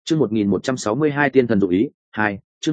Chương 1162 tiên thần dụ ý, 2, chương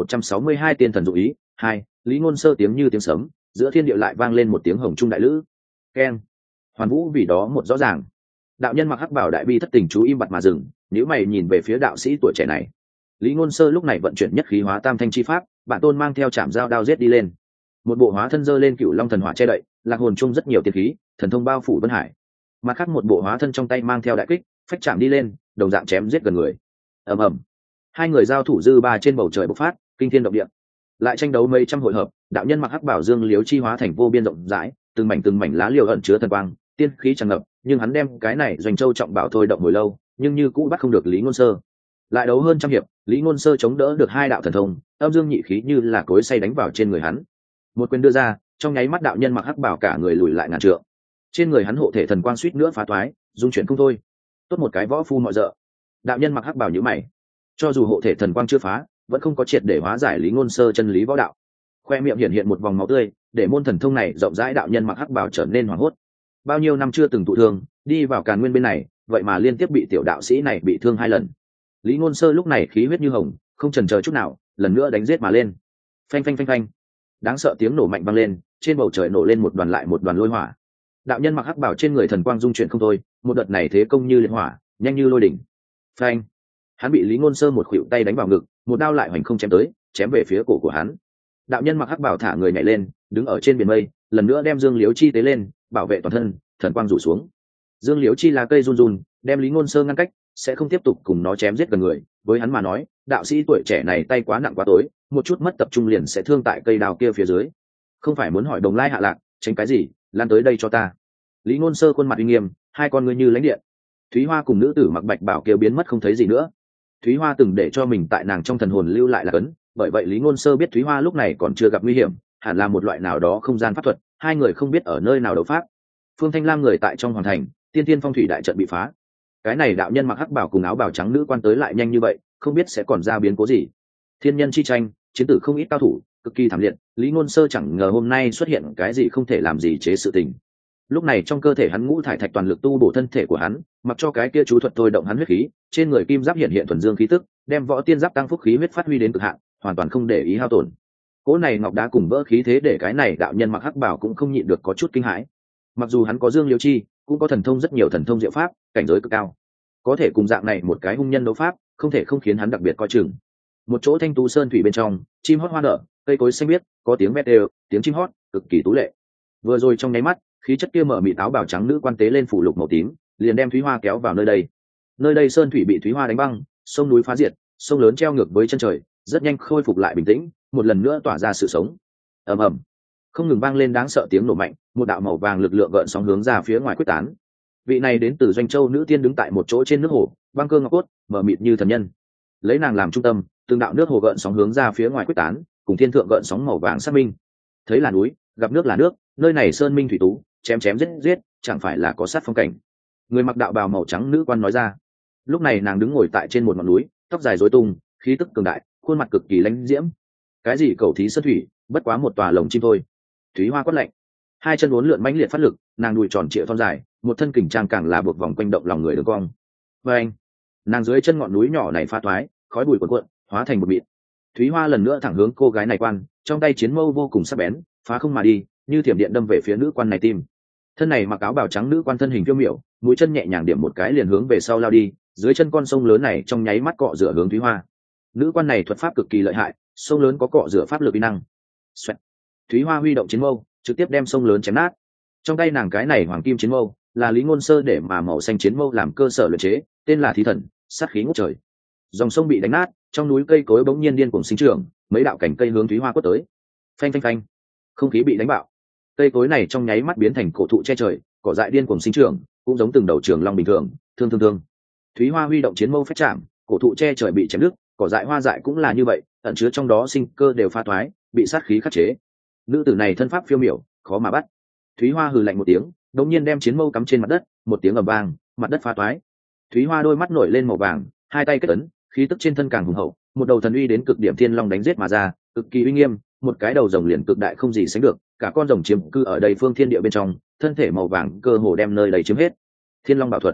1162 tiên thần dụ ý, 2, Lý Ngôn Sơ tiếng như tiếng sấm, giữa thiên địa lại vang lên một tiếng hồng trung đại lữ. Keng. Hoàn Vũ vì đó một rõ ràng. Đạo nhân mặc hắc bảo đại bi thất tình chú im bặt mà dừng, nếu mày nhìn về phía đạo sĩ tuổi trẻ này. Lý Ngôn Sơ lúc này vận chuyển nhất khí hóa tam thanh chi pháp, bản tôn mang theo chạm dao đao giết đi lên. Một bộ hóa thân dơ lên cựu long thần hỏa che đậy, lạc hồn chung rất nhiều tiên khí, thần thông bao phủ vân hải. Mặt khác một bộ hóa thân trong tay mang theo đại kích, phách chạm đi lên, đồng dạng chém giết gần người. Ầm ầm. Hai người giao thủ dư ba trên bầu trời bộc phát, kinh thiên động địa. Lại tranh đấu mấy trăm hội hợp, đạo nhân mặc hắc bảo dương liếu chi hóa thành vô biên rộng rãi, từng mảnh lá liều ẩn chứa thần quang, tiên khí tràn ngập, nhưng hắn đem cái này doanh châu trọng bảo thôi động hồi lâu, nhưng như cũ bắt không được Lý Ngôn Sơ. Lại đấu hơn trăm hiệp, Lý Ngôn Sơ chống đỡ được hai đạo thần thông, âm dương nhị khí như là cối xay đánh vào trên người hắn. Một quyền đưa ra, trong nháy mắt đạo nhân mặc hắc bảo cả người lùi lại ngàn trượng. Trên người hắn hộ thể thần quang suýt nữa phá toái, dung chuyển không thôi. Tốt một cái võ phu mọi dợ. Đạo nhân mặc hắc bảo nhíu mày. Cho dù hộ thể thần quang chưa phá, vẫn không có triệt để hóa giải Lý Ngôn Sơ chân lý võ đạo. Khoe miệng hiện một vòng máu tươi, để môn thần thông này rộng rãi đạo nhân mặc hắc bảo trở nên hoảng hốt. Bao nhiêu năm chưa từng thụ thương, đi vào Càn Nguyên bên này, vậy mà liên tiếp bị tiểu đạo sĩ này bị thương hai lần. Lý Ngôn Sơ lúc này khí huyết như hồng, không chần chờ chút nào, lần nữa đánh giết mà lên. Phanh phanh phanh phanh. Đáng sợ tiếng nổ mạnh vang lên, trên bầu trời nổ lên một đoàn lại một đoàn lôi hỏa. Đạo nhân mặc hắc bảo trên người thần quang dung chuyển không thôi, một đợt này thế công như liệt hỏa, nhanh như lôi đỉnh. Phanh. Hắn bị Lý Ngôn Sơ một khuỷu tay đánh vào ngực, một đao lại hoành không chém tới, chém về phía cổ của hắn. Đạo nhân mặc hắc bảo thả người nhảy lên, đứng ở trên biển mây, lần nữa đem dương liếu chi tế lên, bảo vệ toàn thân, thần quang rủ xuống. Dương liếu chi là cây run run, đem Lý Ngôn Sơ ngăn cách, sẽ không tiếp tục cùng nó chém giết gần người. Với hắn mà nói, đạo sĩ tuổi trẻ này tay quá nặng quá tối, một chút mất tập trung liền sẽ thương tại cây đào kia phía dưới. Không phải muốn hỏi Đồng Lai hạ lạc, tránh cái gì, lan tới đây cho ta. Lý Ngôn Sơ khuôn mặt uy nghiêm, hai con ngươi như lãnh điện. Thúy Hoa cùng nữ tử mặc bạch bảo kia biến mất không thấy gì nữa. Thúy Hoa từng để cho mình tại nàng trong thần hồn lưu lại là cấn, bởi vậy Lý Ngôn Sơ biết Thúy Hoa lúc này còn chưa gặp nguy hiểm, hẳn là một loại nào đó không gian pháp thuật. Hai người không biết ở nơi nào đấu pháp. Phương Thanh Lam người tại trong hoàng thành, tiên tiên phong thủy đại trận bị phá. Cái này đạo nhân mặc hắc bảo cùng áo bào trắng nữ quan tới lại nhanh như vậy, không biết sẽ còn ra biến cố gì. Thiên nhân chi tranh, chiến tử không ít cao thủ, cực kỳ thảm liệt. Lý Ngôn Sơ chẳng ngờ hôm nay xuất hiện cái gì không thể làm gì chế sự tình. Lúc này trong cơ thể hắn ngũ thải thạch toàn lực tu bổ thân thể của hắn, mặc cho cái kia chú thuật thôi động hắn huyết khí, trên người kim giáp hiện thuần dương khí tức, đem võ tiên giáp tăng phúc khí huyết phát huy đến cực hạn, hoàn toàn không để ý hao tổn. Cỗ này ngọc đá cùng vỡ khí thế để cái này đạo nhân mặc hắc bảo cũng không nhịn được có chút kinh hãi. Mặc dù hắn có dương liêu chi, cũng có thần thông rất nhiều thần thông diệu pháp, cảnh giới cực cao, có thể cùng dạng này một cái hung nhân đấu pháp, không thể không khiến hắn đặc biệt coi chừng. Một chỗ thanh tú sơn thủy bên trong, chim hót hoa nở, cây cối xanh biếc, có tiếng vét đều, tiếng chim hót, cực kỳ tú lệ. Vừa rồi trong nháy mắt, khí chất kia mở mịt áo bào trắng nữ quan tế lên phủ lục màu tím, liền đem Thúy Hoa kéo vào nơi đây. Nơi đây sơn thủy bị Thúy Hoa đánh băng, sông núi phá diệt, sông lớn treo ngược với chân trời, rất nhanh khôi phục lại bình tĩnh, một lần nữa tỏa ra sự sống. Ầm ầm, không ngừng vang lên đáng sợ tiếng nổ mạnh, một đạo màu vàng lực lượng gợn sóng hướng ra phía ngoài quyết tán. Vị này đến từ Doanh Châu nữ tiên đứng tại một chỗ trên nước hồ, băng cơ ngọc cốt, mở mịt như thần nhân. Lấy nàng làm trung tâm, từng đạo nước hồ gợn sóng hướng ra phía ngoài quyết tán, cùng thiên thượng gợn sóng màu vàng xác minh. Thấy là núi, gặp nước là nước, nơi này sơn minh thủy tú, chém chém giết giết, chẳng phải là có sát phong cảnh. Người mặc đạo bào màu trắng nữ quan nói ra. Lúc này nàng đứng ngồi tại trên một ngọn núi, tóc dài rối tung, khí tức cường đại, khuôn mặt cực kỳ lãnh diễm. Cái gì cầu thí sơn thủy, bất quá một tòa lồng chim thôi. Thúy Hoa quát lạnh, hai chân uốn lượn mãnh liệt phát lực, nàng đùi tròn trịa thon dài, một thân kình trang càng là buộc vòng quanh động lòng người đường cong. Và anh, nàng dưới chân ngọn núi nhỏ này pha thoái, khói bụi cuồn cuộn, hóa thành một mịn. Thúy Hoa lần nữa thẳng hướng cô gái này quan, trong tay chiến mâu vô cùng sắc bén, phá không mà đi, như thiểm điện đâm về phía nữ quan này tim. Thân này mặc áo bào trắng nữ quan thân hình phiêu miểu, mũi chân nhẹ nhàng điểm một cái liền hướng về sau lao đi, dưới chân con sông lớn này trong nháy mắt cọ rửa hướng Thúy Hoa. Nữ quan này thuật pháp cực kỳ lợi hại, sông lớn có cọ rửa pháp lực uy năng. Xoẹt. Thúy Hoa huy động chiến mâu, trực tiếp đem sông lớn chém nát. Trong tay nàng cái này hoàng kim chiến mâu, là Lý Ngôn Sơ để mà màu xanh chiến mâu làm cơ sở luyện chế, tên là Thí Thần, sát khí ngút trời. Dòng sông bị đánh nát, trong núi cây cối bỗng nhiên điên cuồng sinh trưởng, mấy đạo cảnh cây hướng Thúy Hoa quất tới. Phanh phanh phanh. Không khí bị đánh bạo. Cây cối này trong nháy mắt biến thành cổ thụ che trời, cỏ dại điên cuồng sinh trưởng, cũng giống từng đầu trường long bình thường, thương thương thương. Thúy Hoa huy động chiến mâu phách chạm, cổ thụ che trời bị chém đứt, cỏ dại hoa dại cũng là như vậy, ẩn chứa trong đó sinh cơ đều pha thoái, bị sát khí khắc chế. Nữ tử này thân pháp phiêu miểu, khó mà bắt. Thúy Hoa hừ lạnh một tiếng, đột nhiên đem chiến mâu cắm trên mặt đất, một tiếng ầm vang, mặt đất pha toái. Thúy Hoa đôi mắt nổi lên màu vàng, hai tay kết ấn, khí tức trên thân càng hùng hậu, một đầu thần uy đến cực điểm thiên long đánh giết mà ra, cực kỳ uy nghiêm, một cái đầu rồng liền cực đại không gì sánh được, cả con rồng chiếm cư ở đây phương thiên địa bên trong, thân thể màu vàng cơ hồ đem nơi đầy chiếm hết. Thiên Long bảo thuật.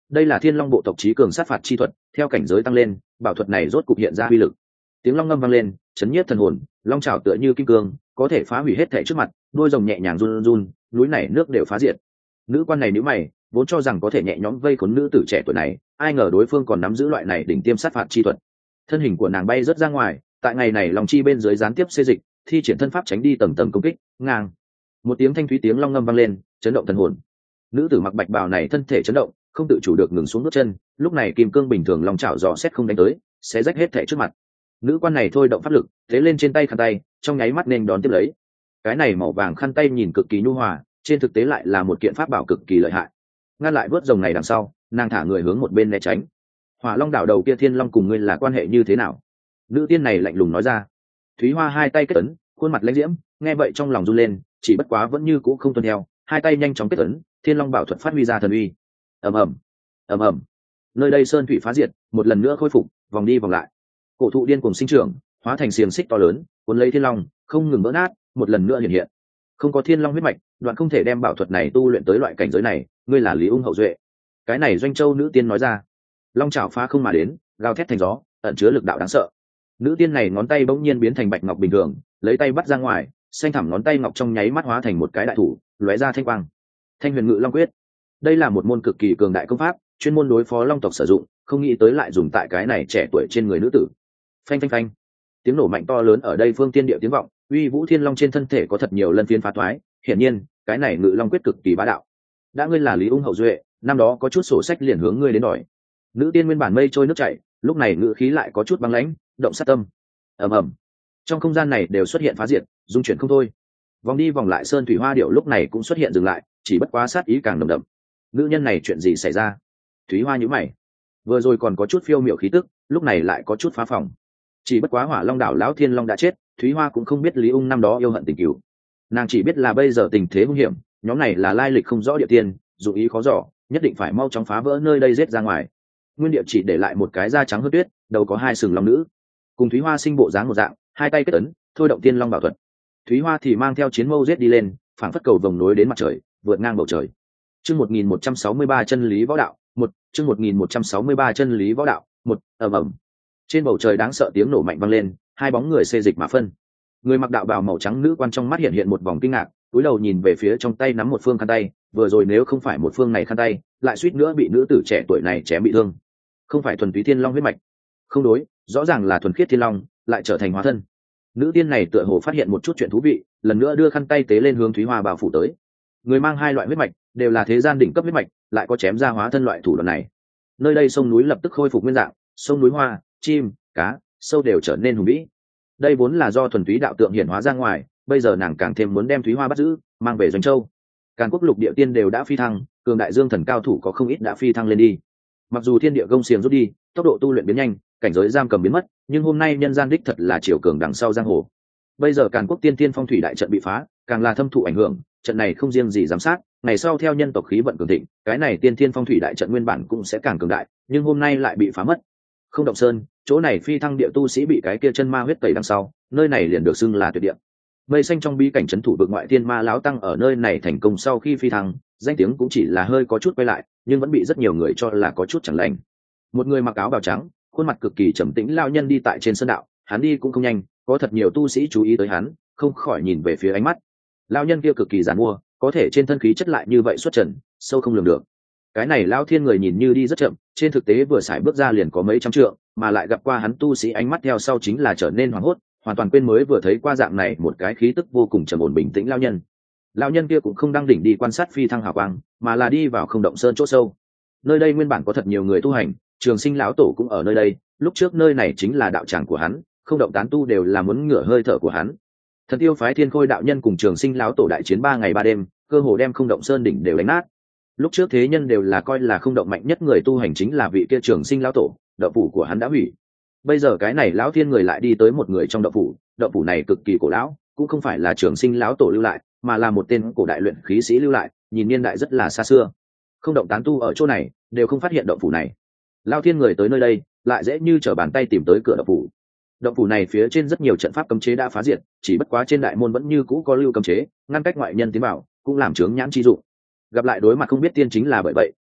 đây là thiên long bộ tộc trí cường sát phạt chi thuật, theo cảnh giới tăng lên bảo thuật này rốt cục hiện ra uy lực. Tiếng long ngâm vang lên chấn nhiếp thần hồn, long trảo tựa như kim cương có thể phá hủy hết thảy trước mặt, đuôi rồng nhẹ nhàng run run, núi này nước đều phá diệt. Nữ quan này nhíu mày, vốn cho rằng có thể nhẹ nhõm vây khốn nữ tử trẻ tuổi này, ai ngờ đối phương còn nắm giữ loại này đỉnh tiêm sát phạt chi thuật. Thân hình của nàng bay rất ra ngoài, tại ngày này lòng chi bên dưới gián tiếp xê dịch, thi triển thân pháp tránh đi tầng tầng công kích. Ngang một tiếng thanh thúy tiếng long ngâm vang lên chấn động thần hồn. Nữ tử mặc bạch bào này thân thể chấn động, không tự chủ được ngừng xuống bước chân, lúc này kim cương bình thường long chảo dò xét không đánh tới, sẽ rách hết thể trước mặt. Nữ quan này thôi động pháp lực thế lên trên tay khăn tay, trong nháy mắt nên đón tiếp lấy. Cái này màu vàng khăn tay nhìn cực kỳ nhu hòa, trên thực tế lại là một kiện pháp bảo cực kỳ lợi hại. Ngăn lại vớt rồng này đằng sau, nàng thả người hướng một bên né tránh. Hỏa long đảo đầu kia thiên long cùng ngươi là quan hệ như thế nào? Nữ tiên này lạnh lùng nói ra. Thúy Hoa hai tay kết ấn, khuôn mặt lãnh diễm, nghe vậy trong lòng run lên, chỉ bất quá vẫn như cũ không tuân theo, hai tay nhanh chóng kết ấn, thiên long bảo thuật phát huy ra thần uy. ầm ầm ầm ầm, nơi đây sơn thủy phá diệt, một lần nữa khôi phục, vòng đi vòng lại. Cổ thụ điên cuồng sinh trưởng, hóa thành xiềng xích to lớn, cuốn lấy thiên long, không ngừng vỡ nát, một lần nữa hiện hiện. Không có thiên long huyết mạch, đoạn không thể đem bảo thuật này tu luyện tới loại cảnh giới này, ngươi là Lý Ung hậu duệ. Cái này Doanh Châu nữ tiên nói ra. Long chảo phá không mà đến, gào thét thành gió, ẩn chứa lực đạo đáng sợ. Nữ tiên này ngón tay bỗng nhiên biến thành bạch ngọc bình thường, lấy tay bắt ra ngoài, xanh thẳm ngón tay ngọc trong nháy mắt hóa thành một cái đại thủ, lóe ra thanh quang. Thanh Huyền Ngự Long Quyết. Đây là một môn cực kỳ cường đại công pháp, chuyên môn đối phó long tộc sử dụng, không nghĩ tới lại dùng tại cái này trẻ tuổi trên người nữ tử. Phanh phanh phanh. Tiếng nổ mạnh to lớn ở đây phương tiên địa tiếng vọng, uy vũ thiên long trên thân thể có thật nhiều lân phiến phá thoái, hiển nhiên, cái này Ngự Long Quyết cực kỳ bá đạo. Đã ngươi là Lý Ung hậu duệ, năm đó có chút sổ sách liền hướng ngươi đến đòi. Nữ tiên nguyên bản mây trôi nước chảy, lúc này ngữ khí lại có chút băng lãnh, động sát tâm. Ầm ầm. Trong không gian này đều xuất hiện phá diệt, dung chuyển không thôi. Vòng đi vòng lại sơn thủy hoa điệu lúc này cũng xuất hiện dừng lại, chỉ bất quá sát ý càng nồng đậm. Nữ nhân này chuyện gì xảy ra? Thúy Hoa nhíu mày. Vừa rồi còn có chút phiêu miểu khí tức, lúc này lại có chút phá phòng. Chỉ bất quá Hỏa Long đảo lão thiên long đã chết, Thúy Hoa cũng không biết Lý Ung năm đó yêu hận tình cửu. Nàng chỉ biết là bây giờ tình thế hung hiểm, nhóm này là lai lịch không rõ địa tiên, dù ý khó dò, nhất định phải mau chóng phá vỡ nơi đây giết ra ngoài. Nguyên địa chỉ để lại một cái da trắng hơn tuyết, đầu có hai sừng long nữ, cùng Thúy Hoa sinh bộ dáng một dạng, hai tay kết ấn, thôi động tiên long bảo thuật. Thúy Hoa thì mang theo chiến mâu giết đi lên, phảng phất cầu vồng nối đến mặt trời, vượt ngang bầu trời. Chương 1163 chân lý võ đạo, chương 1163 chân lý võ đạo, ầm ầm. Trên bầu trời đáng sợ tiếng nổ mạnh vang lên, hai bóng người xê dịch mà phân. Người mặc đạo bào màu trắng nữ quan trong mắt hiện một vòng kinh ngạc, cúi đầu nhìn về phía trong tay nắm một phương khăn tay, vừa rồi nếu không phải một phương này khăn tay, lại suýt nữa bị nữ tử trẻ tuổi này chém bị thương. Không phải thuần túy thiên long huyết mạch, không đối, rõ ràng là thuần khiết thiên long, lại trở thành hóa thân. Nữ tiên này tựa hồ phát hiện một chút chuyện thú vị, lần nữa đưa khăn tay tế lên hướng Thúy Hoa bao phủ tới. Người mang hai loại huyết mạch, đều là thế gian đỉnh cấp huyết mạch, lại có chém ra hóa thân loại thủ đoạn này. Nơi đây sông núi lập tức khôi phục nguyên dạng, sông núi hoa, chim, cá, sâu đều trở nên hùng vĩ. Đây vốn là do thuần túy đạo tượng hiển hóa ra ngoài, bây giờ nàng càng thêm muốn đem Thúy Hoa bắt giữ, mang về Doanh Châu. Càn quốc lục địa tiên đều đã phi thăng, cường đại dương thần cao thủ có không ít đã phi thăng lên đi. Mặc dù thiên địa gông xiềng rút đi, tốc độ tu luyện biến nhanh, cảnh giới giam cầm biến mất, nhưng hôm nay nhân gian đích thật là triều cường đằng sau giang hồ. Bây giờ Càn quốc tiên tiên phong thủy đại trận bị phá, càng là thâm thụ ảnh hưởng, trận này không riêng gì giám sát, ngày sau theo nhân tộc khí vận cường thịnh, cái này tiên tiên phong thủy đại trận nguyên bản cũng sẽ càng cường đại, nhưng hôm nay lại bị phá mất. Không động sơn, chỗ này phi thăng địa tu sĩ bị cái kia chân ma huyết tẩy đằng sau, nơi này liền được xưng là tuyệt địa. Mây xanh trong bí cảnh trấn thủ vực ngoại thiên ma lão tăng ở nơi này thành công sau khi phi thăng, danh tiếng cũng chỉ là hơi có chút quay lại, nhưng vẫn bị rất nhiều người cho là có chút chẳng lành. Một người mặc áo bào trắng, khuôn mặt cực kỳ trầm tĩnh lao nhân đi tại trên sơn đạo, hắn đi cũng không nhanh, có thật nhiều tu sĩ chú ý tới hắn, không khỏi nhìn về phía ánh mắt. Lao nhân kia cực kỳ giản mua, có thể trên thân khí chất lại như vậy xuất trần, sâu không lường được. Cái này lao thiên người nhìn như đi rất chậm, trên thực tế vừa xài bước ra liền có mấy trăm trượng, mà lại gặp qua hắn tu sĩ ánh mắt theo sau chính là trở nên hoảng hốt, hoàn toàn quên mới vừa thấy qua dạng này một cái khí tức vô cùng trầm ổn bình tĩnh lao nhân. Lao nhân kia cũng không đang đỉnh đi quan sát phi thăng hào quang, mà là đi vào không động sơn chỗ sâu. Nơi đây nguyên bản có thật nhiều người tu hành, Trường Sinh lão tổ cũng ở nơi đây, lúc trước nơi này chính là đạo tràng của hắn, không động tán tu đều là muốn ngửa hơi thở của hắn. Thần Tiêu phái Thiên Khôi đạo nhân cùng Trường Sinh lão tổ đại chiến 3 ngày 3 đêm, cơ hồ đem không động sơn đỉnh đều đánh nát. Lúc trước thế nhân đều là coi là không động mạnh nhất người tu hành chính là vị kia Trường Sinh lão tổ, đạo phủ của hắn đã hủy. Bây giờ cái này lão thiên người lại đi tới một người trong đạo phủ này cực kỳ cổ lão, cũng không phải là Trường Sinh lão tổ lưu lại, mà là một tên cổ đại luyện khí sĩ lưu lại, nhìn niên đại rất là xa xưa. Không động tán tu ở chỗ này đều không phát hiện đạo phủ này. Lão thiên người tới nơi đây, lại dễ như trở bàn tay tìm tới cửa đạo phủ. Đạo phủ này phía trên rất nhiều trận pháp cấm chế đã phá diệt, chỉ bất quá trên đại môn vẫn như cũ có lưu cấm chế, ngăn cách ngoại nhân tiến vào, cũng làm chướng nhãn chi dụng. Gặp lại đối mặt không biết tiên chính là bởi vậy,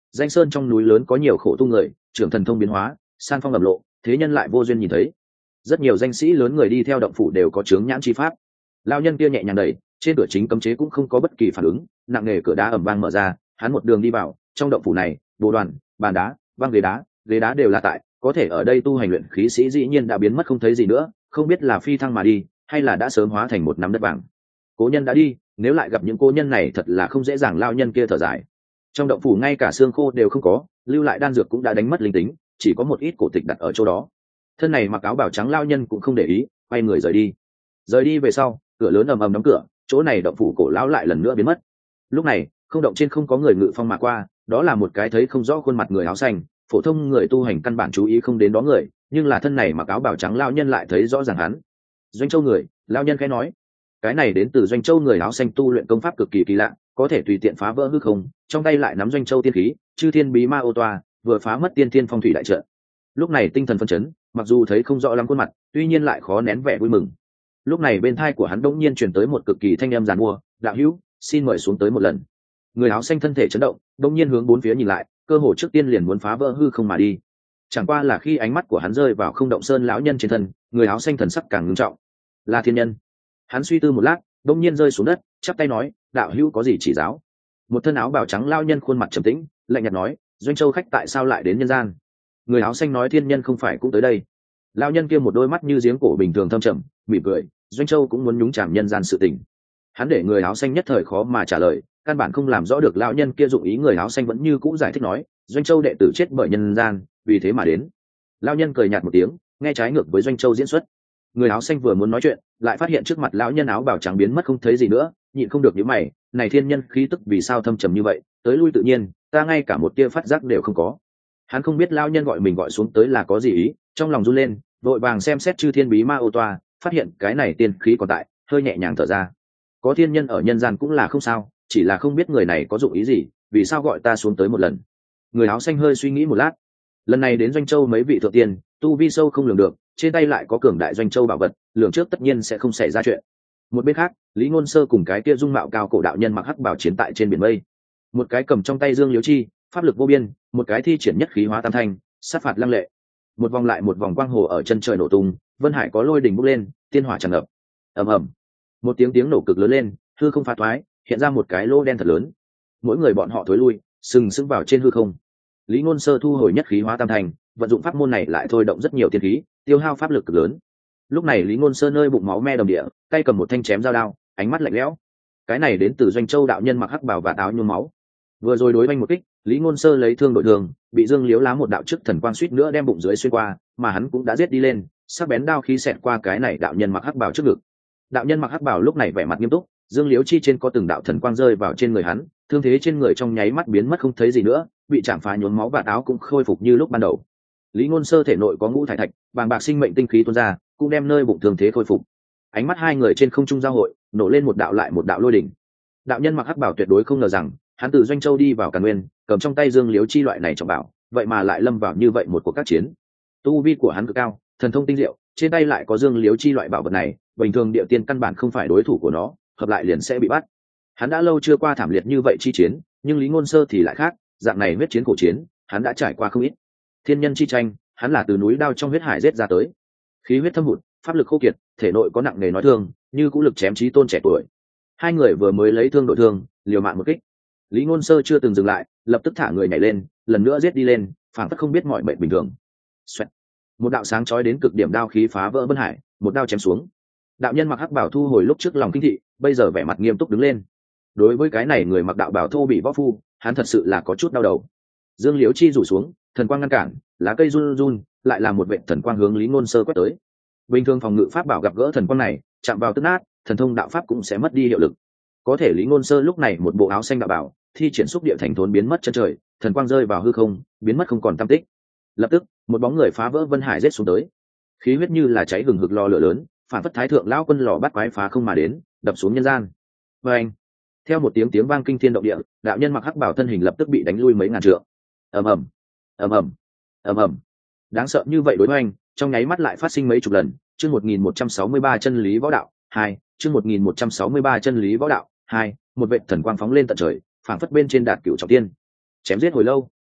Danh sơn trong núi lớn có nhiều khổ tu người, trưởng thần thông biến hóa, san phong lầm lộ, thế nhân lại vô duyên nhìn thấy. Rất nhiều danh sĩ lớn người đi theo động phủ đều có chướng nhãn chi pháp. Lão nhân kia nhẹ nhàng đẩy, trên cửa chính cấm chế cũng không có bất kỳ phản ứng, nặng nề cửa đá ầm vang mở ra, hắn một đường đi vào. Trong động phủ này, bồ đoàn, bàn đá, băng ghế đá đều là tại, có thể ở đây tu hành luyện khí sĩ dĩ nhiên đã biến mất không thấy gì nữa, không biết là phi thăng mà đi, hay là đã sớm hóa thành một nắm đất vàng. Cố nhân đã đi, nếu lại gặp những cố nhân này thật là không dễ dàng. Lão nhân kia thở dài. Trong động phủ ngay cả xương khô đều không có, lưu lại đan dược cũng đã đánh mất linh tính, chỉ có một ít cổ tịch đặt ở chỗ đó. Thân này mặc áo bào trắng lão nhân cũng không để ý, quay người rời đi. Rời đi về sau, cửa lớn ầm ầm đóng cửa, chỗ này động phủ cổ lão lại lần nữa biến mất. Lúc này, không động trên không có người ngự phong mà qua, đó là một cái thấy không rõ khuôn mặt người áo xanh, phổ thông người tu hành căn bản chú ý không đến đó người, nhưng là thân này mặc áo bào trắng lão nhân lại thấy rõ ràng hắn. Doanh Châu người, lão nhân khẽ nói, cái này đến từ Doanh Châu người áo xanh tu luyện công pháp cực kỳ kỳ lạ, có thể tùy tiện phá vỡ hư không, trong tay lại nắm Doanh Châu tiên khí, chư thiên bí ma ô toa, vừa phá mất tiên thiên phong thủy đại trận. Lúc này tinh thần phấn chấn, mặc dù thấy không rõ lắm khuôn mặt, tuy nhiên lại khó nén vẻ vui mừng. Lúc này bên tai của hắn đột nhiên truyền tới một cực kỳ thanh âm giàn mua, "Đạo hữu, xin mời xuống tới một lần." Người áo xanh thân thể chấn động, đột nhiên hướng bốn phía nhìn lại, cơ hồ trước tiên liền muốn phá vỡ hư không mà đi. Chẳng qua là khi ánh mắt của hắn rơi vào không động sơn lão nhân trên thân, người áo xanh thần sắc càng ngưng trọng. Là thiên nhân. Hắn suy tư một lát, đột nhiên rơi xuống đất, chắp tay nói, "Đạo hữu có gì chỉ giáo?" Một thân áo bào trắng lão nhân khuôn mặt trầm tĩnh, lạnh nhạt nói, "Doanh Châu khách tại sao lại đến nhân gian?" Người áo xanh nói, "Thiên nhân không phải cũng tới đây?" Lão nhân kia một đôi mắt như giếng cổ bình thường thâm trầm, mỉm cười, "Doanh Châu cũng muốn nhúng chàm nhân gian sự tình." Hắn để người áo xanh nhất thời khó mà trả lời, căn bản không làm rõ được lão nhân kia dụng ý. Người áo xanh vẫn như cũ giải thích nói, "Doanh Châu đệ tử chết bởi nhân gian, vì thế mà đến." Lão nhân cười nhạt một tiếng, nghe trái ngược với Doanh Châu diễn xuất. Người áo xanh vừa muốn nói chuyện, lại phát hiện trước mặt lão nhân áo bào trắng biến mất không thấy gì nữa, nhịn không được nhíu mày, "Này thiên nhân khí tức vì sao thâm trầm như vậy, tới lui tự nhiên, ta ngay cả một tia phát giác đều không có." Hắn không biết lão nhân gọi mình gọi xuống tới là có gì ý, trong lòng run lên, vội vàng xem xét chư thiên bí ma ô toa, phát hiện cái này tiên khí còn tại, hơi nhẹ nhàng thở ra. Có thiên nhân ở nhân gian cũng là không sao, chỉ là không biết người này có dụng ý gì, vì sao gọi ta xuống tới một lần. Người áo xanh hơi suy nghĩ một lát, lần này đến Doanh Châu mấy vị thượng tiên, tu vi sâu không lường được, trên tay lại có cường đại Doanh Châu bảo vật, lường trước tất nhiên sẽ không xảy ra chuyện. Một bên khác, Lý Ngôn Sơ cùng cái kia dung mạo cao cổ đạo nhân mặc hắc bào chiến tại trên biển mây, một cái cầm trong tay dương liễu chi, pháp lực vô biên, một cái thi triển nhất khí hóa tam thanh, sát phạt lăng lệ. Một vòng lại một vòng quang hồ ở chân trời nổ tung, vân hải có lôi đỉnh bốc lên, tiên hỏa tràn ngập. Ầm ầm, một tiếng nổ cực lớn lên, hư không phá thoái, hiện ra một cái lỗ đen thật lớn. Mỗi người bọn họ thối lui, sừng sững vào trên hư không. Lý Ngôn Sơ thu hồi nhất khí hóa tam thanh, vận dụng pháp môn này lại thôi động rất nhiều tiên khí, tiêu hao pháp lực cực lớn. Lúc này Lý Ngôn Sơ nơi bụng máu me đầm địa, tay cầm một thanh chém dao đao, ánh mắt lạnh lẽo. Cái này đến từ Doanh Châu đạo nhân mặc hắc bào và áo nhuốm máu. Vừa rồi đối oanh một kích, Lý Ngôn Sơ lấy thương đội thường, bị Dương Liếu lá một đạo chức thần quang suýt nữa đem bụng dưới xuyên qua, mà hắn cũng đã giết đi lên, sắc bén đao khí xẹt qua cái này đạo nhân mặc hắc bào trước ngực. Đạo nhân mặc hắc bào lúc này vẻ mặt nghiêm túc, Dương Liếu chi trên có từng đạo thần quang rơi vào trên người hắn, thương thế trên người trong nháy mắt biến mất không thấy gì nữa, bị chạm phá nhuốm máu và áo cũng khôi phục như lúc ban đầu. Lý Ngôn Sơ thể nội có ngũ thải thạch, bàng bạc sinh mệnh tinh khí tuôn ra, cũng đem nơi bụng thương thế khôi phục. Ánh mắt hai người trên không trung giao hội, nổ lên một đạo lại một đạo lôi đỉnh. Đạo nhân mặc hắc bào tuyệt đối không ngờ rằng, hắn từ Doanh Châu đi vào Càn Nguyên, cầm trong tay Dương Liếu chi loại này trọng bảo, vậy mà lại lâm vào như vậy một cuộc các chiến. Tu vi của hắn cực cao, thần thông tinh diệu, trên tay lại có Dương Liếu chi loại bảo vật này, bình thường địa tiên căn bản không phải đối thủ của nó, hợp lại liền sẽ bị bắt. Hắn đã lâu chưa qua thảm liệt như vậy chi chiến, nhưng Lý Ngôn Sơ thì lại khác, dạng này huyết chiến cổ chiến, hắn đã trải qua không ít. Thiên nhân chi tranh, hắn là từ núi đao trong huyết hải giết ra tới. Khí huyết thâm hụt, pháp lực khô kiệt, thể nội có nặng nề nói thương, như cũ lực chém chí tôn trẻ tuổi. Hai người vừa mới lấy thương đội thương, liều mạng một kích. Lý Ngôn Sơ chưa từng dừng lại, lập tức thả người nhảy lên, lần nữa giết đi lên, phảng phất không biết mọi mệnh bình thường. Xoẹt. Một đạo sáng chói đến cực điểm đao khí phá vỡ vân hải, một đao chém xuống. Đạo nhân mặc hắc bảo thu hồi lúc trước lòng kinh thị, bây giờ vẻ mặt nghiêm túc đứng lên. Đối với cái này người mặc đạo bảo thô bị võ phu, hắn thật sự là có chút đau đầu. Dương Liễu chi rủ xuống, thần quang ngăn cản, lá cây run run, lại là một vệt thần quang hướng Lý Ngôn Sơ quét tới. Bình thường phòng ngự pháp bảo gặp gỡ thần quang này, chạm vào tức nát, thần thông đạo pháp cũng sẽ mất đi hiệu lực. Có thể Lý Ngôn Sơ lúc này một bộ áo xanh đạo bảo, thi triển xúc địa thành thốn biến mất chân trời, thần quang rơi vào hư không, biến mất không còn tăm tích. Lập tức, một bóng người phá vỡ vân hải giết xuống tới. Khí huyết như là cháy hừng hực lò lửa lớn, phản phất thái thượng lão quân lò bắt quái phá không mà đến, đập xuống nhân gian. Và anh, theo một tiếng vang kinh thiên động địa, đạo nhân mặc hắc bảo thân hình lập tức bị đánh lui mấy ngàn trượng. Ầm ầm, ầm ầm, ầm ầm. Đáng sợ như vậy đối với anh, trong nháy mắt lại phát sinh mấy chục lần. Chương 1163 chân lý võ đạo 2, chương 1163 chân lý võ đạo 2, một vệt thần quang phóng lên tận trời, phảng phất bên trên đạt cửu trọng tiên. Chém giết hồi lâu,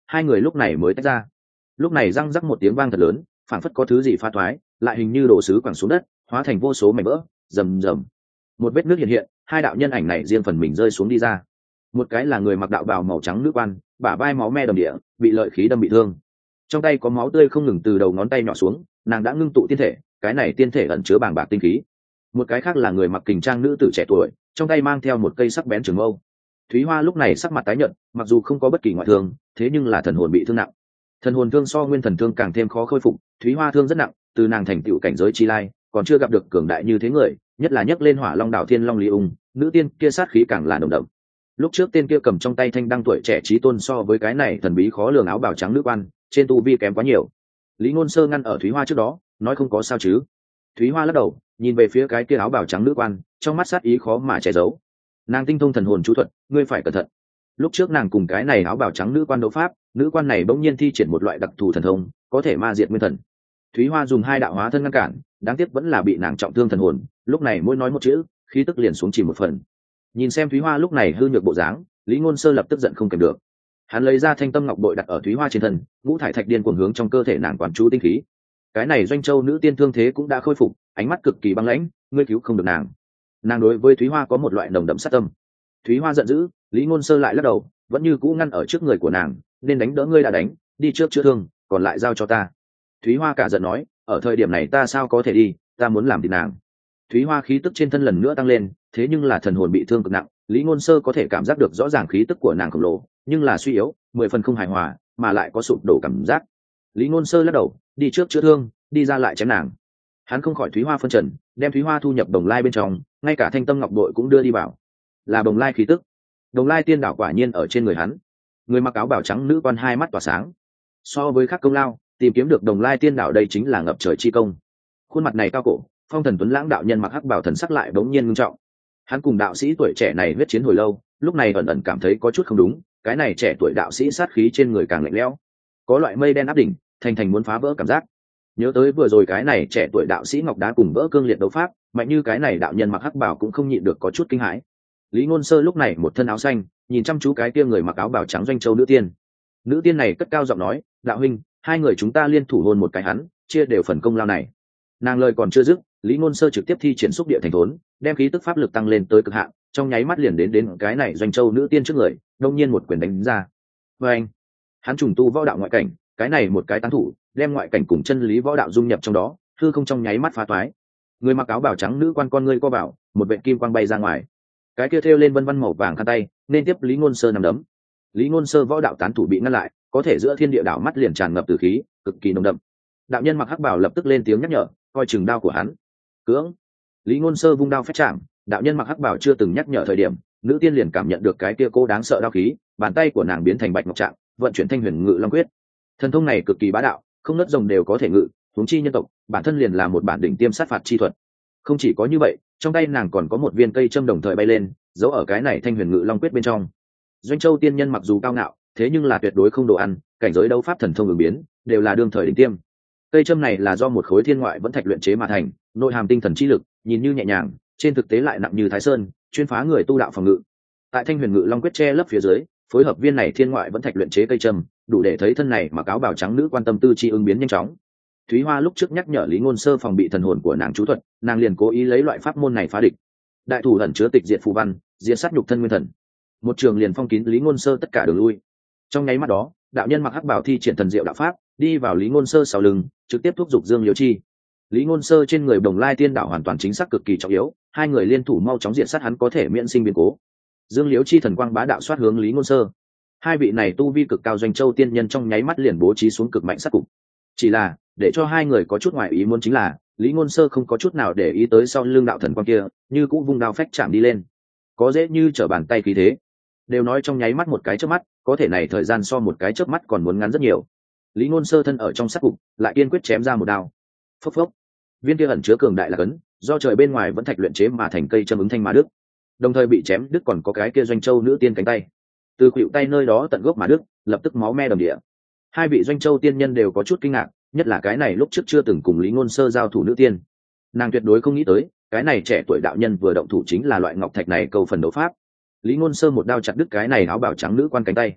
hai người lúc này mới tách ra. Lúc này răng rắc một tiếng vang thật lớn, phảng phất có thứ gì pha thoái, lại hình như đổ sứ quẳng xuống đất, hóa thành vô số mảnh vỡ, rầm rầm. Một vết nước hiện hiện, hai đạo nhân ảnh này riêng phần mình rơi xuống đi ra. Một cái là người mặc đạo bào màu trắng nữ quan, bả vai máu me đầm địa, bị lợi khí đâm bị thương, trong tay có máu tươi không ngừng từ đầu ngón tay nhỏ xuống, nàng đã ngưng tụ tiên thể, cái này tiên thể ẩn chứa bàng bạc tinh khí. Một cái khác là người mặc kình trang nữ tử trẻ tuổi, trong tay mang theo một cây sắc bén trường mâu. Thúy Hoa lúc này sắc mặt tái nhợt, mặc dù không có bất kỳ ngoại thương, thế nhưng là thần hồn bị thương nặng. Thần hồn thương so nguyên thần thương càng thêm khó khôi phục, Thúy Hoa thương rất nặng, từ nàng thành tựu cảnh giới chi lai, còn chưa gặp được cường đại như thế người, nhất là nhấc lên Hỏa Long đảo Thiên Long Lý Ung, nữ tiên kia sát khí càng là nồng đậm. Lúc trước tên kia cầm trong tay thanh đăng tuổi trẻ trí tôn so với cái này thần bí khó lường áo bào trắng nữ quan, trên tu vi kém quá nhiều. Lý Ngôn Sơ ngăn ở Thúy Hoa trước đó, nói không có sao chứ. Thúy Hoa lắc đầu, nhìn về phía cái kia áo bào trắng nữ quan, trong mắt sát ý khó mà che giấu. Nàng tinh thông thần hồn chú thuật, ngươi phải cẩn thận. Lúc trước nàng cùng cái này áo bào trắng nữ quan đấu pháp, nữ quan này bỗng nhiên thi triển một loại đặc thù thần thông, có thể ma diệt nguyên thần. Thúy Hoa dùng hai đạo hóa thân ngăn cản, đáng tiếc vẫn là bị nàng trọng thương thần hồn, lúc này mỗi nói một chữ, khí tức liền xuống chỉ một phần. Nhìn xem Thúy Hoa lúc này hư nhược bộ dáng, Lý Ngôn Sơ lập tức giận không kềm được. Hắn lấy ra thanh tâm ngọc bội đặt ở Thúy Hoa trên thân, ngũ thải thạch điên cuồng hướng trong cơ thể nàng quán chú tinh khí. Cái này Doanh Châu nữ tiên thương thế cũng đã khôi phục, ánh mắt cực kỳ băng lãnh, ngươi cứu không được nàng. Nàng đối với Thúy Hoa có một loại nồng đậm sát tâm. Thúy Hoa giận dữ, Lý Ngôn Sơ lại lắc đầu, vẫn như cũ ngăn ở trước người của nàng, nên đánh đỡ ngươi đã đánh, đi trước chữa thương, còn lại giao cho ta. Thúy Hoa cả giận nói, ở thời điểm này ta sao có thể đi, ta muốn làm thịt nàng. Thúy Hoa khí tức trên thân lần nữa tăng lên, thế nhưng là thần hồn bị thương cực nặng, Lý Ngôn Sơ có thể cảm giác được rõ ràng khí tức của nàng khổng lồ, nhưng là suy yếu, 10 phần không hài hòa, mà lại có sụp đổ cảm giác. Lý Ngôn Sơ lắc đầu, đi trước chữa thương, đi ra lại chém nàng. Hắn không khỏi Thúy Hoa phân trần, đem Thúy Hoa thu nhập Đồng Lai bên trong, ngay cả thanh tâm ngọc bội cũng đưa đi vào. Là Đồng Lai khí tức. Đồng Lai tiên đảo quả nhiên ở trên người hắn. Người mặc áo bào trắng nữ quan hai mắt tỏa sáng. So với các công lao, tìm kiếm được Đồng Lai tiên đảo đây chính là ngập trời chi công. Khuôn mặt này cao cổ, phong thần tuấn lãng đạo nhân mặc hắc bào thần sắc lại bỗng nhiên ngưng trọng. Hắn cùng đạo sĩ tuổi trẻ này huyết chiến hồi lâu, lúc này ẩn ẩn cảm thấy có chút không đúng, cái này trẻ tuổi đạo sĩ sát khí trên người càng lạnh lẽo, có loại mây đen áp đỉnh, thành muốn phá vỡ cảm giác. Nhớ tới vừa rồi cái này trẻ tuổi đạo sĩ ngọc đá cùng vỡ cương liệt đấu pháp, mạnh như cái này đạo nhân mặc hắc bào cũng không nhịn được có chút kinh hãi. Lý Ngôn Sơ lúc này một thân áo xanh, nhìn chăm chú cái kia người mặc áo bào trắng Doanh Châu nữ tiên. Nữ tiên này cất cao giọng nói, đạo huynh, hai người chúng ta liên thủ hôn một cái hắn, chia đều phần công lao này. Nàng lời còn chưa dứt, Lý Ngôn Sơ trực tiếp thi triển xúc địa thành thốn, đem khí tức pháp lực tăng lên tới cực hạn, trong nháy mắt liền đến cái này Doanh Châu nữ tiên trước người, đông nhiên một quyền đánh ra. Và anh, hắn trùng tu võ đạo ngoại cảnh, cái này một cái tán thủ, đem ngoại cảnh cùng chân lý võ đạo dung nhập trong đó, hư không trong nháy mắt phá toái. Người mặc áo bào trắng nữ quan con ngươi co vào, một vệt kim quang bay ra ngoài. Cái kia thêu lên vân vân màu vàng khăn tay, nên tiếp Lý Ngôn Sơ nằm đấm. Lý Ngôn Sơ võ đạo tán thủ bị ngăn lại, có thể giữa thiên địa đảo mắt liền tràn ngập tử khí, cực kỳ nồng đậm. Đạo nhân mặc hắc bào lập tức lên tiếng nhắc nhở, coi chừng đao của hắn. Cưỡng. Lý Ngôn Sơ vung đao phách chạm, đạo nhân mặc hắc bào chưa từng nhắc nhở thời điểm, nữ tiên liền cảm nhận được cái kia cô đáng sợ đao khí, bàn tay của nàng biến thành bạch ngọc trạng, vận chuyển Thanh Huyền Ngự Long Quyết. Thần thông này cực kỳ bá đạo, không nứt rồng đều có thể ngự, huống chi nhân tộc, bản thân liền là một bản đỉnh tiêm sát phạt chi thuật. Không chỉ có như vậy, trong tay nàng còn có một viên cây châm đồng thời bay lên, giấu ở cái này Thanh Huyền Ngự Long Quyết bên trong. Doanh Châu tiên nhân mặc dù cao ngạo, thế nhưng là tuyệt đối không đồ ăn, cảnh giới đấu pháp thần thông ứng biến, đều là đương thời đỉnh tiêm. Cây châm này là do một khối thiên ngoại vẫn thạch luyện chế mà thành, nội hàm tinh thần chi lực, nhìn như nhẹ nhàng, trên thực tế lại nặng như Thái Sơn, chuyên phá người tu đạo phòng ngự. Tại Thanh Huyền Ngự Long Quyết che lấp phía dưới, phối hợp viên này thiên ngoại vẫn thạch luyện chế cây châm, đủ để thấy thân này mà áo bào trắng nữ quan tâm tư chi ứng biến nhanh chóng. Thúy Hoa lúc trước nhắc nhở Lý Ngôn Sơ phòng bị thần hồn của nàng chú thuật, nàng liền cố ý lấy loại pháp môn này phá địch. Đại thủ ẩn chứa tịch diệt phù văn, diệt sát nhục thân nguyên thần. Một trường liền phong kín Lý Ngôn Sơ tất cả đường lui. Trong nháy mắt đó, đạo nhân mặc hắc bào thi triển thần diệu đạo pháp, đi vào Lý Ngôn Sơ sau lưng, trực tiếp thúc giục Dương Liễu Chi. Lý Ngôn Sơ trên người Đồng Lai tiên đạo hoàn toàn chính xác cực kỳ trọng yếu, hai người liên thủ mau chóng diệt sát hắn có thể miễn sinh biến cố. Dương Liễu Chi thần quang bá đạo xoát hướng Lý Ngôn Sơ. Hai vị này tu vi cực cao Doanh Châu tiên nhân trong nháy mắt liền bố trí xuống cực mạnh sát cục. Chỉ là, để cho hai người có chút ngoài ý muốn chính là, Lý Ngôn Sơ không có chút nào để ý tới sau lưng đạo thần quang kia, như cũ vung đao phách chạm đi lên. Có dễ như trở bàn tay khí thế. Đều nói trong nháy mắt một cái chớp mắt, có thể này thời gian so một cái chớp mắt còn muốn ngắn rất nhiều. Lý Ngôn Sơ thân ở trong sát cục, lại kiên quyết chém ra một đao. Phốc phốc. Viên kia ẩn chứa cường đại là cấn, do trời bên ngoài vẫn thạch luyện chế mà thành cây châm ứng thanh mà đứt. Đồng thời bị chém đứt còn có cái kia Doanh Châu nữ tiên cánh tay. Từ khuỷu tay nơi đó tận gốc mà đứt, lập tức máu me đầm địa. Hai vị Doanh Châu tiên nhân đều có chút kinh ngạc, nhất là cái này lúc trước chưa từng cùng Lý Ngôn Sơ giao thủ nữ tiên. Nàng tuyệt đối không nghĩ tới, cái này trẻ tuổi đạo nhân vừa động thủ chính là loại ngọc thạch này câu phần đấu pháp. Lý Ngôn Sơ một đao chặt đứt cái này áo bào trắng nữ quan cánh tay.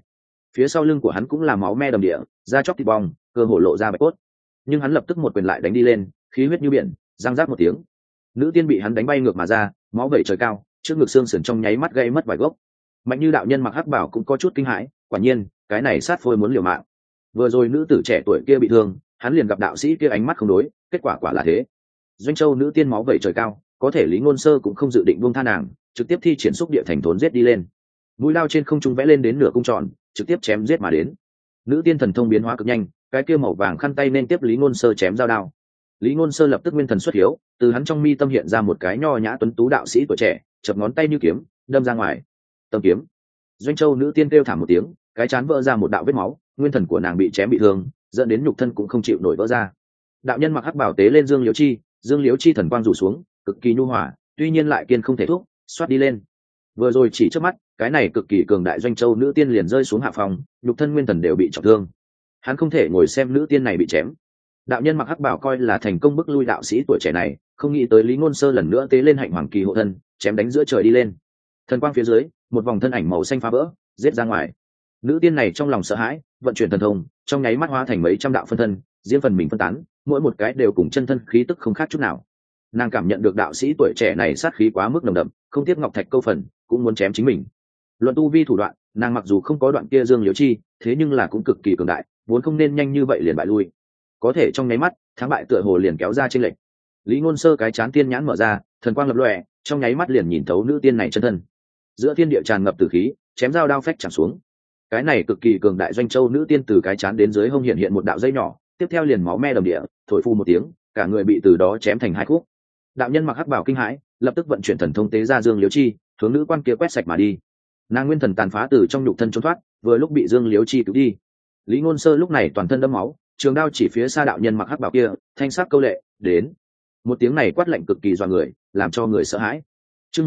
phía sau lưng của hắn cũng là máu me đầm địa, da chóc thịt bong, cơ hồ lộ ra bạch cốt. Nhưng hắn lập tức một quyền lại đánh đi lên, khí huyết như biển, răng rác một tiếng. Nữ tiên bị hắn đánh bay ngược mà ra, máu vẩy trời cao, trước ngực xương sườn trong nháy mắt gây mất vài gốc. Mạnh Như đạo nhân mặc hắc bảo cũng có chút kinh hãi, quả nhiên, cái này sát phôi muốn liều mạng. Vừa rồi nữ tử trẻ tuổi kia bị thương, hắn liền gặp đạo sĩ kia ánh mắt không đối, kết quả quả là thế. Doanh Châu nữ tiên máu vẩy trời cao, có thể Lý Ngôn Sơ cũng không dự định buông tha nàng, trực tiếp thi triển xúc địa thành thốn giết đi lên. Mũi lao trên không trung vẽ lên đến nửa cung tròn, trực tiếp chém giết mà đến. Nữ tiên thần thông biến hóa cực nhanh, cái kia màu vàng khăn tay nên tiếp Lý Ngôn Sơ chém giao đao. Lý Ngôn Sơ lập tức nguyên thần xuất hiếu, từ hắn trong mi tâm hiện ra một cái nho nhã tuấn tú đạo sĩ tuổi trẻ, chập ngón tay như kiếm, đâm ra ngoài. Tầm kiếm. Doanh Châu nữ tiên kêu thảm một tiếng, cái chán vỡ ra một đạo vết máu, nguyên thần của nàng bị chém bị thương, dẫn đến nhục thân cũng không chịu nổi vỡ ra. Đạo nhân mặc hắc bảo tế lên Dương Liễu Chi thần quang rủ xuống, cực kỳ nhu hòa, tuy nhiên lại kiên không thể thúc, xoát đi lên. Vừa rồi chỉ trước mắt, cái này cực kỳ cường đại Doanh Châu nữ tiên liền rơi xuống hạ phòng, nhục thân nguyên thần đều bị trọng thương. Hắn không thể ngồi xem nữ tiên này bị chém. Đạo nhân mặc hắc bảo coi là thành công bức lui đạo sĩ tuổi trẻ này, không nghĩ tới Lý Ngôn Sơ lần nữa tế lên hạnh hoàng kỳ hộ thân, chém đánh giữa trời đi lên. Thần quang phía dưới, một vòng thân ảnh màu xanh phá vỡ, giết ra ngoài. Nữ tiên này trong lòng sợ hãi, vận chuyển thần thông, trong nháy mắt hóa thành mấy trăm đạo phân thân, riêng phần mình phân tán, mỗi một cái đều cùng chân thân khí tức không khác chút nào. Nàng cảm nhận được đạo sĩ tuổi trẻ này sát khí quá mức nồng đậm, không tiếc ngọc thạch câu phần, cũng muốn chém chính mình. Luận tu vi thủ đoạn, nàng mặc dù không có đoạn kia Dương Liễu Chi, thế nhưng là cũng cực kỳ cường đại, vốn không nên nhanh như vậy liền bại lui. Có thể trong nháy mắt, thắng bại tựa hồ liền kéo ra trên lệnh. Lý Ngôn Sơ cái chán tiên nhãn mở ra, thần quang lập lòe, trong nháy mắt liền nhìn thấu nữ tiên này chân thân. Giữa thiên địa tràn ngập tử khí, chém dao đao phách chẳng xuống. Cái này cực kỳ cường đại Doanh Châu nữ tiên từ cái chán đến dưới hông hiện một đạo dây nhỏ, tiếp theo liền máu me đầm địa, thổi phu một tiếng, cả người bị từ đó chém thành hai khúc. Đạo nhân mặc hắc bảo kinh hãi, lập tức vận chuyển thần thông tế ra Dương Liễu Chi, hướng nữ quan kia quét sạch mà đi. Nàng nguyên thần tàn phá từ trong nhục thân trốn thoát, vừa lúc bị Dương Liễu Chi cứu đi. Lý Ngôn Sơ lúc này toàn thân đẫm máu, trường đao chỉ phía xa đạo nhân mặc hắc bảo kia, thanh sắc câu lệ, đến. Một tiếng này quát lạnh cực kỳ dọa người, làm cho người sợ hãi. Chương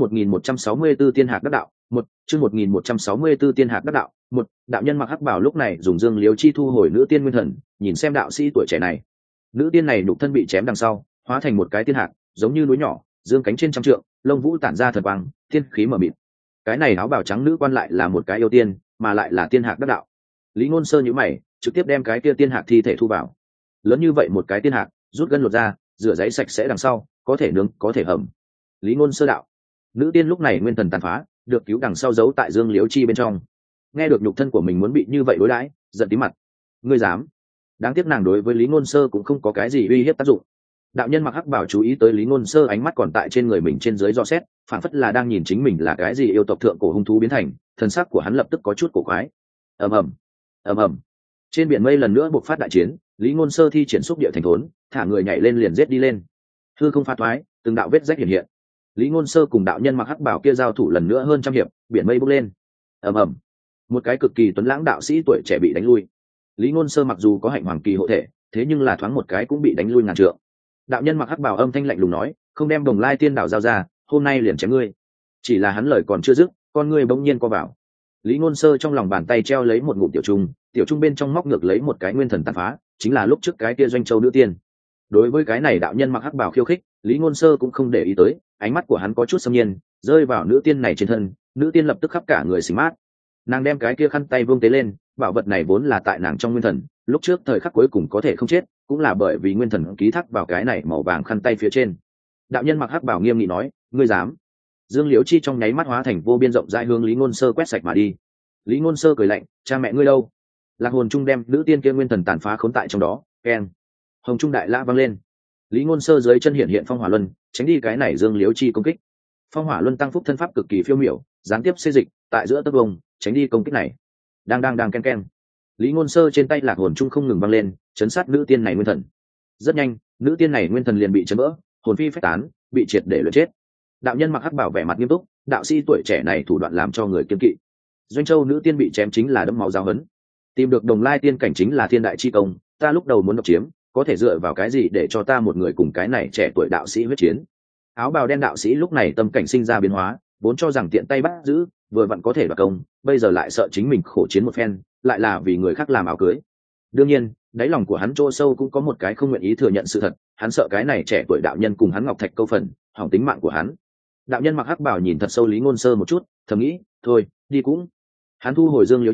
1164 Tiên Hạc đắc đạo, chương 1164 Tiên Hạc đắc đạo, đạo nhân mặc hắc bảo lúc này dùng Dương Liễu Chi thu hồi nữ tiên nguyên thần, nhìn xem đạo sĩ tuổi trẻ này. Nữ tiên này nhục thân bị chém đằng sau, hóa thành một cái tiên hạc, giống như núi nhỏ, dương cánh trên trăm trượng, lông vũ tản ra thần quang, tiên khí mở mịt. Cái này áo bào trắng nữ quan lại là một cái yêu tiên, mà lại là tiên hạc đắc đạo. Lý Ngôn Sơ nhíu mày, trực tiếp đem cái kia tiên hạc thi thể thu vào. Lớn như vậy một cái tiên hạc, rút gân lột ra, rửa giấy sạch sẽ đằng sau, có thể nướng, có thể hầm. Lý Ngôn Sơ đạo. Nữ tiên lúc này nguyên thần tàn phá, được cứu đằng sau giấu tại Dương Liễu Chi bên trong. Nghe được nhục thân của mình muốn bị như vậy đối đãi, giận tím mặt. Ngươi dám? Đáng tiếc nàng đối với Lý Ngôn Sơ cũng không có cái gì uy hiếp tác dụng. Đạo nhân mặc hắc bảo chú ý tới Lý Ngôn Sơ ánh mắt còn tại trên người mình trên dưới dò xét, phản phất là đang nhìn chính mình là cái gì yêu tộc thượng cổ hung thú biến thành, thần sắc của hắn lập tức có chút cổ quái. Ầm ầm, ầm ầm. Trên biển mây lần nữa bộc phát đại chiến, Lý Ngôn Sơ thi triển xúc địa thành thốn, thả người nhảy lên liền giết đi lên. Hư không phá thoái, từng đạo vết rách hiện hiện. Lý Ngôn Sơ cùng đạo nhân mặc hắc bảo kia giao thủ lần nữa hơn trăm hiệp, biển mây bốc lên. Ầm ầm. Một cái cực kỳ tuấn lãng đạo sĩ tuổi trẻ bị đánh lui. Lý Ngôn Sơ mặc dù có hạnh hoàng kỳ hộ thể, thế nhưng là thoáng một cái cũng bị đánh lui ngàn trượng. Đạo nhân mặc hắc bào âm thanh lạnh lùng nói, không đem Đồng Lai Tiên Đảo giao ra, hôm nay liền chém ngươi. Chỉ là hắn lời còn chưa dứt, con ngươi bỗng nhiên co vào. Lý Ngôn Sơ trong lòng bàn tay treo lấy một ngụm tiểu trung bên trong móc ngược lấy một cái nguyên thần tàn phá, chính là lúc trước cái kia Doanh Châu nữ tiên. Đối với cái này đạo nhân mặc hắc bào khiêu khích, Lý Ngôn Sơ cũng không để ý tới, ánh mắt của hắn có chút xâm nhiên, rơi vào nữ tiên này trên thân, nữ tiên lập tức khắp cả người xỉn mát. Nàng đem cái kia khăn tay vung tế lên, bảo vật này vốn là tại nàng trong nguyên thần, lúc trước thời khắc cuối cùng có thể không chết, cũng là bởi vì nguyên thần ký thác vào cái này màu vàng khăn tay phía trên. Đạo nhân mặc hắc bảo nghiêm nghị nói, ngươi dám? Dương Liễu Chi trong nháy mắt hóa thành vô biên rộng rãi hướng Lý Ngôn Sơ quét sạch mà đi. Lý Ngôn Sơ cười lạnh, cha mẹ ngươi đâu? Lạc hồn trung đem nữ tiên kia nguyên thần tàn phá khốn tại trong đó, keng. Hồng trung đại la vang lên. Lý Ngôn Sơ dưới chân hiện phong hỏa luân, tránh đi cái này Dương Liễu Chi công kích. Phong hỏa luân tăng phúc thân pháp cực kỳ phiêu miểu, gián tiếp xê dịch tại giữa tấc vông, tránh đi công kích này. Đang ken ken. Lý Ngôn Sơ trên tay lạc hồn trung không ngừng vang lên, chấn sát nữ tiên này nguyên thần. Rất nhanh, nữ tiên này nguyên thần liền bị chấn vỡ, hồn phi phách tán, bị triệt để luyện chết. Đạo nhân mặc hắc bảo vẻ mặt nghiêm túc, đạo sĩ tuổi trẻ này thủ đoạn làm cho người kiêng kỵ. Doanh Châu nữ tiên bị chém chính là đẫm máu giáo hấn. Tìm được Đồng Lai tiên cảnh chính là thiên đại chi công, ta lúc đầu muốn độc chiếm, có thể dựa vào cái gì để cho ta một người cùng cái này trẻ tuổi đạo sĩ huyết chiến? Áo bào đen đạo sĩ lúc này tâm cảnh sinh ra biến hóa, vốn cho rằng tiện tay bắt giữ, vừa vặn có thể đoạt công, bây giờ lại sợ chính mình khổ chiến một phen, lại là vì người khác làm áo cưới. Đương nhiên, đáy lòng của hắn chỗ sâu cũng có một cái không nguyện ý thừa nhận sự thật, hắn sợ cái này trẻ tuổi đạo nhân cùng hắn ngọc thạch câu phần, hỏng tính mạng của hắn. Đạo nhân mặc hắc bảo nhìn thật sâu Lý Ngôn Sơ một chút, thầm nghĩ, thôi, đi cũng. Hắn thu hồi Dương Liễu Chi,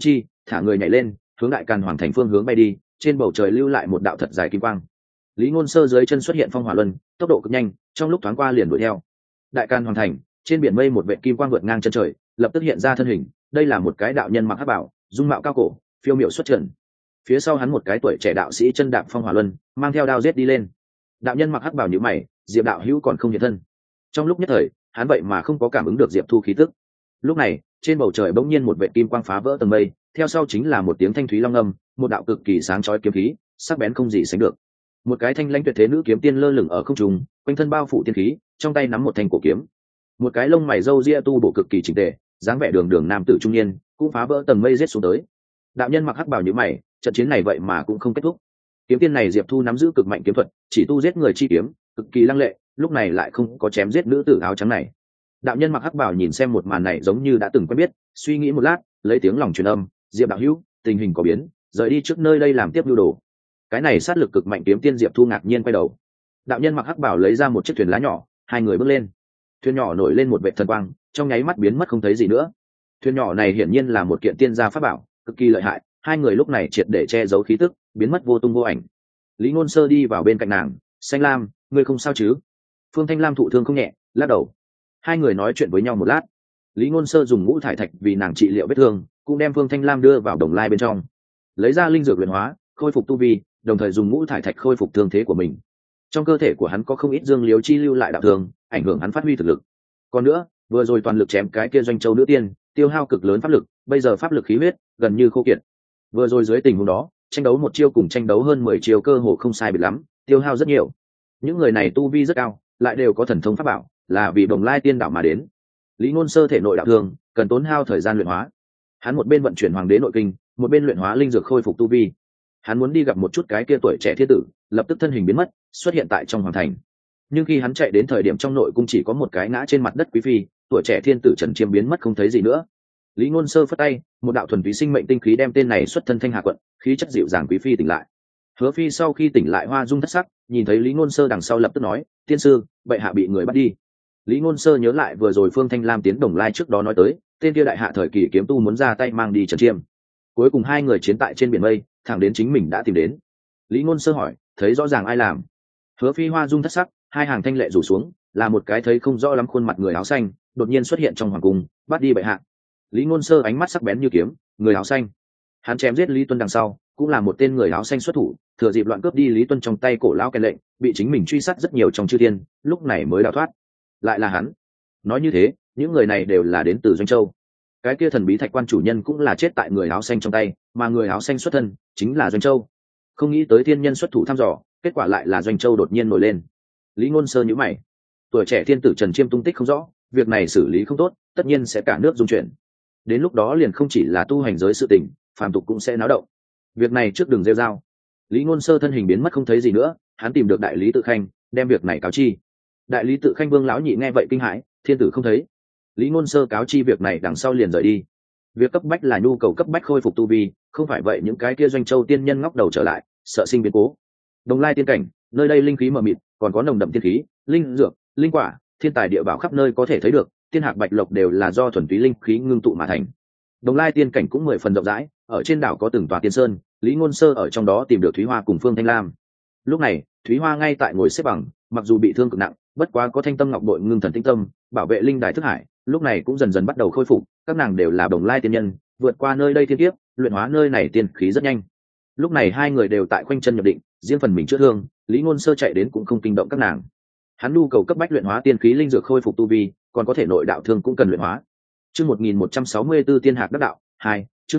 thả người nhảy lên hướng Đại Càn Hoàng thành phương hướng bay đi, trên bầu trời lưu lại một đạo thật dài kim quang. Lý Ngôn Sơ dưới chân xuất hiện phong hỏa luân, tốc độ cực nhanh, trong lúc thoáng qua liền đuổi theo. Đại Càn Hoàng thành, trên biển mây một vệt kim quang vượt ngang chân trời, lập tức hiện ra thân hình, đây là một cái đạo nhân mặc hắc bào, dung mạo cao cổ, phiêu miệu xuất trần. Phía sau hắn một cái tuổi trẻ đạo sĩ chân đạp phong hỏa luân, mang theo đao giết đi lên. Đạo nhân mặc hắc bào nhíu mày, Diệp đạo hữu còn không hiện thân. Trong lúc nhất thời, hắn vậy mà không có cảm ứng được Diệp Thu khí tức. Lúc này, trên bầu trời bỗng nhiên một vệt kim quang phá vỡ tầng mây, theo sau chính là một tiếng thanh thúy long âm, một đạo cực kỳ sáng chói kiếm khí, sắc bén không gì sánh được. Một cái thanh lãnh tuyệt thế nữ kiếm tiên lơ lửng ở không trung, quanh thân bao phủ tiên khí, trong tay nắm một thanh cổ kiếm. Một cái lông mày râu ria tu bổ cực kỳ chỉnh tề, dáng vẻ đường đường nam tử trung niên, cũng phá vỡ tầng mây giết xuống tới. Đạo nhân mặc hắc bào nhíu mày, trận chiến này vậy mà cũng không kết thúc. Kiếm tiên này Diệp Thu nắm giữ cực mạnh kiếm thuật, chỉ tu giết người chi kiếm, cực kỳ lăng lệ, lúc này lại không có chém giết nữ tử áo trắng này. Đạo nhân mặc hắc bào nhìn xem một màn này giống như đã từng quen biết, suy nghĩ một lát, lấy tiếng lòng truyền âm, Diệp đạo hữu, tình hình có biến, rời đi trước nơi đây làm tiếp lưu đồ. Cái này sát lực cực mạnh kiếm tiên Diệp Thu ngạc nhiên quay đầu. Đạo nhân mặc hắc bào lấy ra một chiếc thuyền lá nhỏ, hai người bước lên. Thuyền nhỏ nổi lên một vệt thần quang, trong nháy mắt biến mất không thấy gì nữa. Thuyền nhỏ này hiển nhiên là một kiện tiên gia pháp bảo, cực kỳ lợi hại. Hai người lúc này triệt để che giấu khí tức, biến mất vô tung vô ảnh. Lý Ngôn Sơ đi vào bên cạnh nàng, Xanh Lam, ngươi không sao chứ? Phương Thanh Lam thụ thương không nhẹ, lắc đầu. Hai người nói chuyện với nhau một lát. Lý Ngôn Sơ dùng ngũ thải thạch vì nàng trị liệu vết thương, cũng đem Phương Thanh Lam đưa vào đồng lai bên trong, lấy ra linh dược luyện hóa, khôi phục tu vi, đồng thời dùng ngũ thải thạch khôi phục thương thế của mình. Trong cơ thể của hắn có không ít dương liếu chi lưu lại đạo thương, ảnh hưởng hắn phát huy thực lực. Còn nữa, vừa rồi toàn lực chém cái kia doanh châu nữ tiên, tiêu hao cực lớn pháp lực, bây giờ pháp lực khí huyết gần như khô kiệt. Vừa rồi dưới tình huống đó, tranh đấu một chiêu cùng tranh đấu hơn 10 chiêu cơ hồ không sai biệt lắm, tiêu hao rất nhiều. Những người này tu vi rất cao, lại đều có thần thông pháp bảo, là vì Đồng Lai Tiên đạo mà đến. Lý Ngôn Sơ thể nội đạo thương, cần tốn hao thời gian luyện hóa. Hắn một bên vận chuyển hoàng đế nội kinh, một bên luyện hóa linh dược khôi phục tu vi. Hắn muốn đi gặp một chút cái kia tuổi trẻ thiên tử, lập tức thân hình biến mất, xuất hiện tại trong hoàng thành. Nhưng khi hắn chạy đến thời điểm trong nội cung chỉ có một cái ngã trên mặt đất quý phi, tuổi trẻ thiên tử Trần Chiêm biến mất không thấy gì nữa. Lý Ngôn Sơ phất tay, một đạo thuần túy sinh mệnh tinh khí đem tên này xuất thân Thanh Hà quận, khí chất dịu dàng quý phi tỉnh lại. Hứa phi sau khi tỉnh lại hoa dung thất sắc, nhìn thấy Lý Ngôn Sơ đằng sau lập tức nói, tiên sư, bệ hạ bị người bắt đi. Lý Ngôn Sơ nhớ lại vừa rồi Phương Thanh Lam tiến Đồng Lai trước đó nói tới, tên kia đại hạ thời kỳ kiếm tu muốn ra tay mang đi Trần Chiêm. Cuối cùng hai người chiến tại trên biển mây, thẳng đến chính mình đã tìm đến. Lý Ngôn Sơ hỏi, thấy rõ ràng ai làm? Hứa phi hoa dung thất sắc, hai hàng thanh lệ rủ xuống, là một cái thấy không rõ lắm khuôn mặt người áo xanh, đột nhiên xuất hiện trong hoàng cung, bắt đi bệ hạ. Lý Ngôn Sơ ánh mắt sắc bén như kiếm, người áo xanh. Hắn chém giết Lý Tuân đằng sau, cũng là một tên người áo xanh xuất thủ, thừa dịp loạn cướp đi Lý Tuân trong tay cổ lão kèn lệnh, bị chính mình truy sát rất nhiều trong chư thiên, lúc này mới đào thoát. Lại là hắn. Nói như thế, những người này đều là đến từ Doanh Châu. Cái kia thần bí thạch quan chủ nhân cũng là chết tại người áo xanh trong tay, mà người áo xanh xuất thân chính là Doanh Châu. Không nghĩ tới thiên nhân xuất thủ thăm dò, kết quả lại là Doanh Châu đột nhiên nổi lên. Lý Ngôn Sơ nhíu mày. Tuổi trẻ thiên tử Trần Chiêm tung tích không rõ, việc này xử lý không tốt, tất nhiên sẽ cả nước rung chuyển. Đến lúc đó liền không chỉ là tu hành giới sự tình, phàm tục cũng sẽ náo động. Việc này trước đường rêu rao. Lý Ngôn Sơ thân hình biến mất không thấy gì nữa, hắn tìm được đại lý Tự Khanh, đem việc này cáo chi. Đại lý Tự Khanh Vương lão nhị nghe vậy kinh hãi, thiên tử không thấy. Lý Ngôn Sơ cáo chi việc này đằng sau liền rời đi. Việc cấp bách là nhu cầu cấp bách khôi phục tu vi, không phải vậy những cái kia Doanh Châu tiên nhân ngóc đầu trở lại, sợ sinh biến cố. Đồng Lai tiên cảnh, nơi đây linh khí mờ mịt, còn có nồng đậm tiên khí, linh dược, linh quả, thiên tài địa bảo khắp nơi có thể thấy được, tiên hạc bạch lộc đều là do thuần túy linh khí ngưng tụ mà thành. Đồng Lai tiên cảnh cũng 10 phần rộng rãi, ở trên đảo có từng tòa tiên sơn, Lý Ngôn Sơ ở trong đó tìm được Thúy Hoa cùng Phương Thanh Lam. Lúc này, Thúy Hoa ngay tại ngồi xếp bằng, mặc dù bị thương cực nặng, bất quá có Thanh Tâm Ngọc Bội ngưng thần tinh tâm, bảo vệ linh đài thức hải, lúc này cũng dần dần bắt đầu khôi phục, các nàng đều là Đồng Lai tiên nhân, vượt qua nơi đây thiên kiếp, luyện hóa nơi này tiên khí rất nhanh. Lúc này hai người đều tại khoanh chân nhập định, riêng phần mình chữa thương, Lý Ngôn Sơ chạy đến cũng không kinh động các nàng. Hắn nhu cầu cấp bách luyện hóa tiên khí linh dược khôi phục tu vi, còn có thể nội đạo thương cũng cần luyện hóa. Chương 1164 Tiên Hạc đắc đạo 2, chương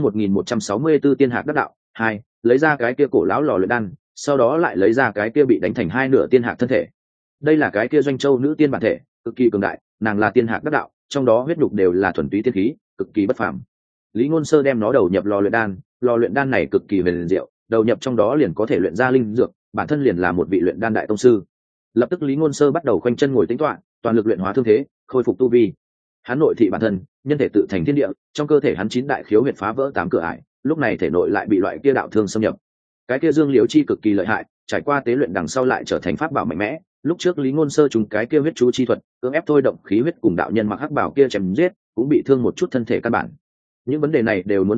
1164 Tiên Hạc đắc đạo 2, lấy ra cái kia cổ lão lò luyện đan, sau đó lại lấy ra cái kia bị đánh thành hai nửa tiên hạc thân thể. Đây là cái kia Doanh Châu nữ tiên bản thể, cực kỳ cường đại, nàng là tiên hạc đắc đạo, trong đó huyết nhục đều là thuần túy tiên khí, cực kỳ bất phàm. Lý Ngôn Sơ đem nó đầu nhập lò luyện đan này cực kỳ huyền diệu, đầu nhập trong đó liền có thể luyện ra linh dược, bản thân liền là một vị luyện đan đại tông sư. Lập tức Lý Ngôn Sơ bắt đầu khoanh chân ngồi tĩnh tọa, toàn lực luyện hóa thương thế, khôi phục tu vi. Hắn nội thị bản thân, nhân thể tự thành thiên địa, trong cơ thể hắn 9 đại khiếu huyệt phá vỡ 8 cửa ải, lúc này thể nội lại bị loại kia đạo thương xâm nhập. Cái kia dương liễu chi cực kỳ lợi hại, trải qua tế luyện đằng sau lại trở thành pháp bảo mạnh mẽ. Lúc trước Lý Ngôn Sơ trùng cái kia huyết chú chi thuật, cưỡng ép thôi động khí huyết cùng đạo nhân mặc hắc bảo kia chém giết, cũng bị thương một chút thân thể căn bản. Những vấn đề này đều muốn giải quyết,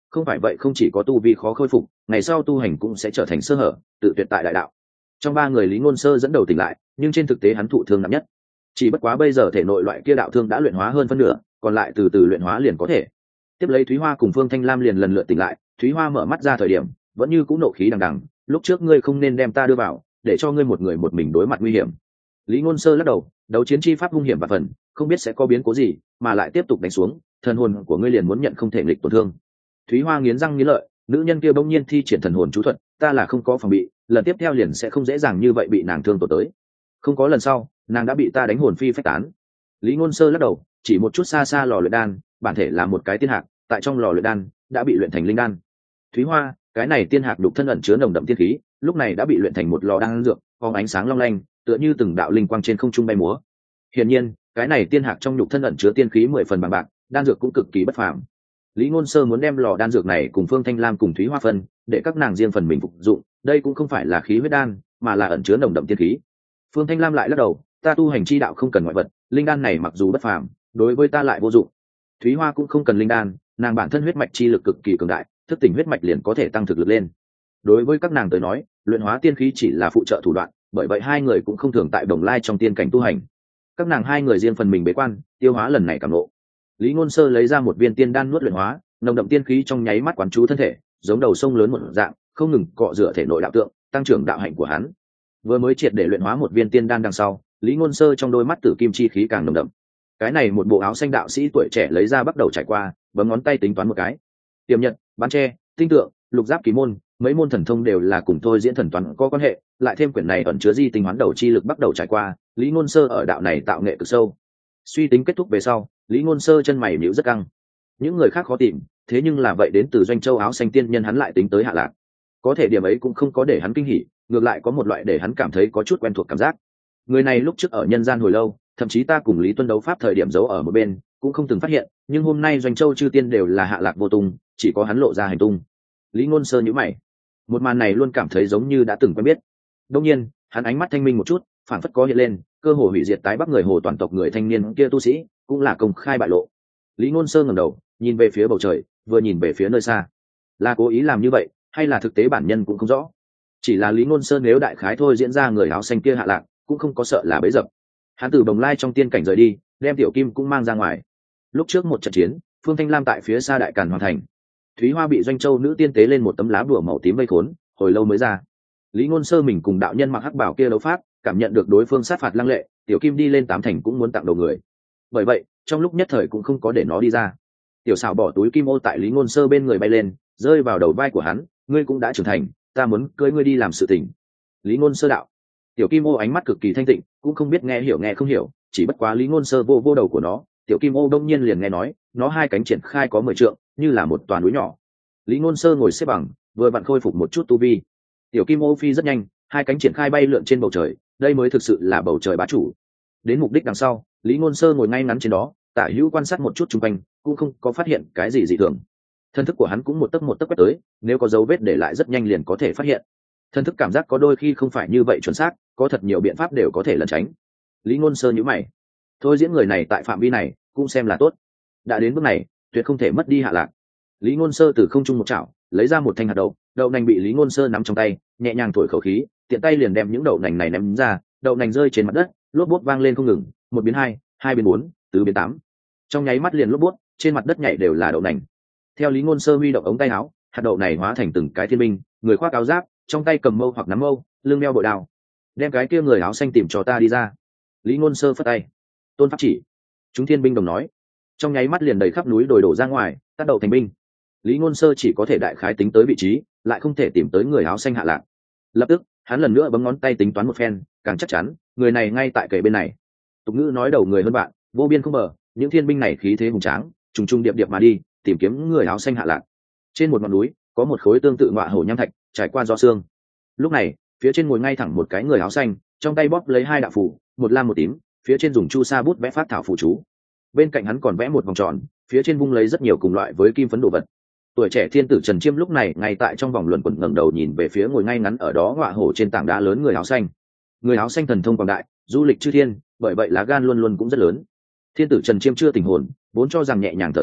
không phải vậy không chỉ có tu vi khó khôi phục, ngày sau tu hành cũng sẽ trở thành sơ hở, tự tuyệt tại đại đạo. Trong ba người Lý Ngôn Sơ dẫn đầu tỉnh lại, nhưng trên thực tế hắn thụ thương nặng nhất. Chỉ bất quá bây giờ thể nội loại kia đạo thương đã luyện hóa hơn phân nửa, còn lại từ từ luyện hóa liền có thể. Tiếp lấy Thúy Hoa cùng Phương Thanh Lam liền lần lượt tỉnh lại. Thúy Hoa mở mắt ra thời điểm vẫn như cũ nộ khí đằng đằng, lúc trước ngươi không nên đem ta đưa vào, để cho ngươi một người một mình đối mặt nguy hiểm. Lý Ngôn Sơ lắc đầu, đấu chiến chi pháp hung hiểm và phần, không biết sẽ có biến cố gì, mà lại tiếp tục đánh xuống, thần hồn của ngươi liền muốn nhận không thể nghịch tổn thương. Thúy Hoa nghiến răng nghiến lợi, nữ nhân kia bỗng nhiên thi triển thần hồn chú thuật, ta là không có phòng bị, lần tiếp theo liền sẽ không dễ dàng như vậy bị nàng thương tổn tới. Không có lần sau, nàng đã bị ta đánh hồn phi phách tán. Lý Ngôn Sơ lắc đầu, chỉ một chút xa xa lò luyện đan, bản thể là một cái tiên hạc, tại trong lò luyện đan đã bị luyện thành linh đan. Thúy Hoa, cái này tiên hạc đục thân ẩn chứa nồng đậm tiên khí, lúc này đã bị luyện thành một lò đan dược, phóng ánh sáng long lanh, tựa như từng đạo linh quang trên không trung bay múa. Hiển nhiên, cái này tiên hạc trong nhục thân ẩn chứa tiên khí 10 phần bằng bạc, đan dược cũng cực kỳ bất phàm. Lý Ngôn Sơ muốn đem lò đan dược này cùng Phương Thanh Lam cùng Thúy Hoa phân, để các nàng riêng phần mình phục dụng, đây cũng không phải là khí huyết đan, mà là ẩn chứa nồng đậm tiên khí. Phương Thanh Lam lại lắc đầu, ta tu hành chi đạo không cần ngoại vật, linh đan này mặc dù bất phàm, đối với ta lại vô dụng. Thúy Hoa cũng không cần linh đan, nàng bản thân huyết mạch chi lực cực kỳ cường đại, thức tỉnh huyết mạch liền có thể tăng thực lực lên. Đối với các nàng tới nói, luyện hóa tiên khí chỉ là phụ trợ thủ đoạn, bởi vậy hai người cũng không thường tại đồng lai trong tiên cảnh tu hành. Các nàng hai người riêng phần mình bế quan, tiêu hóa lần này cảm ngộ. Lý Ngôn Sơ lấy ra một viên tiên đan nuốt luyện hóa, nồng đậm tiên khí trong nháy mắt quán chú thân thể, giống đầu sông lớn một dạng, không ngừng cọ rửa thể nội đạo tượng, tăng trưởng đạo hạnh của hắn. Vừa mới triệt để luyện hóa một viên tiên đan đằng sau, Lý Ngôn Sơ trong đôi mắt tử kim chi khí càng nồng đậm. Cái này một bộ áo xanh đạo sĩ tuổi trẻ lấy ra bắt đầu trải qua, bấm ngón tay tính toán một cái. Tiềm nhật, bán tre, tinh tượng, lục giáp kỳ môn, mấy môn thần thông đều là cùng thôi diễn thần toán có quan hệ, lại thêm quyển này ẩn chứa di tinh hoán đầu chi lực bắt đầu trải qua, Lý Ngôn Sơ ở đạo này tạo nghệ cực sâu. Suy tính kết thúc về sau, Lý Ngôn Sơ chân mày nhíu rất căng. Những người khác khó tìm, thế nhưng là vậy đến từ Doanh Châu áo xanh tiên nhân hắn lại tính tới Hạ Lạc. Có thể điểm ấy cũng không có để hắn kinh hỉ, ngược lại có một loại để hắn cảm thấy có chút quen thuộc cảm giác. Người này lúc trước ở nhân gian hồi lâu, thậm chí ta cùng Lý Tuân đấu pháp thời điểm giấu ở một bên, cũng không từng phát hiện, nhưng hôm nay Doanh Châu chư tiên đều là Hạ Lạc vô tung, chỉ có hắn lộ ra hành tung. Lý Ngôn Sơ nhíu mày. Một màn này luôn cảm thấy giống như đã từng quen biết. Đương nhiên, hắn ánh mắt thanh minh một chút, phản phất có hiện lên, cơ hồ hủy diệt tái bắc người Hồ toàn tộc người thanh niên kia tu sĩ, cũng là công khai bại lộ. Lý Ngôn Sơ ngẩng đầu, nhìn về phía bầu trời, vừa nhìn về phía nơi xa. Là cố ý làm như vậy, hay là thực tế bản nhân cũng không rõ. Chỉ là Lý Ngôn Sơ nếu đại khái thôi diễn ra người áo xanh kia Hạ Lạc, cũng không có sợ là bẫy dập. Hắn từ Bồng Lai trong tiên cảnh rời đi, đem Tiểu Kim cũng mang ra ngoài. Lúc trước một trận chiến, Phương Thanh Lam tại phía xa đại càn hoàn thành. Thúy Hoa bị Doanh Châu nữ tiên tế lên một tấm lá bùa màu tím vây khốn, hồi lâu mới ra. Lý Ngôn Sơ mình cùng đạo nhân mặc hắc bảo kia đấu pháp, cảm nhận được đối phương sát phạt lăng lệ, Tiểu Kim đi lên tám thành cũng muốn tặng đầu người. Bởi vậy, trong lúc nhất thời cũng không có để nó đi ra. Tiểu Sảo bỏ túi kim ô tại Lý Ngôn Sơ bên người bay lên, rơi vào đầu vai của hắn, ngươi cũng đã trưởng thành, ta muốn cưới ngươi đi làm sự tình. Lý Ngôn Sơ đạo. Tiểu Kim ô ánh mắt cực kỳ thanh tịnh, cũng không biết nghe hiểu nghe không hiểu, chỉ bất quá Lý Ngôn Sơ vô vô đầu của nó, Tiểu Kim ô đông nhiên liền nghe nói, nó hai cánh triển khai có 10 trượng, như là một toàn núi nhỏ. Lý Ngôn Sơ ngồi xếp bằng, vừa vặn khôi phục một chút tu vi. Tiểu Kim ô phi rất nhanh, hai cánh triển khai bay lượn trên bầu trời, đây mới thực sự là bầu trời bá chủ. Đến mục đích đằng sau, Lý Ngôn Sơ ngồi ngay ngắn trên đó, tả hữu quan sát một chút xung quanh, cũng không có phát hiện cái gì dị thường. Thân thức của hắn cũng một tấc quét tới, nếu có dấu vết để lại rất nhanh liền có thể phát hiện. Thân thức cảm giác có đôi khi không phải như vậy chuẩn xác, có thật nhiều biện pháp đều có thể lẩn tránh. Lý Ngôn Sơ nhíu mày, thôi diễn người này tại phạm vi này cũng xem là tốt, đã đến bước này tuyệt không thể mất đi Hạ Lạc. Lý Ngôn Sơ từ không trung một chảo lấy ra một thanh hạt đậu, đậu nành bị Lý Ngôn Sơ nắm trong tay, nhẹ nhàng thổi khẩu khí, tiện tay liền đem những đậu nành này ném ra, đậu nành rơi trên mặt đất, lốp bốp vang lên không ngừng, 1 biến 2, 2 biến 4, 4 biến 8. Trong nháy mắt liền lốp bốp, trên mặt đất nhảy đều là đậu nành. Theo Lý Ngôn Sơ huy động ống tay áo, hạt đậu này hóa thành từng cái thiên binh, người khoác áo giáp, trong tay cầm mâu hoặc nắm mâu, lưng đeo bội đao. Đem cái kia người áo xanh tìm cho ta đi ra. Lý Ngôn Sơ phất tay. Tôn pháp chỉ. Chúng thiên binh đồng nói. Trong nháy mắt liền đầy khắp núi đồi đổ ra ngoài, tác đầu thành binh. Lý Ngôn Sơ chỉ có thể đại khái tính tới vị trí, lại không thể tìm tới người áo xanh Hạ Lạc. Lập tức, hắn lần nữa bấm ngón tay tính toán một phen, càng chắc chắn, người này ngay tại kề bên này. Tục ngữ nói đầu người hơn bạn, vô biên không bờ, những thiên binh này khí thế hùng tráng, trùng trùng điệp điệp mà đi, tìm kiếm người áo xanh Hạ Lạc. Trên một ngọn núi, có một khối tương tự ngọa hổ nham thạch, trải qua gió sương. Lúc này, phía trên ngồi ngay thẳng một cái người áo xanh, trong tay bóp lấy 2 đạo phù, một lam một tím, phía trên dùng chu sa bút vẽ phát thảo phù chú. Bên cạnh hắn còn vẽ một vòng tròn, phía trên vung lấy rất nhiều cùng loại với kim phấn đồ vật. Tuổi trẻ thiên tử Trần Chiêm lúc này ngay tại trong vòng luẩn quẩn ngẩng đầu nhìn về phía ngồi ngay ngắn ở đó ngọa hổ trên tảng đá lớn người áo xanh. Người áo xanh thần thông quảng đại, du lịch chư thiên, bởi vậy lá gan luôn luôn cũng rất lớn. Thiên tử Trần Chiêm chưa tỉnh hồn, vốn cho rằng nhẹ nhàng thở ra,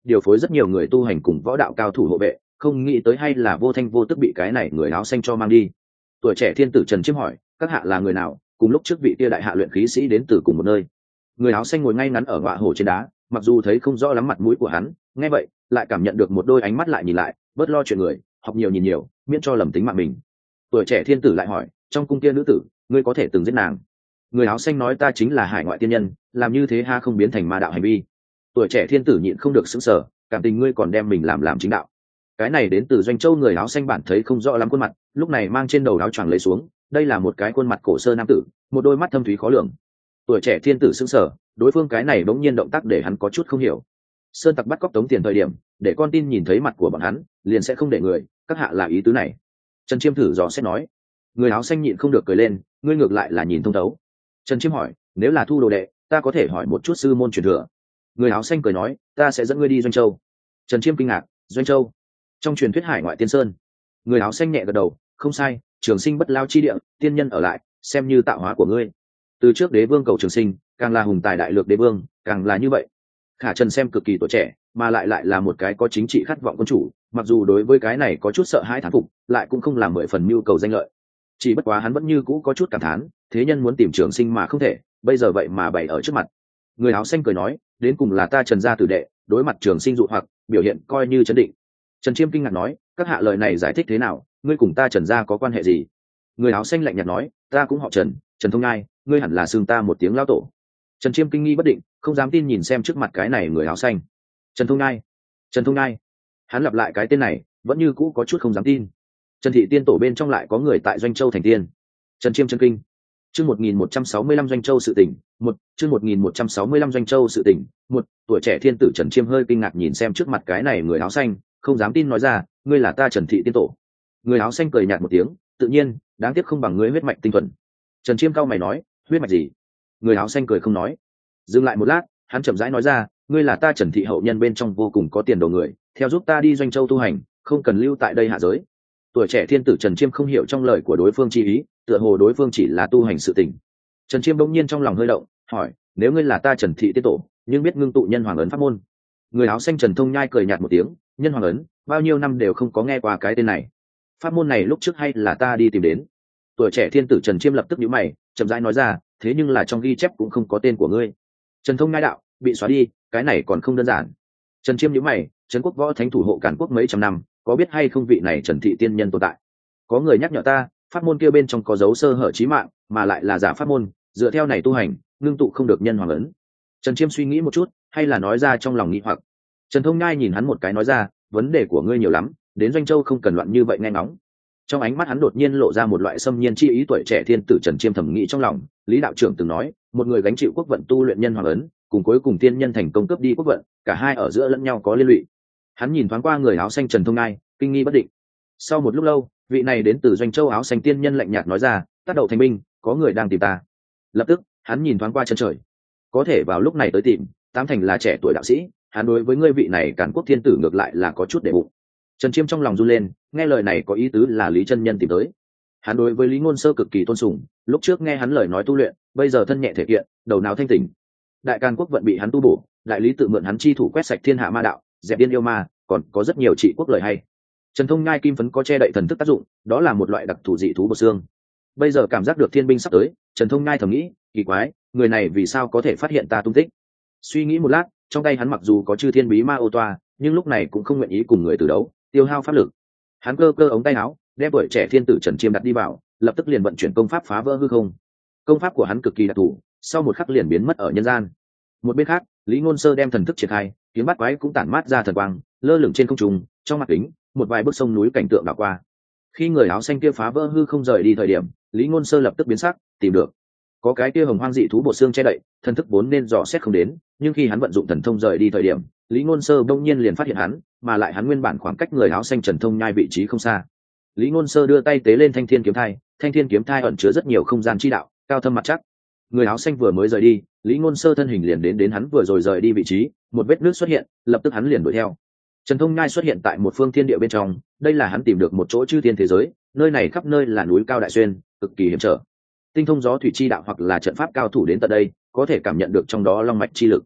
điều phối rất nhiều người tu hành cùng võ đạo cao thủ hộ vệ, không nghĩ tới hay là vô thanh vô tức bị cái này người áo xanh cho mang đi. Tuổi trẻ thiên tử Trần Chiêm hỏi, các hạ là người nào, cùng lúc trước vị kia đại hạ luyện khí sĩ đến từ cùng một nơi. Người áo xanh ngồi ngay ngắn ở ngọa hổ trên đá, mặc dù thấy không rõ lắm mặt mũi của hắn, nghe vậy lại cảm nhận được một đôi ánh mắt lại nhìn lại, bớt lo chuyện người, học nhiều nhìn nhiều, miễn cho lầm tính mạng mình. Tuổi trẻ thiên tử lại hỏi, trong cung kia nữ tử, ngươi có thể từng giết nàng? Người áo xanh nói, ta chính là hải ngoại tiên nhân, làm như thế ha không biến thành ma đạo hành vi. Tuổi trẻ thiên tử nhịn không được sững sờ, cảm tình ngươi còn đem mình làm chính đạo. Cái này đến từ Doanh Châu người áo xanh bản thấy không rõ lắm khuôn mặt, lúc này mang trên đầu áo choàng lấy xuống, đây là một cái khuôn mặt cổ sơ nam tử, một đôi mắt thâm thúy khó lường. Tuổi trẻ thiên tử sững sờ, đối phương cái này bỗng nhiên động tác để hắn có chút không hiểu. Sơn tặc bắt cóc tống tiền thời điểm, để con tin nhìn thấy mặt của bọn hắn, liền sẽ không để người, các hạ là ý tứ này. Trần Chiêm thử dò xét nói. Người áo xanh nhịn không được cười lên, ngươi ngược lại là nhìn thông thấu. Trần Chiêm hỏi, nếu là thu đồ đệ, ta có thể hỏi một chút sư môn truyền thừa. Người áo xanh cười nói, ta sẽ dẫn ngươi đi Doanh Châu. Trần Chiêm kinh ngạc, Doanh Châu? Trong truyền thuyết hải ngoại tiên sơn. Người áo xanh nhẹ gật đầu, không sai, trường sinh bất lao chi địa, tiên nhân ở lại, xem như tạo hóa của ngươi. Từ trước đế vương cầu trường sinh, càng là hùng tài đại lược đế vương, càng là như vậy. Khả Trần xem cực kỳ tuổi trẻ, mà lại là một cái có chính trị khát vọng quân chủ, mặc dù đối với cái này có chút sợ hãi thán phục, lại cũng không làm 10 phần nhu cầu danh lợi. Chỉ bất quá hắn vẫn như cũ có chút cảm thán, thế nhân muốn tìm trường sinh mà không thể, bây giờ vậy mà bày ở trước mặt. Người áo xanh cười nói, đến cùng là ta Trần gia tử đệ, đối mặt trường sinh dụ hoặc, biểu hiện coi như chấn định. Trần Chiêm kinh ngạc nói, các hạ lời này giải thích thế nào, ngươi cùng ta Trần gia có quan hệ gì? Người áo xanh lạnh nhạt nói, ta cũng họ Trần, Trần Thông Nhai, ngươi hẳn là xưng ta một tiếng lão tổ. Trần Chiêm kinh nghi bất định, không dám tin nhìn xem trước mặt cái này người áo xanh. Trần Thông Nhai, Trần Thông Nhai. Hắn lặp lại cái tên này, vẫn như cũ có chút không dám tin. Trần thị tiên tổ bên trong lại có người tại Doanh Châu thành tiên. Trần Chiêm chân kinh. Chương 1165 Doanh Châu sự tình, chương 1165 Doanh Châu sự tình, tuổi trẻ thiên tử Trần Chiêm hơi kinh ngạc nhìn xem trước mặt cái này người áo xanh, không dám tin nói ra, ngươi là ta Trần thị tiên tổ. Người áo xanh cười nhạt một tiếng, tự nhiên, đáng tiếc không bằng ngươi huyết mạch tinh thuần. Trần Chiêm cau mày nói, huyết mạch gì? Người áo xanh cười không nói. Dừng lại một lát, hắn chậm rãi nói ra, ngươi là ta Trần thị hậu nhân bên trong vô cùng có tiền đồ người, theo giúp ta đi Doanh Châu tu hành, không cần lưu tại đây hạ giới. Tuổi trẻ thiên tử Trần Chiêm không hiểu trong lời của đối phương chi ý, tựa hồ đối phương chỉ là tu hành sự tình. Trần Chiêm bỗng nhiên trong lòng hơi động, hỏi, nếu ngươi là ta Trần thị tiên tổ, nhưng biết ngưng tụ nhân hoàng ấn pháp môn? Người áo xanh Trần Thông Nhai cười nhạt một tiếng, nhân hoàng ấn, bao nhiêu năm đều không có nghe qua cái tên này. Pháp môn này lúc trước hay là ta đi tìm đến? Tuổi trẻ thiên tử Trần Chiêm lập tức nhíu mày, chậm rãi nói ra, thế nhưng là trong ghi chép cũng không có tên của ngươi. Trần Thông Nhai đạo, bị xóa đi, cái này còn không đơn giản. Trần Chiêm nhíu mày, Trấn Quốc Võ Thánh thủ hộ Càn Quốc mấy trăm năm, có biết hay không vị này Trần thị tiên nhân tồn tại? Có người nhắc nhở ta, pháp môn kia bên trong có dấu sơ hở chí mạng, mà lại là giả pháp môn, dựa theo này tu hành, ngưng tụ không được nhân hoàng ấn. Trần Chiêm suy nghĩ một chút, hay là nói ra trong lòng nghi hoặc. Trần Thông Nhai nhìn hắn một cái nói ra, vấn đề của ngươi nhiều lắm, đến Doanh Châu không cần loạn như vậy nghe ngóng. Trong ánh mắt hắn đột nhiên lộ ra một loại xâm nhiên chi ý. Tuổi trẻ thiên tử Trần Chiêm thầm nghĩ trong lòng, Lý đạo trưởng từng nói, một người gánh chịu quốc vận tu luyện nhân hoàng ấn, cùng cuối cùng tiên nhân thành công cướp đi quốc vận, cả hai ở giữa lẫn nhau có liên lụy. Hắn nhìn thoáng qua người áo xanh Trần Thông Nhai, kinh nghi bất định. Sau một lúc lâu, vị này đến từ Doanh Châu áo xanh tiên nhân lạnh nhạt nói ra, tác đầu thành binh, có người đang tìm ta. Lập tức hắn nhìn thoáng qua chân trời, có thể vào lúc này tới tìm, tám thành là trẻ tuổi đạo sĩ. Hắn đối với ngươi vị này Càn Quốc thiên tử ngược lại là có chút để bụng. Trần Chiêm trong lòng run lên, nghe lời này có ý tứ là Lý chân nhân tìm tới. Hắn đối với Lý Ngôn Sơ cực kỳ tôn sùng, lúc trước nghe hắn lời nói tu luyện, bây giờ thân nhẹ thể kiện, đầu não thanh tỉnh. Đại Càn Quốc vận bị hắn tu bổ, đại lý tự mượn hắn chi thủ quét sạch thiên hạ ma đạo, dẹp điên yêu ma, còn có rất nhiều trị quốc lời hay. Trần Thông Nhai kim phấn có che đậy thần thức tác dụng, đó là một loại đặc thù dị thú bột xương. Bây giờ cảm giác được thiên binh sắp tới, Trần Thông Nhai thầm nghĩ, kỳ quái, người này vì sao có thể phát hiện ta tung tích? Suy nghĩ một lát, trong tay hắn mặc dù có chư thiên bí ma ô toa, nhưng lúc này cũng không nguyện ý cùng người từ đấu, tiêu hao pháp lực. Hắn cơ ống tay áo, đem tuổi trẻ thiên tử Trần Chiêm đặt đi vào, lập tức liền vận chuyển công pháp phá vỡ hư không. Công pháp của hắn cực kỳ đặc thù, sau một khắc liền biến mất ở nhân gian. Một bên khác, Lý Ngôn Sơ đem thần thức triển khai, kiếm bắt quái cũng tản mát ra thần quang, lơ lửng trên không trung, trong mặt kính, một vài bức sông núi cảnh tượng đảo qua. Khi người áo xanh kia phá vỡ hư không rời đi thời điểm, Lý Ngôn Sơ lập tức biến sắc, tìm được. Có cái kia hồng hoang dị thú bộ xương che đậy, thần thức vốn nên dò xét không đến, nhưng khi hắn vận dụng thần thông rời đi thời điểm, Lý Ngôn Sơ đông nhiên liền phát hiện hắn, mà lại hắn nguyên bản khoảng cách người áo xanh Trần Thông Nhai vị trí không xa. Lý Ngôn Sơ đưa tay tế lên thanh thiên kiếm thai ẩn chứa rất nhiều không gian chi đạo, cao thâm mặt chắc. Người áo xanh vừa mới rời đi, Lý Ngôn Sơ thân hình liền đến hắn vừa rồi rời đi vị trí, một vết nước xuất hiện, lập tức hắn liền đuổi theo. Trần Thông Nhai xuất hiện tại một phương thiên địa bên trong, đây là hắn tìm được một chỗ chư thiên thế giới, nơi này khắp nơi là núi cao đại xuyên, cực kỳ hiểm trở. Tinh thông gió thủy chi đạo hoặc là trận pháp cao thủ đến tận đây, có thể cảm nhận được trong đó long mạch chi lực.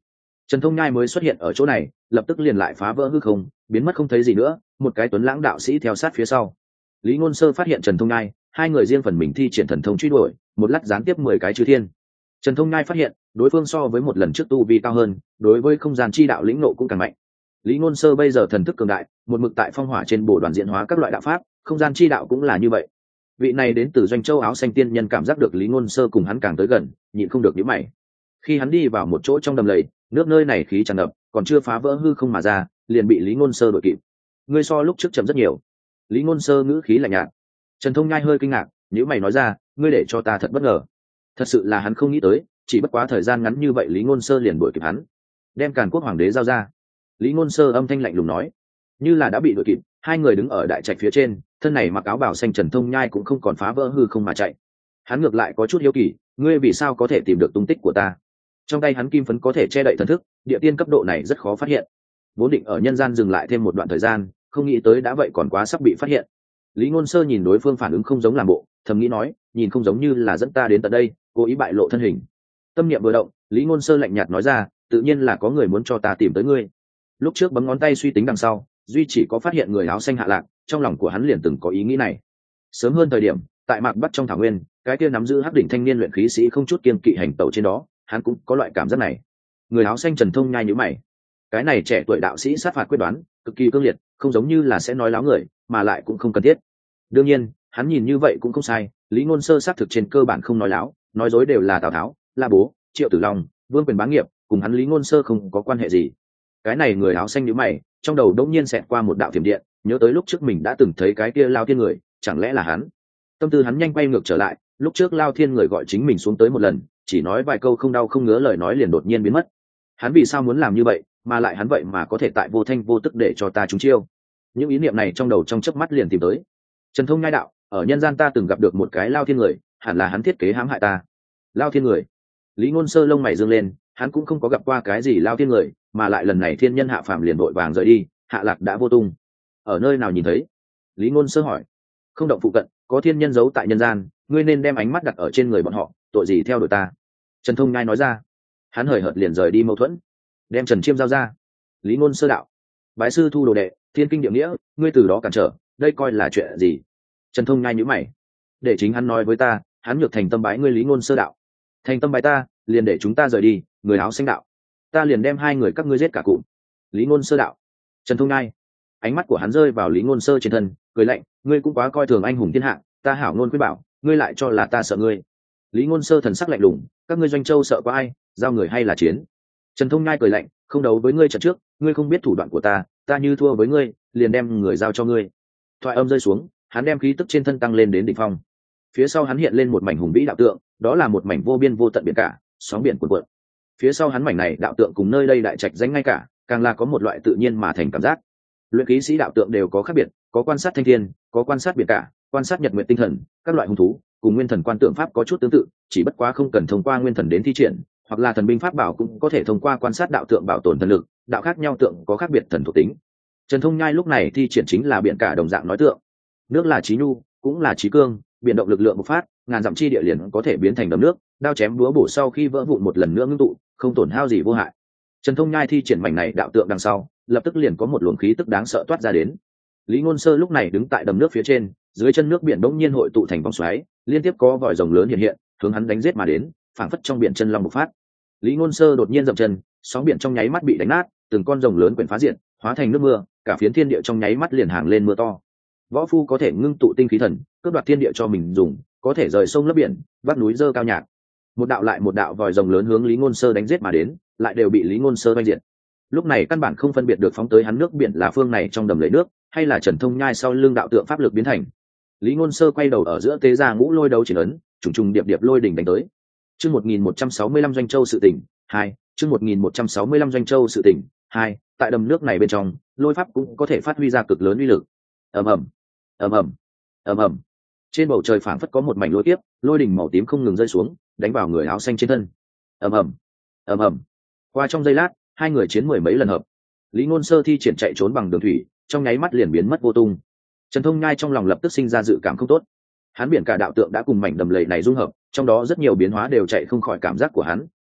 Trần Thông Nhai mới xuất hiện ở chỗ này, lập tức liền lại phá vỡ hư không, biến mất không thấy gì nữa, một cái tuấn lãng đạo sĩ theo sát phía sau. Lý Ngôn Sơ phát hiện Trần Thông Nhai, hai người riêng phần mình thi triển thần thông truy đuổi, một lát gián tiếp 10 cái chư thiên. Trần Thông Nhai phát hiện, đối phương so với một lần trước tu vi cao hơn, đối với không gian chi đạo lĩnh ngộ cũng càng mạnh. Lý Ngôn Sơ bây giờ thần thức cường đại, một mực tại phong hỏa trên bổ đoàn diễn hóa các loại đạo pháp, không gian chi đạo cũng là như vậy. Vị này đến từ Doanh Châu áo xanh tiên nhân cảm giác được Lý Ngôn Sơ cùng hắn càng tới gần, nhịn không được nhíu mày. Khi hắn đi vào một chỗ trong đầm lầy, nước nơi này khí tràn ngập, còn chưa phá vỡ hư không mà ra, liền bị Lý Ngôn Sơ đuổi kịp. Ngươi so lúc trước chậm rất nhiều. Lý Ngôn Sơ ngữ khí lạnh nhạt. Trần Thông Nhai hơi kinh ngạc, nhíu mày nói ra, ngươi để cho ta thật bất ngờ. Thật sự là hắn không nghĩ tới, chỉ bất quá thời gian ngắn như vậy Lý Ngôn Sơ liền đuổi kịp hắn. Đem Càn Quốc hoàng đế giao ra. Lý Ngôn Sơ âm thanh lạnh lùng nói. Như là đã bị đuổi kịp, hai người đứng ở đại trạch phía trên, thân này mặc áo bào xanh Trần Thông Nhai cũng không còn phá vỡ hư không mà chạy. Hắn ngược lại có chút hiếu kỳ, ngươi vì sao có thể tìm được tung tích của ta? Trong tay hắn kim phấn có thể che đậy thần thức, địa tiên cấp độ này rất khó phát hiện. Vốn định ở nhân gian dừng lại thêm một đoạn thời gian, không nghĩ tới đã vậy còn quá sắp bị phát hiện. Lý Ngôn Sơ nhìn đối phương phản ứng không giống làm bộ, thầm nghĩ nói, nhìn không giống như là dẫn ta đến tận đây, cố ý bại lộ thân hình. Tâm niệm vừa động, Lý Ngôn Sơ lạnh nhạt nói ra, tự nhiên là có người muốn cho ta tìm tới ngươi. Lúc trước bấm ngón tay suy tính đằng sau, duy chỉ có phát hiện người áo xanh hạ lạc, trong lòng của hắn liền từng có ý nghĩ này. Sớm hơn thời điểm, tại Mạc Bắc trong thảo nguyên, cái kia nắm giữ hắc đỉnh thanh niên luyện khí sĩ không chút kiêng kỵ hành tẩu trên đó, hắn cũng có loại cảm giác này. Người áo xanh Trần Thông Nhai nhíu mày. Cái này trẻ tuổi đạo sĩ sát phạt quyết đoán, cực kỳ cương liệt, không giống như là sẽ nói láo người, mà lại cũng không cần thiết. Đương nhiên, hắn nhìn như vậy cũng không sai, Lý Ngôn Sơ xác thực trên cơ bản không nói láo, nói dối đều là Tào Tháo, La Bố, Triệu Tử Long, Vương Quyền bá nghiệp, cùng hắn Lý Ngôn Sơ không có quan hệ gì. Cái này người áo xanh nhíu mày, trong đầu đột nhiên xẹt qua một đạo thiểm điện, nhớ tới lúc trước mình đã từng thấy cái kia Lao Thiên người, chẳng lẽ là hắn? Tâm tư hắn nhanh quay ngược trở lại, lúc trước Lao Thiên người gọi chính mình xuống tới một lần, chỉ nói vài câu không đau không ngứa lời nói liền đột nhiên biến mất. Hắn vì sao muốn làm như vậy, mà lại hắn vậy mà có thể tại vô thanh vô tức để cho ta trúng chiêu? Những ý niệm này trong đầu trong chớp mắt liền tìm tới. Trần Thông Nhai đạo, ở nhân gian ta từng gặp được một cái Lao Thiên người, hẳn là hắn thiết kế hãm hại ta. Lao Thiên người? Lý Ngôn Sơ lông mày dương lên, hắn cũng không có gặp qua cái gì Lao Thiên người, mà lại lần này thiên nhân hạ phàm liền vội vàng rời đi, hạ lạc đã vô tung. Ở nơi nào nhìn thấy? Lý Ngôn Sơ hỏi. Không động phụ cận, có thiên nhân giấu tại nhân gian, ngươi nên đem ánh mắt đặt ở trên người bọn họ, tội gì theo đuổi ta? Trần Thông Nhai nói ra. Hắn hời hợt liền rời đi mâu thuẫn, đem Trần Chiêm giao ra. Lý Ngôn Sơ đạo, bái sư thu đồ đệ, thiên kinh địa nghĩa, ngươi từ đó cản trở, đây coi là chuyện gì? Trần Thông Nhai nhíu mày. Để chính hắn nói với ta, hắn nhược thành tâm bái ngươi. Lý Ngôn Sơ đạo, thành tâm bái ta, liền để chúng ta rời đi. Người áo xanh đạo, ta liền đem hai người các ngươi giết cả cụm. Lý Ngôn Sơ đạo. Trần Thông Nhai, ánh mắt của hắn rơi vào Lý Ngôn Sơ trên thân, cười lạnh, ngươi cũng quá coi thường anh hùng thiên hạ, ta hảo ngôn khuyên bảo, ngươi lại cho là ta sợ ngươi. Lý Ngôn Sơ thần sắc lạnh lùng, các ngươi Doanh Châu sợ có ai, giao người hay là chiến? Trần Thông Nhai cười lạnh, không đấu với ngươi trận trước, ngươi không biết thủ đoạn của ta, ta như thua với ngươi, liền đem người giao cho ngươi. Thoại âm rơi xuống, hắn đem khí tức trên thân tăng lên đến đỉnh phong. Phía sau hắn hiện lên một mảnh hùng vĩ đạo tượng, đó là một mảnh vô biên vô tận biển cả, sóng biển cuồn cuộn. Phía sau hắn mảnh này đạo tượng cùng nơi đây đại trạch danh ngay cả, càng là có một loại tự nhiên mà thành cảm giác. Luyện khí sĩ đạo tượng đều có khác biệt, có quan sát thanh thiên, có quan sát biển cả, quan sát nhật nguyệt tinh thần, các loại hung thú, cùng nguyên thần quan tượng pháp có chút tương tự, chỉ bất quá không cần thông qua nguyên thần đến thi triển, hoặc là thần binh pháp bảo cũng có thể thông qua quan sát đạo tượng bảo tồn thần lực, đạo khác nhau tượng có khác biệt thần thuộc tính. Trần Thông Nhai lúc này thi triển chính là biển cả đồng dạng nói tượng. Nước là chí nhu, cũng là chí cương, biển động lực lượng bộc phát, ngàn dặm chi địa liền có thể biến thành đầm nước, đao chém búa bổ sau khi vỡ vụn một lần nữa ngưng tụ, không tổn hao gì vô hại. Trần Thông Nhai thi triển mảnh này đạo tượng đằng sau, lập tức liền có một luồng khí tức đáng sợ toát ra đến. Lý Ngôn Sơ lúc này đứng tại đầm nước phía trên, dưới chân nước biển bỗng nhiên hội tụ thành vòng xoáy, liên tiếp có vòi rồng lớn hiện hiện, hướng hắn đánh giết mà đến, phảng phất trong biển chân long bộc phát. Lý Ngôn Sơ đột nhiên dậm chân, sóng biển trong nháy mắt bị đánh nát, từng con rồng lớn quyển phá diện, hóa thành nước mưa, cả phiến thiên địa trong nháy mắt liền hàng lên mưa to. Võ phu có thể ngưng tụ tinh khí thần, cướp đoạt thiên địa cho mình dùng, có thể rời sông lấp biển, vác núi dơ cao nhạc. Một đạo lại một đạo vòi rồng lớn hướng Lý Ngôn Sơ đánh giết mà đến, lại đều bị Lý Ngôn Sơ vây diệt. Lúc này căn bản không phân biệt được phóng tới hắn nước biển là phương này trong đầm lầy nước, hay là Trần Thông Nhai sau lưng đạo tượng pháp lực biến thành. Lý Ngôn Sơ quay đầu ở giữa tế ra ngũ lôi đấu triển ấn, trùng trùng điệp điệp lôi đỉnh đánh tới. Chương 1165 Doanh Châu sự tỉnh 2, chương 1165 Doanh Châu sự tỉnh 2, tại đầm nước này bên trong, lôi pháp cũng có thể phát huy ra cực lớn uy lực. Ầm ầm, ầm ầm, ầm ầm. Trên bầu trời phảng phất có một mảnh lôi kiếp, lôi đỉnh màu tím không ngừng rơi xuống, đánh vào người áo xanh trên thân. Ầm ầm, ầm ầm. Qua trong giây lát, hai người chiến mười mấy lần hợp. Lý Ngôn Sơ thi triển chạy trốn bằng đường thủy, trong nháy mắt liền biến mất vô tung. Trần Thông Nhai trong lòng lập tức sinh ra dự cảm không tốt. Hắn biển cả đạo tượng đã cùng mảnh đầm lầy này dung hợp, trong đó rất nhiều biến hóa đều chạy không khỏi cảm giác của hắn,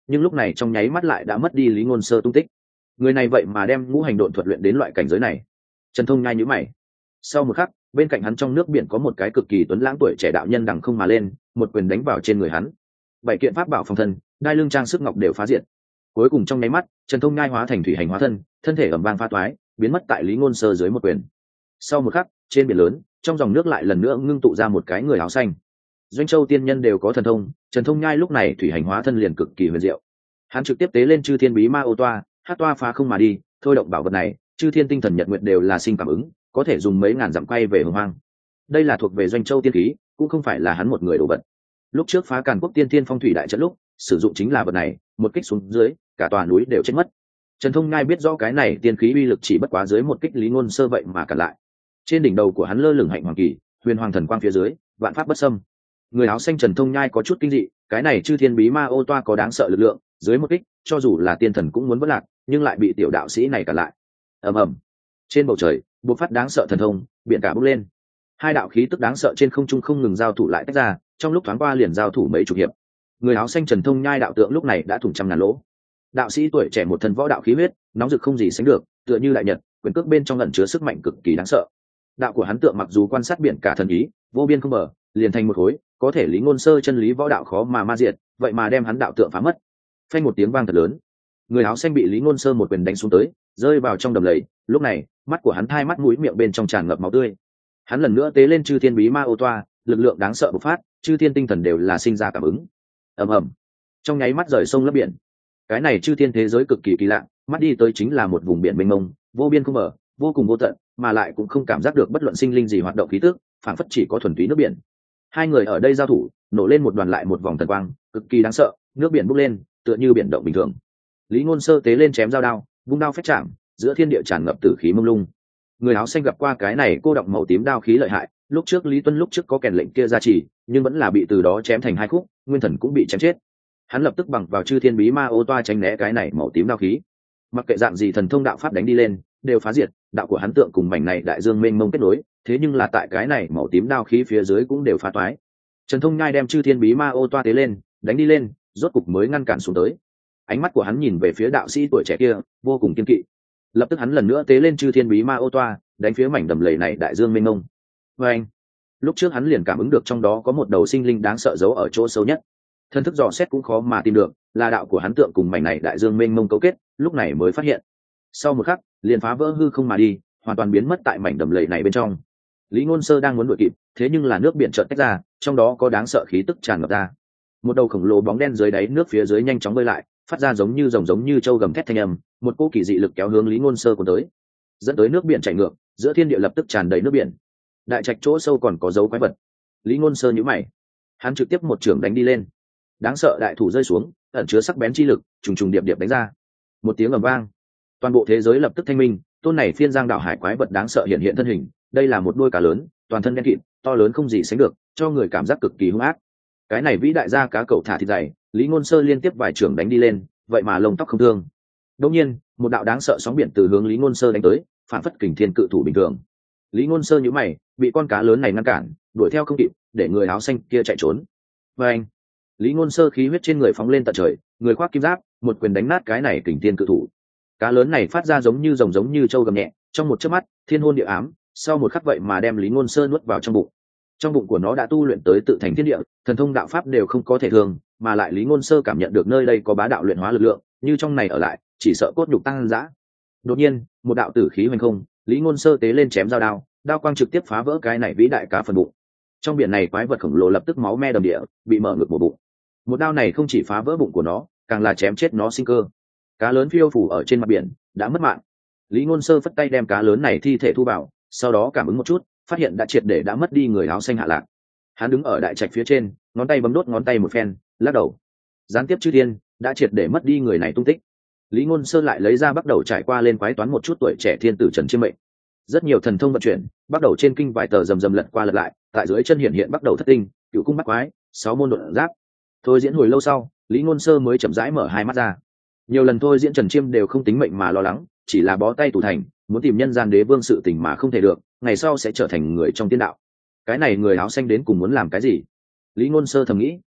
nhưng lúc này trong nháy mắt lại đã mất đi Lý Ngôn Sơ tung tích. Người này vậy mà đem ngũ hành độn thuật luyện đến loại cảnh giới này. Trần Thông nhai nhíu mày. Sau một khắc, bên cạnh hắn trong nước biển có một cái cực kỳ tuấn lãng tuổi trẻ đạo nhân đằng không mà lên, một quyền đánh vào trên người hắn. Bảy kiện pháp bảo phòng thân, đai lưng trang sức ngọc đều phá diệt. Cuối cùng trong nháy mắt, Trần Thông nhai hóa thành thủy hành hóa thân, thân thể ầm vang phá toái, biến mất tại Lý Ngôn Sơ dưới một quyền. Sau một khắc, trên biển lớn, trong dòng nước lại lần nữa ngưng tụ ra một cái người áo xanh. Doanh Châu tiên nhân đều có thần thông, Trần Thông nhai lúc này thủy hành hóa thân liền cực kỳ huyền diệu. Hắn trực tiếp tế lên Chư Thiên Bí Ma Ô Toa, hát toa phá không mà đi, thôi động bảo vật này, Chư Thiên tinh thần nhật nguyệt đều là sinh cảm ứng, có thể dùng mấy ngàn dặm quay về hồng hoang. Đây là thuộc về Doanh Châu tiên khí, cũng không phải là hắn một người đổ vật. Lúc trước phá Càn Quốc tiên thiên phong thủy đại trận lúc, sử dụng chính là vật này, một kích xuống dưới, cả tòa núi đều chết mất. Trần Thông nhai biết rõ cái này tiên khí uy lực chỉ bất quá dưới một kích Lý Ngôn Sơ vậy mà cản lại. Trên đỉnh đầu của hắn lơ lửng hạnh hoàng kỳ, huyền hoàng thần quang phía dưới, vạn pháp bất xâm. Người áo xanh Trần Thông nhai có chút kinh dị, cái này Chư Thiên Bí Ma Ô Toa có đáng sợ lực lượng, dưới một kích, cho dù là tiên thần cũng muốn vỡ lạc, nhưng lại bị tiểu đạo sĩ này cản lại. Ầm ầm. Trên bầu trời, bộc phát đáng sợ thần thông, biển cả bốc lên. Hai đạo khí tức đáng sợ trên không trung không ngừng giao thủ lại tách ra, trong lúc thoáng qua liền giao thủ mấy chục hiệp. Người áo xanh Trần Thông nhai đạo tượng lúc này đã thủng trăm ngàn lỗ. Đạo sĩ tuổi trẻ một thân võ đạo khí huyết, nóng rực không gì sánh được, tựa như đại nhật, quyền cước bên trong ẩn chứa sức mạnh cực kỳ đáng sợ. Đạo của hắn tượng mặc dù quan sát biển cả thần ý, vô biên không bờ, liền thành một khối, có thể Lý Ngôn Sơ chân lý võ đạo khó mà ma diệt, vậy mà đem hắn đạo tượng phá mất. Phanh một tiếng vang thật lớn, người áo xanh bị Lý Ngôn Sơ một quyền đánh xuống tới, rơi vào trong đầm lầy. Lúc này, mắt của hắn hai mắt mũi miệng bên trong tràn ngập máu tươi. Hắn lần nữa tế lên Chư Thiên Bí Ma Ô Toa, lực lượng đáng sợ bộc phát, Chư Thiên tinh thần đều là sinh ra cảm ứng. Ầm ầm. Trong nháy mắt rời sông lấp biển. Cái này Chư Thiên thế giới cực kỳ kỳ lạ, mắt đi tới chính là một vùng biển mênh mông, vô biên không bờ, vô cùng vô tận, mà lại cũng không cảm giác được bất luận sinh linh gì hoạt động khí tức, phảng phất chỉ có thuần túy nước biển. Hai người ở đây giao thủ, nổ lên một đoàn lại một vòng thần quang, cực kỳ đáng sợ, nước biển bốc lên, tựa như biển động bình thường. Lý Ngôn Sơ tế lên chém dao đao, vung đao phách chạm, giữa thiên địa tràn ngập tử khí mông lung. Người áo xanh gặp qua cái này cô động màu tím đao khí lợi hại, lúc trước Lý Tuân lúc trước có kèn lệnh kia ra chỉ, nhưng vẫn là bị từ đó chém thành hai khúc, nguyên thần cũng bị chém chết. Hắn lập tức bằng vào Chư Thiên Bí Ma Ô Toa tránh né cái này màu tím đao khí. Mặc kệ dạng gì thần thông đạo pháp đánh đi lên, đều phá diệt, đạo của hắn tượng cùng mảnh này đại dương mênh mông kết nối, thế nhưng là tại cái này màu tím đao khí phía dưới cũng đều phá toái. Trần Thông nhai đem Chư Thiên Bí Ma Ô Toa tế lên, đánh đi lên, rốt cục mới ngăn cản xuống tới. Ánh mắt của hắn nhìn về phía đạo sĩ tuổi trẻ kia, vô cùng kiên kỵ. Lập tức hắn lần nữa tế lên Chư Thiên Bí Ma Ô Toa, đánh phía mảnh đầm lầy này đại dương mênh mông. Và anh, lúc trước hắn liền cảm ứng được trong đó có một đầu sinh linh đáng sợ giấu ở chỗ sâu nhất. Thân thức dò xét cũng khó mà tìm được, là đạo của hắn tượng cùng mảnh này đại dương mênh mông cấu kết, lúc này mới phát hiện. Sau một khắc, liền phá vỡ hư không mà đi, hoàn toàn biến mất tại mảnh đầm lầy này bên trong. Lý Ngôn Sơ đang muốn đuổi kịp, thế nhưng là nước biển chợt tách ra, trong đó có đáng sợ khí tức tràn ngập ra. Một đầu khổng lồ bóng đen dưới đáy nước phía dưới nhanh chóng bơi lại, phát ra giống như rồng giống như trâu gầm thét thanh âm, một cỗ kỳ dị lực kéo hướng Lý Ngôn Sơ cuốn tới, dẫn tới nước biển chảy ngược, giữa thiên địa lập tức tràn đầy nước biển. Đại trạch chỗ sâu còn có dấu quái vật. Lý Ngôn Sơ nhíu mày, hắn trực tiếp một chưởng đánh đi lên. Đáng sợ đại thủ rơi xuống, ẩn chứa sắc bén chi lực, trùng trùng điệp điệp đánh ra. Một tiếng ầm vang, toàn bộ thế giới lập tức thanh minh, tôn này phiên giang đảo hải quái vật đáng sợ hiện hiện thân hình. Đây là một đuôi cá lớn, toàn thân đen kịt, to lớn không gì sánh được, cho người cảm giác cực kỳ hung ác. Cái này vĩ đại gia cá cẩu thả thịt dày, Lý Ngôn Sơ liên tiếp vài chưởng đánh đi lên, vậy mà lông tóc không thương. Đột nhiên, một đạo đáng sợ sóng biển từ hướng Lý Ngôn Sơ đánh tới, phản phất kình thiên cự thủ bình thường. Lý Ngôn Sơ nhíu mày, bị con cá lớn này ngăn cản, đuổi theo không kịp, để người áo xanh kia chạy trốn. Và anh, Lý Ngôn Sơ khí huyết trên người phóng lên tận trời, người khoác kim giáp, một quyền đánh nát cái này kình thiên cự thủ. Cá lớn này phát ra giống như rồng giống như trâu gầm nhẹ, trong một chớp mắt, thiên hôn địa ám, sau một khắc vậy mà đem Lý Ngôn Sơ nuốt vào trong bụng. Trong bụng của nó đã tu luyện tới tự thành thiên địa, thần thông đạo pháp đều không có thể thường, mà lại Lý Ngôn Sơ cảm nhận được nơi đây có bá đạo luyện hóa lực lượng, như trong này ở lại, chỉ sợ cốt nhục tăng dã. Đột nhiên, một đạo tử khí hoành không, Lý Ngôn Sơ tế lên chém dao đao, đao quang trực tiếp phá vỡ cái này vĩ đại cá phần bụng. Trong biển này quái vật khổng lồ lập tức máu me đầm địa, bị mở ngược một bụng. Một đao này không chỉ phá vỡ bụng của nó, càng là chém chết nó sinh cơ. Cá lớn phiêu phù ở trên mặt biển, đã mất mạng. Lý Ngôn Sơ phất tay đem cá lớn này thi thể thu vào, sau đó cảm ứng một chút, phát hiện đã triệt để đã mất đi người áo xanh hạ lạc. Hắn đứng ở đại trạch phía trên, ngón tay bấm đốt ngón tay một phen, lắc đầu. Gián tiếp chư thiên đã triệt để mất đi người này tung tích. Lý Ngôn Sơ lại lấy ra bắt đầu trải qua lên quái toán một chút tuổi trẻ thiên tử Trần Chiêm Mệnh. Rất nhiều thần thông vận chuyển, bắt đầu trên kinh vài tờ rầm lật qua lật lại, tại dưới chân hiện bắt đầu thất tinh, cửu cung bắt quái, 6 môn đột giáp. Thôi diễn hồi lâu sau, Lý Ngôn Sơ mới chậm rãi mở hai mắt ra. Nhiều lần thôi diễn Trần Chiêm đều không tính mệnh mà lo lắng, chỉ là bó tay tủ thành, muốn tìm nhân gian đế vương sự tình mà không thể được, ngày sau sẽ trở thành người trong tiên đạo. Cái này người áo xanh đến cùng muốn làm cái gì? Lý Ngôn Sơ thầm nghĩ.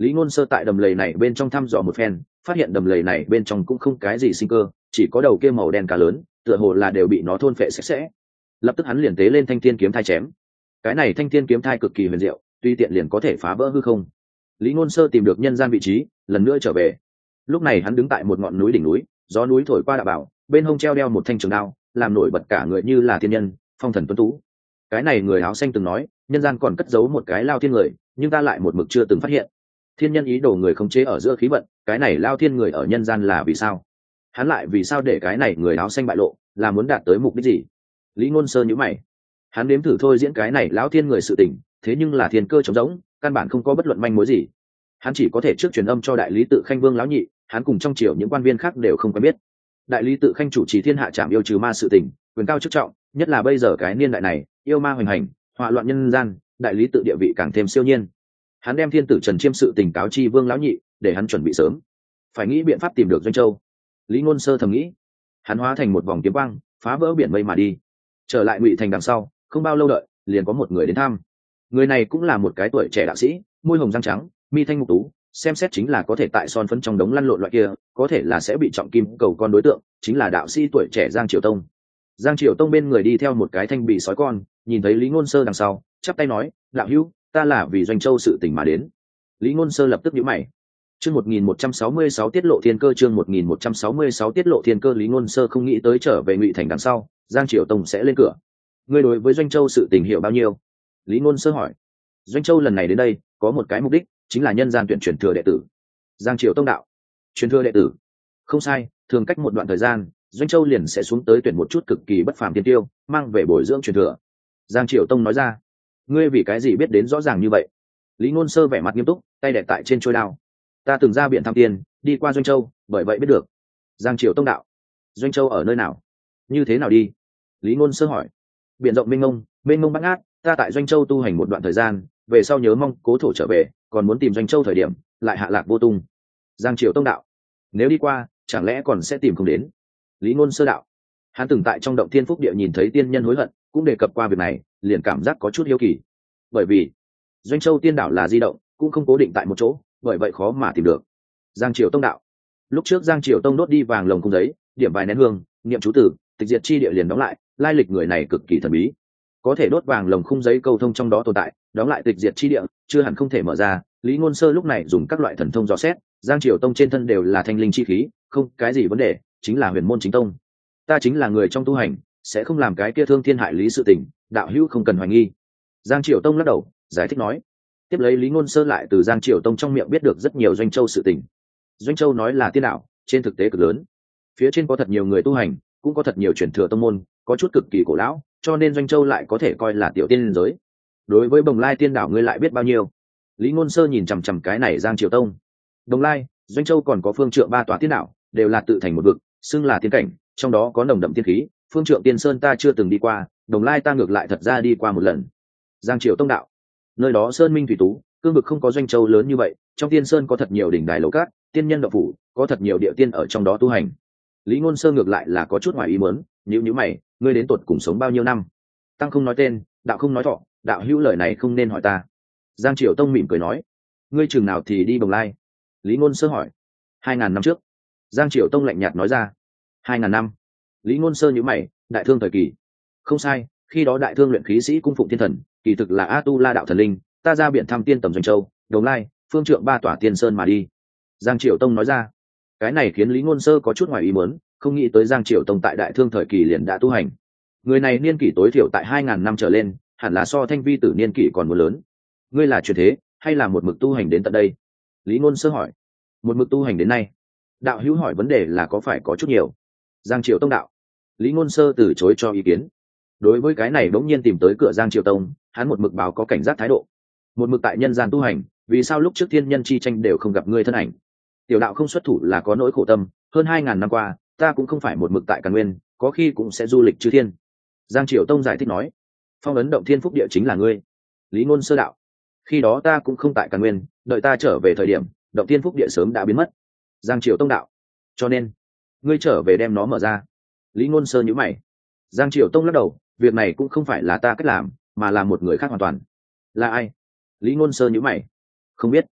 Lý Ngôn Sơ tại đầm lầy này bên trong thăm dò một phen, phát hiện đầm lầy này bên trong cũng không cái gì sinh cơ, chỉ có đầu kia màu đen cá lớn, tựa hồ là đều bị nó thôn phệ sạch sẽ. Lập tức hắn liền tế lên thanh thiên kiếm thai chém. Cái này thanh thiên kiếm thai cực kỳ huyền diệu, tuy tiện liền có thể phá vỡ hư không. Lý Ngôn Sơ tìm được nhân gian vị trí, lần nữa trở về. Lúc này hắn đứng tại một ngọn núi đỉnh núi, gió núi thổi qua đạo bảo, bên hông treo đeo một thanh trường đao, làm nổi bật cả người như là thiên nhân, phong thần tuấn tú. Cái này người áo xanh từng nói, nhân gian còn cất giấu một cái lao thiên người, nhưng ta lại một mực chưa từng phát hiện. Thiên nhân ý đồ người khống chế ở giữa khí vận, cái này lao thiên người ở nhân gian là vì sao? Hắn lại vì sao để cái này người áo xanh bại lộ, là muốn đạt tới mục đích gì? Lý Ngôn Sơ nhíu mày. Hắn nếm thử thôi diễn cái này lão thiên người sự tình, thế nhưng là thiên cơ trống rỗng, căn bản không có bất luận manh mối gì. Hắn chỉ có thể trước truyền âm cho đại lý tự khanh vương lão nhị, hắn cùng trong triều những quan viên khác đều không quen biết. Đại lý tự khanh chủ trì thiên hạ trảm yêu trừ ma sự tình, quyền cao chức trọng, nhất là bây giờ cái niên đại này, yêu ma hoành hành, họa loạn nhân gian, đại lý tự địa vị càng thêm siêu nhiên. Hắn đem thiên tử Trần Chiêm sự tình cáo chi vương lão nhị, để hắn chuẩn bị sớm, phải nghĩ biện pháp tìm được Doanh Châu. Lý Ngôn Sơ thầm nghĩ. Hắn hóa thành một vòng kiếm quang, phá vỡ biển mây mà đi. Trở lại Ngụy Thành đằng sau, không bao lâu đợi, liền có một người đến thăm. Người này cũng là một cái tuổi trẻ đạo sĩ, môi hồng răng trắng, mi thanh mục tú, xem xét chính là có thể tại son phấn trong đống lăn lộn loại kia, có thể là sẽ bị trọng kim cầu con đối tượng, chính là đạo sĩ tuổi trẻ Giang Triều Tông. Giang Triều Tông bên người đi theo một cái thanh bì sói con, nhìn thấy Lý Ngôn Sơ đằng sau, chắp tay nói: "Đạo hữu, ta là vì Doanh Châu sự tình mà đến." Lý Ngôn Sơ lập tức nhíu mày. Chương 1166 tiết lộ thiên cơ, chương 1166 tiết lộ thiên cơ. Lý Ngôn Sơ không nghĩ tới trở về Ngụy Thành đằng sau, Giang Triều Tông sẽ lên cửa. Ngươi đối với Doanh Châu sự tình hiểu bao nhiêu? Lý Ngôn Sơ hỏi. Doanh Châu lần này đến đây, có một cái mục đích, chính là nhân gian tuyển truyền thừa đệ tử. Giang Triều Tông đạo. Truyền thừa đệ tử? Không sai, thường cách một đoạn thời gian, Doanh Châu liền sẽ xuống tới tuyển một chút cực kỳ bất phàm tiên tiêu, mang về bồi dưỡng truyền thừa. Giang Triều Tông nói ra. Ngươi vì cái gì biết đến rõ ràng như vậy? Lý Ngôn Sơ vẻ mặt nghiêm túc, tay đè tại trên trôi đao. Ta từng ra biển thăm tiên, đi qua Doanh Châu, bởi vậy biết được. Giang Triều Tông đạo. Doanh Châu ở nơi nào? Như thế nào đi? Lý Ngôn Sơ hỏi. Biển rộng mênh mông bát ngát, ta tại Doanh Châu tu hành một đoạn thời gian, về sau nhớ mong cố thổ trở về, còn muốn tìm Doanh Châu thời điểm, lại hạ lạc vô tung. Giang Triều Tông đạo. Nếu đi qua, chẳng lẽ còn sẽ tìm không đến? Lý Ngôn Sơ đạo. Hắn từng tại trong động Thiên Phúc Địa nhìn thấy tiên nhân hối hận, cũng đề cập qua việc này, liền cảm giác có chút hiếu kỳ. Bởi vì Doanh Châu tiên đảo là di động, cũng không cố định tại một chỗ, bởi vậy khó mà tìm được. Giang Triều Tông đạo. Lúc trước Giang Triều Tông đốt đi vàng lồng cung giấy, điểm vài nén hương, niệm chú tử, tịch diệt chi địa liền đóng lại, lai lịch người này cực kỳ thần bí. Có thể đốt vàng lồng khung giấy câu thông trong đó tồn tại, đóng lại tịch diệt chi địa, chưa hẳn không thể mở ra. Lý Ngôn Sơ lúc này dùng các loại thần thông dò xét, Giang Triều Tông trên thân đều là thanh linh chi khí, không cái gì vấn đề, chính là huyền môn chính tông. Ta chính là người trong tu hành, sẽ không làm cái kia thương thiên hại lý sự tình, đạo hữu không cần hoài nghi. Giang Triều Tông lắc đầu, giải thích nói. Tiếp lấy Lý Ngôn Sơ lại từ Giang Triều Tông trong miệng biết được rất nhiều Doanh Châu sự tình. Doanh Châu nói là tiên đạo, trên thực tế cực lớn. Phía trên có thật nhiều người tu hành, cũng có thật nhiều truyền thừa tông môn, có chút cực kỳ cổ lão, cho nên Doanh Châu lại có thể coi là tiểu tiên giới. Đối với Bồng Lai tiên đảo ngươi lại biết bao nhiêu? Lý Ngôn Sơ nhìn chằm chằm cái này Giang Triều Tông. Bồng Lai, Doanh Châu còn có phương trượng ba tòa tiên đảo, đều là tự thành một vực, xưng là tiên cảnh, trong đó có nồng đậm tiên khí. Phương trượng tiên sơn ta chưa từng đi qua, Bồng Lai ta ngược lại thật ra đi qua một lần. Giang Triều Tông đạo. Nơi đó sơn minh thủy tú, cương vực không có Doanh Châu lớn như vậy, trong tiên sơn có thật nhiều đỉnh đài lầu cát, tiên nhân đạo phủ, có thật nhiều địa tiên ở trong đó tu hành. Lý Ngôn Sơ ngược lại là có chút ngoài ý muốn, nhíu mày, ngươi đến tột cùng sống bao nhiêu năm? Tăng không nói tên, đạo không nói thọ, đạo hữu lời này không nên hỏi ta. Giang Triều Tông mỉm cười nói. Ngươi chừng nào thì đi Bồng Lai? Lý Ngôn Sơ hỏi. 2000 năm trước. Giang Triều Tông lạnh nhạt nói ra. 2000 năm? Lý Ngôn Sơ nhíu mày, đại thương thời kỳ. Không sai, khi đó đại thương luyện khí sĩ cung phụng thiên thần, kỳ thực là A Tu La đạo thần linh, ta ra biển thăm tiên tầm Doanh Châu, Đồng Lai, phương trượng ba tỏa tiên sơn mà đi. Giang Triều Tông nói ra. Cái này khiến Lý Ngôn Sơ có chút ngoài ý muốn, không nghĩ tới Giang Triều Tông tại đại thương thời kỳ liền đã tu hành. Người này niên kỷ tối thiểu tại 2000 năm trở lên, hẳn là so Thanh Vi tử niên kỷ còn muốn lớn. Ngươi là truyền thế, hay là một mực tu hành đến tận đây? Lý Ngôn Sơ hỏi. Một mực tu hành đến nay. Đạo hữu hỏi vấn đề là có phải có chút nhiều? Giang Triều Tông đạo. Lý Ngôn Sơ từ chối cho ý kiến. Đối với cái này bỗng nhiên tìm tới cửa Giang Triều Tông, hắn một mực báo có cảnh giác thái độ. Một mực tại nhân gian tu hành, vì sao lúc trước thiên nhân chi tranh đều không gặp ngươi thân ảnh? Tiểu đạo không xuất thủ là có nỗi khổ tâm, hơn 2000 năm qua, ta cũng không phải một mực tại Càn Nguyên, có khi cũng sẽ du lịch chư thiên. Giang Triều Tông giải thích nói. Phong ấn động Thiên Phúc Địa chính là ngươi. Lý Ngôn Sơ đạo. Khi đó ta cũng không tại Càn Nguyên, đợi ta trở về thời điểm, động Thiên Phúc Địa sớm đã biến mất. Giang Triều Tông đạo. Cho nên, ngươi trở về đem nó mở ra. Lý Ngôn Sơ nhíu mày. Giang Triều Tông lắc đầu, việc này cũng không phải là ta cách làm, mà là một người khác hoàn toàn. Là ai? Lý Ngôn Sơ nhíu mày. Không biết.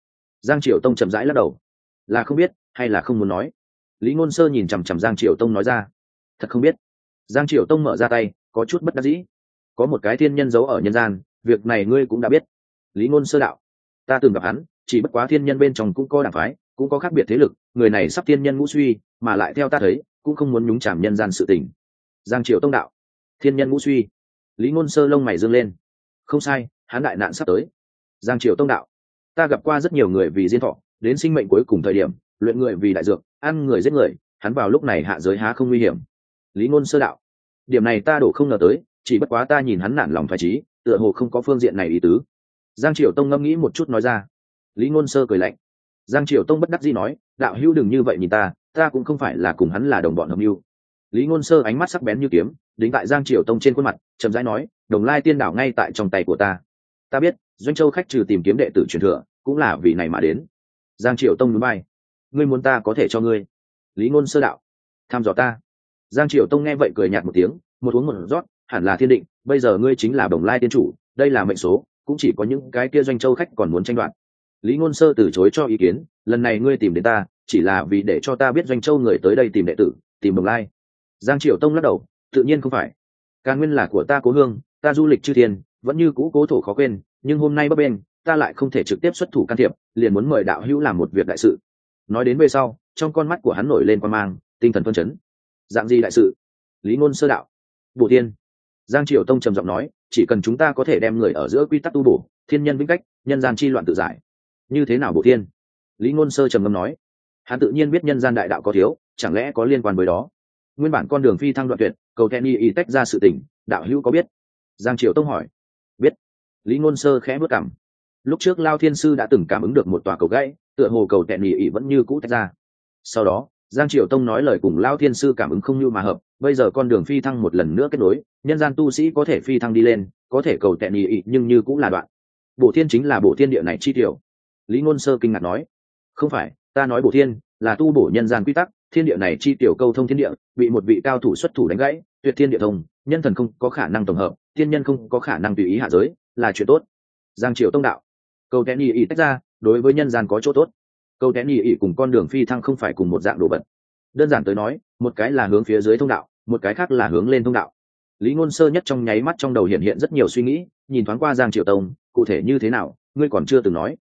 Giang Triều Tông chậm rãi lắc đầu, là không biết hay là không muốn nói. Lý Ngôn Sơ nhìn chằm chằm Giang Triều Tông nói ra, thật không biết. Giang Triều Tông mở ra tay, có chút bất đắc dĩ. Có một cái thiên nhân giấu ở nhân gian, việc này ngươi cũng đã biết. Lý Ngôn Sơ đạo, ta từng gặp hắn, chỉ bất quá thiên nhân bên trong cũng có đảng phái, cũng có khác biệt thế lực, người này sắp thiên nhân ngũ suy, mà lại theo ta thấy cũng không muốn nhúng chàm nhân gian sự tình. Giang Triều Tông đạo, thiên nhân ngũ suy. Lý Ngôn Sơ lông mày dương lên, không sai, hắn đại nạn sắp tới. Giang Triều Tông đạo, ta gặp qua rất nhiều người vì diên thọ đến sinh mệnh cuối cùng thời điểm, luyện người vì đại dược, ăn người giết người, hắn vào lúc này hạ giới há không nguy hiểm. Lý Ngôn Sơ đạo, điểm này ta đổ không ngờ tới, chỉ bất quá ta nhìn hắn nản lòng phải trí, tựa hồ không có phương diện này ý tứ. Giang Triều Tông ngẫm nghĩ một chút nói ra. Lý Ngôn Sơ cười lạnh. Giang Triều Tông bất đắc dĩ nói, đạo hữu đừng như vậy nhìn ta cũng không phải là cùng hắn là đồng bọn hợp mưu. Lý Ngôn Sơ ánh mắt sắc bén như kiếm, đính tại Giang Triều Tông trên khuôn mặt, chậm rãi nói, Đồng Lai Tiên Đảo ngay tại trong tay của ta. Ta biết, Doanh Châu khách trừ tìm kiếm đệ tử truyền thừa, cũng là vì này mà đến. Giang Triều Tông nhún vai, ngươi muốn ta có thể cho ngươi. Lý Ngôn Sơ đạo, tham dò ta. Giang Triều Tông nghe vậy cười nhạt một tiếng, một uống một rót, hẳn là thiên định, bây giờ ngươi chính là Đồng Lai tiên chủ, đây là mệnh số, cũng chỉ có những cái kia Doanh Châu khách còn muốn tranh đoạt. Lý Ngôn Sơ từ chối cho ý kiến, lần này ngươi tìm đến ta, chỉ là vì để cho ta biết Doanh Châu người tới đây tìm đệ tử, tìm Đồng Lai. Giang Triều Tông lắc đầu, tự nhiên không phải. Càn Nguyên là của ta cố hương, ta du lịch chư thiên, vẫn như cũ cố thổ khó quên, nhưng hôm nay bấp bên, ta lại không thể trực tiếp xuất thủ can thiệp, liền muốn mời đạo hữu làm một việc đại sự. Nói đến về sau, trong con mắt của hắn nổi lên quan mang, tinh thần phân chấn. Dạng gì đại sự? Lý Ngôn Sơ đạo, bổ thiên. Giang Triều Tông trầm giọng nói, chỉ cần chúng ta có thể đem người ở giữa quy tắc tu bổ, thiên nhân vĩnh cách, nhân gian chi loạn tự giải. Như thế nào bổ thiên? Lý Ngôn Sơ trầm ngâm nói, hắn tự nhiên biết nhân gian đại đạo có thiếu, chẳng lẽ có liên quan với đó? Nguyên bản con đường phi thăng đoạn tuyệt, cầu Kenny y tách ra sự tình, đạo hữu có biết? Giang Triều Tông hỏi. Biết. Lý Ngôn Sơ khẽ bước cằm. Lúc trước Lao Thiên Sư đã từng cảm ứng được một tòa cầu gãy, tựa hồ cầu Kenny y vẫn như cũ tách ra. Sau đó, Giang Triều Tông nói lời cùng Lao Thiên Sư cảm ứng không như mà hợp, bây giờ con đường phi thăng một lần nữa kết nối, nhân gian tu sĩ có thể phi thăng đi lên, có thể cầu Kenny y nhưng như cũng là đoạn. Bổ thiên chính là bổ thiên địa này chi tiểu. Lý Ngôn Sơ kinh ngạc nói, không phải, ta nói bổ thiên là tu bổ nhân gian quy tắc, thiên địa này chi tiểu câu thông thiên địa, bị một vị cao thủ xuất thủ đánh gãy, tuyệt thiên địa thông, nhân thần không có khả năng tổng hợp, thiên nhân không có khả năng tùy ý hạ giới, là chuyện tốt. Giang Triều Tông đạo, câu tén ý tách ra, đối với nhân gian có chỗ tốt. Câu tén ý cùng con đường phi thăng không phải cùng một dạng đồ vật. Đơn giản tới nói, một cái là hướng phía dưới thông đạo, một cái khác là hướng lên thông đạo. Lý Ngôn Sơ nhất trong nháy mắt trong đầu hiện hiện rất nhiều suy nghĩ, nhìn thoáng qua Giang Triều Tông, cụ thể như thế nào, ngươi còn chưa từng nói.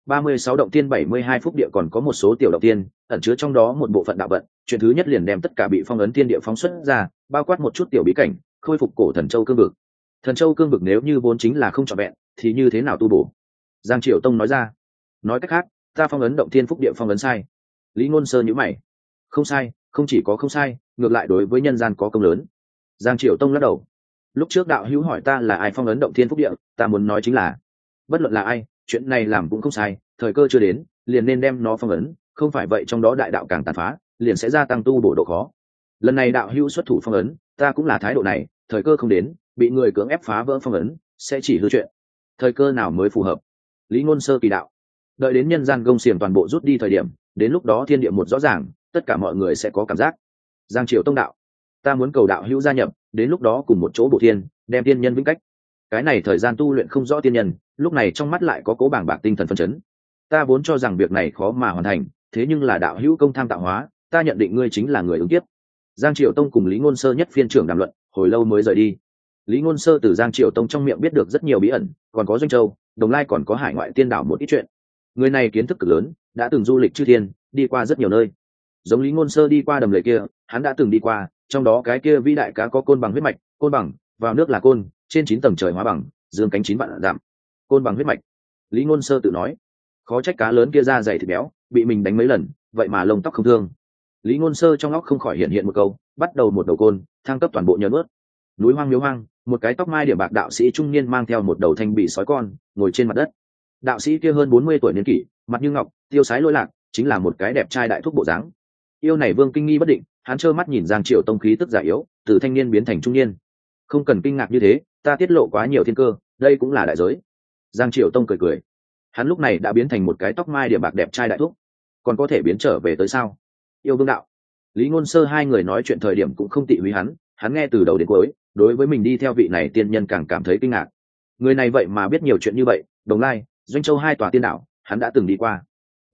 36 động tiên 72 phúc địa còn có một số tiểu động tiên, ẩn chứa trong đó một bộ phận đạo vận, chuyện thứ nhất liền đem tất cả bị phong ấn thiên địa phóng xuất ra, bao quát một chút tiểu bí cảnh, khôi phục cổ Thần Châu cương vực. Thần Châu cương vực nếu như vốn chính là không trọn vẹn, thì như thế nào tu bổ? Giang Triều Tông nói ra. Nói cách khác, ta phong ấn động thiên phúc địa phong ấn sai. Lý Ngôn Sơ nhíu mày. Không sai, không chỉ có không sai, ngược lại đối với nhân gian có công lớn. Giang Triều Tông lắc đầu. Lúc trước đạo hữu hỏi ta là ai phong ấn động thiên phúc địa, ta muốn nói chính là, bất luận là ai, chuyện này làm cũng không sai, thời cơ chưa đến, liền nên đem nó phong ấn, không phải vậy trong đó đại đạo càng tàn phá, liền sẽ gia tăng tu bổ độ khó. Lần này đạo hữu xuất thủ phong ấn, ta cũng là thái độ này, thời cơ không đến, bị người cưỡng ép phá vỡ phong ấn, sẽ chỉ hư chuyện. Thời cơ nào mới phù hợp? Lý Ngôn Sơ kỳ đạo. Đợi đến nhân gian gông xiềng toàn bộ rút đi thời điểm, đến lúc đó thiên địa một rõ ràng, tất cả mọi người sẽ có cảm giác. Giang Triều Tông đạo, ta muốn cầu đạo hữu gia nhập, đến lúc đó cùng một chỗ bổ thiên, đem tiên nhân vĩnh cách. Cái này thời gian tu luyện không rõ tiên nhân, lúc này trong mắt lại có cố bảng bạc tinh thần phân chấn. Ta vốn cho rằng việc này khó mà hoàn thành, thế nhưng là đạo hữu công tham tạo hóa, ta nhận định ngươi chính là người ứng tiếp. Giang Triều Tông cùng Lý Ngôn Sơ nhất phiên trưởng đàm luận, hồi lâu mới rời đi. Lý Ngôn Sơ từ Giang Triều Tông trong miệng biết được rất nhiều bí ẩn, còn có Doanh Châu, Đồng Lai còn có hải ngoại tiên đảo một ít chuyện. Người này kiến thức cực lớn, đã từng du lịch chư thiên, đi qua rất nhiều nơi. Giống Lý Ngôn Sơ đi qua đầm lầy kia, hắn đã từng đi qua, trong đó cái kia vĩ đại cá có côn bằng huyết mạch, côn bằng, vào nước là côn, trên 9 tầng trời hóa bằng, dương cánh 9 vạn giảm. Côn bằng huyết mạch. Lý Ngôn Sơ tự nói, khó trách cá lớn kia da dày thịt béo, bị mình đánh mấy lần, vậy mà lông tóc không thương. Lý Ngôn Sơ trong óc không khỏi hiện hiện một câu, bắt đầu một đầu côn, thăng cấp toàn bộ nhớ nuốt. Núi hoang miếu hoang, một cái tóc mai điểm bạc đạo sĩ trung niên mang theo một đầu thanh bị sói con, ngồi trên mặt đất. Đạo sĩ kia hơn 40 tuổi niên kỷ, mặt như ngọc, tiêu sái lỗi lạc, chính là một cái đẹp trai đại thúc bộ dáng. Yêu này Vương kinh nghi bất định, hắn trơ mắt nhìn Giang Triều Tông khí tức già yếu, từ thanh niên biến thành trung niên. Không cần kinh ngạc như thế, ta tiết lộ quá nhiều thiên cơ, đây cũng là đại giới. Giang Triều Tông cười cười, hắn lúc này đã biến thành một cái tóc mai điểm bạc đẹp trai đại thúc, còn có thể biến trở về tới sao? Yêu Vương đạo. Lý Ngôn Sơ hai người nói chuyện thời điểm cũng không tị húy hắn nghe từ đầu đến cuối, đối với mình đi theo vị này tiên nhân càng cảm thấy kinh ngạc. Người này vậy mà biết nhiều chuyện như vậy, Đồng Lai, Doanh Châu hai tòa tiên đảo, hắn đã từng đi qua.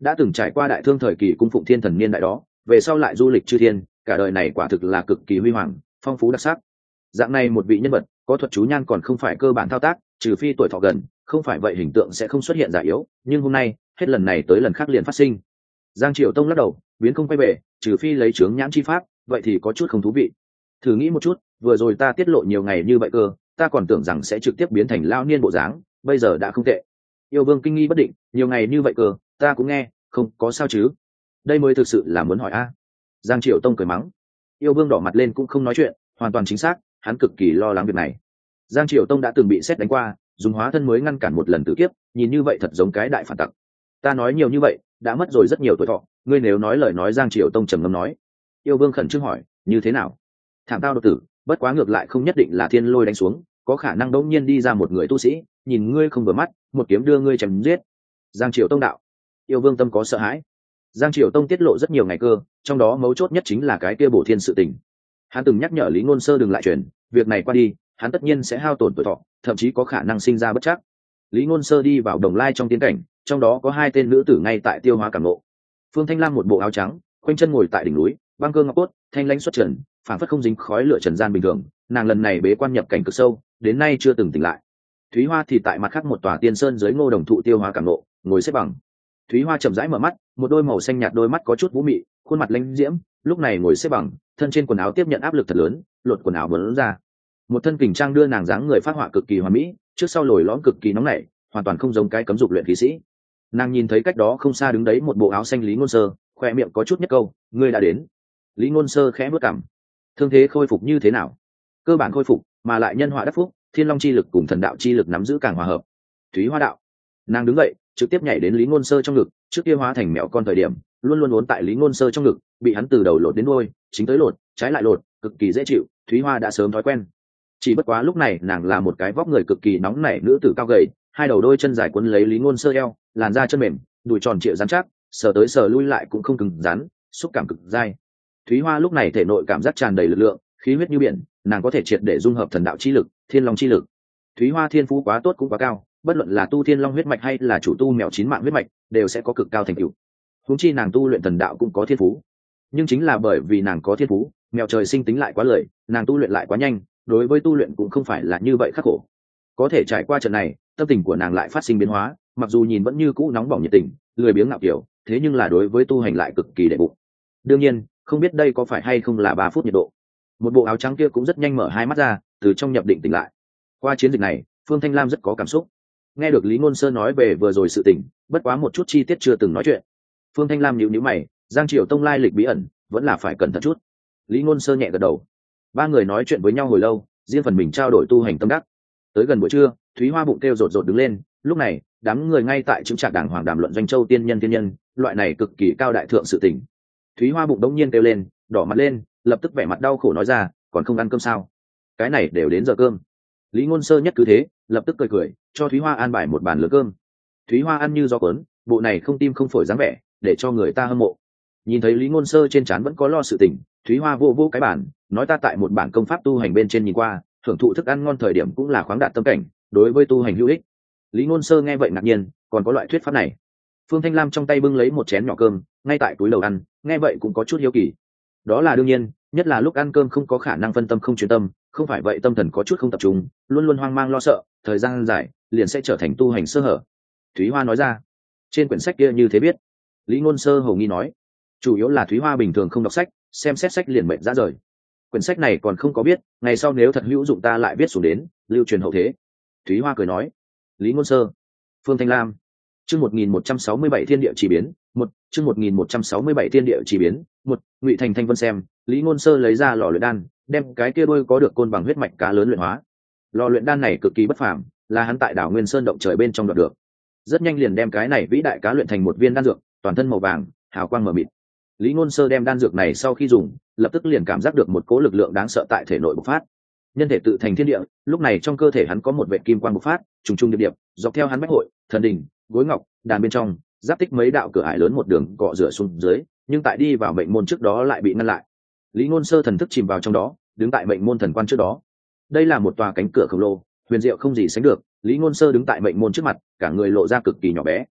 đã từng trải qua đại thương thời kỳ cung phụng thiên thần niên đại đó, về sau lại du lịch chư thiên, cả đời này quả thực là cực kỳ huy hoàng, phong phú đặc sắc. Dạng này một vị nhân vật, có thuật chú nhan còn không phải cơ bản thao tác, trừ phi tuổi thọ gần, không phải vậy hình tượng sẽ không xuất hiện giả yếu, nhưng hôm nay, hết lần này tới lần khác liền phát sinh. Giang Triều Tông lắc đầu, biến không quay về, trừ phi lấy chướng nhãn chi pháp, vậy thì có chút không thú vị. Thử nghĩ một chút, vừa rồi ta tiết lộ nhiều ngày như vậy cơ, ta còn tưởng rằng sẽ trực tiếp biến thành lao niên bộ dáng, bây giờ đã không tệ. Yêu Vương kinh nghi bất định, nhiều ngày như vậy cơ, ta cũng nghe, không có sao chứ? Đây mới thực sự là muốn hỏi a. Giang Triều Tông cười mắng. Yêu Vương đỏ mặt lên cũng không nói chuyện, hoàn toàn chính xác, hắn cực kỳ lo lắng việc này. Giang Triều Tông đã từng bị sét đánh qua, dùng hóa thân mới ngăn cản một lần tử kiếp, nhìn như vậy thật giống cái đại phản tặc. Ta nói nhiều như vậy, đã mất rồi rất nhiều tuổi thọ, ngươi nếu nói lời nói. Giang Triều Tông trầm ngâm nói. Yêu Vương khẩn trương hỏi, như thế nào? Thảm tao đột tử, bất quá ngược lại không nhất định là thiên lôi đánh xuống, có khả năng đột nhiên đi ra một người tu sĩ, nhìn ngươi không vừa mắt, một kiếm đưa ngươi chém giết. Giang Triều Tông đạo. Yêu Vương tâm có sợ hãi. Giang Triều Tông tiết lộ rất nhiều ngày cơ, trong đó mấu chốt nhất chính là cái kia bổ thiên sự tình. Hắn từng nhắc nhở Lý Ngôn Sơ đừng lại truyền, việc này qua đi, hắn tất nhiên sẽ hao tổn tuổi thọ, thậm chí có khả năng sinh ra bất trắc. Lý Ngôn Sơ đi vào Đồng Lai trong tiến cảnh, trong đó có hai tên nữ tử ngay tại tiêu hóa cảm ngộ. Phương Thanh Lam một bộ áo trắng, khoanh chân ngồi tại đỉnh núi, băng cơ ngọc cốt, thanh lãnh xuất trần, phảng phất không dính khói lửa trần gian bình thường. Nàng lần này bế quan nhập cảnh cực sâu, đến nay chưa từng tỉnh lại. Thúy Hoa thì tại mặt khác một tòa tiên sơn dưới ngô đồng thụ tiêu hóa cảm ngộ, ngồi xếp bằng. Thúy Hoa chậm rãi mở mắt, một đôi màu xanh nhạt đôi mắt có chút vũ mị, khuôn mặt lãnh diễm, lúc này ngồi xếp bằng, thân trên quần áo tiếp nhận áp lực thật lớn, lột quần áo bấn ra. Một thân kình trang đưa nàng dáng người phát họa cực kỳ hoàn mỹ, trước sau lồi lõm cực kỳ nóng nảy, hoàn toàn không giống cái cấm dục luyện khí sĩ. Nàng nhìn thấy cách đó không xa đứng đấy một bộ áo xanh Lý Ngôn Sơ, khoe miệng có chút nhất câu, ngươi đã đến. Lý Ngôn Sơ khẽ bước cằm, thương thế khôi phục như thế nào? Cơ bản khôi phục, mà lại nhân họa đắc phúc, thiên long chi lực cùng thần đạo chi lực nắm giữ càng hòa hợp. Thúy Hoa đạo. Nàng đứng dậy, trực tiếp nhảy đến Lý Ngôn Sơ trong ngực, trước kia hóa thành mẹo con thời điểm, luôn luôn uốn tại Lý Ngôn Sơ trong ngực, bị hắn từ đầu lột đến đuôi, chính tới lột, trái lại lột, cực kỳ dễ chịu. Thúy Hoa đã sớm thói quen. Chỉ bất quá lúc này nàng là một cái vóc người cực kỳ nóng nảy nữ tử cao gầy, hai đầu đôi chân dài quấn lấy Lý Ngôn Sơ eo, làn da chân mềm, đùi tròn trịa rắn chắc, sờ tới sờ lui lại cũng không cứng rắn, xúc cảm cực dai. Thúy Hoa lúc này thể nội cảm giác tràn đầy lực lượng, khí huyết như biển, nàng có thể triệt để dung hợp thần đạo chi lực, thiên long chi lực. Thúy Hoa thiên phú quá tốt cũng quá cao, bất luận là tu thiên long huyết mạch hay là chủ tu mèo chín mạng huyết mạch, đều sẽ có cực cao thành tựu. Huống chi nàng tu luyện thần đạo cũng có thiên phú, nhưng chính là bởi vì nàng có thiên phú, mèo trời sinh tính lại quá lười, nàng tu luyện lại quá nhanh, đối với tu luyện cũng không phải là như vậy khắc khổ. Có thể trải qua trận này, tâm tình của nàng lại phát sinh biến hóa, mặc dù nhìn vẫn như cũ nóng bỏng nhiệt tình, lười biếng ngạo kiểu, thế nhưng là đối với tu hành lại cực kỳ đệ bụng. Đương nhiên, không biết đây có phải hay không là 3 phút nhiệt độ. Một bộ áo trắng kia cũng rất nhanh mở hai mắt ra, từ trong nhập định tỉnh lại. Qua chiến dịch này, Phương Thanh Lam rất có cảm xúc. Nghe được Lý Ngôn Sơ nói về vừa rồi sự tình, bất quá một chút chi tiết chưa từng nói chuyện. Phương Thanh Lam nhíu nhíu mày, Giang Triều Tông lai lịch bí ẩn, vẫn là phải cẩn thận chút. Lý Ngôn Sơ nhẹ gật đầu. Ba người nói chuyện với nhau hồi lâu, riêng phần mình trao đổi tu hành tâm đắc. Tới gần buổi trưa, Thúy Hoa bụng kêu rột rột đứng lên, lúc này, đám người ngay tại chứng trạc đàng hoàng đàm luận doanh châu tiên nhân, loại này cực kỳ cao đại thượng sự tình. Thúy Hoa bụng đống nhiên kêu lên, đỏ mặt lên, lập tức vẻ mặt đau khổ nói ra, còn không ăn cơm sao? Cái này đều đến giờ cơm. Lý Ngôn Sơ nhất cứ thế, lập tức cười cười, cho Thúy Hoa an bài một bàn lớn cơm. Thúy Hoa ăn như gió cuốn, bộ này không tim không phổi dáng vẻ, để cho người ta hâm mộ. Nhìn thấy Lý Ngôn Sơ trên trán vẫn có lo sự tình, Thúy Hoa vô vô cái bản, nói ta tại một bản công pháp tu hành bên trên nhìn qua, thưởng thụ thức ăn ngon thời điểm cũng là khoáng đạt tâm cảnh, đối với tu hành hữu ích. Lý Ngôn Sơ nghe vậy ngạc nhiên, còn có loại thuyết pháp này. Phương Thanh Lam trong tay bưng lấy một chén nhỏ cơm, ngay tại túi lầu ăn, nghe vậy cũng có chút hiếu kỳ. Đó là đương nhiên, nhất là lúc ăn cơm không có khả năng phân tâm không chuyên tâm, không phải vậy tâm thần có chút không tập trung, luôn luôn hoang mang lo sợ, thời gian dài liền sẽ trở thành tu hành sơ hở. Thúy Hoa nói ra. Trên quyển sách kia như thế biết. Lý Ngôn Sơ hầu nghi nói. Chủ yếu là Thúy Hoa bình thường không đọc sách, xem xét sách liền mệt ra rời. Quyển sách này còn không có biết, ngày sau nếu thật hữu dụng ta lại viết xuống đến, lưu truyền hậu thế. Thúy Hoa cười nói. Lý Ngôn Sơ. Phương Thanh Lam. Chương 1167 thiên địa chỉ biến, chương 1167 thiên địa chỉ biến, Ngụy Thành Thanh Vân xem, Lý Ngôn Sơ lấy ra lò luyện đan, đem cái kia đôi có được côn bằng huyết mạch cá lớn luyện hóa. Lò luyện đan này cực kỳ bất phàm, là hắn tại đảo Nguyên Sơn động trời bên trong đoạt được. Rất nhanh liền đem cái này vĩ đại cá luyện thành một viên đan dược, toàn thân màu vàng, hào quang mờ mịt. Lý Ngôn Sơ đem đan dược này sau khi dùng, lập tức liền cảm giác được một cỗ lực lượng đáng sợ tại thể nội bộc phát. Nhân thể tự thành thiên địa, lúc này trong cơ thể hắn có một vệt kim quang bộc phát, trùng trùng điệp điệp, dọc theo hắn bách hội, thần đỉnh, gối ngọc, đàn bên trong, giáp tích mấy đạo cửa ải lớn một đường cọ rửa xuống dưới, nhưng tại đi vào mệnh môn trước đó lại bị ngăn lại. Lý Ngôn Sơ thần thức chìm vào trong đó, đứng tại mệnh môn thần quan trước đó. Đây là một tòa cánh cửa khổng lồ, huyền diệu không gì sánh được. Lý Ngôn Sơ đứng tại mệnh môn trước mặt, cả người lộ ra cực kỳ nhỏ bé.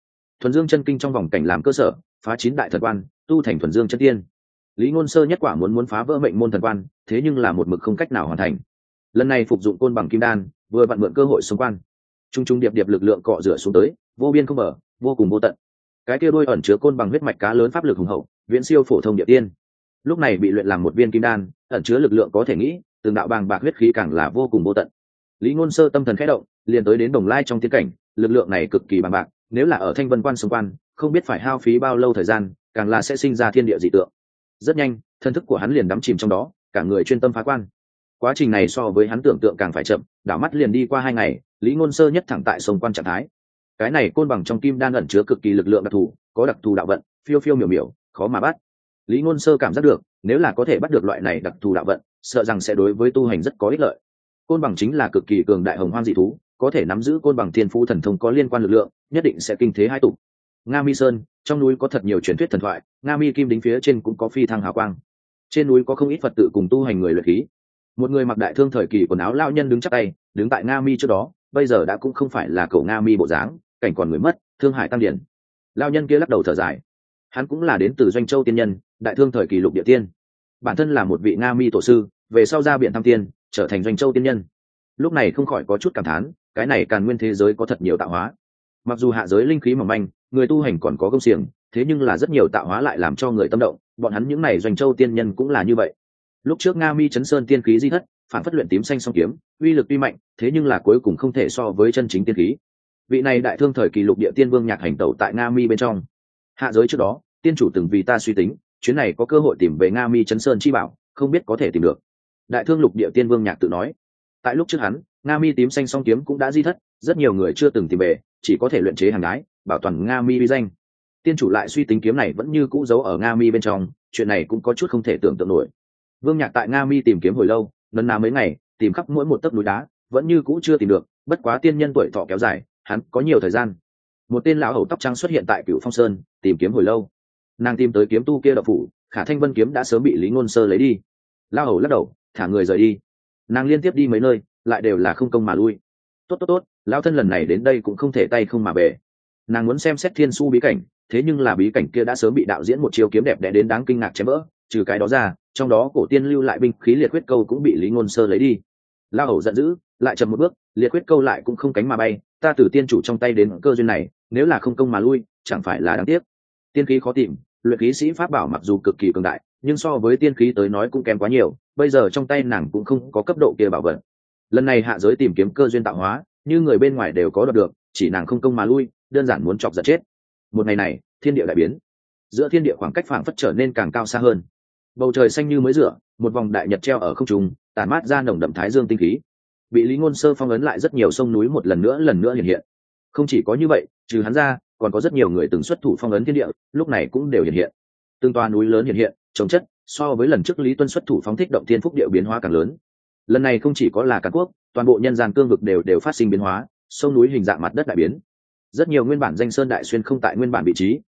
thuần dương chân kinh trong vòng cảnh làm cơ sở, phá 9 đại thần quan, tu thành thuần dương chân tiên. Lý Ngôn Sơ nhất quả muốn phá vỡ mệnh môn thần quan, thế nhưng là một mực không cách nào hoàn thành. Lần này phục dụng côn bằng kim đan, vừa vặn mượn cơ hội xung quan, trung trung điệp điệp lực lượng cọ rửa xuống tới, vô biên không bờ, vô cùng vô tận. Cái kia đôi ẩn chứa côn bằng huyết mạch cá lớn pháp lực hùng hậu, viễn siêu phổ thông địa tiên. Lúc này bị luyện làm một viên kim đan, ẩn chứa lực lượng có thể nghĩ, từng đạo bàng bạc huyết khí càng là vô cùng vô tận. Lý Ngôn Sơ tâm thần khẽ động, liền tới đến Đồng Lai trong tiên cảnh, lực lượng này cực kỳ bàng bạc, nếu là ở Thanh Vân Quan xung quan, không biết phải hao phí bao lâu thời gian, càng là sẽ sinh ra thiên địa dị tượng. Rất nhanh, thân thức của hắn liền đắm chìm trong đó, cả người chuyên tâm phá quan. Quá trình này so với hắn tưởng tượng càng phải chậm, đảo mắt liền đi qua 2 ngày, Lý Ngôn Sơ nhất thẳng tại sông quan trạng thái. Cái này côn bằng trong kim đan ẩn chứa cực kỳ lực lượng đặc thù, có đặc thù đạo vận, phiêu phiêu miểu miểu, khó mà bắt. Lý Ngôn Sơ cảm giác được, nếu là có thể bắt được loại này đặc thù đạo vận, sợ rằng sẽ đối với tu hành rất có ích lợi. Côn bằng chính là cực kỳ cường đại hồng hoang dị thú, có thể nắm giữ côn bằng thiên phú thần thông có liên quan lực lượng, nhất định sẽ kinh thế hai tụ. Nga Mi Sơn, trong núi có thật nhiều truyền thuyết thần thoại, Nga Mi Kim Đính phía trên cũng có phi thăng hào quang. Trên núi có không ít Phật tự cùng tu hành người luyện khí. Một người mặc đại thương thời kỳ quần áo lao nhân đứng chắp tay, đứng tại Nga Mi trước đó, bây giờ đã cũng không phải là cậu Nga Mi bộ dáng, cảnh còn người mất, thương hải tăng điển. Lao nhân kia lắc đầu thở dài. Hắn cũng là đến từ Doanh Châu tiên nhân, đại thương thời kỳ lục địa tiên. Bản thân là một vị Nga Mi tổ sư, về sau ra biển thăng tiên, trở thành Doanh Châu tiên nhân. Lúc này không khỏi có chút cảm thán, cái này Càn Nguyên thế giới có thật nhiều tạo hóa. Mặc dù hạ giới linh khí mỏng manh, người tu hành còn có công xiềng, thế nhưng là rất nhiều tạo hóa lại làm cho người tâm động, bọn hắn những này Doanh Châu tiên nhân cũng là như vậy. Lúc trước Nga Mi Chấn Sơn tiên khí di thất, phản phất luyện tím xanh song kiếm, uy lực tuy mạnh, thế nhưng là cuối cùng không thể so với chân chính tiên khí. Vị này đại thương thời kỳ lục địa tiên vương nhạc hành tẩu tại Nga Mi bên trong. Hạ giới trước đó, tiên chủ từng vì ta suy tính, chuyến này có cơ hội tìm về Nga Mi Chấn Sơn chi bảo, không biết có thể tìm được. Đại thương lục địa tiên vương nhạc tự nói. Tại lúc trước hắn, Nga Mi tím xanh song kiếm cũng đã di thất, rất nhiều người chưa từng tìm về, chỉ có thể luyện chế hàng đái, bảo toàn Nga Mi uy danh. Tiên chủ lại suy tính kiếm này vẫn như cũ giấu ở Nga Mi bên trong, chuyện này cũng có chút không thể tưởng tượng nổi. Vương Nhạc tại Nga Mi tìm kiếm hồi lâu, nấn ná mấy ngày, tìm khắp mỗi một tấc núi đá, vẫn như cũ chưa tìm được, bất quá tiên nhân tuổi thọ kéo dài, hắn có nhiều thời gian. Một tên lão hầu tóc trắng xuất hiện tại Cửu Phong Sơn, tìm kiếm hồi lâu. Nàng tìm tới kiếm tu kia độc phủ, Khả Thanh Vân kiếm đã sớm bị Lý Ngôn Sơ lấy đi. Lão hầu lắc đầu, thả người rời đi. Nàng liên tiếp đi mấy nơi, lại đều là không công mà lui. Tốt, lão thân lần này đến đây cũng không thể tay không mà về. Nàng muốn xem xét Thiên Su bí cảnh, thế nhưng là bí cảnh kia đã sớm bị đạo diễn một chiêu kiếm đẹp đẽ đến đáng kinh ngạc chém vỡ. Trừ cái đó ra, trong đó cổ tiên lưu lại binh khí liệt huyết câu cũng bị Lý Ngôn Sơ lấy đi. Lão hầu giận dữ, lại chậm một bước, liệt huyết câu lại cũng không cánh mà bay. Ta từ tiên chủ trong tay đến cơ duyên này, nếu là không công mà lui, chẳng phải là đáng tiếc. Tiên khí khó tìm, luyện khí sĩ pháp bảo mặc dù cực kỳ cường đại, nhưng so với tiên khí tới nói cũng kém quá nhiều. Bây giờ trong tay nàng cũng không có cấp độ kia bảo vật. Lần này hạ giới tìm kiếm cơ duyên tạo hóa, như người bên ngoài đều có đoạt được, chỉ nàng không công mà lui, đơn giản muốn chọc giận chết. Một ngày này, thiên địa đại biến, giữa thiên địa khoảng cách phảng phất trở nên càng cao xa hơn. Bầu trời xanh như mới rửa, một vòng đại nhật treo ở không trung, tản mát ra nồng đậm thái dương tinh khí. Bị Lý Ngôn Sơ phong ấn lại rất nhiều sông núi một lần nữa hiện hiện. Không chỉ có như vậy, trừ hắn ra, còn có rất nhiều người từng xuất thủ phong ấn thiên địa, lúc này cũng đều hiện hiện. Từng toa núi lớn hiện hiện, trồng chất, so với lần trước Lý Tuân xuất thủ phóng thích động thiên phúc địa biến hóa càng lớn. Lần này không chỉ có là cả quốc, toàn bộ nhân gian cương vực đều phát sinh biến hóa, sông núi hình dạng mặt đất đại biến. Rất nhiều nguyên bản danh sơn đại xuyên không tại nguyên bản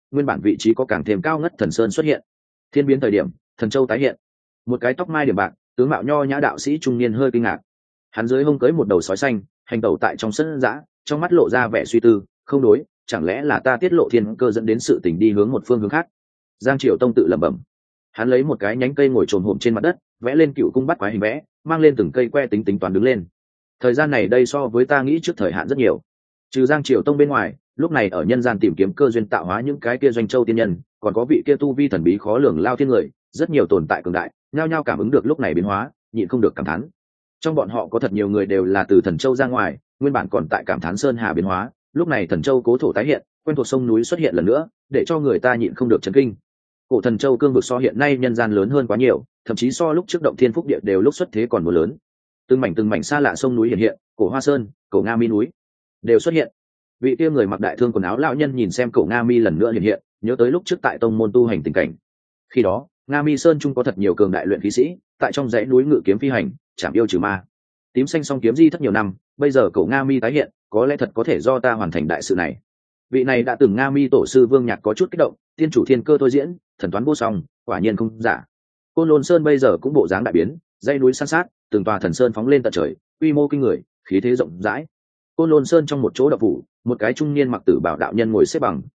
vị trí có càng thêm cao ngất thần sơn xuất hiện. Thiên biến thời điểm, thần châu tái hiện. Một cái tóc mai điểm bạc, tướng mạo nho nhã đạo sĩ trung niên hơi kinh ngạc. Hắn dưới hông cưới một đầu sói xanh, hành tẩu tại trong sân dã, trong mắt lộ ra vẻ suy tư, không đối, chẳng lẽ là ta tiết lộ thiên cơ dẫn đến sự tình đi hướng một phương hướng khác. Giang Triều Tông tự lẩm bẩm. Hắn lấy một cái nhánh cây ngồi trồm hổm trên mặt đất, vẽ lên cựu cung bắt quái hình vẽ, mang lên từng cây que tính toán đứng lên. Thời gian này đây so với ta nghĩ trước thời hạn rất nhiều. Trừ Giang Triều Tông bên ngoài, lúc này ở nhân gian tìm kiếm cơ duyên tạo hóa những cái kia Doanh Châu tiên nhân, còn có vị kia tu vi thần bí khó lường lao thiên người, rất nhiều tồn tại cường đại, nhao nhao cảm ứng được lúc này biến hóa, nhịn không được cảm thán. Trong bọn họ có thật nhiều người đều là từ Thần Châu ra ngoài, nguyên bản còn tại cảm thán sơn hà biến hóa, lúc này Thần Châu cố thổ tái hiện, quen thuộc sông núi xuất hiện lần nữa, để cho người ta nhịn không được chấn kinh. Cổ Thần Châu cương vực so hiện nay nhân gian lớn hơn quá nhiều, thậm chí so lúc trước động thiên phúc địa đều lúc xuất thế còn mưa lớn. Từng mảnh xa lạ sông núi hiện hiện, cổ Hoa Sơn, cổ Nga Mi núi đều xuất hiện. Vị kia người mặc đại thương quần áo lão nhân nhìn xem cổ Nga Mi lần nữa hiện hiện, nhớ tới lúc trước tại tông môn tu hành tình cảnh. Khi đó, Nga Mi Sơn trung có thật nhiều cường đại luyện khí sĩ, tại trong dãy núi ngự kiếm phi hành, chạm yêu trừ ma. Tím xanh song kiếm di thất nhiều năm, bây giờ cổ Nga Mi tái hiện, có lẽ thật có thể do ta hoàn thành đại sự này. Vị này đã từng Nga Mi tổ sư Vương Nhạc có chút kích động, tiên chủ thiên cơ thôi diễn, thần toán vô song, quả nhiên không giả. Côn Lôn Sơn bây giờ cũng bộ dáng đại biến, dãy núi san sát, từng tòa thần sơn phóng lên tận trời, quy mô kinh người, khí thế rộng rãi. Côn Lôn Sơn trong một chỗ đạo phủ, một cái trung niên mặc tử bảo đạo nhân ngồi xếp bằng,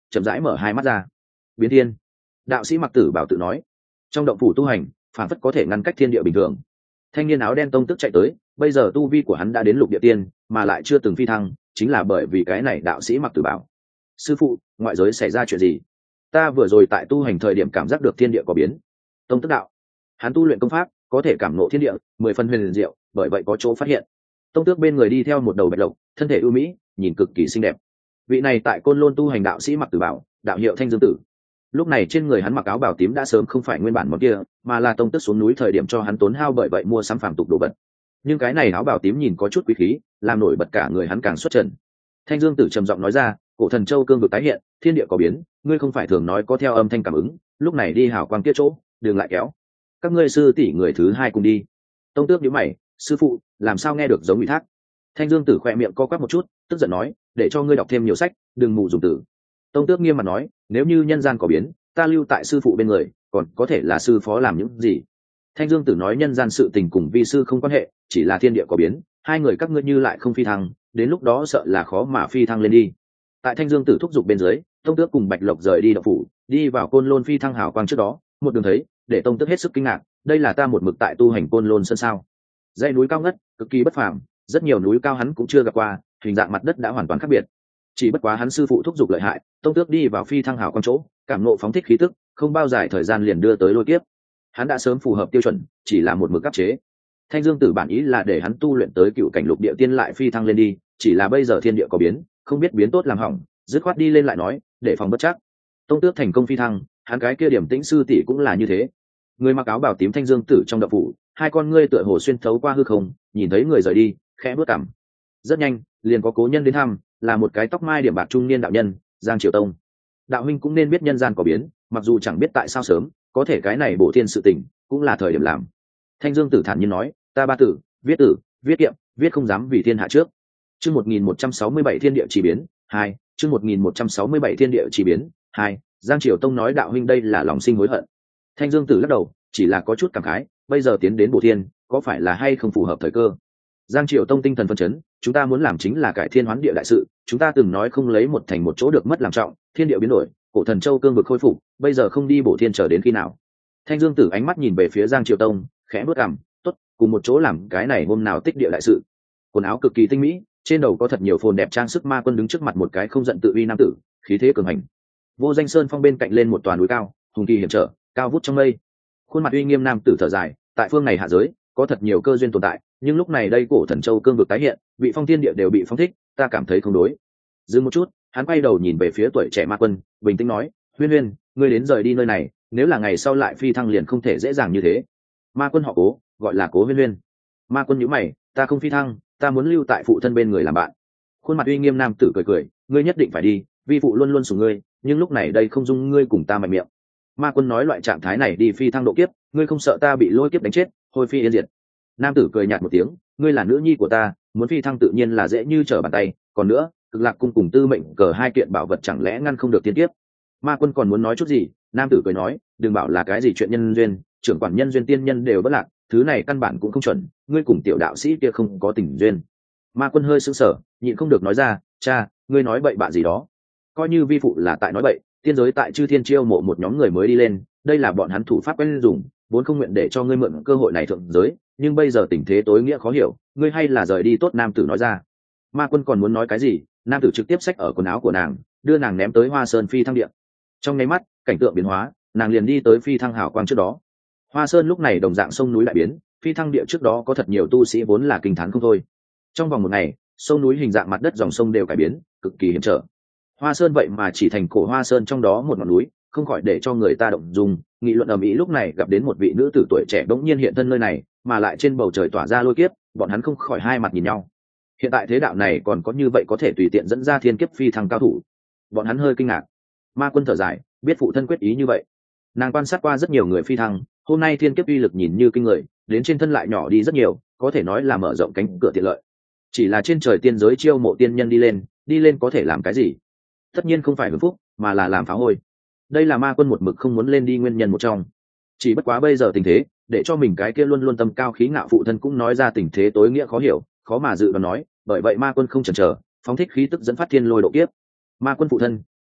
chậm rãi mở hai mắt ra. Biến thiên. Đạo sĩ Mặc Tử Bảo tự nói, trong động phủ tu hành phản phất có thể ngăn cách thiên địa bình thường. Thanh niên áo đen tông tức chạy tới, bây giờ tu vi của hắn đã đến lục địa tiên, mà lại chưa từng phi thăng, chính là bởi vì cái này đạo sĩ Mặc Tử Bảo. Sư phụ, ngoại giới xảy ra chuyện gì? Ta vừa rồi tại tu hành thời điểm cảm giác được thiên địa có biến. Tông tức đạo, hắn tu luyện công pháp có thể cảm ngộ thiên địa 10 phần huyền diệu, bởi vậy có chỗ phát hiện. Tông tước bên người đi theo một đầu bạch lộc, thân thể ưu mỹ, nhìn cực kỳ xinh đẹp. Vị này tại Côn Lôn tu hành đạo sĩ Mặc Tử Bảo, đạo hiệu Thanh Dương Tử. Lúc này trên người hắn mặc áo bào tím đã sớm không phải nguyên bản món kia, mà là tông tước xuống núi thời điểm cho hắn tốn hao, bởi vậy mua sắm phàm tục đồ vật. Nhưng cái này áo bào tím nhìn có chút quý khí, làm nổi bật cả người hắn càng xuất trần. Thanh Dương Tử trầm giọng nói ra, cổ thần châu cương vực tái hiện, thiên địa có biến, ngươi không phải thường nói có theo âm thanh cảm ứng, lúc này đi hảo quang kia chỗ, đừng lại kéo. Các ngươi sư tỷ người thứ hai cùng đi. Tông tước nhíu mày, sư phụ, làm sao nghe được giống ủy thác? Thanh Dương Tử khẽ miệng co quắp một chút, tức giận nói, để cho ngươi đọc thêm nhiều sách, đừng mù dùng từ. Tông tước nghiêm mặt nói, nếu như nhân gian có biến, ta lưu tại sư phụ bên người, còn có thể là sư phó làm những gì? Thanh Dương Tử nói, nhân gian sự tình cùng vi sư không quan hệ, chỉ là thiên địa có biến, hai người các ngươi như lại không phi thăng, đến lúc đó sợ là khó mà phi thăng lên đi. Tại Thanh Dương Tử thúc giục bên dưới, Tông tước cùng Bạch Lộc rời đi động phủ, đi vào Côn Lôn phi thăng hảo quang trước đó, một đường thấy, để Tông tước hết sức kinh ngạc, đây là ta một mực tại tu hành Côn Lôn sơn sao? Dãy núi cao ngất, cực kỳ bất phàm, rất nhiều núi cao hắn cũng chưa gặp qua, hình dạng mặt đất đã hoàn toàn khác biệt. Chỉ bất quá hắn sư phụ thúc giục lợi hại, Tông tước đi vào phi thăng hảo quang chỗ, cảm nộ phóng thích khí tức, không bao dài thời gian liền đưa tới lôi kiếp. Hắn đã sớm phù hợp tiêu chuẩn, chỉ là một mực áp chế. Thanh Dương Tử bản ý là để hắn tu luyện tới cựu cảnh lục địa tiên lại phi thăng lên đi, chỉ là bây giờ thiên địa có biến, không biết biến tốt làm hỏng, dứt khoát đi lên lại nói, để phòng bất chắc. Tông tước thành công phi thăng, hắn cái kia Điểm Tĩnh sư tỷ cũng là như thế. Người mặc áo bào tím Thanh Dương Tử trong động phủ, hai con ngươi tựa hồ xuyên thấu qua hư không, nhìn thấy người rời đi, khẽ bước cằm. Rất nhanh, liền có cố nhân đến thăm, là một cái tóc mai điểm bạc trung niên đạo nhân, Giang Triều Tông. Đạo huynh cũng nên biết nhân gian có biến, mặc dù chẳng biết tại sao sớm, có thể cái này bổ thiên sự tình, cũng là thời điểm làm. Thanh Dương Tử thản nhiên nói, ta ba tử, viết kiệm, viết không dám vì thiên hạ trước. Chương 1167 thiên địa chỉ biến 2, chương 1167 thiên địa chỉ biến 2, Giang Triều Tông nói, đạo huynh đây là lòng sinh hối hận. Thanh Dương Tử lắc đầu, chỉ là có chút cảm khái, bây giờ tiến đến bổ thiên, có phải là hay không phù hợp thời cơ? Giang Triều Tông tinh thần phân chấn, chúng ta muốn làm chính là cải thiên hoán địa đại sự, chúng ta từng nói không lấy một thành một chỗ được mất làm trọng, thiên địa biến đổi, cổ thần châu cương vực khôi phục, bây giờ không đi bổ thiên chờ đến khi nào? Thanh Dương Tử ánh mắt nhìn về phía Giang Triều Tông, khẽ bước cằm, tốt, cùng một chỗ làm cái này hôm nào tích địa đại sự. Quần áo cực kỳ tinh mỹ, trên đầu có thật nhiều phồn đẹp trang sức. Ma Quân đứng trước mặt một cái không giận tự uy nam tử, khí thế cường hành. Vô Danh Sơn phong bên cạnh lên một tòa núi cao, hùng kỳ hiểm trở, cao vút trong mây. Khuôn mặt uy nghiêm nam tử thở dài, tại phương này hạ giới có thật nhiều cơ duyên tồn tại, nhưng lúc này đây cổ thần châu cương vực tái hiện, vị phong thiên địa đều bị phong thích, ta cảm thấy không đối. Dừng một chút, hắn quay đầu nhìn về phía tuổi trẻ Ma Quân, bình tĩnh nói, Huyên Huyên, ngươi đến rời đi nơi này, nếu là ngày sau lại phi thăng liền không thể dễ dàng như thế. Ma Quân họ Cố, gọi là Cố Huyên Huyên. Ma Quân nhíu mày, ta không phi thăng, ta muốn lưu tại phụ thân bên người làm bạn. Khuôn mặt uy nghiêm nam tử cười cười, ngươi nhất định phải đi, vi phụ luôn luôn sủng ngươi, nhưng lúc này đây không dung ngươi cùng ta mạnh miệng. Ma Quân nói, loại trạng thái này đi phi thăng độ kiếp, ngươi không sợ ta bị lôi kiếp đánh chết, hồi phi yên diệt? Nam tử cười nhạt một tiếng, ngươi là nữ nhi của ta, muốn phi thăng tự nhiên là dễ như trở bàn tay, còn nữa, Cực Lạc cung cùng Tư Mệnh cờ hai kiện bảo vật chẳng lẽ ngăn không được tiên kiếp? Ma Quân còn muốn nói chút gì, nam tử cười nói, đừng bảo là cái gì chuyện nhân duyên, trưởng quản nhân duyên tiên nhân đều bất lạc, thứ này căn bản cũng không chuẩn, ngươi cùng tiểu đạo sĩ kia không có tình duyên. Ma Quân hơi sững sờ, nhịn không được nói ra, cha, ngươi nói bậy bạ gì đó? Coi như vi phụ là tại nói bậy, tiên giới tại Chư Thiên chiêu mộ một nhóm người mới đi lên, đây là bọn hắn thủ pháp quen dùng, vốn không nguyện để cho ngươi mượn cơ hội này thượng giới, nhưng bây giờ tình thế tối nghĩa khó hiểu, ngươi hay là rời đi tốt. Nam tử nói ra. Ma Quân còn muốn nói cái gì, nam tử trực tiếp xách ở quần áo của nàng, đưa nàng ném tới Hoa Sơn phi thăng điện. Trong nháy mắt, cảnh tượng biến hóa, nàng liền đi tới phi thăng hào quang trước đó. Hoa Sơn lúc này đồng dạng sông núi lại biến, phi thăng địa trước đó có thật nhiều tu sĩ vốn là kinh thán không thôi. Trong vòng một ngày, sông núi hình dạng mặt đất dòng sông đều cải biến, cực kỳ hiểm trở. Hoa Sơn vậy mà chỉ thành cổ Hoa Sơn trong đó một ngọn núi, không khỏi để cho người ta động dung. Nghị luận ầm ĩ lúc này gặp đến một vị nữ tử tuổi trẻ bỗng nhiên hiện thân nơi này, mà lại trên bầu trời tỏa ra lôi kiếp, bọn hắn không khỏi hai mặt nhìn nhau. Hiện tại thế đạo này còn có như vậy có thể tùy tiện dẫn ra thiên kiếp phi thăng cao thủ, bọn hắn hơi kinh ngạc. Ma Quân thở dài, biết phụ thân quyết ý như vậy. Nàng quan sát qua rất nhiều người phi thăng, hôm nay thiên kiếp uy lực nhìn như kinh người, đến trên thân lại nhỏ đi rất nhiều, có thể nói là mở rộng cánh cửa tiện lợi. Chỉ là trên trời tiên giới chiêu mộ tiên nhân đi lên có thể làm cái gì? Tất nhiên không phải hưởng phúc, mà là làm phá hôi. Đây là Ma Quân một mực không muốn lên đi nguyên nhân một trong. Chỉ bất quá bây giờ tình thế, để cho mình cái kia luôn luôn tâm cao khí ngạo phụ thân cũng nói ra tình thế tối nghĩa khó hiểu, khó mà dự đoán nói, bởi vậy Ma Quân không chần chờ, phóng thích khí tức dẫn phát thiên lôi độ kiếp. Ma Quân phụ thân,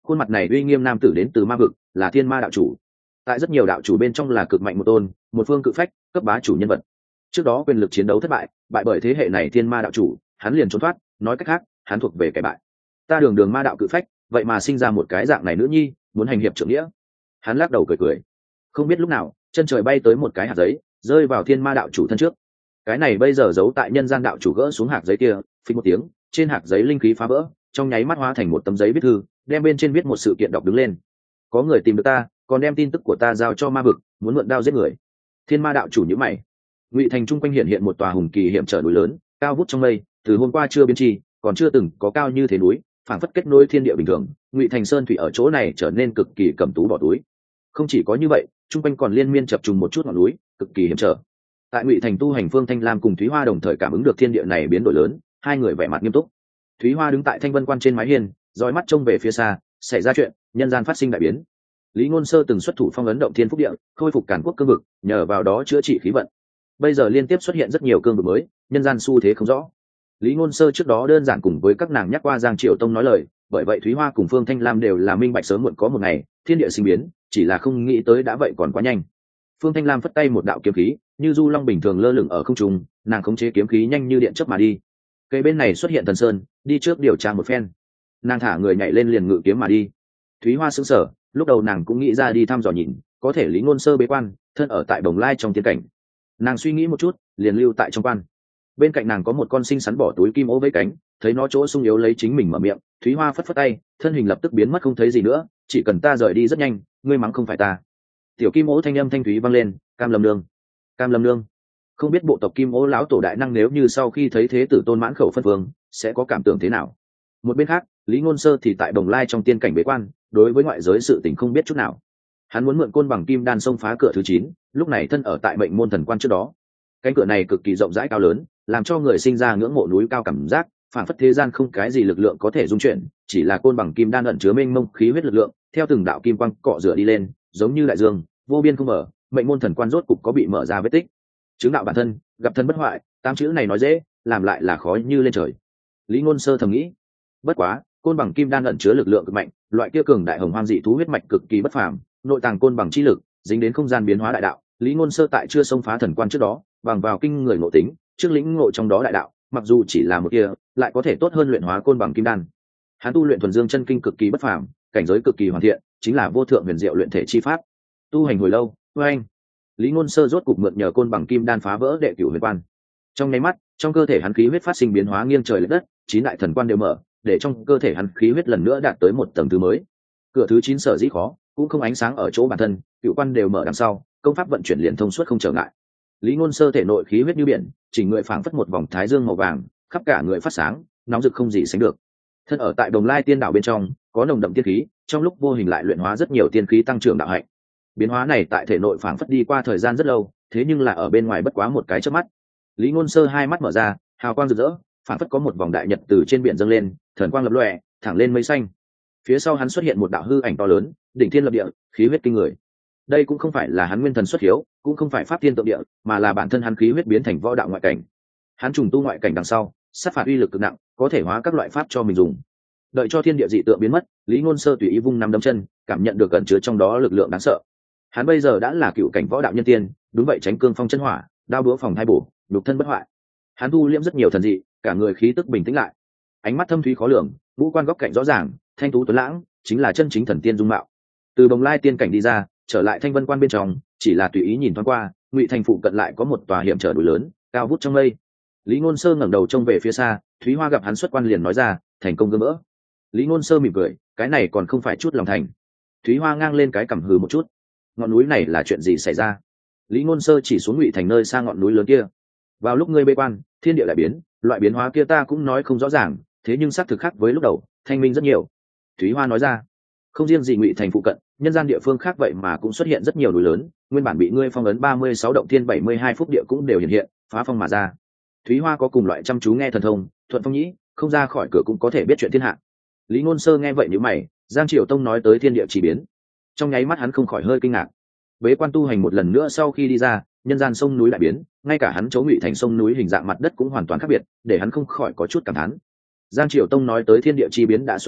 khuôn mặt này uy nghiêm nam tử đến từ ma vực, là thiên ma đạo chủ. Tại rất nhiều đạo chủ bên trong là cực mạnh một tôn, một phương cự phách, cấp bá chủ nhân vật. Trước đó quyền lực chiến đấu thất bại, bại bởi thế hệ này thiên ma đạo chủ, hắn liền trốn thoát, nói cách khác, hắn thuộc về kẻ bại. Ta đường đường ma đạo cự phách, vậy mà sinh ra một cái dạng này nữ nhi, muốn hành hiệp trượng nghĩa. Hắn lắc đầu cười cười. Không biết lúc nào, chân trời bay tới một cái hạt giấy, rơi vào thiên ma đạo chủ thân trước. Cái này bây giờ giấu tại nhân gian đạo chủ gỡ xuống hạt giấy kia, phình một tiếng, trên hạt giấy linh khí phá vỡ, trong nháy mắt hóa thành một tấm giấy viết thư, đem bên trên viết một sự kiện đọc đứng lên. Có người tìm được ta, còn đem tin tức của ta giao cho ma vực, muốn mượn đao giết người. Thiên ma đạo chủ nhíu mày. Ngụy thành trung quanh hiện một tòa hùng kỳ hiểm trở núi lớn, cao vút trong mây, từ hôm qua chưa biến chi, còn chưa từng có cao như thế núi, phảng phất kết nối thiên địa bình thường. Ngụy thành sơn thủy ở chỗ này trở nên cực kỳ cầm tú bỏ túi. Không chỉ có như vậy, trung quanh còn liên miên chập trùng một chút ngọn núi, cực kỳ hiểm trở. Tại Ngụy thành tu hành Phương Thanh Lam cùng Thúy Hoa đồng thời cảm ứng được thiên địa này biến đổi lớn, hai người vẻ mặt nghiêm túc. Thúy Hoa đứng tại Thanh Vân Quan trên mái hiên, dõi mắt trông về phía xa, xảy ra chuyện, nhân gian phát sinh đại biến. Lý Ngôn Sơ từng xuất thủ phong ấn động thiên phúc địa, khôi phục càn quốc cương vực, nhờ vào đó chữa trị khí vận. Bây giờ liên tiếp xuất hiện rất nhiều cương vực mới, nhân gian xu thế không rõ. Lý Ngôn Sơ trước đó đơn giản cùng với các nàng nhắc qua Giang Triều Tông nói lời, bởi vậy Thúy Hoa cùng Phương Thanh Lam đều là minh bạch sớm muộn có một ngày thiên địa sinh biến, chỉ là không nghĩ tới đã vậy còn quá nhanh. Phương Thanh Lam phất tay một đạo kiếm khí, như du long bình thường lơ lửng ở không trung, nàng khống chế kiếm khí nhanh như điện chớp mà đi. Cây bên này xuất hiện Thần Sơn, đi trước điều tra một phen. Nàng thả người nhảy lên liền ngự kiếm mà đi. Thúy Hoa sững sờ, lúc đầu nàng cũng nghĩ ra đi thăm dò nhìn, có thể Lý Ngôn Sơ bế quan, thân ở tại Bồng Lai trong tiên cảnh. Nàng suy nghĩ một chút, liền lưu tại trong quan. Bên cạnh nàng có một con sinh sắn bỏ túi kim ố với cánh, thấy nó chỗ sung yếu lấy chính mình mở miệng, Thúy Hoa phất phất tay, thân hình lập tức biến mất không thấy gì nữa, chỉ cần ta rời đi rất nhanh, ngươi mắng không phải ta. Tiểu kim ố thanh âm thanh thúy vang lên, Cam Lâm Nương, Cam Lâm Nương. Không biết bộ tộc kim ố lão tổ đại năng nếu như sau khi thấy thế tử tôn mãn khẩu phân vương, sẽ có cảm tưởng thế nào? Một bên khác, Lý Ngôn Sơ thì tại Bồng Lai trong tiên cảnh bế quan, đối với ngoại giới sự tình không biết chút nào. Hắn muốn mượn côn bằng kim đan xông phá cửa thứ 9, lúc này thân ở tại Mệnh Môn Thần Quan trước đó. Cánh cửa này cực kỳ rộng rãi cao lớn, làm cho người sinh ra ngưỡng mộ núi cao cảm giác, phản phất thế gian không cái gì lực lượng có thể dung chuyển, chỉ là côn bằng kim đan ẩn chứa mênh mông khí huyết lực lượng, theo từng đạo kim quang cọ rửa đi lên, giống như đại dương, vô biên không mở. Mệnh Môn Thần Quan rốt cục có bị mở ra vết tích. Chứng đạo bản thân, gặp thân bất hoại, 8 chữ này nói dễ, làm lại là khó như lên trời. Lý Ngôn Sơ thầm nghĩ, bất quá, côn bằng kim đan ẩn chứa lực lượng cực mạnh, loại kia cường đại hồng hoang dị thú huyết mạch cực kỳ bất phàm, nội tàng côn bằng chi lực, dính đến không gian biến hóa đại đạo. Lý Ngôn Sơ tại chưa xông phá thần quan trước đó, bằng vào kinh người ngộ tính, trước lĩnh ngộ trong đó đại đạo, mặc dù chỉ là một kia, lại có thể tốt hơn luyện hóa côn bằng kim đan. Hắn tu luyện thuần dương chân kinh cực kỳ bất phàm, cảnh giới cực kỳ hoàn thiện, chính là vô thượng huyền diệu luyện thể chi pháp. Tu hành hồi lâu, oanh, Lý Ngôn Sơ rốt cục mượn nhờ côn bằng kim đan phá vỡ đệ cửu huyền quan. Trong nháy mắt, trong cơ thể hắn khí huyết phát sinh biến hóa nghiêng trời lệch đất, 9 đại thần quan đều mở, để trong cơ thể hắn khí huyết lần nữa đạt tới một tầng thứ mới. Cửa thứ 9 sở dĩ khó, cũng không ánh sáng ở chỗ bản thân, cửu quan đều mở đằng sau, công pháp vận chuyển liền thông suốt không trở ngại. Lý Ngôn Sơ thể nội khí huyết như biển, chỉnh người phảng phất một vòng thái dương màu vàng, khắp cả người phát sáng, nóng rực không gì sánh được. Thân ở tại Đồng Lai Tiên Đảo bên trong, có nồng đậm tiên khí, trong lúc vô hình lại luyện hóa rất nhiều tiên khí tăng trưởng đạo hạnh. Biến hóa này tại thể nội phảng phất đi qua thời gian rất lâu, thế nhưng là ở bên ngoài bất quá một cái chớp mắt. Lý Ngôn Sơ hai mắt mở ra, hào quang rực rỡ, phảng phất có một vòng đại nhật từ trên biển dâng lên, thần quang lập lòe, thẳng lên mây xanh. Phía sau hắn xuất hiện một đạo hư ảnh to lớn, đỉnh thiên lập địa, khí huyết kinh người. Đây cũng không phải là hắn nguyên thần xuất hiếu, cũng không phải pháp thiên tượng địa, mà là bản thân hắn khí huyết biến thành võ đạo ngoại cảnh. Hắn trùng tu ngoại cảnh đằng sau, sát phạt uy lực cực nặng, có thể hóa các loại pháp cho mình dùng. Đợi cho thiên địa dị tượng biến mất, Lý Ngôn Sơ tùy ý vung năm đấm chân, cảm nhận được ẩn chứa trong đó lực lượng đáng sợ. Hắn bây giờ đã là cựu cảnh võ đạo nhân tiên, đúng vậy tránh cương phong chân hỏa, đao búa phòng hai bổ, nhục thân bất hoại. Hắn tu liễm rất nhiều thần dị, cả người khí tức bình tĩnh lại, ánh mắt thâm thúy khó lường, ngũ quan góc cạnh rõ ràng, thanh tú tuấn lãng, chính là chân chính thần tiên dung mạo. Từ Bồng Lai tiên cảnh đi ra, trở lại Thanh Vân Quan bên trong, chỉ là tùy ý nhìn thoáng qua, Ngụy Thành phụ cận lại có một tòa hiểm trở núi lớn, cao vút trong mây. Lý Ngôn Sơ ngẩng đầu trông về phía xa, Thúy Hoa gặp hắn xuất quan liền nói ra, thành công gỡ vỡ. Lý Ngôn Sơ mỉm cười, cái này còn không phải chút lòng thành. Thúy Hoa ngang lên cái cằm hừ một chút, ngọn núi này là chuyện gì xảy ra? Lý Ngôn Sơ chỉ xuống Ngụy Thành nơi xa ngọn núi lớn kia. Vào lúc ngươi bế quan, thiên địa lại biến, loại biến hóa kia ta cũng nói không rõ ràng, thế nhưng xác thực khác với lúc đầu, thanh minh rất nhiều. Thúy Hoa nói ra, không riêng gì Ngụy Thành phụ cận, nhân gian địa phương khác vậy mà cũng xuất hiện rất nhiều núi lớn, nguyên bản bị ngươi phong ấn 36 động thiên 72 phúc địa cũng đều hiện hiện, phá phong mà ra. Thúy Hoa có cùng loại chăm chú nghe thần thông, thuận phong nhĩ, không ra khỏi cửa cũng có thể biết chuyện thiên hạ. Lý Ngôn Sơ nghe vậy nhíu mày, Giang Triều Tông nói tới thiên địa chỉ biến, trong nháy mắt hắn không khỏi hơi kinh ngạc. Bế quan tu hành một lần nữa sau khi đi ra, nhân gian sông núi lại biến, ngay cả hắn chỗ Ngụy Thành sông núi hình dạng mặt đất cũng hoàn toàn khác biệt, để hắn không khỏi có chút cảm thán. Giang Triều Tông nói tới thiên địa chi biến đã xuất hiện,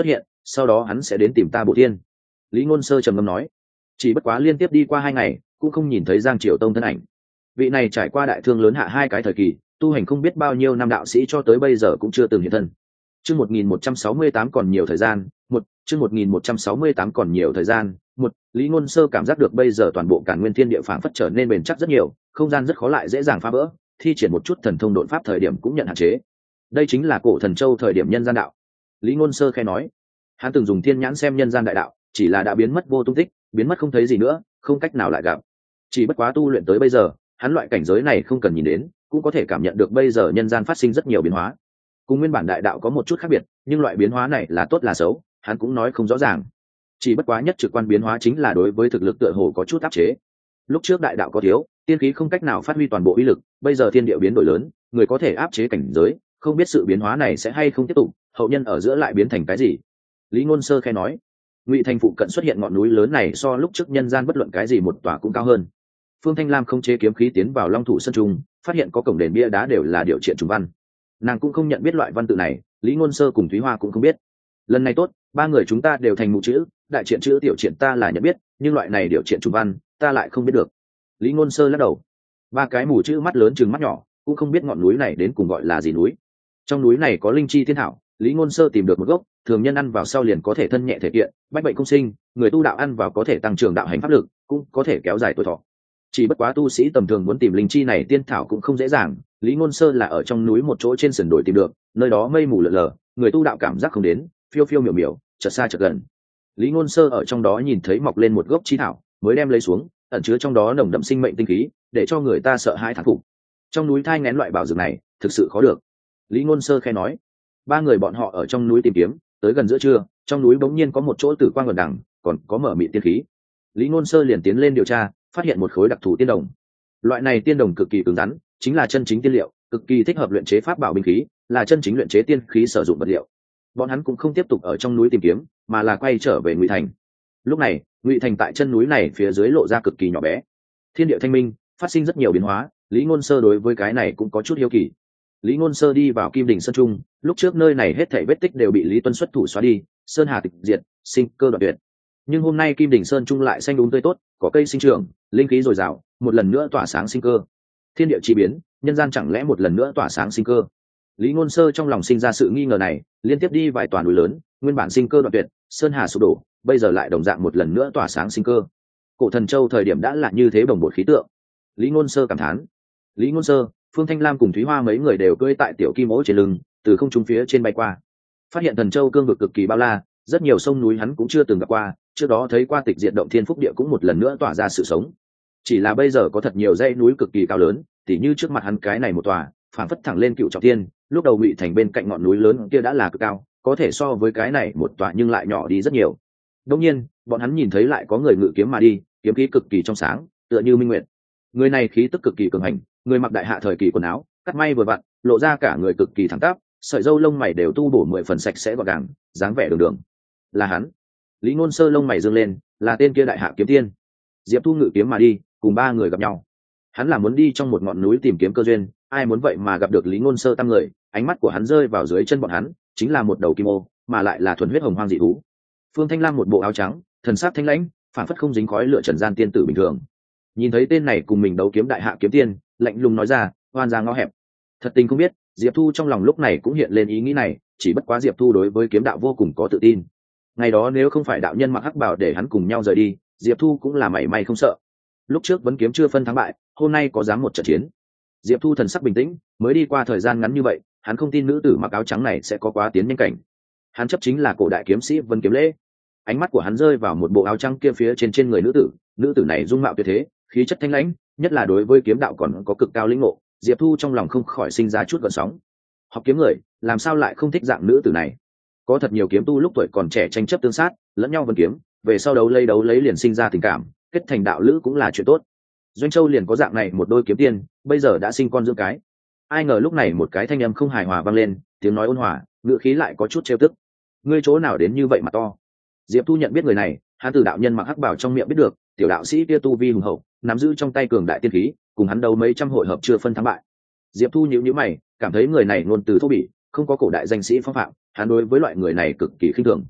sau đó hắn sẽ đến tìm ta bộ thiên. Lý Ngôn Sơ trầm ngâm nói. Chỉ bất quá liên tiếp đi qua 2 ngày cũng không nhìn thấy Giang Triều Tông thân ảnh. Vị này trải qua đại thương lớn hạ 2 cái thời kỳ, tu hành không biết bao nhiêu năm đạo sĩ cho tới bây giờ cũng chưa từng hiện thân. Chương 1168 còn nhiều thời gian, chương 1168 còn nhiều thời gian, Lý Ngôn Sơ cảm giác được bây giờ toàn bộ Càn Nguyên Thiên Địa phảng phất trở nên bền chắc rất nhiều, không gian rất khó lại dễ dàng phá vỡ, thi triển một chút thần thông độn pháp thời điểm cũng nhận hạn chế. Đây chính là cổ thần châu thời điểm nhân gian đạo. Lý Ngôn Sơ khẽ nói, hắn từng dùng thiên nhãn xem nhân gian đại đạo, chỉ là đã biến mất vô tung tích, biến mất không thấy gì nữa, không cách nào lại gặp. Chỉ bất quá tu luyện tới bây giờ, hắn loại cảnh giới này không cần nhìn đến, cũng có thể cảm nhận được bây giờ nhân gian phát sinh rất nhiều biến hóa. Cùng nguyên bản đại đạo có một chút khác biệt, nhưng loại biến hóa này là tốt là xấu, hắn cũng nói không rõ ràng. Chỉ bất quá nhất trực quan biến hóa chính là đối với thực lực tựa hồ có chút áp chế. Lúc trước đại đạo có thiếu, tiên khí không cách nào phát huy toàn bộ uy lực, bây giờ thiên địa biến đổi lớn, người có thể áp chế cảnh giới, không biết sự biến hóa này sẽ hay không tiếp tục, hậu nhân ở giữa lại biến thành cái gì. Lý Ngôn Sơ khẽ nói, Ngụy Thành phụ cận xuất hiện ngọn núi lớn này so lúc trước nhân gian bất luận cái gì một tòa cũng cao hơn. Phương Thanh Lam không chế kiếm khí tiến vào Long Thủ Sơn Trung, phát hiện có cổng đền bia đá đều là điều triện trùng văn. Nàng cũng không nhận biết loại văn tự này, Lý Ngôn Sơ cùng Thúy Hoa cũng không biết. Lần này tốt, 3 người chúng ta đều thành mù chữ, đại triện chữ tiểu triện ta là nhận biết, nhưng loại này điều triện trùng văn ta lại không biết được. Lý Ngôn Sơ lắc đầu. 3 cái mù chữ mắt lớn chừng mắt nhỏ, cũng không biết ngọn núi này đến cùng gọi là gì núi. Trong núi này có linh chi thiên thảo, Lý Ngôn Sơ tìm được một gốc, thường nhân ăn vào sau liền có thể thân nhẹ thể kiện, bách bệnh không sinh, người tu đạo ăn vào có thể tăng trưởng đạo hành pháp lực, cũng có thể kéo dài tuổi thọ. Chỉ bất quá tu sĩ tầm thường muốn tìm linh chi này tiên thảo cũng không dễ dàng, Lý Ngôn Sơ là ở trong núi một chỗ trên sườn đồi tìm được, nơi đó mây mù lờ lờ, người tu đạo cảm giác không đến, phiêu phiêu miểu miểu, chợt xa chợt gần. Lý Ngôn Sơ ở trong đó nhìn thấy mọc lên một gốc chi thảo, mới đem lấy xuống, ẩn chứa trong đó nồng đậm sinh mệnh tinh khí, để cho người ta sợ hãi thán phục. Trong núi thai nghén loại bảo dược này, thực sự khó được. Lý Ngôn Sơ khẽ nói. 3 người bọn họ ở trong núi tìm kiếm, tới gần giữa trưa, trong núi bỗng nhiên có một chỗ tử quang ẩn đằng, còn có mở mịt tiên khí. Lý Ngôn Sơ liền tiến lên điều tra, phát hiện một khối đặc thù tiên đồng. Loại này tiên đồng cực kỳ cứng rắn, chính là chân chính tiên liệu, cực kỳ thích hợp luyện chế pháp bảo binh khí, là chân chính luyện chế tiên khí sử dụng vật liệu. Bọn hắn cũng không tiếp tục ở trong núi tìm kiếm, mà là quay trở về Ngụy Thành. Lúc này, Ngụy Thành tại chân núi này phía dưới lộ ra cực kỳ nhỏ bé. Thiên địa thanh minh, phát sinh rất nhiều biến hóa, Lý Ngôn Sơ đối với cái này cũng có chút hiếu kỳ. Lý Ngôn Sơ đi vào Kim Đỉnh Sơn Trung, lúc trước nơi này hết thảy vết tích đều bị Lý Tuân xuất thủ xóa đi, sơn hà tịch diệt, sinh cơ đoạn tuyệt. Nhưng hôm nay Kim Đỉnh Sơn Trung lại xanh đúng tươi tốt, có cây sinh trưởng, linh khí dồi dào, một lần nữa tỏa sáng sinh cơ. Thiên địa chi biến, nhân gian chẳng lẽ một lần nữa tỏa sáng sinh cơ? Lý Ngôn Sơ trong lòng sinh ra sự nghi ngờ này, liên tiếp đi vài tòa núi lớn, nguyên bản sinh cơ đoạn tuyệt, sơn hà sụp đổ, bây giờ lại đồng dạng một lần nữa tỏa sáng sinh cơ. Cổ Thần Châu thời điểm đã là như thế bồng bột khí tượng. Lý Ngôn Sơ cảm thán. Lý Ngôn Sơ, Phương Thanh Lam cùng Thúy Hoa mấy người đều cưỡi tại tiểu kim ố trên lưng, từ không trung phía trên bay qua. Phát hiện Thần Châu cương vực cực kỳ bao la, rất nhiều sông núi hắn cũng chưa từng gặp qua, trước đó thấy qua tịch diệt động thiên phúc địa cũng một lần nữa tỏa ra sự sống. Chỉ là bây giờ có thật nhiều dãy núi cực kỳ cao lớn, tỉ như trước mặt hắn cái này một tòa, phảng phất thẳng lên Cựu Trọng Thiên, lúc đầu Ngụy Thành bên cạnh ngọn núi lớn kia đã là cực cao, có thể so với cái này một tòa nhưng lại nhỏ đi rất nhiều. Đương nhiên, bọn hắn nhìn thấy lại có người ngự kiếm mà đi, kiếm khí cực kỳ trong sáng, tựa như minh nguyệt. Người này khí tức cực kỳ cường hành, người mặc đại hạ thời kỳ quần áo, cắt may vừa vặn, lộ ra cả người cực kỳ thẳng tắp, sợi râu lông mày đều tu bổ 10 phần sạch sẽ gọn gàng, dáng vẻ đường đường. Là hắn. Lý Ngôn Sơ lông mày dương lên, là tên kia đại hạ kiếm tiên. Diệp Thu ngự kiếm mà đi, cùng 3 người gặp nhau. Hắn là muốn đi trong một ngọn núi tìm kiếm cơ duyên, ai muốn vậy mà gặp được Lý Ngôn Sơ tăng người, ánh mắt của hắn rơi vào dưới chân bọn hắn, chính là một đầu kim ô, mà lại là thuần huyết hồng hoang dị thú. Phương Thanh Lam một bộ áo trắng, thần sắc thanh lãnh, phản phất không dính khói lửa trần gian tiên tử bình thường. Nhìn thấy tên này cùng mình đấu kiếm đại hạ kiếm tiên, lạnh lùng nói ra, oan ra ngõ hẹp. Thật tình không biết, Diệp Thu trong lòng lúc này cũng hiện lên ý nghĩ này, chỉ bất quá Diệp Thu đối với kiếm đạo vô cùng có tự tin. Ngày đó nếu không phải đạo nhân mặc hắc bào để hắn cùng nhau rời đi, Diệp Thu cũng là mảy may không sợ. Lúc trước vấn kiếm chưa phân thắng bại, hôm nay có dám một trận chiến. Diệp Thu thần sắc bình tĩnh, mới đi qua thời gian ngắn như vậy, hắn không tin nữ tử mặc áo trắng này sẽ có quá tiến nhanh cảnh. Hắn chấp chính là cổ đại kiếm sĩ Vân Kiếm Lễ. Ánh mắt của hắn rơi vào một bộ áo trắng kia phía trên người nữ tử này dung mạo tuyệt thế, khí chất thanh lãnh, nhất là đối với kiếm đạo còn có cực cao lĩnh ngộ, Diệp Thu trong lòng không khỏi sinh ra chút gợn sóng. Học kiếm người, làm sao lại không thích dạng nữ tử này? Có thật nhiều kiếm tu lúc tuổi còn trẻ tranh chấp tương sát, lẫn nhau vân kiếm, về sau đấu lấy liền sinh ra tình cảm, kết thành đạo lữ cũng là chuyện tốt. Doanh Châu liền có dạng này một đôi kiếm tiên, bây giờ đã sinh con dưỡng cái. Ai ngờ lúc này một cái thanh âm không hài hòa vang lên, tiếng nói ôn hòa, ngữ khí lại có chút trêu tức. Ngươi chỗ nào đến như vậy mà to? Diệp Thu nhận biết người này, hắn từ đạo nhân mặc hắc bảo trong miệng biết được, tiểu đạo sĩ kia tu vi hùng hậu, nắm giữ trong tay cường đại tiên khí, cùng hắn đấu mấy trăm hội hợp chưa phân thắng bại. Diệp Thu nhíu mày, cảm thấy người này ngôn từ thô bỉ, không có cổ đại danh sĩ phong phạm, hắn đối với loại người này cực kỳ khinh thường.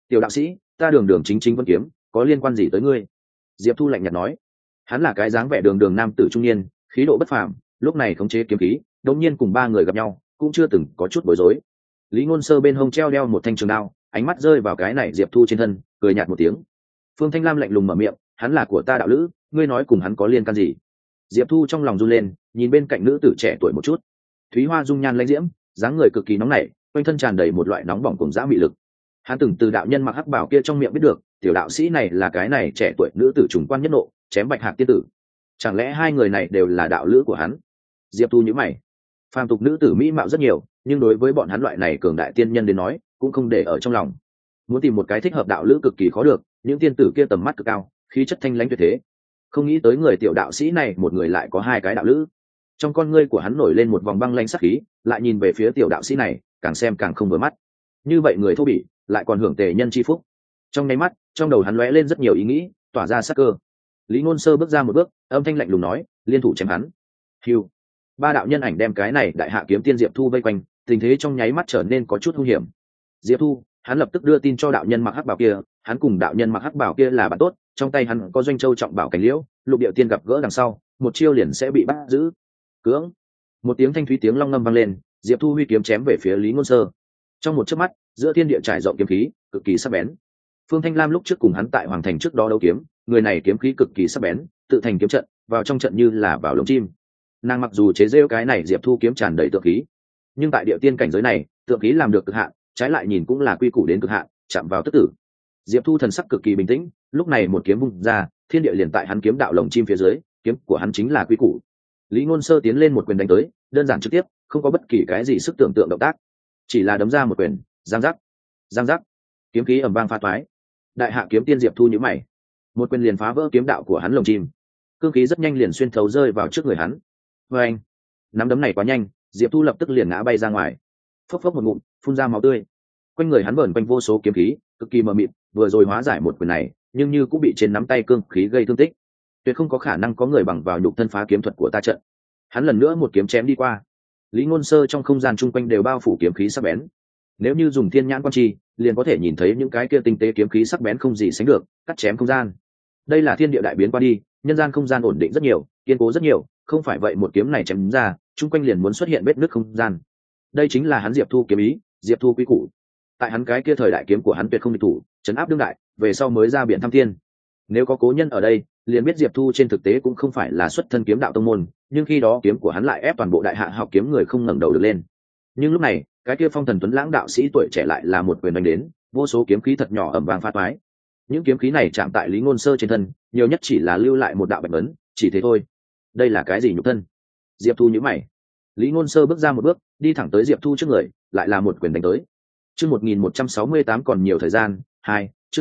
Tiểu đạo sĩ, ta đường đường chính chính vẫn kiếm, có liên quan gì tới ngươi? Diệp Thu lạnh nhạt nói. Hắn là cái dáng vẻ đường đường nam tử trung niên, khí độ bất phàm, lúc này khống chế kiếm khí, đột nhiên cùng ba người gặp nhau, cũng chưa từng có chút bối rối. Lý Ngôn Sơ bên hông treo đeo một thanh trường đao, ánh mắt rơi vào cái này Diệp Thu trên thân, cười nhạt một tiếng. Phương Thanh Lam lạnh lùng mở miệng, hắn là của ta đạo lữ, ngươi nói cùng hắn có liên can gì? Diệp Thu trong lòng run lên, nhìn bên cạnh nữ tử trẻ tuổi một chút. Thúy Hoa dung nhan lãnh diễm, dáng người cực kỳ nóng nảy, quanh thân tràn đầy một loại nóng bỏng cùng dã mị lực. Hắn từng từ đạo nhân mặc hắc bảo kia trong miệng biết được, tiểu đạo sĩ này là cái này trẻ tuổi nữ tử trùng quan nhất nộ, chém Bạch Hạc tiên tử. Chẳng lẽ hai người này đều là đạo lữ của hắn? Diệp Thu nhíu mày. Phàm tục nữ tử mỹ mạo rất nhiều, nhưng đối với bọn hắn loại này cường đại tiên nhân đến nói, cũng không để ở trong lòng. Muốn tìm một cái thích hợp đạo lữ cực kỳ khó được, những tiên tử kia tầm mắt cực cao, khí chất thanh lãnh tuyệt thế. Không nghĩ tới người tiểu đạo sĩ này một người lại có hai cái đạo lữ. Trong con ngươi của hắn nổi lên một vòng băng lãnh sắc khí, lại nhìn về phía tiểu đạo sĩ này, càng xem càng không vừa mắt. Như vậy người thô bỉ, lại còn hưởng tề nhân chi phúc. Trong nháy mắt, trong đầu hắn lóe lên rất nhiều ý nghĩ, tỏa ra sắc cơ. Lý Ngôn Sơ bước ra một bước, âm thanh lạnh lùng nói, liên thủ chém hắn. Hưu. Ba đạo nhân ảnh đem cái này đại hạ kiếm tiên Diệp Thu vây quanh, tình thế trong nháy mắt trở nên có chút hung hiểm. Diệp Thu, hắn lập tức đưa tin cho đạo nhân mặc hắc bảo kia, hắn cùng đạo nhân mặc hắc bảo kia là bạn tốt, trong tay hắn có doanh châu trọng bảo cảnh liễu, lục địa tiên gặp gỡ đằng sau, một chiêu liền sẽ bị bắt giữ. Cưỡng. Một tiếng thanh thúy tiếng long ngâm vang lên, Diệp Thu huy kiếm chém về phía Lý Ngôn Sơ. Trong một chớp mắt, giữa thiên địa trải rộng kiếm khí, cực kỳ sắc bén. Phương Thanh Lam lúc trước cùng hắn tại hoàng thành trước đó đấu kiếm, người này kiếm khí cực kỳ sắc bén, tự thành kiếm trận, vào trong trận như là vào lồng chim. Nàng mặc dù chế giễu cái này Diệp Thu kiếm tràn đầy tượng khí, nhưng tại địa tiên cảnh giới này, tượng khí làm được cực hạn, trái lại nhìn cũng là quy củ đến cực hạn, chạm vào tức tử. Diệp Thu thần sắc cực kỳ bình tĩnh, lúc này một kiếm vung ra, thiên địa liền tại hắn kiếm đạo lồng chim phía dưới, kiếm của hắn chính là quy củ. Lý Ngôn Sơ tiến lên một quyền đánh tới, đơn giản trực tiếp, không có bất kỳ cái gì sức tưởng tượng động tác, chỉ là đấm ra một quyền, giang giác, kiếm khí ầm vang phá toái. Đại hạ kiếm tiên Diệp Thu nhíu mày, một quyền liền phá vỡ kiếm đạo của hắn lồng chim, cương khí rất nhanh liền xuyên thấu rơi vào trước người hắn. Và anh, nắm đấm này quá nhanh, Diệp Thu lập tức liền ngã bay ra ngoài, phốc phốc một ngụm, phun ra máu tươi. Quanh người hắn vờn quanh vô số kiếm khí, cực kỳ mờ mịt, vừa rồi hóa giải một quyền này, nhưng như cũng bị trên nắm tay cương khí gây thương tích. Tuyệt không có khả năng có người bằng vào nhục thân phá kiếm thuật của ta trận. Hắn lần nữa một kiếm chém đi qua. Lý Ngôn Sơ trong không gian chung quanh đều bao phủ kiếm khí sắc bén. Nếu như dùng thiên nhãn quan chi, liền có thể nhìn thấy những cái kia tinh tế kiếm khí sắc bén không gì sánh được, cắt chém không gian. Đây là thiên địa đại biến qua đi, nhân gian không gian ổn định rất nhiều, kiên cố rất nhiều, không phải vậy một kiếm này chém ra, chung quanh liền muốn xuất hiện vết nứt không gian. Đây chính là hắn Diệp Thu kiếm ý, Diệp Thu quy củ. Tại hắn cái kia thời đại kiếm của hắn tuyệt không địch thủ, trấn áp đương đại, về sau mới ra biển thăm thiên. Nếu có cố nhân ở đây, liền biết Diệp Thu trên thực tế cũng không phải là xuất thân kiếm đạo tông môn, nhưng khi đó kiếm của hắn lại ép toàn bộ đại hạ học kiếm người không ngẩng đầu được lên. Nhưng lúc này, cái kia phong thần tuấn lãng đạo sĩ tuổi trẻ lại là một quyền đánh đến, vô số kiếm khí thật nhỏ ầm vang phá toái. Những kiếm khí này chạm tại Lý Ngôn Sơ trên thân, nhiều nhất chỉ là lưu lại một đạo bạch ấn, chỉ thế thôi. Đây là cái gì nhục thân? Diệp Thu nhíu mày. Lý Ngôn Sơ bước ra một bước, đi thẳng tới Diệp Thu trước người, lại là một quyền đánh tới. Chương 1168 còn nhiều thời gian, 2, chương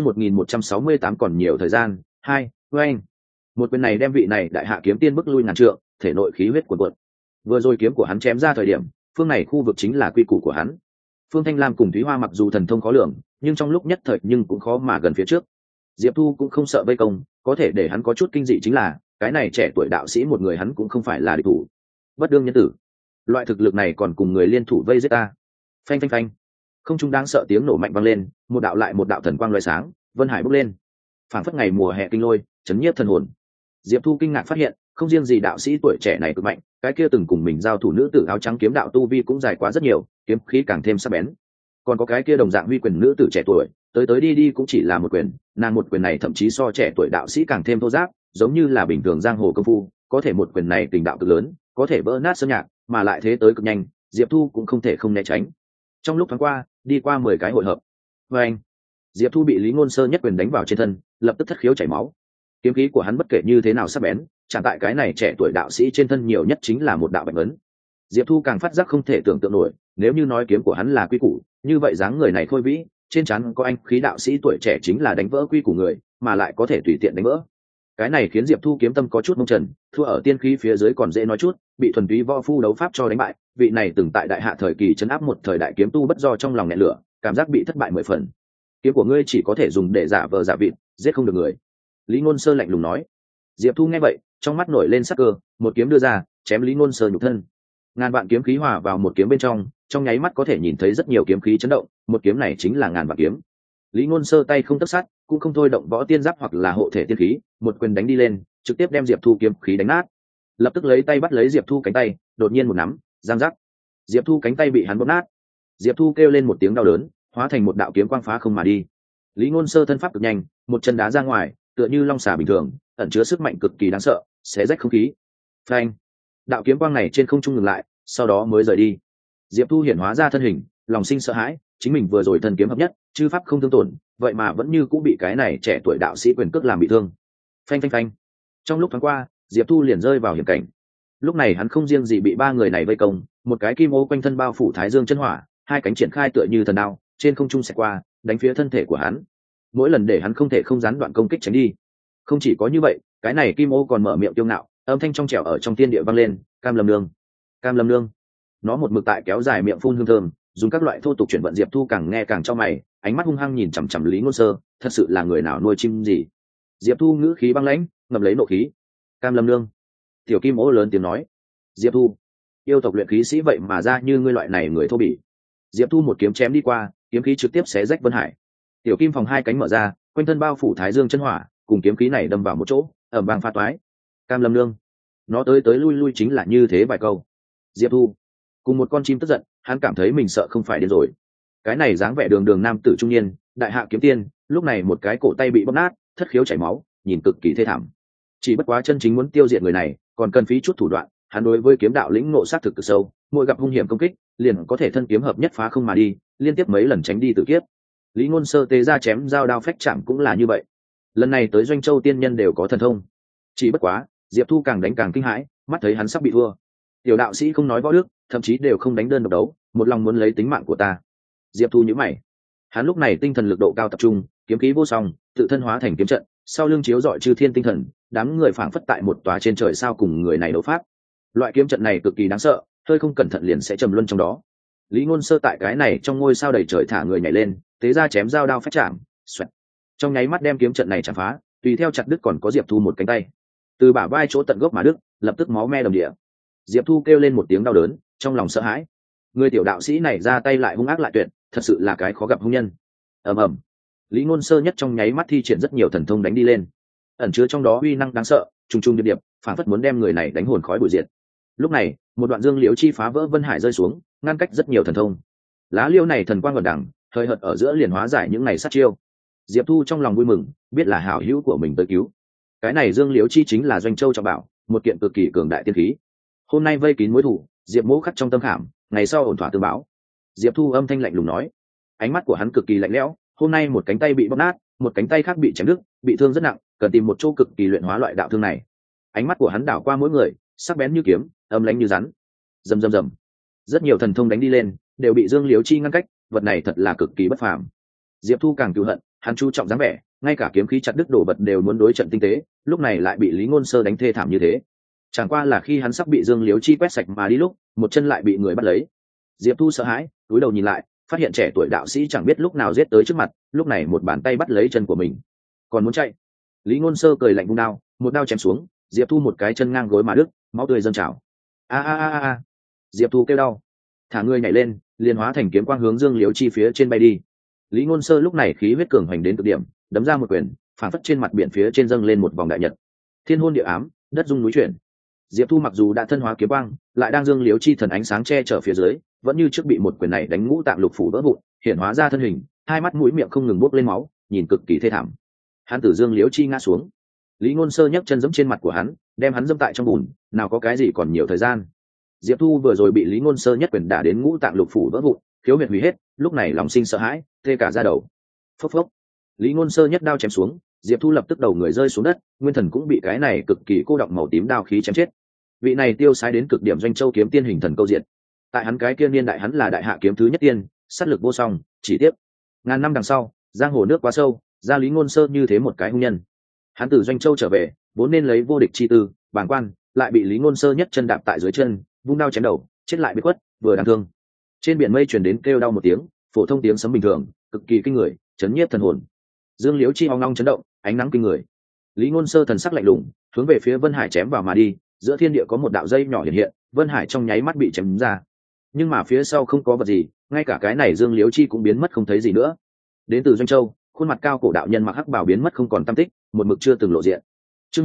1168 còn nhiều thời gian, 2, oeng. Một quyền này đem vị này đại hạ kiếm tiên bức lui ngàn trượng, thể nội khí huyết cuồn cuộn. Vừa rồi kiếm của hắn chém ra thời điểm, phương này khu vực chính là quy củ của hắn. Phương Thanh Lam cùng Thúy Hoa mặc dù thần thông khó lường, nhưng trong lúc nhất thời nhưng cũng khó mà gần phía trước. Diệp Thu cũng không sợ vây công, có thể để hắn có chút kinh dị chính là, cái này trẻ tuổi đạo sĩ một người hắn cũng không phải là địch thủ. Bất đương nhân tử, loại thực lực này còn cùng người liên thủ vây giết ta. Phanh phanh phanh. Không trung đáng sợ tiếng nổ mạnh vang lên, một đạo lại một đạo thần quang lóe sáng, vân hải bốc lên. Phảng phất ngày mùa hè kinh lôi, chấn nhiếp thần hồn. Diệp Thu kinh ngạc phát hiện, không riêng gì đạo sĩ tuổi trẻ này cực mạnh, cái kia từng cùng mình giao thủ nữ tử áo trắng kiếm đạo tu vi cũng dài quá rất nhiều, kiếm khí càng thêm sắc bén. Còn có cái kia đồng dạng huy quyền nữ tử trẻ tuổi, tới tới đi đi cũng chỉ là một quyền, nàng một quyền này thậm chí so trẻ tuổi đạo sĩ càng thêm thô ráp, giống như là bình thường giang hồ công phu, có thể một quyền này tình đạo cực lớn, có thể vỡ nát sơn nhạc, mà lại thế tới cực nhanh, Diệp Thu cũng không thể không né tránh. Trong lúc thoáng qua, đi qua 10 cái hội hợp. Và anh, Diệp Thu bị Lý Ngôn Sơ nhất quyền đánh vào trên thân, lập tức thất khiếu chảy máu. Kiếm khí của hắn bất kể như thế nào sắc bén, chẳng tại cái này trẻ tuổi đạo sĩ trên thân nhiều nhất chính là một đạo bạch ấn. Diệp Thu càng phát giác không thể tưởng tượng nổi, nếu như nói kiếm của hắn là quy củ, như vậy dáng người này khôi vĩ, trên trán có anh khí đạo sĩ tuổi trẻ chính là đánh vỡ quy củ người, mà lại có thể tùy tiện đánh vỡ. Cái này khiến Diệp Thu kiếm tâm có chút mông trần, thua ở tiên khí phía dưới còn dễ nói chút, bị thuần túy võ phu đấu pháp cho đánh bại, vị này từng tại đại hạ thời kỳ trấn áp một thời đại kiếm tu bất do trong lòng nghẹn lửa, cảm giác bị thất bại 10 phần. Kiếm của ngươi chỉ có thể dùng để giả vờ giả vịt, giết không được người. Lý Ngôn Sơ lạnh lùng nói. Diệp Thu nghe vậy, trong mắt nổi lên sắc cơ, một kiếm đưa ra, chém Lý Ngôn Sơ nhục thân. Ngàn vạn kiếm khí hòa vào một kiếm bên trong nháy mắt có thể nhìn thấy rất nhiều kiếm khí chấn động, một kiếm này chính là ngàn vạn kiếm. Lý Ngôn Sơ tay không tấc sắt, cũng không thôi động võ tiên giáp hoặc là hộ thể tiên khí, một quyền đánh đi lên, trực tiếp đem Diệp Thu kiếm khí đánh nát. Lập tức lấy tay bắt lấy Diệp Thu cánh tay, đột nhiên một nắm, giang giác. Diệp Thu cánh tay bị hắn bóp nát. Diệp Thu kêu lên một tiếng đau đớn, hóa thành một đạo kiếm quang phá không mà đi. Lý Ngôn Sơ thân pháp cực nhanh, một chân đá ra ngoài, tựa như long xà bình thường, ẩn chứa sức mạnh cực kỳ đáng sợ, xé rách không khí. Phanh! Đạo kiếm quang này trên không trung ngừng lại, sau đó mới rời đi. Diệp Thu hiển hóa ra thân hình, lòng sinh sợ hãi, chính mình vừa rồi thần kiếm hợp nhất, chư pháp không thương tổn, vậy mà vẫn như cũng bị cái này trẻ tuổi đạo sĩ quyền cước làm bị thương. Phanh phanh phanh. Trong lúc thoáng qua, Diệp Thu liền rơi vào hiểm cảnh. Lúc này hắn không riêng gì bị ba người này vây công, một cái kim ô quanh thân bao phủ thái dương chân hỏa, hai cánh triển khai tựa như thần đao, trên không trung xẹt qua, đánh phía thân thể của hắn. Mỗi lần để hắn không thể không gián đoạn công kích tránh đi. Không chỉ có như vậy, cái này kim ô còn mở miệng kiêu ngạo, âm thanh trong trẻo ở trong thiên địa vang lên, "Cam Lâm Nương, Cam Lâm Nương." Nó một mực tại kéo dài miệng phun hương thơm, dùng các loại thô tục chuyển vận. Diệp Thu càng nghe càng cho mày, ánh mắt hung hăng nhìn chằm chằm Lý Ngôn Sơ, thật sự là người nào nuôi chim gì? Diệp Thu ngữ khí băng lãnh, ngậm lấy nộ khí. "Cam Lâm Nương." Tiểu kim ô lớn tiếng nói. "Diệp Thu, yêu tộc luyện khí sĩ vậy mà ra như ngươi loại này người thô bỉ." Diệp Thu một kiếm chém đi qua, kiếm khí trực tiếp xé rách Vân Hải. Tiểu kim phòng hai cánh mở ra, quanh thân bao phủ thái dương chân hỏa, cùng kiếm khí này đâm vào một chỗ, ầm vang pha toái. "Cam Lâm Nương." Nó tới tới lui lui chính là như thế vài câu. Diệp Thu cùng một con chim tức giận, hắn cảm thấy mình sợ không phải điên rồi. Cái này dáng vẻ đường đường nam tử trung niên, đại hạ kiếm tiên, lúc này một cái cổ tay bị bóp nát, thất khiếu chảy máu, nhìn cực kỳ thê thảm. Chỉ bất quá chân chính muốn tiêu diệt người này, còn cần phí chút thủ đoạn, hắn đối với kiếm đạo lĩnh ngộ sát thực cực sâu, mỗi gặp hung hiểm công kích, liền có thể thân kiếm hợp nhất phá không mà đi, liên tiếp mấy lần tránh đi tử kiếp. Lý Ngôn Sơ tế ra chém dao đao phách chạm cũng là như vậy. Lần này tới Doanh Châu tiên nhân đều có thần thông. Chỉ bất quá, Diệp Thu càng đánh càng kinh hãi, mắt thấy hắn sắp bị thua. Tiểu đạo sĩ không nói võ đức, thậm chí đều không đánh đơn độc đấu, một lòng muốn lấy tính mạng của ta. Diệp Thu nhíu mày. Hắn lúc này tinh thần lực độ cao tập trung, kiếm khí vô song, tự thân hóa thành kiếm trận, sau lưng chiếu rọi chư thiên tinh thần, đám người phảng phất tại một tòa trên trời sao cùng người này đấu pháp. Loại kiếm trận này cực kỳ đáng sợ, hơi không cẩn thận liền sẽ trầm luân trong đó. Lý Ngôn Sơ tại cái này trong ngôi sao đầy trời thả người nhảy lên, tế ra chém dao đao phách chạm, xoẹt. Trong nháy mắt đem kiếm trận này chạm phá, tùy theo chặt đứt còn có Diệp Thu một cánh tay. Từ bả vai chỗ tận gốc mà đứt, lập tức máu me đầm địa. Diệp Thu kêu lên một tiếng đau đớn, trong lòng sợ hãi. Người tiểu đạo sĩ này ra tay lại hung ác lại tuyệt, thật sự là cái khó gặp hung nhân. Ầm ầm. Lý Ngôn Sơ nhất trong nháy mắt thi triển rất nhiều thần thông đánh đi lên, ẩn chứa trong đó uy năng đáng sợ, trùng trùng điệp điệp, phản phất muốn đem người này đánh hồn khói bụi diệt. Lúc này, một đoạn dương liễu chi phá vỡ Vân Hải rơi xuống, ngăn cách rất nhiều thần thông. Lá liễu này thần quang gần đẳng, hơi hợt ở giữa liền hóa giải những này sát chiêu. Diệp Thu trong lòng vui mừng, biết là hảo hữu của mình tới cứu. Cái này dương liễu chi chính là Doanh Châu trọng bảo, một kiện cực kỳ cường đại tiên khí. Hôm nay vây kín mối thủ, Diệp Mỗ khắc trong tâm khảm, ngày sau ổn thỏa tương báo. Diệp Thu âm thanh lạnh lùng nói. Ánh mắt của hắn cực kỳ lạnh lẽo, hôm nay một cánh tay bị bóp nát, một cánh tay khác bị chém đứt, bị thương rất nặng, cần tìm một chỗ cực kỳ luyện hóa loại đạo thương này. Ánh mắt của hắn đảo qua mỗi người, sắc bén như kiếm, âm lãnh như rắn. Rầm rầm rầm. Rất nhiều thần thông đánh đi lên, đều bị Dương Liễu Chi ngăn cách, vật này thật là cực kỳ bất phàm. Diệp Thu càng cừu hận, hắn chú trọng dáng vẻ, ngay cả kiếm khí chặt đứt đổ vật đều muốn đối trận tinh tế, lúc này lại bị Lý Ngôn Sơ đánh thê thảm như thế. Chẳng qua là khi hắn sắp bị Dương Liễu Chi quét sạch mà đi lúc, một chân lại bị người bắt lấy. Diệp Thu sợ hãi, cúi đầu nhìn lại, phát hiện trẻ tuổi đạo sĩ chẳng biết lúc nào giết tới trước mặt, lúc này một bàn tay bắt lấy chân của mình. Còn muốn chạy. Lý Ngôn Sơ cười lạnh vung đao, một đao chém xuống, Diệp Thu một cái chân ngang gối mà đứt, máu tươi dâng trào. A a a a. Diệp Thu kêu đau, thả người nhảy lên, liền hóa thành kiếm quang hướng Dương Liễu Chi phía trên bay đi. Lý Ngôn Sơ lúc này khí huyết cường hành đến cực điểm, đấm ra một quyền, phản phất trên mặt biển phía trên dâng lên một vòng đại nhật. Thiên hôn địa ám, đất rung núi chuyển. Diệp Thu mặc dù đã thân hóa kiếm quang, lại đang Dương Liễu Chi thần ánh sáng che chở phía dưới, vẫn như trước bị một quyền này đánh ngũ tạng lục phủ vỡ vụn, hiện hóa ra thân hình, hai mắt mũi miệng không ngừng bốc lên máu, nhìn cực kỳ thê thảm. Hắn từ Dương Liễu Chi ngã xuống. Lý Ngôn Sơ nhấc chân giẫm trên mặt của hắn, đem hắn dẫm tại trong bùn, nào có cái gì còn nhiều thời gian. Diệp Thu vừa rồi bị Lý Ngôn Sơ nhất quyền đả đến ngũ tạng lục phủ vỡ vụn, khiếu huyệt hủy hết, lúc này lòng sinh sợ hãi, tê cả da đầu. Phốc phốc. Lý Ngôn Sơ nhất đao chém xuống, Diệp Thu lập tức đầu người rơi xuống đất, nguyên thần cũng bị cái này cực kỳ cô đọng màu tím đao khí chém chết. Vị này tiêu sái đến cực điểm Doanh Châu kiếm tiên hình thần câu diện. Tại hắn cái kia niên đại hắn là đại hạ kiếm thứ nhất tiên, sát lực vô song, chỉ tiếc ngàn năm đằng sau, giang hồ nước quá sâu, ra Lý Ngôn Sơ như thế một cái hung nhân. Hắn từ Doanh Châu trở về, vốn nên lấy vô địch chi tư, bàng quan, lại bị Lý Ngôn Sơ nhất chân đạp tại dưới chân, vung đao chém đầu, chết lại bị quất, vừa đáng thương. Trên biển mây truyền đến kêu đau một tiếng, phổ thông tiếng sấm bình thường, cực kỳ kinh người, chấn nhiếp thần hồn. Dương Liễu Chi ong ong chấn động, ánh nắng kinh người. Lý Ngôn Sơ thần sắc lạnh lùng, hướng về phía Vân Hải chém vào mà đi, giữa thiên địa có một đạo dây nhỏ hiện hiện, Vân Hải trong nháy mắt bị chém ra. Nhưng mà phía sau không có vật gì, ngay cả cái này Dương Liễu Chi cũng biến mất không thấy gì nữa. Đến từ Doanh Châu, khuôn mặt cao cổ đạo nhân mặc hắc bào biến mất không còn tăm tích, một mực chưa từng lộ diện. Chương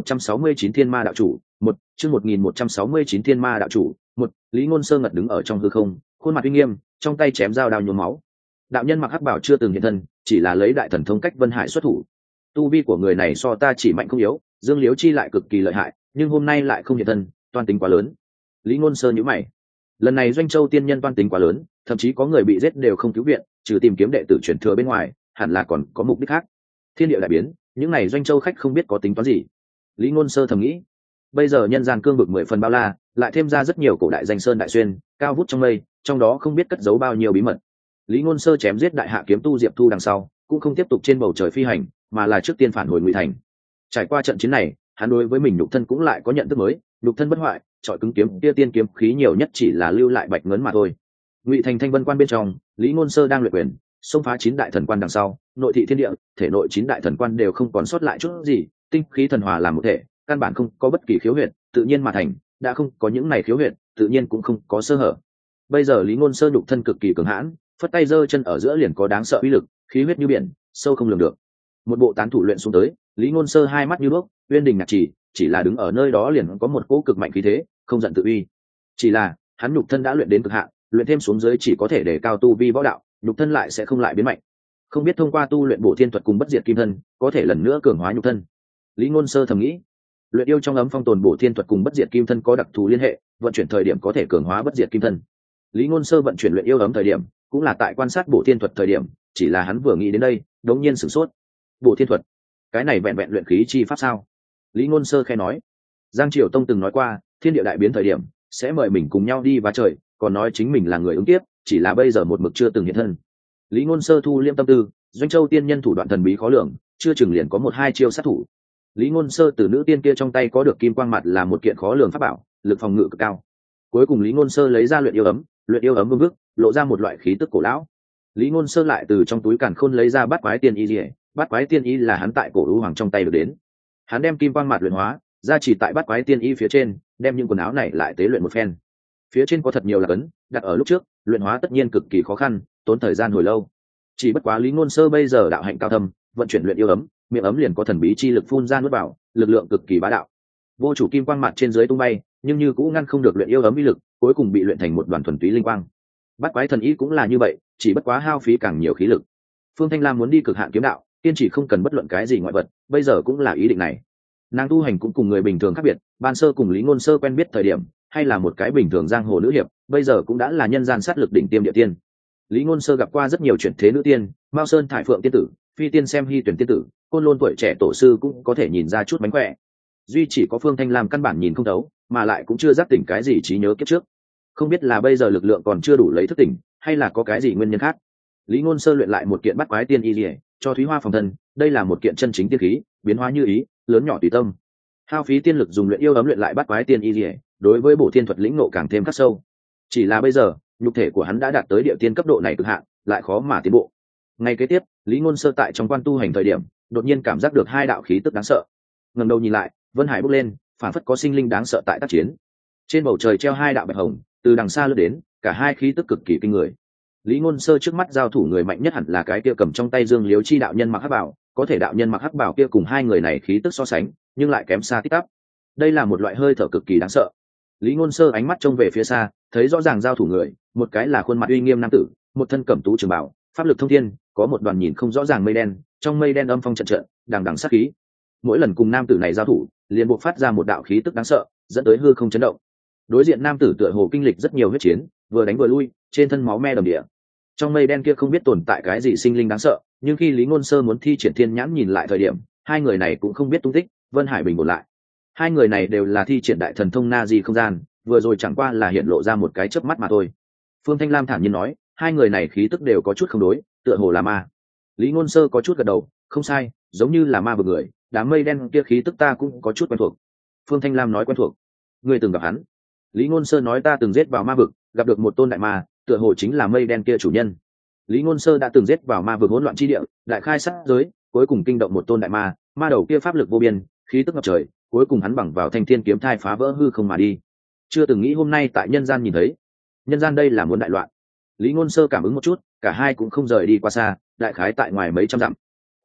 1169 Thiên Ma đạo chủ, chương 1169 Thiên Ma đạo chủ, Lý Ngôn Sơ ngật đứng ở trong hư không, khuôn mặt uy nghiêm, trong tay chém dao đao nhuốm máu. Đạo nhân mặc hắc bào chưa từng hiện thân, chỉ là lấy đại thần thông cách Vân Hải xuất thủ. Tu vi của người này so ta chỉ mạnh không yếu, Dương Liếu Chi lại cực kỳ lợi hại, nhưng hôm nay lại không hiện thân, toan tính quá lớn. Lý Ngôn Sơ nhíu mày. Lần này Doanh Châu tiên nhân toan tính quá lớn, thậm chí có người bị giết đều không cứu viện, trừ tìm kiếm đệ tử truyền thừa bên ngoài, hẳn là còn có mục đích khác. Thiên địa đại biến, những này Doanh Châu khách không biết có tính toán gì. Lý Ngôn Sơ thầm nghĩ. Bây giờ nhân gian cương vực 10 phần bao la, lại thêm ra rất nhiều cổ đại danh sơn đại xuyên, cao vút trong mây, trong đó không biết cất giấu bao nhiêu bí mật. Lý Ngôn Sơ chém giết đại hạ kiếm tu Diệp Thu đằng sau, cũng không tiếp tục trên bầu trời phi hành, mà là trước tiên phản hồi Ngụy Thành. Trải qua trận chiến này, hắn đối với mình nhục thân cũng lại có nhận thức mới, nhục thân bất hoại, trọi cứng kiếm kia tiên kiếm khí nhiều nhất chỉ là lưu lại bạch ngấn mà thôi. Ngụy Thành Thanh Vân Quan bên trong, Lý Ngôn Sơ đang luyện quyền, xông phá 9 đại thần quan đằng sau, nội thị thiên địa, thể nội 9 đại thần quan đều không còn sót lại chút gì, tinh khí thần hòa làm một thể, căn bản không có bất kỳ khiếu huyệt, tự nhiên mà thành, đã không có những này khiếu huyệt, tự nhiên cũng không có sơ hở. Bây giờ Lý Ngôn Sơ nhục thân cực kỳ cường hãn, phất tay giơ chân ở giữa liền có đáng sợ uy lực, khí huyết như biển, sâu không lường được. Một bộ tán thủ luyện xuống tới, Lý Ngôn Sơ hai mắt như đuốc, uyên đình ngạc chỉ là đứng ở nơi đó liền có một cỗ cực mạnh khí thế, không giận tự uy. Chỉ là, hắn nhục thân đã luyện đến cực hạn, luyện thêm xuống dưới chỉ có thể để cao tu vi võ đạo, nhục thân lại sẽ không lại biến mạnh. Không biết thông qua tu luyện bổ thiên thuật cùng bất diệt kim thân, có thể lần nữa cường hóa nhục thân. Lý Ngôn Sơ thầm nghĩ, luyện yêu trong ấm phong tồn bổ thiên thuật cùng bất diệt kim thân có đặc thù liên hệ, vận chuyển thời điểm có thể cường hóa bất diệt kim thân. Lý Ngôn Sơ vận chuyển luyện yêu ấm thời điểm, cũng là tại quan sát bổ thiên thuật thời điểm, chỉ là hắn vừa nghĩ đến đây, đống nhiên sửng sốt. Bổ thiên thuật, cái này vẹn vẹn luyện khí chi pháp sao? Lý Ngôn Sơ khẽ nói. Giang Triều Tông từng nói qua, thiên địa đại biến thời điểm, sẽ mời mình cùng nhau đi vá trời, còn nói chính mình là người ứng tiếp, chỉ là bây giờ một mực chưa từng hiện thân. Lý Ngôn Sơ thu liêm tâm tư, Doanh Châu tiên nhân thủ đoạn thần bí khó lường, chưa chừng liền có 1-2 chiêu sát thủ. Lý Ngôn Sơ từ nữ tiên kia trong tay có được kim quang mặt là một kiện khó lường pháp bảo, lực phòng ngự cực cao. Cuối cùng Lý Ngôn Sơ lấy ra luyện yêu ấm vương vức, lộ ra một loại khí tức cổ lão. Lý Ngôn Sơ lại từ trong túi càn khôn lấy ra bát quái tiên y liễu, bát quái tiên y là hắn tại cổ u hoàng trong tay được đến. Hắn đem kim quang mặt luyện hóa, ra chỉ tại bát quái tiên y phía trên, đem những quần áo này lại tế luyện một phen. Phía trên có thật nhiều là cấn, đặt ở lúc trước, luyện hóa tất nhiên cực kỳ khó khăn, tốn thời gian hồi lâu. Chỉ bất quá Lý Ngôn Sơ bây giờ đạo hạnh cao thâm, vận chuyển luyện yêu ấm, miệng ấm liền có thần bí chi lực phun ra nuốt vào, lực lượng cực kỳ bá đạo. Vô chủ kim quang mặt trên dưới tung bay, nhưng như cũng ngăn không được luyện yêu ấm uy lực, cuối cùng bị luyện thành một đoàn thuần túy linh quang. Bát quái thần ý cũng là như vậy, chỉ bất quá hao phí càng nhiều khí lực. Phương Thanh Lam muốn đi cực hạn kiếm đạo, kiên trì không cần bất luận cái gì ngoại vật, bây giờ cũng là ý định này. Nàng tu hành cũng cùng người bình thường khác biệt, ban sơ cùng Lý Ngôn Sơ quen biết thời điểm, hay là một cái bình thường giang hồ nữ hiệp, bây giờ cũng đã là nhân gian sát lực đỉnh tiêm địa tiên. Lý Ngôn Sơ gặp qua rất nhiều chuyển thế nữ tiên, Mao Sơn Thải Phượng tiên tử, Phi tiên xem Hy tuyển tiên tử, Côn Lôn tuổi trẻ tổ sư cũng có thể nhìn ra chút mánh khỏe. Duy chỉ có Phương Thanh Lam căn bản nhìn không thấu, mà lại cũng chưa giác tỉnh cái gì trí nhớ kiếp trước. Không biết là bây giờ lực lượng còn chưa đủ lấy thức tỉnh, hay là có cái gì nguyên nhân khác. Lý Ngôn Sơ luyện lại một kiện bát quái tiên y liễu, cho Thúy Hoa phòng thân, đây là một kiện chân chính tiên khí, biến hóa như ý, lớn nhỏ tùy tâm. Hao phí tiên lực dùng luyện yêu ấm luyện lại bát quái tiên y liễu, đối với bổ thiên thuật lĩnh ngộ càng thêm khắc sâu. Chỉ là bây giờ, nhục thể của hắn đã đạt tới địa tiên cấp độ này cực hạn, lại khó mà tiến bộ. Ngay kế tiếp, Lý Ngôn Sơ tại trong quan tu hành thời điểm, đột nhiên cảm giác được 2 đạo khí tức đáng sợ. Ngẩng đầu nhìn lại, Vân Hải bốc lên, phản phất có sinh linh đáng sợ tại tác chiến. Trên bầu trời treo 2 đạo bạch hồng, từ đằng xa lướt đến, cả hai khí tức cực kỳ kinh người. Lý Ngôn Sơ trước mắt giao thủ người mạnh nhất hẳn là cái kia cầm trong tay Dương Liếu Chi đạo nhân mặc hắc bảo, có thể đạo nhân mặc hắc bảo kia cùng hai người này khí tức so sánh, nhưng lại kém xa tít tắp. Đây là một loại hơi thở cực kỳ đáng sợ. Lý Ngôn Sơ ánh mắt trông về phía xa, thấy rõ ràng giao thủ người, một cái là khuôn mặt uy nghiêm nam tử, một thân cẩm tú trường bào, pháp lực thông thiên, có một đoàn nhìn không rõ ràng mây đen, trong mây đen âm phong trận trận, đằng đằng sát khí. Mỗi lần cùng nam tử này giao thủ, liền bộc phát ra một đạo khí tức đáng sợ, dẫn tới hư không chấn động. Đối diện nam tử tựa hồ kinh lịch rất nhiều huyết chiến, vừa đánh vừa lui, trên thân máu me đầm địa. Trong mây đen kia không biết tồn tại cái gì sinh linh đáng sợ, nhưng khi Lý Ngôn Sơ muốn thi triển thiên nhãn nhìn lại thời điểm, hai người này cũng không biết tung tích. Vân Hải bình ổn lại, hai người này đều là thi triển đại thần thông na di không gian, vừa rồi chẳng qua là hiện lộ ra một cái chớp mắt mà thôi. Phương Thanh Lam thản nhiên nói, hai người này khí tức đều có chút không đối, tựa hồ là ma. Lý Ngôn Sơ có chút gật đầu, không sai, giống như là ma vực người, đám mây đen kia khí tức ta cũng có chút quen thuộc. Phương Thanh Lam nói quen thuộc, ngươi từng gặp hắn? Lý Ngôn Sơ nói ta từng giết vào ma vực, gặp được một tôn đại ma, tựa hồ chính là mây đen kia chủ nhân. Lý Ngôn Sơ đã từng giết vào ma vực hỗn loạn chi địa, đại khai sát giới, cuối cùng kinh động một tôn đại ma, ma đầu kia pháp lực vô biên, khí tức ngập trời, cuối cùng hắn bằng vào thanh thiên kiếm thai phá vỡ hư không mà đi. Chưa từng nghĩ hôm nay tại nhân gian nhìn thấy. Nhân gian đây là muốn đại loạn. Lý Ngôn Sơ cảm ứng một chút, cả hai cũng không rời đi qua xa, đại khái tại ngoài mấy trăm dặm,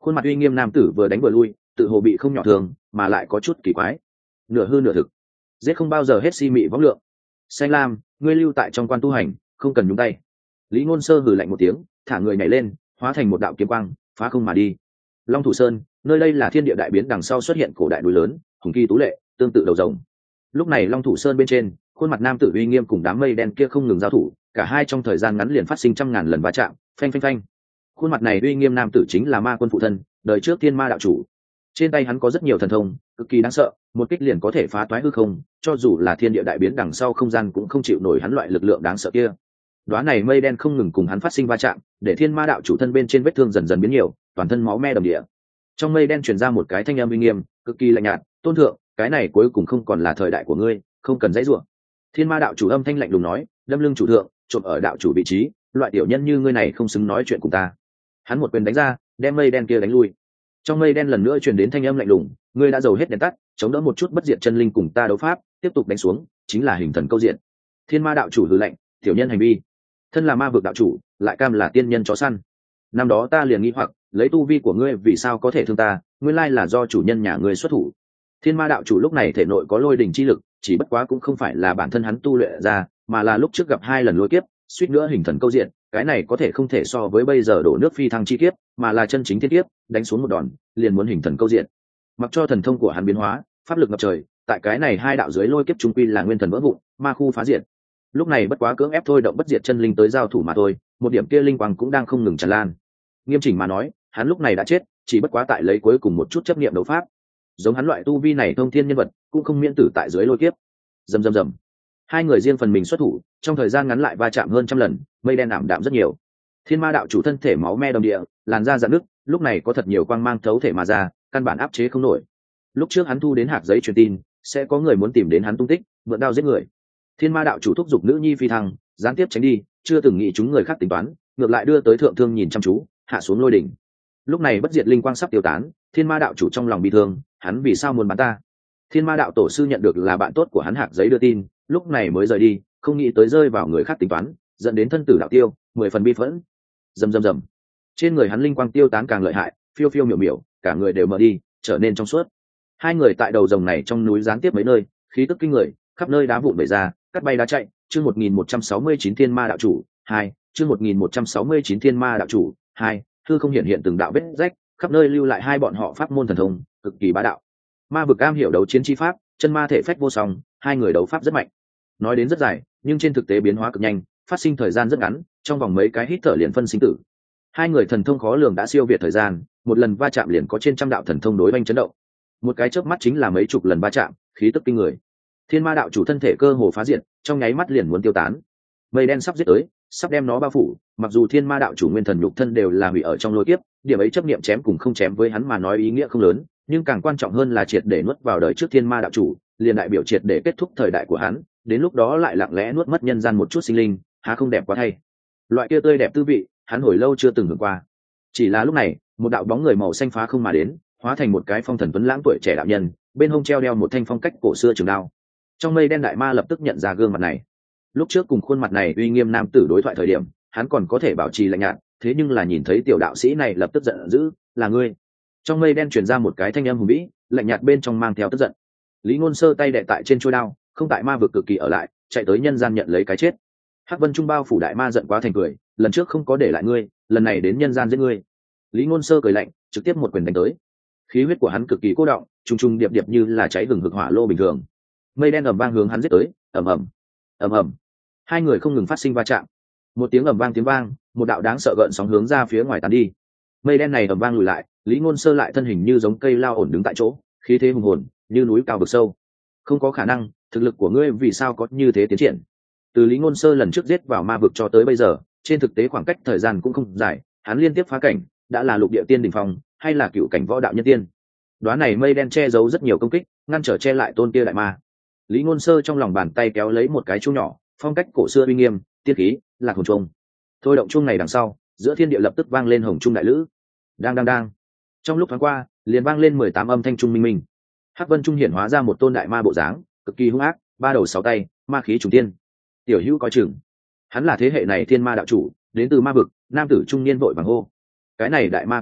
khuôn mặt uy nghiêm nam tử vừa đánh vừa lui, tự hồ bị không nhỏ thường mà lại có chút kỳ quái, nửa hư nửa thực, giết không bao giờ hết si mị võng lượng. Xanh lam, ngươi lưu tại trong quan tu hành, không cần nhúng tay. Lý Ngôn Sơ hừ lạnh một tiếng, thả người nhảy lên, hóa thành một đạo kiếm quang, phá không mà đi. Long Thủ Sơn, nơi đây là thiên địa đại biến đằng sau xuất hiện cổ đại núi lớn, hùng kỳ tú lệ, tương tự đầu rồng. Lúc này Long Thủ Sơn bên trên, khuôn mặt nam tử uy nghiêm cùng đám mây đen kia không ngừng giao thủ, cả hai trong thời gian ngắn liền phát sinh trăm ngàn lần va chạm, phanh phanh phanh. Khuôn mặt này uy nghiêm nam tử chính là Ma Quân phụ thân, đời trước Thiên Ma đạo chủ. Trên tay hắn có rất nhiều thần thông, cực kỳ đáng sợ, một kích liền có thể phá toái hư không, cho dù là thiên địa đại biến đằng sau không gian cũng không chịu nổi hắn loại lực lượng đáng sợ kia. Đóa này mây đen không ngừng cùng hắn phát sinh va chạm, để Thiên Ma đạo chủ thân bên trên vết thương dần dần biến nhiều, toàn thân máu me đầm địa. Trong mây đen truyền ra một cái thanh âm uy nghiêm, cực kỳ lạnh nhạt, "Tôn thượng, cái này cuối cùng không còn là thời đại của ngươi, không cần dãy rủa." Thiên Ma đạo chủ âm thanh lạnh lùng nói, "Đâm lưng chủ thượng, trộm ở đạo chủ vị trí, loại tiểu nhân như ngươi này không xứng nói chuyện cùng ta." Hắn một quyền đánh ra, đem mây đen kia đánh lui. Trong mây đen lần nữa truyền đến thanh âm lạnh lùng, "Ngươi đã dầu hết đèn tắt, chống đỡ một chút bất diệt chân linh cùng ta đấu pháp, tiếp tục đánh xuống, chính là hình thần câu diện." Thiên Ma đạo chủ hừ lạnh, "Tiểu nhân hành vi, thân là ma vực đạo chủ, lại cam là tiên nhân chó săn. Năm đó ta liền nghi hoặc, lấy tu vi của ngươi vì sao có thể thương ta, nguyên lai là do chủ nhân nhà ngươi xuất thủ." Thiên Ma đạo chủ lúc này thể nội có lôi đỉnh chi lực, chỉ bất quá cũng không phải là bản thân hắn tu luyện ra, mà là lúc trước gặp hai lần lôi kiếp, suýt nữa hình thần câu diện, cái này có thể không thể so với bây giờ đổ nước phi thăng chi kiếp, mà là chân chính thiên kiếp, đánh xuống một đòn, liền muốn hình thần câu diện. Mặc cho thần thông của hắn biến hóa, pháp lực ngập trời, tại cái này hai đạo dưới lôi kiếp trung quy là nguyên thần vỡ vụn, ma khu phá diệt. Lúc này bất quá cưỡng ép thôi động bất diệt chân linh tới giao thủ mà thôi, một điểm kia linh quang cũng đang không ngừng tràn lan. Nghiêm chỉnh mà nói, hắn lúc này đã chết, chỉ bất quá tại lấy cuối cùng một chút chấp niệm đấu pháp. Giống hắn loại tu vi này thông thiên nhân vật, cũng không miễn tử tại dưới lôi kiếp. Rầm rầm rầm. Hai người riêng phần mình xuất thủ, trong thời gian ngắn lại va chạm hơn trăm lần, mây đen ảm đạm rất nhiều. Thiên Ma đạo chủ thân thể máu me đầm địa, làn da rạn nứt, lúc này có thật nhiều quang mang thấu thể mà ra, căn bản áp chế không nổi. Lúc trước hắn thu đến hạt giấy truyền tin, sẽ có người muốn tìm đến hắn tung tích, mượn đao giết người. Thiên Ma đạo chủ thúc giục nữ nhi phi thăng, gián tiếp tránh đi, chưa từng nghĩ chúng người khác tính toán, ngược lại đưa tới thượng thương nhìn chăm chú, hạ xuống lôi đỉnh. Lúc này bất diệt linh quang sắp tiêu tán, Thiên Ma đạo chủ trong lòng bị thương, hắn vì sao muốn bắn ta? Thiên Ma đạo tổ sư nhận được là bạn tốt của hắn hạt giấy đưa tin, lúc này mới rời đi, không nghĩ tới rơi vào người khác tính toán, dẫn đến thân tử đạo tiêu, 10 phần bi phẫn. Rầm rầm rầm. Trên người hắn linh quang tiêu tán càng lợi hại, phiêu phiêu miểu miểu, cả người đều mở đi, trở nên trong suốt. Hai người tại đầu rồng này trong núi gián tiếp mấy nơi, khí tức kinh người, khắp nơi đá vụn bể ra, cắt bay đá chạy. Chương 1169 Thiên Ma đạo chủ 2, chương 1169 Thiên Ma đạo chủ 2, hư không hiện hiện từng đạo vết rách, khắp nơi lưu lại hai bọn họ pháp môn thần thông, cực kỳ bá đạo. Ma vực am hiểu đấu chiến chi pháp, chân ma thể phách vô song, hai người đấu pháp rất mạnh. Nói đến rất dài, nhưng trên thực tế biến hóa cực nhanh, phát sinh thời gian rất ngắn, trong vòng mấy cái hít thở liền phân sinh tử. Hai người thần thông khó lường đã siêu việt thời gian, một lần va chạm liền có trên trăm đạo thần thông đối oanh chấn động. Một cái chớp mắt chính là mấy chục lần va chạm, khí tức kinh người. Thiên Ma đạo chủ thân thể cơ hồ phá diệt, trong nháy mắt liền muốn tiêu tán. Mây đen sắp giết tới, sắp đem nó bao phủ, mặc dù Thiên Ma đạo chủ nguyên thần nhục thân đều là hủy ở trong lôi kiếp, điểm ấy chấp niệm chém cùng không chém với hắn mà nói ý nghĩa không lớn, nhưng càng quan trọng hơn là triệt để nuốt vào đời trước Thiên Ma đạo chủ, liền đại biểu triệt để kết thúc thời đại của hắn, đến lúc đó lại lặng lẽ nuốt mất nhân gian một chút sinh linh, há không đẹp quá thay. Loại kia tươi đẹp tư vị, hắn hồi lâu chưa từng hưởng qua. Chỉ là lúc này, một đạo bóng người màu xanh phá không mà đến, hóa thành một cái phong thần tuấn lãng tuổi trẻ đạo nhân, bên hông treo đeo một thanh phong cách cổ xưa trường đao. Trong mây đen đại ma lập tức nhận ra gương mặt này. Lúc trước cùng khuôn mặt này uy nghiêm nam tử đối thoại thời điểm, hắn còn có thể bảo trì lạnh nhạt, thế nhưng là nhìn thấy tiểu đạo sĩ này lập tức giận dữ, "Là ngươi?" Trong mây đen truyền ra một cái thanh âm hùng vĩ, lạnh nhạt bên trong mang theo tức giận. Lý Ngôn Sơ tay đè tại trên chuôi đao, không tại ma vực cực kỳ ở lại, chạy tới nhân gian nhận lấy cái chết. Hắc Vân Trung bao phủ đại ma giận quá thành cười, "Lần trước không có để lại ngươi, lần này đến nhân gian giết ngươi." Lý Ngôn Sơ cười lạnh, trực tiếp một quyền đánh tới. Khí huyết của hắn cực kỳ cô động, trùng trùng điệp điệp như là cháy gừng hực hỏa lô bình thường. Mây đen ầm vang hướng hắn giết tới, ầm ầm, ầm ầm. Hai người không ngừng phát sinh va chạm. Một tiếng ầm vang tiếng vang, một đạo đáng sợ gợn sóng hướng ra phía ngoài tán đi. Mây đen này ầm vang lùi lại, Lý Ngôn Sơ lại thân hình như giống cây lao ổn đứng tại chỗ, khí thế hùng hồn, như núi cao vực sâu. "Không có khả năng, thực lực của ngươi vì sao có như thế tiến triển?" Từ Lý Ngôn Sơ lần trước giết vào ma vực cho tới bây giờ, trên thực tế khoảng cách thời gian cũng không dài, hắn liên tiếp phá cảnh, đã là lục địa tiên đỉnh phong, hay là cựu cảnh võ đạo nhân tiên. Đóa này mây đen che giấu rất nhiều công kích, ngăn trở che lại tôn kia đại ma. Lý Ngôn Sơ trong lòng bàn tay kéo lấy một cái chuông nhỏ, phong cách cổ xưa uy nghiêm, tiên khí, lạc hồn chuông. Thôi động chuông này đằng sau, giữa thiên địa lập tức vang lên hồng trung đại lữ. Đang đang đang. Trong lúc thoáng qua, liền vang lên 18 âm thanh trung minh minh. Hắc Vân Trung hiển hóa ra một tôn đại ma bộ dáng, cực kỳ hung ác, ba đầu sáu tay, ma khí trùng tiên. Tiểu Hữu coi chừng. Hắn là thế hệ này Thiên Ma đạo chủ, đến từ ma vực, nam tử trung niên vội vàng hô. Cái này đại ma cười lạnh,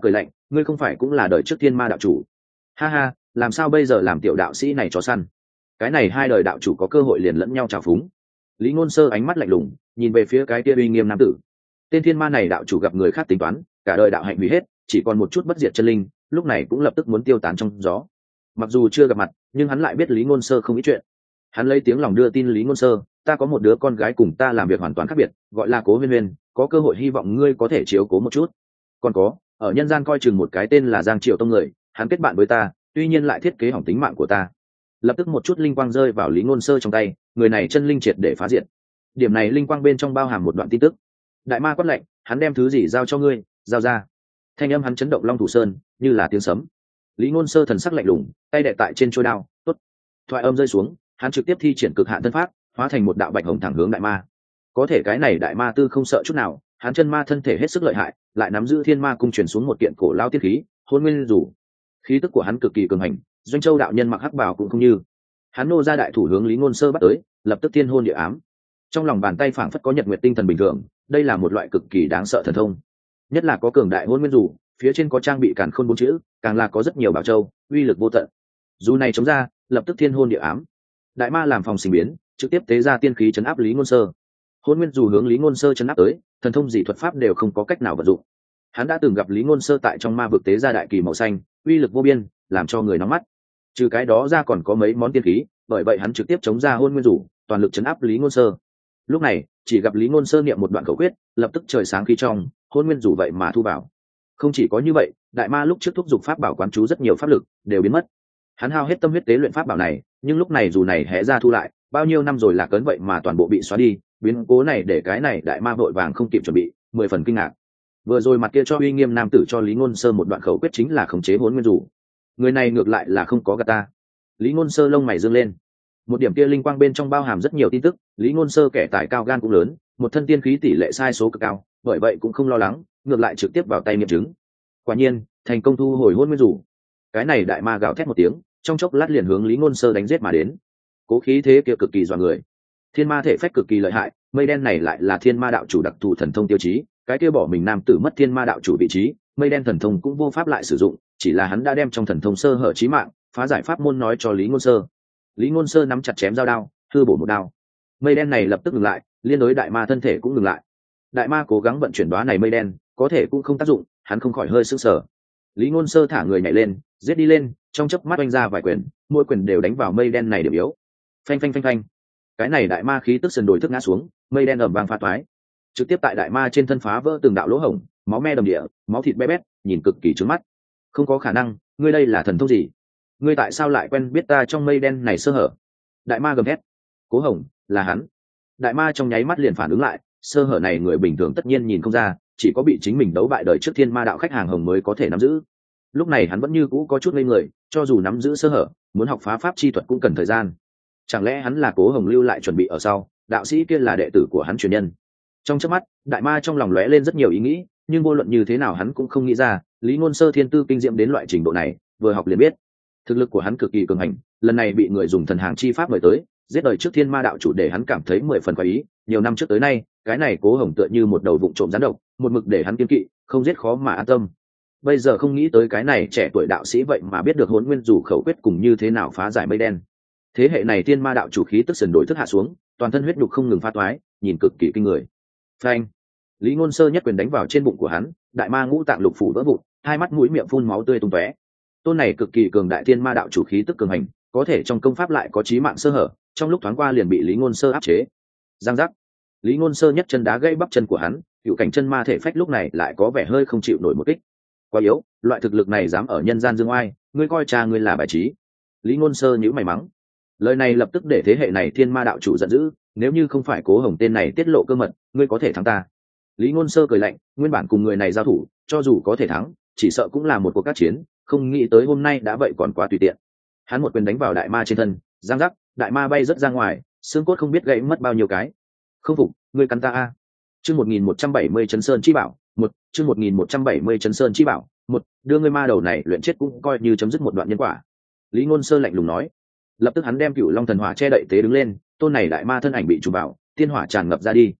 ngươi không phải cũng là đời trước thiên ma đạo chủ? Ha ha, làm sao bây giờ làm tiểu đạo sĩ này chó săn? Cái này hai đời đạo chủ có cơ hội liền lẫn nhau trào phúng. Lý Ngôn Sơ ánh mắt lạnh lùng nhìn về phía cái kia uy nghiêm nam tử. Tên thiên ma này đạo chủ gặp người khác tính toán, cả đời đạo hạnh hủy hết, chỉ còn một chút bất diệt chân linh, lúc này cũng lập tức muốn tiêu tán trong gió. Mặc dù chưa gặp mặt, nhưng hắn lại biết Lý Ngôn Sơ không ít chuyện. Hắn lấy tiếng lòng đưa tin Lý Ngôn Sơ, ta có một đứa con gái cùng ta làm việc hoàn toàn khác biệt, gọi là Cố Huyên Huyên, có cơ hội hy vọng ngươi có thể chiếu cố một chút. Còn có, ở nhân gian coi chừng một cái tên là Giang Triệu Tông người, hắn kết bạn với ta, tuy nhiên lại thiết kế hỏng tính mạng của ta. Lập tức một chút linh quang rơi vào Lý Ngôn Sơ trong tay, người này chân linh triệt để phá diện. Điểm này linh quang bên trong bao hàm một đoạn tin tức. Đại ma quát lệnh, hắn đem thứ gì giao cho ngươi, giao ra. Thanh âm hắn chấn động Long Thủ Sơn, như là tiếng sấm. Lý Ngôn Sơ thần sắc lạnh lùng, tay đè tại trên chuôi đao, tốt. Thoại âm rơi xuống, hắn trực tiếp thi triển cực hạn thân pháp, hóa thành một đạo bạch hồng thẳng hướng đại ma. Có thể cái này đại ma tư không sợ chút nào, hắn chân ma thân thể hết sức lợi hại, lại nắm giữ thiên ma cung truyền xuống một kiện cổ lao tiên khí, hôn nguyên rủ. Khí tức của hắn cực kỳ cường hành, Doanh Châu đạo nhân mặc hắc bào cũng không như. Hắn nô ra đại thủ hướng Lý Ngôn Sơ bắt tới, lập tức thiên hôn địa ám. Trong lòng bàn tay phảng phất có nhật nguyệt tinh thần bình thường, đây là một loại cực kỳ đáng sợ thần thông. Nhất là có cường đại hôn nguyên rủ, phía trên có trang bị càn khôn 4 chữ, càng là có rất nhiều bảo châu, uy lực vô tận. Dù này chống ra, lập tức thiên hôn địa ám. Đại ma làm phòng sinh biến, trực tiếp tế ra tiên khí chấn áp Lý Ngôn Sơ. Hôn nguyên dù hướng Lý Ngôn Sơ chấn áp tới, thần thông dị thuật pháp đều không có cách nào vận dụng. Hắn đã từng gặp Lý Ngôn Sơ tại trong ma vực tế ra đại kỳ màu xanh, uy lực vô biên, làm cho người nóng mắt. Trừ cái đó ra còn có mấy món tiên khí, bởi vậy hắn trực tiếp chống ra hôn nguyên rủ, toàn lực chấn áp Lý Ngôn Sơ. Lúc này, chỉ gặp Lý Ngôn Sơ niệm một đoạn khẩu quyết, lập tức trời sáng khí trong, hôn nguyên rủ vậy mà thu vào. Không chỉ có như vậy, đại ma lúc trước thúc giục pháp bảo quán chú rất nhiều pháp lực, đều biến mất. Hắn hao hết tâm huyết tế luyện pháp bảo này, nhưng lúc này dù này hé ra thu lại, bao nhiêu năm rồi là cấn vậy mà toàn bộ bị xóa đi, biến cố này để cái này đại ma vội vàng không kịp chuẩn bị, 10 phần kinh ngạc. Vừa rồi mặt kia cho uy nghiêm nam tử cho Lý Ngôn Sơ một đoạn khẩu quyết chính là khống chế hỗn nguyên rủ. Người này ngược lại là không có gạt ta. Lý Ngôn Sơ lông mày dương lên. Một điểm kia linh quang bên trong bao hàm rất nhiều tin tức, Lý Ngôn Sơ kẻ tài cao gan cũng lớn, một thân tiên khí tỷ lệ sai số cực cao, bởi vậy cũng không lo lắng, ngược lại trực tiếp vào tay nghiệm chứng. Quả nhiên, thành công thu hồi hỗn nguyên rủ. Cái này đại ma gào thét một tiếng, trong chốc lát liền hướng Lý Ngôn Sơ đánh giết mà đến. Cố khí thế kia cực kỳ dọa người. Thiên ma thể phách cực kỳ lợi hại, mây đen này lại là thiên ma đạo chủ đặc thù thần thông tiêu chí, cái kia bỏ mình nam tử mất thiên ma đạo chủ vị trí, mây đen thần thông cũng vô pháp lại sử dụng, chỉ là hắn đã đem trong thần thông sơ hở chí mạng, phá giải pháp môn nói cho Lý Ngôn Sơ. Lý Ngôn Sơ nắm chặt chém dao đao, hư bổ một đao. Mây đen này lập tức ngừng lại, liên đối đại ma thân thể cũng ngừng lại. Đại ma cố gắng vận chuyển đóa này mây đen, có thể cũng không tác dụng, hắn không khỏi hơi sững sờ. Lý Ngôn Sơ thả người nhảy lên, giết đi lên, trong chớp mắt oanh ra vài quyền, mỗi quyền đều đánh vào mây đen này điểm yếu. Phanh phanh phanh phanh. Cái này đại ma khí tức sần đồi thức ngã xuống, mây đen ầm vang phá toái. Trực tiếp tại đại ma trên thân phá vỡ từng đạo lỗ hổng, máu me đầm địa, máu thịt bé bét, nhìn cực kỳ trướng mắt. Không có khả năng, ngươi đây là thần thông gì? Ngươi tại sao lại quen biết ta trong mây đen này sơ hở? Đại ma gầm hét. Cố Hồng, là hắn. Đại ma trong nháy mắt liền phản ứng lại, sơ hở này người bình thường tất nhiên nhìn không ra, chỉ có bị chính mình đấu bại đời trước thiên ma đạo khách hàng hồng mới có thể nắm giữ. Lúc này hắn vẫn như cũ có chút ngây người, cho dù nắm giữ sơ hở, muốn học phá pháp chi thuật cũng cần thời gian. Chẳng lẽ hắn là Cố Hồng lưu lại chuẩn bị ở sau, đạo sĩ kia là đệ tử của hắn truyền nhân? Trong chớp mắt, đại ma trong lòng lóe lên rất nhiều ý nghĩ, nhưng vô luận như thế nào hắn cũng không nghĩ ra, Lý Ngôn Sơ thiên tư kinh diệm đến loại trình độ này, vừa học liền biết. Thực lực của hắn cực kỳ cường hành, lần này bị người dùng thần hàng chi pháp mời tới, giết đời trước thiên ma đạo chủ để hắn cảm thấy 10 phần quái ý, nhiều năm trước tới nay, cái này Cố Hồng tựa như một đầu vụng trộm gián độc, một mực để hắn kiêng kỵ, không giết khó mà an tâm. Bây giờ không nghĩ tới cái này trẻ tuổi đạo sĩ vậy mà biết được hỗn nguyên rủ khẩu quyết cùng như thế nào phá giải mây đen. Thế hệ này thiên ma đạo chủ khí tức sần đổi thức hạ xuống, toàn thân huyết nhục không ngừng pha toái, nhìn cực kỳ kinh người. Phanh! Lý Ngôn Sơ nhất quyền đánh vào trên bụng của hắn, đại ma ngũ tạng lục phủ vỡ vụn, hai mắt mũi miệng phun máu tươi tung tóe. Tôn này cực kỳ cường đại thiên ma đạo chủ khí tức cường hành, có thể trong công pháp lại có chí mạng sơ hở, trong lúc thoáng qua liền bị Lý Ngôn Sơ áp chế. Giang giác! Lý Ngôn Sơ nhất chân đá gãy bắp chân của hắn, hữu cảnh chân ma thể phách lúc này lại có vẻ hơi không chịu nổi một kích. Quá yếu, loại thực lực này dám ở nhân gian dương oai, ngươi coi cha ngươi là bài trí. Lý Ngôn Sơ nhíu mày mắng. Lời này lập tức để thế hệ này thiên ma đạo chủ giận dữ, nếu như không phải Cố Hồng tên này tiết lộ cơ mật, ngươi có thể thắng ta. Lý Ngôn Sơ cười lạnh, nguyên bản cùng người này giao thủ, cho dù có thể thắng, chỉ sợ cũng là một cuộc các chiến, không nghĩ tới hôm nay đã vậy còn quá tùy tiện. Hắn một quyền đánh vào đại ma trên thân, giang giác, đại ma bay rất ra ngoài, xương cốt không biết gãy mất bao nhiêu cái. Không phục, ngươi cắn ta a. Chương 1170 Chấn Sơn chi bảo, chương 1170 Chấn Sơn chi bảo, đưa ngươi ma đầu này luyện chết cũng coi như chấm dứt một đoạn nhân quả. Lý Ngôn Sơ lạnh lùng nói. Lập tức hắn đem Cửu Long thần hỏa che đậy tế đứng lên, tôn này đại ma thân ảnh bị trùm vào, tiên hỏa tràn ngập ra đi.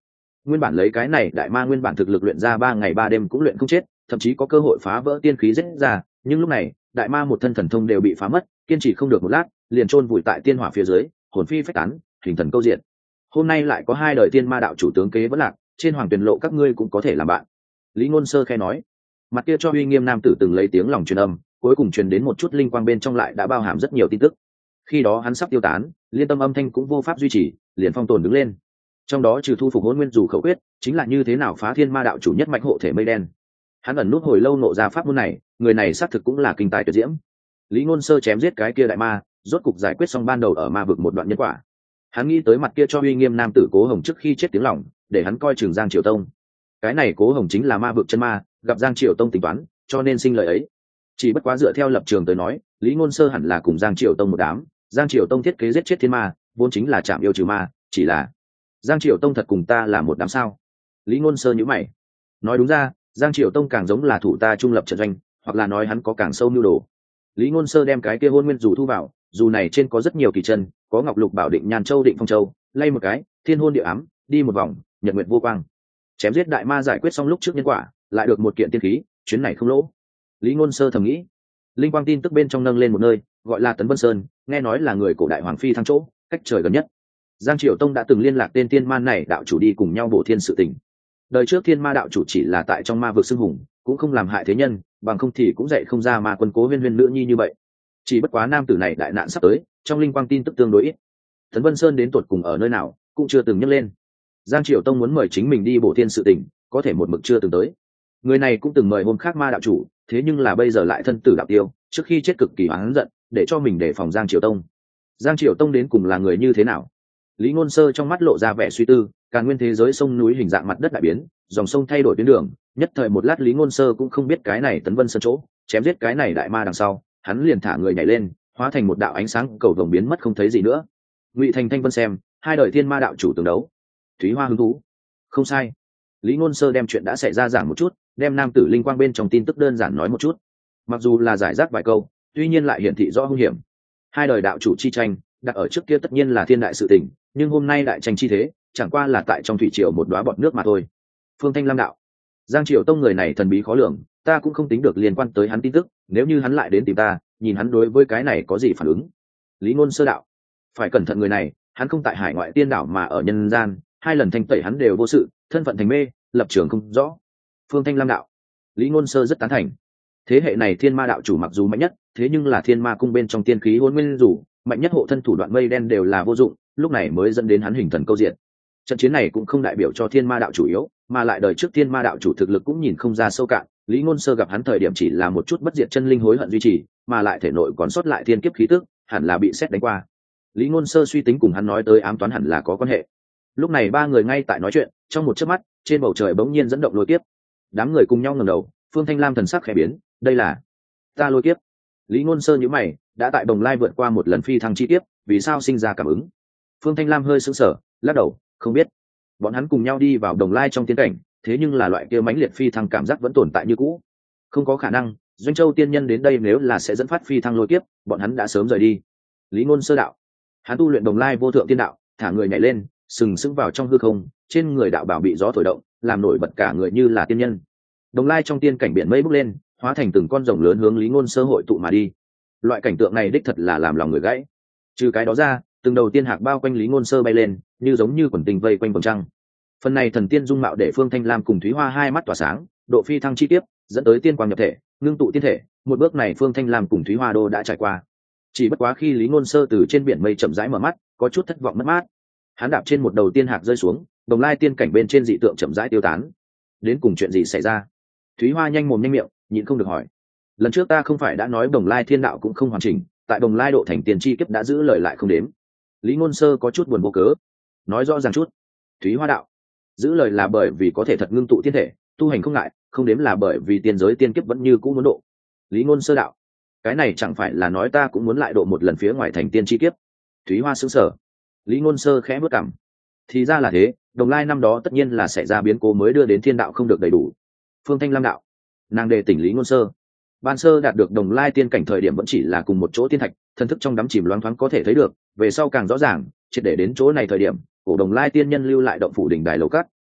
Nguyên bản lấy cái này đại ma nguyên bản thực lực luyện ra 3 ngày 3 đêm cũng luyện không chết, thậm chí có cơ hội phá vỡ tiên khí giết ra, nhưng lúc này đại ma một thân thần thông đều bị phá mất, kiên trì không được một lát liền chôn vùi tại tiên hỏa phía dưới, hồn phi phách tán, hình thần câu diện. Hôm nay lại có 2 đời tiên ma đạo chủ tướng kế vẫn lạc, trên hoàng tuyển lộ các ngươi cũng có thể làm bạn. Lý Ngôn Sơ khẽ nói. Mặt kia cho uy nghiêm nam tử từng lấy tiếng lòng truyền âm, cuối cùng truyền đến một chút linh quang bên trong lại đã bao hàm rất nhiều tin tức. Khi đó hắn sắp tiêu tán, liên tâm âm thanh cũng vô pháp duy trì, liền phong tồn đứng lên. Trong đó trừ thu phục hỗn nguyên dù khẩu quyết, chính là như thế nào phá thiên ma đạo chủ nhất mạch hộ thể mây đen. Hắn ẩn nút hồi lâu nộ ra pháp môn này, người này xác thực cũng là kinh tài tuyệt diễm. Lý Ngôn Sơ chém giết cái kia đại ma, rốt cục giải quyết xong ban đầu ở ma vực một đoạn nhân quả. Hắn nghĩ tới mặt kia cho uy nghiêm nam tử Cố Hồng trước khi chết tiếng lòng, để hắn coi chừng Giang Triều Tông. Cái này Cố Hồng chính là ma vực chân ma, gặp Giang Triều Tông tính toán, cho nên sinh lời ấy. Chỉ bất quá dựa theo lập trường tới nói, Lý Ngôn Sơ hẳn là cùng Giang Triều Tông một đám, Giang Triều Tông thiết kế giết chết thiên ma, vốn chính là chạm yêu trừ ma, chỉ là Giang Triều Tông thật cùng ta là một đám sao? Lý Ngôn Sơ nhíu mày. Nói đúng ra, Giang Triều Tông càng giống là thủ ta trung lập trận doanh, hoặc là nói hắn có càng sâu nhu đồ. Lý Ngôn Sơ đem cái kia hôn nguyên dù thu vào, dù này trên có rất nhiều kỳ chân, có ngọc lục bảo định nhan châu định phong châu, lay một cái, thiên hôn địa ám, đi một vòng, nhật nguyệt vô quang. Chém giết đại ma giải quyết xong lúc trước nhân quả, lại được một kiện tiên khí, chuyến này không lỗ. Lý Ngôn Sơ thầm nghĩ. Linh quang tin tức bên trong nâng lên một nơi, gọi là Tấn Vân Sơn, nghe nói là người cổ đại hoàng phi thăng chỗ, cách trời gần nhất. Giang Triều Tông đã từng liên lạc tên tiên man này đạo chủ đi cùng nhau bổ thiên sự tình. Đời trước thiên ma đạo chủ chỉ là tại trong ma vực xưng hùng, cũng không làm hại thế nhân, bằng không thì cũng dạy không ra ma quân Cố Huyên Huyên nữ nhi như vậy. Chỉ bất quá nam tử này đại nạn sắp tới, trong linh quang tin tức tương đối ít. Tấn Vân Sơn đến tột cùng ở nơi nào, cũng chưa từng nhắc lên. Giang Triều Tông muốn mời chính mình đi bổ thiên sự tình, có thể một mực chưa từng tới. Người này cũng từng mời hôm khác ma đạo chủ, thế nhưng là bây giờ lại thân tử đạo tiêu, trước khi chết cực kỳ oán giận, để cho mình đề phòng Giang Triều Tông. Giang Triều Tông đến cùng là người như thế nào? Lý Ngôn Sơ trong mắt lộ ra vẻ suy tư, Càn nguyên thế giới sông núi hình dạng mặt đất đại biến, dòng sông thay đổi tuyến đường, nhất thời một lát Lý Ngôn Sơ cũng không biết cái này Tấn Vân Sơn chỗ, chém giết cái này đại ma đằng sau, hắn liền thả người nhảy lên, hóa thành một đạo ánh sáng cầu vồng biến mất không thấy gì nữa. Ngụy Thành Thanh Vân xem, 2 đời thiên ma đạo chủ tương đấu. Thúy Hoa hứng thú. Không sai. Lý Ngôn Sơ đem chuyện đã xảy ra giảng một chút, đem nam tử linh quang bên trong tin tức đơn giản nói một chút. Mặc dù là giải rác vài câu, tuy nhiên lại hiển thị rõ hung hiểm. 2 đời đạo chủ chi tranh, đặt ở trước kia tất nhiên là thiên đại sự tình, nhưng hôm nay đại tranh chi thế, chẳng qua là tại trong thủy triều một đóa bọt nước mà thôi. Phương Thanh Lam đạo, Giang Triều Tông người này thần bí khó lường, ta cũng không tính được liên quan tới hắn tin tức, nếu như hắn lại đến tìm ta, nhìn hắn đối với cái này có gì phản ứng. Lý Ngôn Sơ đạo, phải cẩn thận người này, hắn không tại hải ngoại tiên đảo mà ở nhân gian, 2 lần thanh tẩy hắn đều vô sự, thân phận thành mê, lập trường không rõ. Phương Thanh Lam đạo, Lý Ngôn Sơ rất tán thành. Thế hệ này thiên ma đạo chủ mặc dù mạnh nhất, thế nhưng là thiên ma cung bên trong tiên khí hôn nguyên dù mạnh nhất hộ thân thủ đoạn mây đen đều là vô dụng, lúc này mới dẫn đến hắn hình thần câu diện. Trận chiến này cũng không đại biểu cho thiên ma đạo chủ yếu, mà lại đời trước thiên ma đạo chủ thực lực cũng nhìn không ra sâu cạn. Lý Ngôn Sơ gặp hắn thời điểm chỉ là một chút bất diệt chân linh hối hận duy trì, mà lại thể nội còn sót lại thiên kiếp khí tức, hẳn là bị xét đánh qua. Lý Ngôn Sơ suy tính cùng hắn nói tới ám toán hẳn là có quan hệ. Lúc này 3 người ngay tại nói chuyện, trong một chớp mắt, trên bầu trời bỗng nhiên dẫn động lôi kiếp. Đám người cùng nhau ngẩng đầu, Phương Thanh Lam thần sắc khẽ biến, đây là ta lôi kiếp. Lý Ngôn Sơ nhíu mày, đã tại Đồng Lai vượt qua một lần phi thăng chi kiếp, vì sao sinh ra cảm ứng? Phương Thanh Lam hơi sững sờ, lắc đầu, không biết. Bọn hắn cùng nhau đi vào Đồng Lai trong tiên cảnh, thế nhưng là loại kia mãnh liệt phi thăng cảm giác vẫn tồn tại như cũ. Không có khả năng, Doanh Châu tiên nhân đến đây nếu là sẽ dẫn phát phi thăng lôi kiếp, bọn hắn đã sớm rời đi. Lý Ngôn Sơ đạo, hắn tu luyện Đồng Lai vô thượng tiên đạo, thả người nhảy lên, sừng sững vào trong hư không, trên người đạo bảo bị gió thổi động, làm nổi bật cả người như là tiên nhân. Đồng Lai trong tiên cảnh biển mây bốc lên, hóa thành từng con rồng lớn hướng Lý Ngôn Sơ hội tụ mà đi. Loại cảnh tượng này đích thật là làm lòng người gãy. Trừ cái đó ra, từng đầu tiên hạc bao quanh Lý Ngôn Sơ bay lên, như giống như quần tinh vây quanh vầng trăng. Phần này thần tiên dung mạo để Phương Thanh Lam cùng Thúy Hoa hai mắt tỏa sáng, độ phi thăng chi tiết, dẫn tới tiên quang nhập thể, ngưng tụ tiên thể, một bước này Phương Thanh Lam cùng Thúy Hoa đô đã trải qua. Chỉ bất quá khi Lý Ngôn Sơ từ trên biển mây chậm rãi mở mắt, có chút thất vọng mất mát. Hắn đạp trên một đầu tiên hạc rơi xuống, Đồng Lai tiên cảnh bên trên dị tượng chậm rãi tiêu tán. Đến cùng chuyện gì xảy ra? Thúy Hoa nhanh mồm nhanh miệng, nhịn không được hỏi. Lần trước ta không phải đã nói Đồng Lai thiên đạo cũng không hoàn chỉnh, tại Đồng Lai độ thành tiền chi kiếp đã giữ lời lại không đếm. Lý Ngôn Sơ có chút buồn vô cớ, nói rõ ràng chút. Thúy Hoa đạo, giữ lời là bởi vì có thể thật ngưng tụ tiên thể, tu hành không ngại, không đếm là bởi vì tiên giới tiên kiếp vẫn như cũ muốn độ. Lý Ngôn Sơ đạo, cái này chẳng phải là nói ta cũng muốn lại độ một lần phía ngoài thành tiên chi kiếp? Thúy Hoa sững sờ. Lý Ngôn Sơ khẽ bước cằm. Thì ra là thế, Đồng Lai năm đó tất nhiên là xảy ra biến cố mới đưa đến thiên đạo không được đầy đủ. Phương Thanh Lam đạo, nàng đề tỉnh Lý Ngôn Sơ. Ban sơ đạt được Đồng Lai tiên cảnh thời điểm vẫn chỉ là cùng một chỗ tiên thạch, thần thức trong đắm chìm loáng thoáng có thể thấy được, về sau càng rõ ràng, triệt để đến chỗ này thời điểm, cổ Đồng Lai tiên nhân lưu lại động phủ đỉnh đài lầu cát,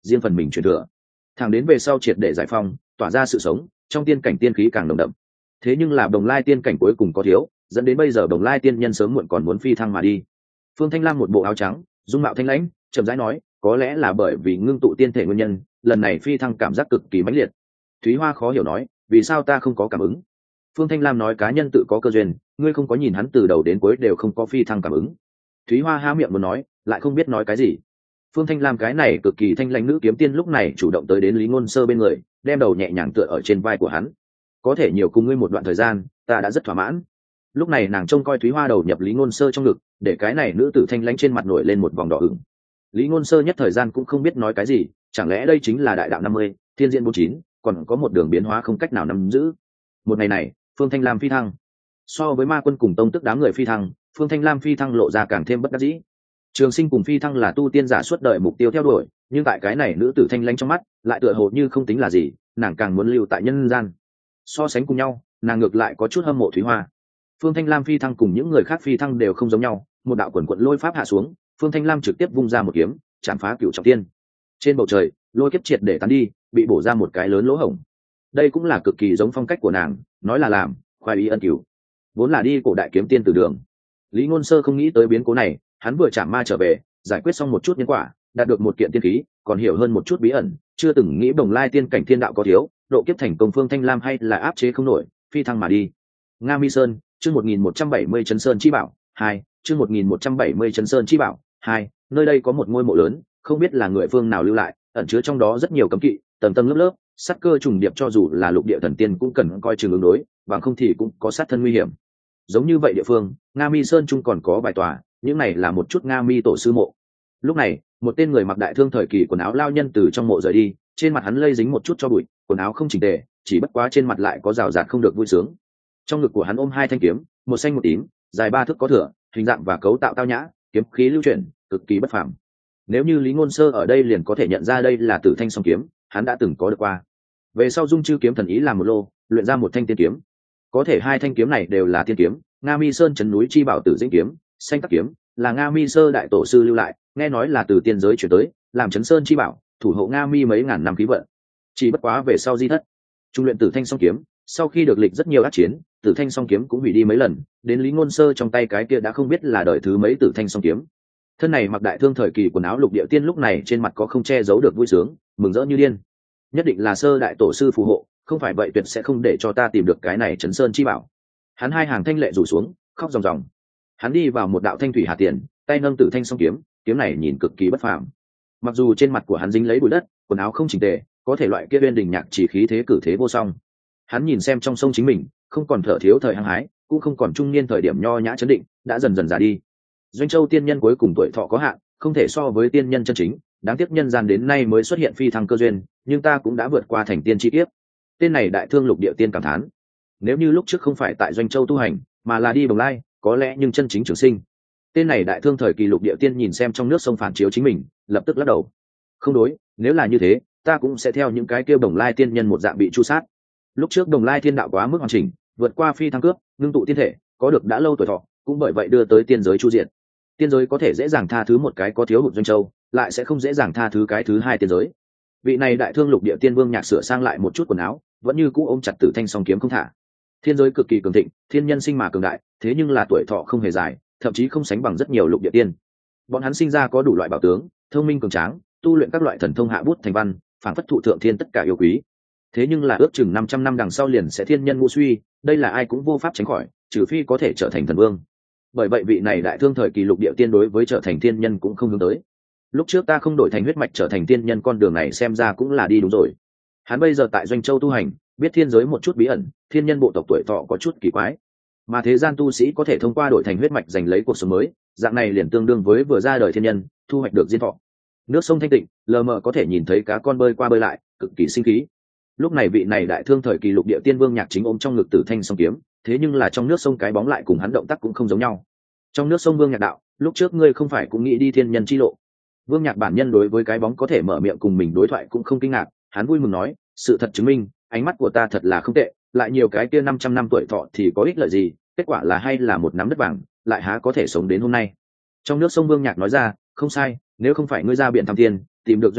riêng phần mình truyền thừa. Thẳng đến về sau triệt để giải phong, tỏa ra sự sống, trong tiên cảnh tiên khí càng nồng đậm. Thế nhưng là Đồng Lai tiên cảnh cuối cùng có thiếu, dẫn đến bây giờ Đồng Lai tiên nhân sớm muộn còn muốn phi thăng mà đi. Phương Thanh Lam một bộ áo trắng, dung mạo thanh lãnh, chậm rãi nói, có lẽ là bởi vì ngưng tụ tiên thể nguyên nhân, lần này phi thăng cảm giác cực kỳ mãnh liệt. Thúy Hoa khó hiểu nói, vì sao ta không có cảm ứng? Phương Thanh Lam nói, cá nhân tự có cơ duyên, ngươi không có nhìn hắn từ đầu đến cuối đều không có phi thăng cảm ứng. Thúy Hoa há miệng muốn nói, lại không biết nói cái gì. Phương Thanh Lam cái này cực kỳ thanh lãnh nữ kiếm tiên lúc này chủ động tới đến Lý Ngôn Sơ bên người, đem đầu nhẹ nhàng tựa ở trên vai của hắn. Có thể nhiều cùng ngươi một đoạn thời gian, ta đã rất thỏa mãn. Lúc này nàng trông coi Thúy Hoa đầu nhập Lý Ngôn Sơ trong ngực, để cái này nữ tử thanh lãnh trên mặt nổi lên một vòng đỏ ửng. Lý Ngôn Sơ nhất thời gian cũng không biết nói cái gì, chẳng lẽ đây chính là đại đạo 50, thiên diễn 49, còn có một đường biến hóa không cách nào nắm giữ. Một ngày này, Phương Thanh Lam phi thăng. So với Ma Quân cùng Tông Tức đám người phi thăng, Phương Thanh Lam phi thăng lộ ra càng thêm bất đắc dĩ. Trường Sinh cùng phi thăng là tu tiên giả suốt đời mục tiêu theo đuổi, nhưng tại cái này nữ tử thanh lãnh trong mắt, lại tựa hồ như không tính là gì, nàng càng muốn lưu tại nhân gian. So sánh cùng nhau, nàng ngược lại có chút hâm mộ Thúy Hoa. Phương Thanh Lam phi thăng cùng những người khác phi thăng đều không giống nhau, một đạo quần quận lôi pháp hạ xuống, Phương Thanh Lam trực tiếp vung ra một kiếm, chạm phá cửu trọng thiên. Trên bầu trời, lôi kiếp triệt để tán đi, bị bổ ra một cái lớn lỗ hổng. Đây cũng là cực kỳ giống phong cách của nàng, nói là làm, khoái ý ân cửu. Vốn là đi cổ đại kiếm tiên từ đường. Lý Ngôn Sơ không nghĩ tới biến cố này, hắn vừa chạm ma trở về, giải quyết xong một chút nhân quả, đạt được một kiện tiên khí, còn hiểu hơn một chút bí ẩn, chưa từng nghĩ Bồng Lai tiên cảnh thiên đạo có thiếu, độ kiếp thành công Phương Thanh Lam hay là áp chế không nổi, phi thăng mà đi. Nga Mi Sơn, chương 1170 Trấn Sơn chi bảo 2, chương 1170 Trấn Sơn chi bảo 2, nơi đây có một ngôi mộ lớn, không biết là người phương nào lưu lại, ẩn chứa trong đó rất nhiều cấm kỵ, tầng tầng lớp lớp, sát cơ trùng điệp, cho dù là lục địa thần tiên cũng cần coi chừng ứng đối, bằng không thì cũng có sát thân nguy hiểm. Giống như vậy địa phương, Nga Mi Sơn chung còn có vài tòa, những này là một chút Nga Mi tổ sư mộ. Lúc này, một tên người mặc đại thương thời kỳ quần áo lao nhân từ trong mộ rời đi, trên mặt hắn lây dính một chút cho bụi, quần áo không chỉnh tề, chỉ bất quá trên mặt lại có rào rạt không được vui sướng. Trong ngực của hắn ôm hai thanh kiếm, một xanh một tím, dài 3 thước có thửa, hình dạng và cấu tạo tao nhã, kiếm khí lưu chuyển, cực kỳ bất phàm. Nếu như Lý Ngôn Sơ ở đây liền có thể nhận ra đây là Tử Thanh song kiếm, hắn đã từng có được qua. Về sau Dung Chư kiếm thần ý làm một lô, luyện ra một thanh tiên kiếm. Có thể hai thanh kiếm này đều là tiên kiếm, Nga Mi Sơn trấn núi chi bảo Tử Dĩnh kiếm, xanh tắc kiếm, là Nga Mi Sơ đại tổ sư lưu lại, nghe nói là từ tiên giới chuyển tới, làm trấn sơn chi bảo, thủ hộ Nga Mi mấy ngàn năm khí vận. Chỉ bất quá về sau di thất. Trung luyện Tử Thanh song kiếm, sau khi được lịch rất nhiều ác chiến, Tử Thanh song kiếm cũng hủy đi mấy lần, đến Lý Ngôn Sơ trong tay cái kia đã không biết là đời thứ mấy Tử Thanh song kiếm. Thân này mặc đại thương thời kỳ quần áo lục địa tiên lúc này trên mặt có không che giấu được vui sướng, mừng rỡ như điên. Nhất định là Sơ đại tổ sư phù hộ, không phải vậy tuyệt sẽ không để cho ta tìm được cái này trấn sơn chi bảo. Hắn hai hàng thanh lệ rủ xuống, khóc ròng ròng. Hắn đi vào một đạo thanh thủy hà tiền, tay nâng Tử Thanh song kiếm, kiếm này nhìn cực kỳ bất phàm. Mặc dù trên mặt của hắn dính lấy bụi đất, quần áo không chỉnh tề, có thể loại kia uyên đình nhạc chỉ khí thế cử thế vô song. Hắn nhìn xem trong sông chính mình, không còn thở thiếu thời hăng hái, cũng không còn trung niên thời điểm nho nhã chấn định, đã dần dần già đi. Doanh Châu tiên nhân cuối cùng tuổi thọ có hạn, không thể so với tiên nhân chân chính, đáng tiếc nhân gian đến nay mới xuất hiện phi thăng cơ duyên, nhưng ta cũng đã vượt qua thành tiên chi kiếp. Tên này đại thương lục địa tiên cảm thán, nếu như lúc trước không phải tại Doanh Châu tu hành, mà là đi Bồng Lai, có lẽ nhưng chân chính trường sinh. Tên này đại thương thời kỳ lục địa tiên nhìn xem trong nước sông phản chiếu chính mình, lập tức lắc đầu. Không đối, nếu là như thế, ta cũng sẽ theo những cái kêu Bồng Lai tiên nhân một dạng bị chu sát. Lúc trước Bồng Lai thiên đạo quá mức hoàn chỉnh, vượt qua phi thăng cướp, ngưng tụ tiên thể, có được đã lâu tuổi thọ, cũng bởi vậy đưa tới tiên giới chu diệt. Tiên giới có thể dễ dàng tha thứ một cái có thiếu hụt Doanh Châu, lại sẽ không dễ dàng tha thứ cái thứ hai tiên giới. Vị này đại thương lục địa tiên vương nhạc sửa sang lại một chút quần áo, vẫn như cũ ôm chặt Tử Thanh song kiếm không thả. Thiên giới cực kỳ cường thịnh, thiên nhân sinh mà cường đại, thế nhưng là tuổi thọ không hề dài, thậm chí không sánh bằng rất nhiều lục địa tiên. Bọn hắn sinh ra có đủ loại bảo tướng, thông minh cường tráng, tu luyện các loại thần thông hạ bút thành văn, phản phất thụ thượng thiên tất cả yêu quý. Thế nhưng là ước chừng 500 năm đằng sau liền sẽ thiên nhân ngu suy, đây là ai cũng vô pháp tránh khỏi, trừ phi có thể trở thành thần vương. Bởi vậy vị này đại thương thời kỳ lục địa tiên đối với trở thành thiên nhân cũng không hướng tới. Lúc trước ta không đổi thành huyết mạch trở thành thiên nhân, con đường này xem ra cũng là đi đúng rồi. Hắn bây giờ tại Doanh Châu tu hành, biết thiên giới một chút bí ẩn, thiên nhân bộ tộc tuổi thọ có chút kỳ quái, mà thế gian tu sĩ có thể thông qua đổi thành huyết mạch giành lấy cuộc sống mới, dạng này liền tương đương với vừa ra đời thiên nhân, thu hoạch được diên thọ. Nước sông thanh tịnh, lờ mờ có thể nhìn thấy cá con bơi qua bơi lại, cực kỳ sinh khí. Lúc này vị này đại thương thời kỳ lục địa tiên vương nhạc chính ôm trong ngực Tử Thanh song kiếm, thế nhưng là trong nước sông cái bóng lại cùng hắn động tác cũng không giống nhau. Trong nước sông Vương Nhạc đạo, lúc trước ngươi không phải cũng nghĩ đi thiên nhân chi lộ? Vương Nhạc bản nhân đối với cái bóng có thể mở miệng cùng mình đối thoại cũng không kinh ngạc, hắn vui mừng nói, sự thật chứng minh, ánh mắt của ta thật là không tệ, lại nhiều cái kia 500 năm tuổi thọ thì có ích lợi gì, kết quả là hay là một nắm đất vàng, lại há có thể sống đến hôm nay. Trong nước sông Vương Nhạc nói ra, không sai, nếu không phải ngươi ra biển thăm thiên, tìm được Doanh Châu,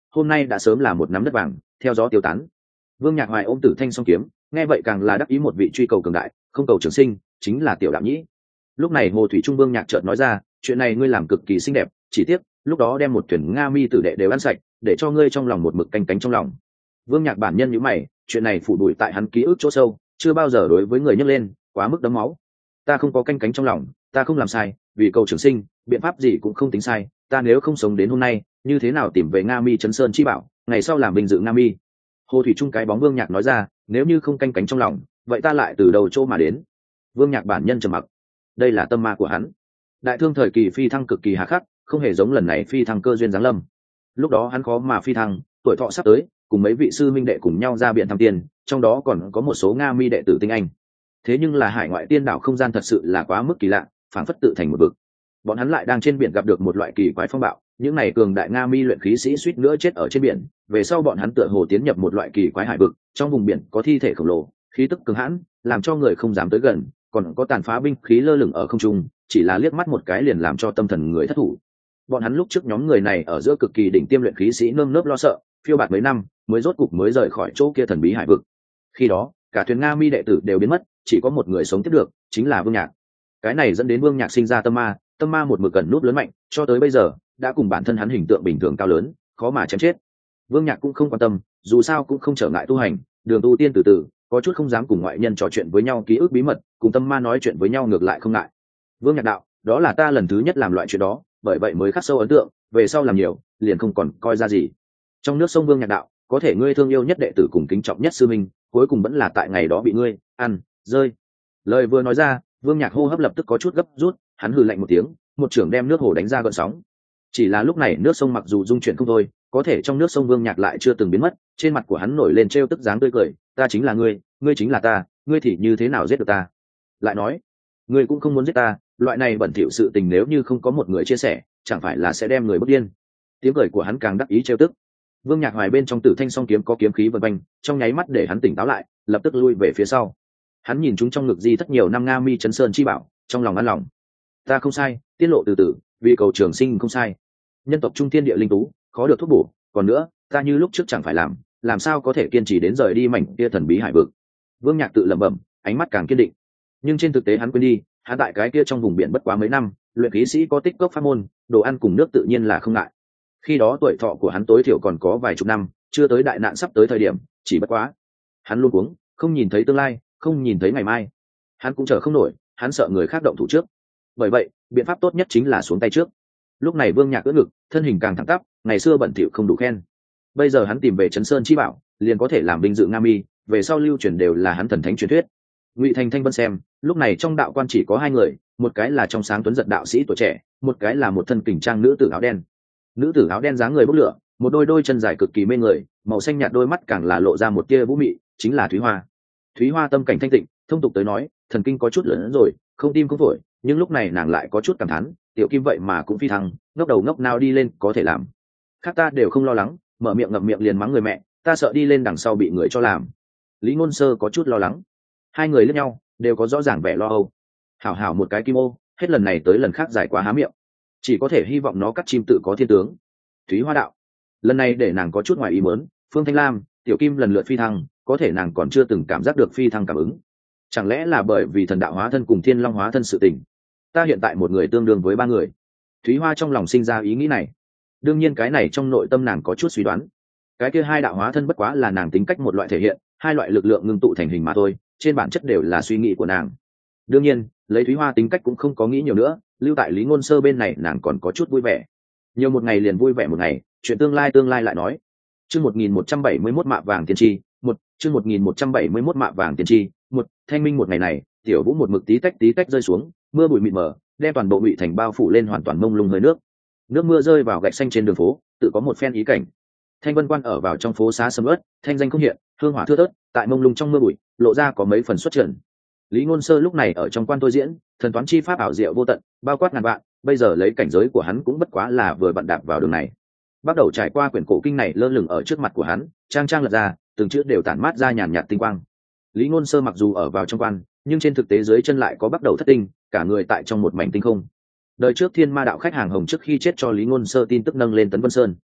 hôm nay đã sớm là một nắm đất vàng theo gió tiêu tán. Vương Nhạc Hoài ôm Tử Thanh song kiếm, nghe vậy càng là đắc ý một vị truy cầu cường đại, không cầu trường sinh, chính là Tiểu Đạo Nhĩ. Lúc này Hồ Thủy Trung Vương Nhạc chợt nói ra, chuyện này ngươi làm cực kỳ xinh đẹp, chỉ tiếc lúc đó đem một thuyền Nga Mi tử đệ đều ăn sạch, để cho ngươi trong lòng một mực canh cánh trong lòng. Vương Nhạc bản nhân nhíu mày, chuyện này phủ đuổi tại hắn ký ức chỗ sâu, chưa bao giờ đối với người nhắc lên, quá mức đấm máu. Ta không có canh cánh trong lòng, ta không làm sai, vì cầu trường sinh, biện pháp gì cũng không tính sai, ta nếu không sống đến hôm nay, như thế nào tìm về Nga Mi Trấn Sơn chi bảo, ngày sau làm vinh dự Nga Mi. Hồ Thủy Trung cái bóng Vương Nhạc nói ra, nếu như không canh cánh trong lòng, vậy ta lại từ đầu chỗ mà đến. Vương Nhạc bản nhân trầm mặc, đây là tâm ma của hắn. Đại thương thời kỳ phi thăng cực kỳ hà khắc, không hề giống lần này phi thăng cơ duyên giáng lâm. Lúc đó hắn khó mà phi thăng, tuổi thọ sắp tới, cùng mấy vị sư minh đệ cùng nhau ra biển thăm tiền, trong đó còn có một số Nga Mi đệ tử tinh anh. Thế nhưng là hải ngoại tiên đảo không gian thật sự là quá mức kỳ lạ, phảng phất tự thành một vực. Bọn hắn lại đang trên biển gặp được một loại kỳ quái phong bạo, những này cường đại Nga Mi luyện khí sĩ suýt nữa chết ở trên biển, về sau bọn hắn tựa hồ tiến nhập một loại kỳ quái hải vực, trong vùng biển có thi thể khổng lồ, khí tức cường hãn, làm cho người không dám tới gần, còn có tàn phá binh khí lơ lửng ở không trung, chỉ là liếc mắt một cái liền làm cho tâm thần người thất thủ. Bọn hắn lúc trước nhóm người này ở giữa cực kỳ đỉnh tiêm luyện khí sĩ nơm nớp lo sợ, phiêu bạt mấy năm, mới rốt cục mới rời khỏi chỗ kia thần bí hải vực. Khi đó, cả thuyền Nga Mi đệ tử đều biến mất, chỉ có một người sống tiếp được, chính là Vương Nhạc. Cái này dẫn đến Vương Nhạc sinh ra tâm ma một mực gần núp lớn mạnh, cho tới bây giờ đã cùng bản thân hắn hình tượng bình thường cao lớn, khó mà chém chết. Vương Nhạc cũng không quan tâm, dù sao cũng không trở ngại tu hành, đường tu tiên từ từ, có chút không dám cùng ngoại nhân trò chuyện với nhau ký ức bí mật, cùng tâm ma nói chuyện với nhau ngược lại không ngại. Vương Nhạc đạo, đó là ta lần thứ nhất làm loại chuyện đó, bởi vậy mới khắc sâu ấn tượng, về sau làm nhiều, liền không còn coi ra gì. Trong nước sông Vương Nhạc đạo, có thể ngươi thương yêu nhất đệ tử cùng kính trọng nhất sư minh, cuối cùng vẫn là tại ngày đó bị ngươi ăn rơi. Lời vừa nói ra, Vương Nhạc hô hấp lập tức có chút gấp rút, hắn hừ lạnh một tiếng, một chưởng đem nước hồ đánh ra gợn sóng. Chỉ là lúc này nước sông mặc dù dung chuyển không thôi, có thể trong nước sông Vương Nhạc lại chưa từng biến mất, trên mặt của hắn nổi lên trêu tức dáng tươi cười, ta chính là ngươi, ngươi chính là ta, ngươi thì như thế nào giết được ta? Lại nói, ngươi cũng không muốn giết ta, loại này bẩn thỉu sự tình nếu như không có một người chia sẻ, chẳng phải là sẽ đem người bức điên. Tiếng cười của hắn càng đắc ý trêu tức. Vương Nhạc Hoài bên trong Tử Thanh song kiếm có kiếm khí vần quanh, trong nháy mắt để hắn tỉnh táo lại, lập tức lui về phía sau. Hắn nhìn chúng trong ngực di thất nhiều năm Nga Mi Trấn Sơn chi bảo, trong lòng an lòng. Ta không sai, tiết lộ từ từ, vì cầu trường sinh không sai. Nhân tộc trung thiên địa linh tú, khó được thuốc bổ, còn nữa, ta như lúc trước chẳng phải làm sao có thể kiên trì đến rời đi mảnh kia thần bí hải vực. Vương Nhạc tự lẩm bẩm, ánh mắt càng kiên định. Nhưng trên thực tế hắn quên đi, hắn tại cái kia trong vùng biển bất quá mấy năm, luyện khí sĩ có tích cốc pháp môn, đồ ăn cùng nước tự nhiên là không ngại. Khi đó tuổi thọ của hắn tối thiểu còn có vài chục năm, chưa tới đại nạn sắp tới thời điểm, chỉ bất quá hắn luôn cuống, không nhìn thấy tương lai, không nhìn thấy ngày mai. Hắn cũng chờ không nổi, hắn sợ người khác động thủ trước. Bởi vậy, biện pháp tốt nhất chính là xuống tay trước. Lúc này Vương Nhạc ưỡn ngực, thân hình càng thẳng tắp, ngày xưa bận thỉu không đủ khen. Bây giờ hắn tìm về Trấn Sơn chi bảo, liền có thể làm vinh dự Nga Mi, về sau lưu truyền đều là hắn thần thánh truyền thuyết. Ngụy Thành Thanh Vân xem, lúc này trong đạo quan chỉ có hai người, một cái là trong sáng tuấn giật đạo sĩ tuổi trẻ, một cái là một thân kình trang nữ tử áo đen. Nữ tử áo đen dáng người bốc lửa, một đôi chân dài cực kỳ mê người, màu xanh nhạt đôi mắt càng là lộ ra một tia vũ mị, chính là Thúy Hoa. Thúy Hoa tâm cảnh thanh tịnh, thông tục tới nói, thần kinh có chút lớn rồi, không tim không phổi, nhưng lúc này nàng lại có chút cảm thán, tiểu kim vậy mà cũng phi thăng, ngốc đầu ngốc nào đi lên có thể làm. Khác ta đều không lo lắng, mở miệng ngậm miệng liền mắng người mẹ, ta sợ đi lên đằng sau bị người cho làm. Lý Ngôn Sơ có chút lo lắng. Hai người liếc nhau, đều có rõ ràng vẻ lo âu. Hảo hảo một cái kim ô, hết lần này tới lần khác giải quá há miệng, chỉ có thể hy vọng nó cắt chim tự có thiên tướng. Thúy Hoa đạo, lần này để nàng có chút ngoài ý muốn, Phương Thanh Lam, tiểu kim lần lượt phi thăng, có thể nàng còn chưa từng cảm giác được phi thăng cảm ứng. Chẳng lẽ là bởi vì thần đạo hóa thân cùng thiên long hóa thân sự tình? Ta hiện tại một người tương đương với ba người. Thúy Hoa trong lòng sinh ra ý nghĩ này. Đương nhiên cái này trong nội tâm nàng có chút suy đoán. Cái kia hai đạo hóa thân bất quá là nàng tính cách một loại thể hiện, hai loại lực lượng ngưng tụ thành hình mà thôi, trên bản chất đều là suy nghĩ của nàng. Đương nhiên, lấy Thúy Hoa tính cách cũng không có nghĩ nhiều nữa, lưu tại Lý Ngôn Sơ bên này nàng còn có chút vui vẻ. Nhiều một ngày liền vui vẻ một ngày, chuyện tương lai lại nói. Chương 1171 mạ vàng tiên tri, chương 1171 mạ vàng tiên tri, thanh minh một ngày này, tiểu vũ một mực tí tách rơi xuống, mưa bụi mịt mờ, đem toàn bộ Ngụy Thành bao phủ lên hoàn toàn mông lung hơi nước. Nước mưa rơi vào gạch xanh trên đường phố, tự có một phen ý cảnh. Thanh Vân Quan ở vào trong phố xá sầm uất, thanh danh không hiện, hương hỏa thưa thớt, tại mông lung trong mưa bụi, lộ ra có mấy phần xuất trần. Lý Ngôn Sơ lúc này ở trong quan tôi diễn, thần toán chi pháp ảo diệu vô tận, bao quát ngàn vạn, bây giờ lấy cảnh giới của hắn cũng bất quá là vừa vặn đạp vào đường này. Bắt đầu trải qua quyển cổ kinh này lơ lửng ở trước mặt của hắn, trang lật ra, từng chữ đều tản mát ra nhàn nhạt tinh quang. Lý Ngôn Sơ mặc dù ở vào trong quan, nhưng trên thực tế dưới chân lại có bắt đầu thất tinh, cả người tại trong một mảnh tinh không. Đời trước Thiên Ma đạo khách hàng hồng trước khi chết cho Lý Ngôn Sơ tin tức nâng lên Tấn Vân Sơn.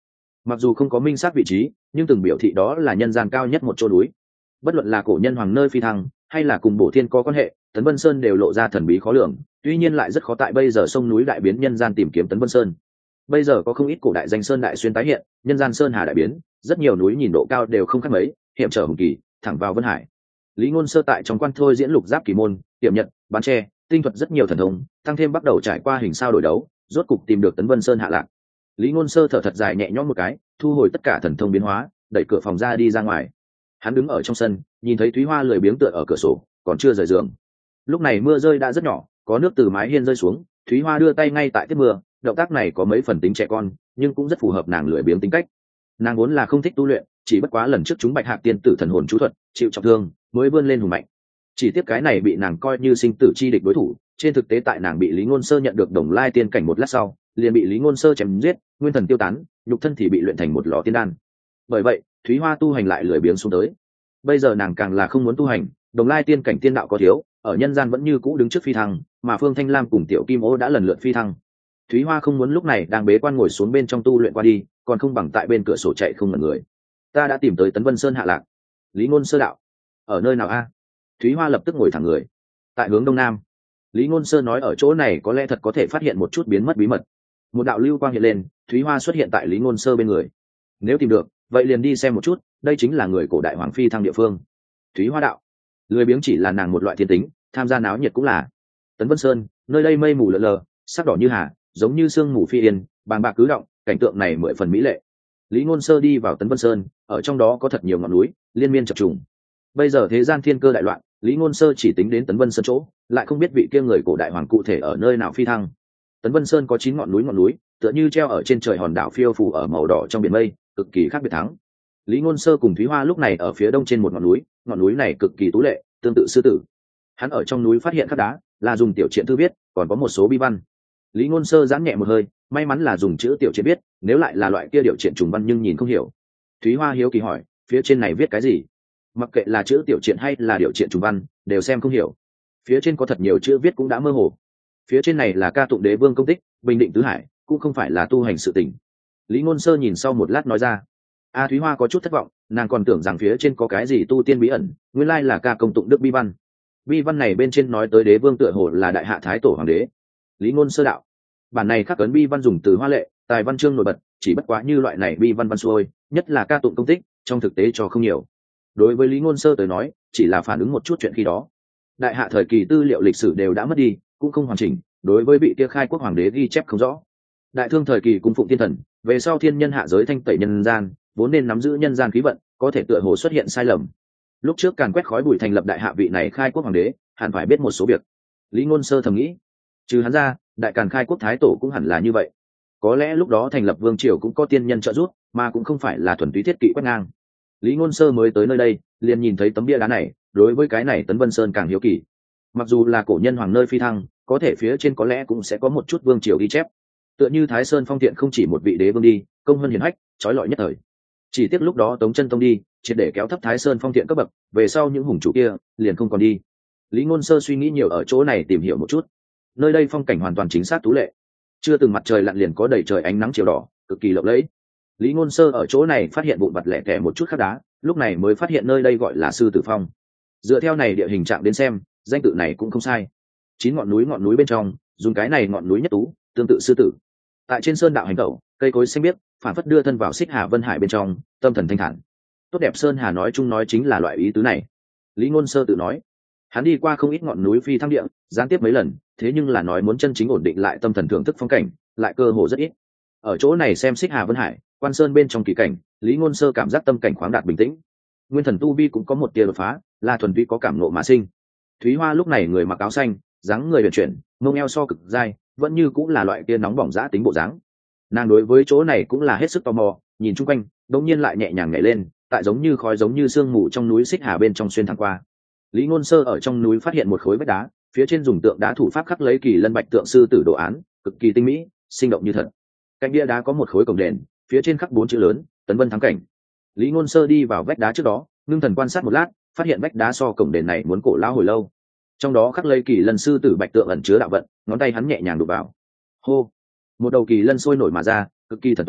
mặc dù không có minh xác vị trí nhưng từng biểu thị đó là nhân gian cao nhất một chỗ núi. Bất luận là cổ nhân hoàng nơi phi thăng hay là cùng bổ thiên có quan hệ, Tấn Vân Sơn đều lộ ra thần bí khó lường, tuy nhiên lại rất khó tại bây giờ sông núi đại biến nhân gian tìm kiếm Tấn Vân Sơn. Bây giờ có không ít cổ đại danh sơn đại xuyên tái hiện, nhân gian sơn hà đại biến, rất nhiều núi nhìn độ cao đều không khác mấy, hiểm trở hùng kỳ, thẳng vào vân hải. Lý Ngôn Sơ tại trong quan thôi diễn lục giáp kỳ môn, tiệm nhật, bán tre, tinh thuật rất nhiều thần thông, tăng thêm bắt đầu trải qua hình sao đổi đấu, rốt cục tìm được Tấn Vân Sơn hạ lạc. Lý Ngôn Sơ thở thật dài nhẹ nhõm một cái, thu hồi tất cả thần thông biến hóa, đẩy cửa phòng ra đi ra ngoài. Hắn đứng ở trong sân, nhìn thấy Thúy Hoa lười biếng tựa ở cửa sổ, còn chưa rời giường. Lúc này mưa rơi đã rất nhỏ, có nước từ mái hiên rơi xuống, Thúy Hoa đưa tay ngay tại tiếp mưa, động tác này có mấy phần tính trẻ con, nhưng cũng rất phù hợp nàng lười biếng tính cách. Nàng vốn là không thích tu luyện, chỉ bất quá lần trước chúng Bạch Hạc tiên tử thần hồn chú thuật, chịu trọng thương, mới vươn lên hùng mạnh. Chỉ tiếc cái này bị nàng coi như sinh tử chi địch đối thủ, trên thực tế tại nàng bị Lý Ngôn Sơ nhận được Đồng Lai tiên cảnh một lát sau, liền bị Lý Ngôn Sơ chém giết, nguyên thần tiêu tán, nhục thân thì bị luyện thành một lò tiên đan. Bởi vậy, Thúy Hoa tu hành lại lười biếng xuống tới. Bây giờ nàng càng là không muốn tu hành, Đồng Lai tiên cảnh tiên đạo có thiếu, ở nhân gian vẫn như cũ đứng trước phi thăng, mà Phương Thanh Lam cùng Tiểu Kim Ô đã lần lượt phi thăng. Thúy Hoa không muốn lúc này đang bế quan ngồi xuống bên trong tu luyện qua đi, còn không bằng tại bên cửa sổ chạy không ngẩn người. Ta đã tìm tới Tấn Vân Sơn hạ lạc. Lý Ngôn Sơ đạo. Ở nơi nào a? Thúy Hoa lập tức ngồi thẳng người. Tại hướng đông nam. Lý Ngôn Sơ nói ở chỗ này có lẽ thật có thể phát hiện một chút biến mất bí mật. Một đạo lưu quang hiện lên, Thúy Hoa xuất hiện tại Lý Ngôn Sơ bên người. Nếu tìm được, vậy liền đi xem một chút, đây chính là người cổ đại hoàng phi thăng địa phương. Thúy Hoa đạo. Lười biếng chỉ là nàng một loại thiên tính, tham gia náo nhiệt cũng là. Tấn Vân Sơn, nơi đây mây mù lờ lờ, sắc đỏ như hà, giống như sương mù phi yên, bàng bạc cứ động, cảnh tượng này mười phần mỹ lệ. Lý Ngôn Sơ đi vào Tấn Vân Sơn, ở trong đó có thật nhiều ngọn núi liên miên chập trùng. Bây giờ thế gian thiên cơ đại loạn, Lý Ngôn Sơ chỉ tính đến Tấn Vân Sơn chỗ, lại không biết vị kia người cổ đại hoàng cụ thể ở nơi nào phi thăng. Tấn Vân Sơn có 9 ngọn núi, tựa như treo ở trên trời hòn đảo phiêu phù ở màu đỏ trong biển mây, cực kỳ khác biệt thắng. Lý Ngôn Sơ cùng Thúy Hoa lúc này ở phía đông trên một ngọn núi này cực kỳ tú lệ, tương tự sư tử. Hắn ở trong núi phát hiện khắc đá, là dùng tiểu truyện thư viết, còn có một số bi văn. Lý Ngôn Sơ giãn nhẹ một hơi, may mắn là dùng chữ tiểu truyện viết, nếu lại là loại kia điều truyện trùng văn nhưng nhìn không hiểu. Thúy Hoa hiếu kỳ hỏi, phía trên này viết cái gì? Mặc kệ là chữ tiểu truyện hay là điều truyện trùng văn, đều xem không hiểu. Phía trên có thật nhiều chữ viết cũng đã mơ hồ. Phía trên này là ca tụng đế vương công tích, bình định tứ hải, cũng không phải là tu hành sự tình. Lý Ngôn Sơ nhìn sau một lát nói ra. Thúy Hoa có chút thất vọng, nàng còn tưởng rằng phía trên có cái gì tu tiên bí ẩn, nguyên lai là ca công tụng đức bi văn. Bi văn này bên trên nói tới đế vương tựa hồ là đại hạ thái tổ hoàng đế. Lý Ngôn Sơ đạo. Bản này khắc ấn bi văn dùng từ hoa lệ, tài văn chương nổi bật, chỉ bất quá như loại này bi văn văn xuôi, nhất là ca tụng công tích, trong thực tế cho không nhiều. Đối với Lý Ngôn Sơ tới nói, chỉ là phản ứng một chút chuyện khi đó. Đại hạ thời kỳ tư liệu lịch sử đều đã mất đi, cũng không hoàn chỉnh, đối với bị kia khai quốc hoàng đế ghi chép không rõ. Đại thương thời kỳ cung phụng thiên thần, về sau thiên nhân hạ giới thanh tẩy nhân gian, vốn nên nắm giữ nhân gian khí vận, có thể tựa hồ xuất hiện sai lầm. Lúc trước càn quét khói bụi thành lập đại hạ vị này khai quốc hoàng đế, hẳn phải biết một số việc. Lý Ngôn Sơ thầm nghĩ, trừ hắn ra, đại càn khai quốc thái tổ cũng hẳn là như vậy. Có lẽ lúc đó thành lập vương triều cũng có tiên nhân trợ giúp, mà cũng không phải là thuần túy thiết kỵ quét ngang. Lý Ngôn Sơ mới tới nơi đây, liền nhìn thấy tấm bia đá này, đối với cái này Tấn Vân Sơn càng hiếu kỳ. Mặc dù là cổ nhân hoàng nơi phi thăng, có thể phía trên có lẽ cũng sẽ có một chút vương triều ghi chép. Tựa như Thái Sơn Phong Thiện không chỉ một vị đế vương đi, công hơn hiển hách, chói lọi nhất thời. Chỉ tiếc lúc đó Tống Chân Tông đi, triệt để kéo thấp Thái Sơn Phong Thiện cấp bậc, về sau những hùng chủ kia liền không còn đi. Lý Ngôn Sơ suy nghĩ nhiều ở chỗ này tìm hiểu một chút. Nơi đây phong cảnh hoàn toàn chính xác tú lệ, chưa từng mặt trời lặn liền có đầy trời ánh nắng chiều đỏ, cực kỳ lộng lẫy. Lý Ngôn Sơ ở chỗ này phát hiện vụn vặt lẻ tẻ một chút khắc đá, lúc này mới phát hiện nơi đây gọi là Sư Tử Phong. Dựa theo này địa hình trạng đến xem, danh tự này cũng không sai. 9 ngọn núi bên trong, dùng cái này ngọn núi nhất tú, tương tự sư tử. Tại trên sơn đạo hành tẩu, cây cối xanh biếc, phản phất đưa thân vào Xích Hà Vân Hải bên trong, tâm thần thanh thản. Tốt đẹp sơn hà nói chung nói chính là loại ý tứ này. Lý Ngôn Sơ tự nói, hắn đi qua không ít ngọn núi phi thăng địa, gián tiếp mấy lần, thế nhưng là nói muốn chân chính ổn định lại tâm thần thưởng thức phong cảnh, lại cơ hồ rất ít. Ở chỗ này xem Xích Hà Vân Hải, quan sơn bên trong kỳ cảnh, Lý Ngôn Sơ cảm giác tâm cảnh khoáng đạt bình tĩnh. Nguyên thần tu vi cũng có một tia đột phá, là thuần túy có cảm ngộ mà sinh. Thúy Hoa lúc này người mặc áo xanh, dáng người huyền chuyển, mông eo so cực dai, vẫn như cũng là loại tia nóng bỏng dã tính bộ dáng. Nàng đối với chỗ này cũng là hết sức tò mò, nhìn chung quanh, đống nhiên lại nhẹ nhàng nhảy lên, tại giống như khói giống như sương mù trong núi Xích Hà bên trong xuyên thẳng qua. Lý Ngôn Sơ ở trong núi phát hiện một khối vách đá, phía trên dùng tượng đá thủ pháp khắc lấy kỳ lân bạch tượng sư tử đồ án, cực kỳ tinh mỹ, sinh động như thật. Cạnh bia đá có một khối cổng đền, phía trên khắc 4 chữ lớn, Tấn Vân thắng cảnh. Lý Ngôn Sơ đi vào vách đá trước đó, ngưng thần quan sát một lát, phát hiện vách đá so cổng đền này muốn cổ lão hồi lâu. Trong đó khắc lấy kỳ lân sư tử bạch tượng ẩn chứa đạo vận, ngón tay hắn nhẹ nhàng đụng vào. Hô! Một đầu kỳ lân sôi nổi mà ra, cực kỳ thần tuấn,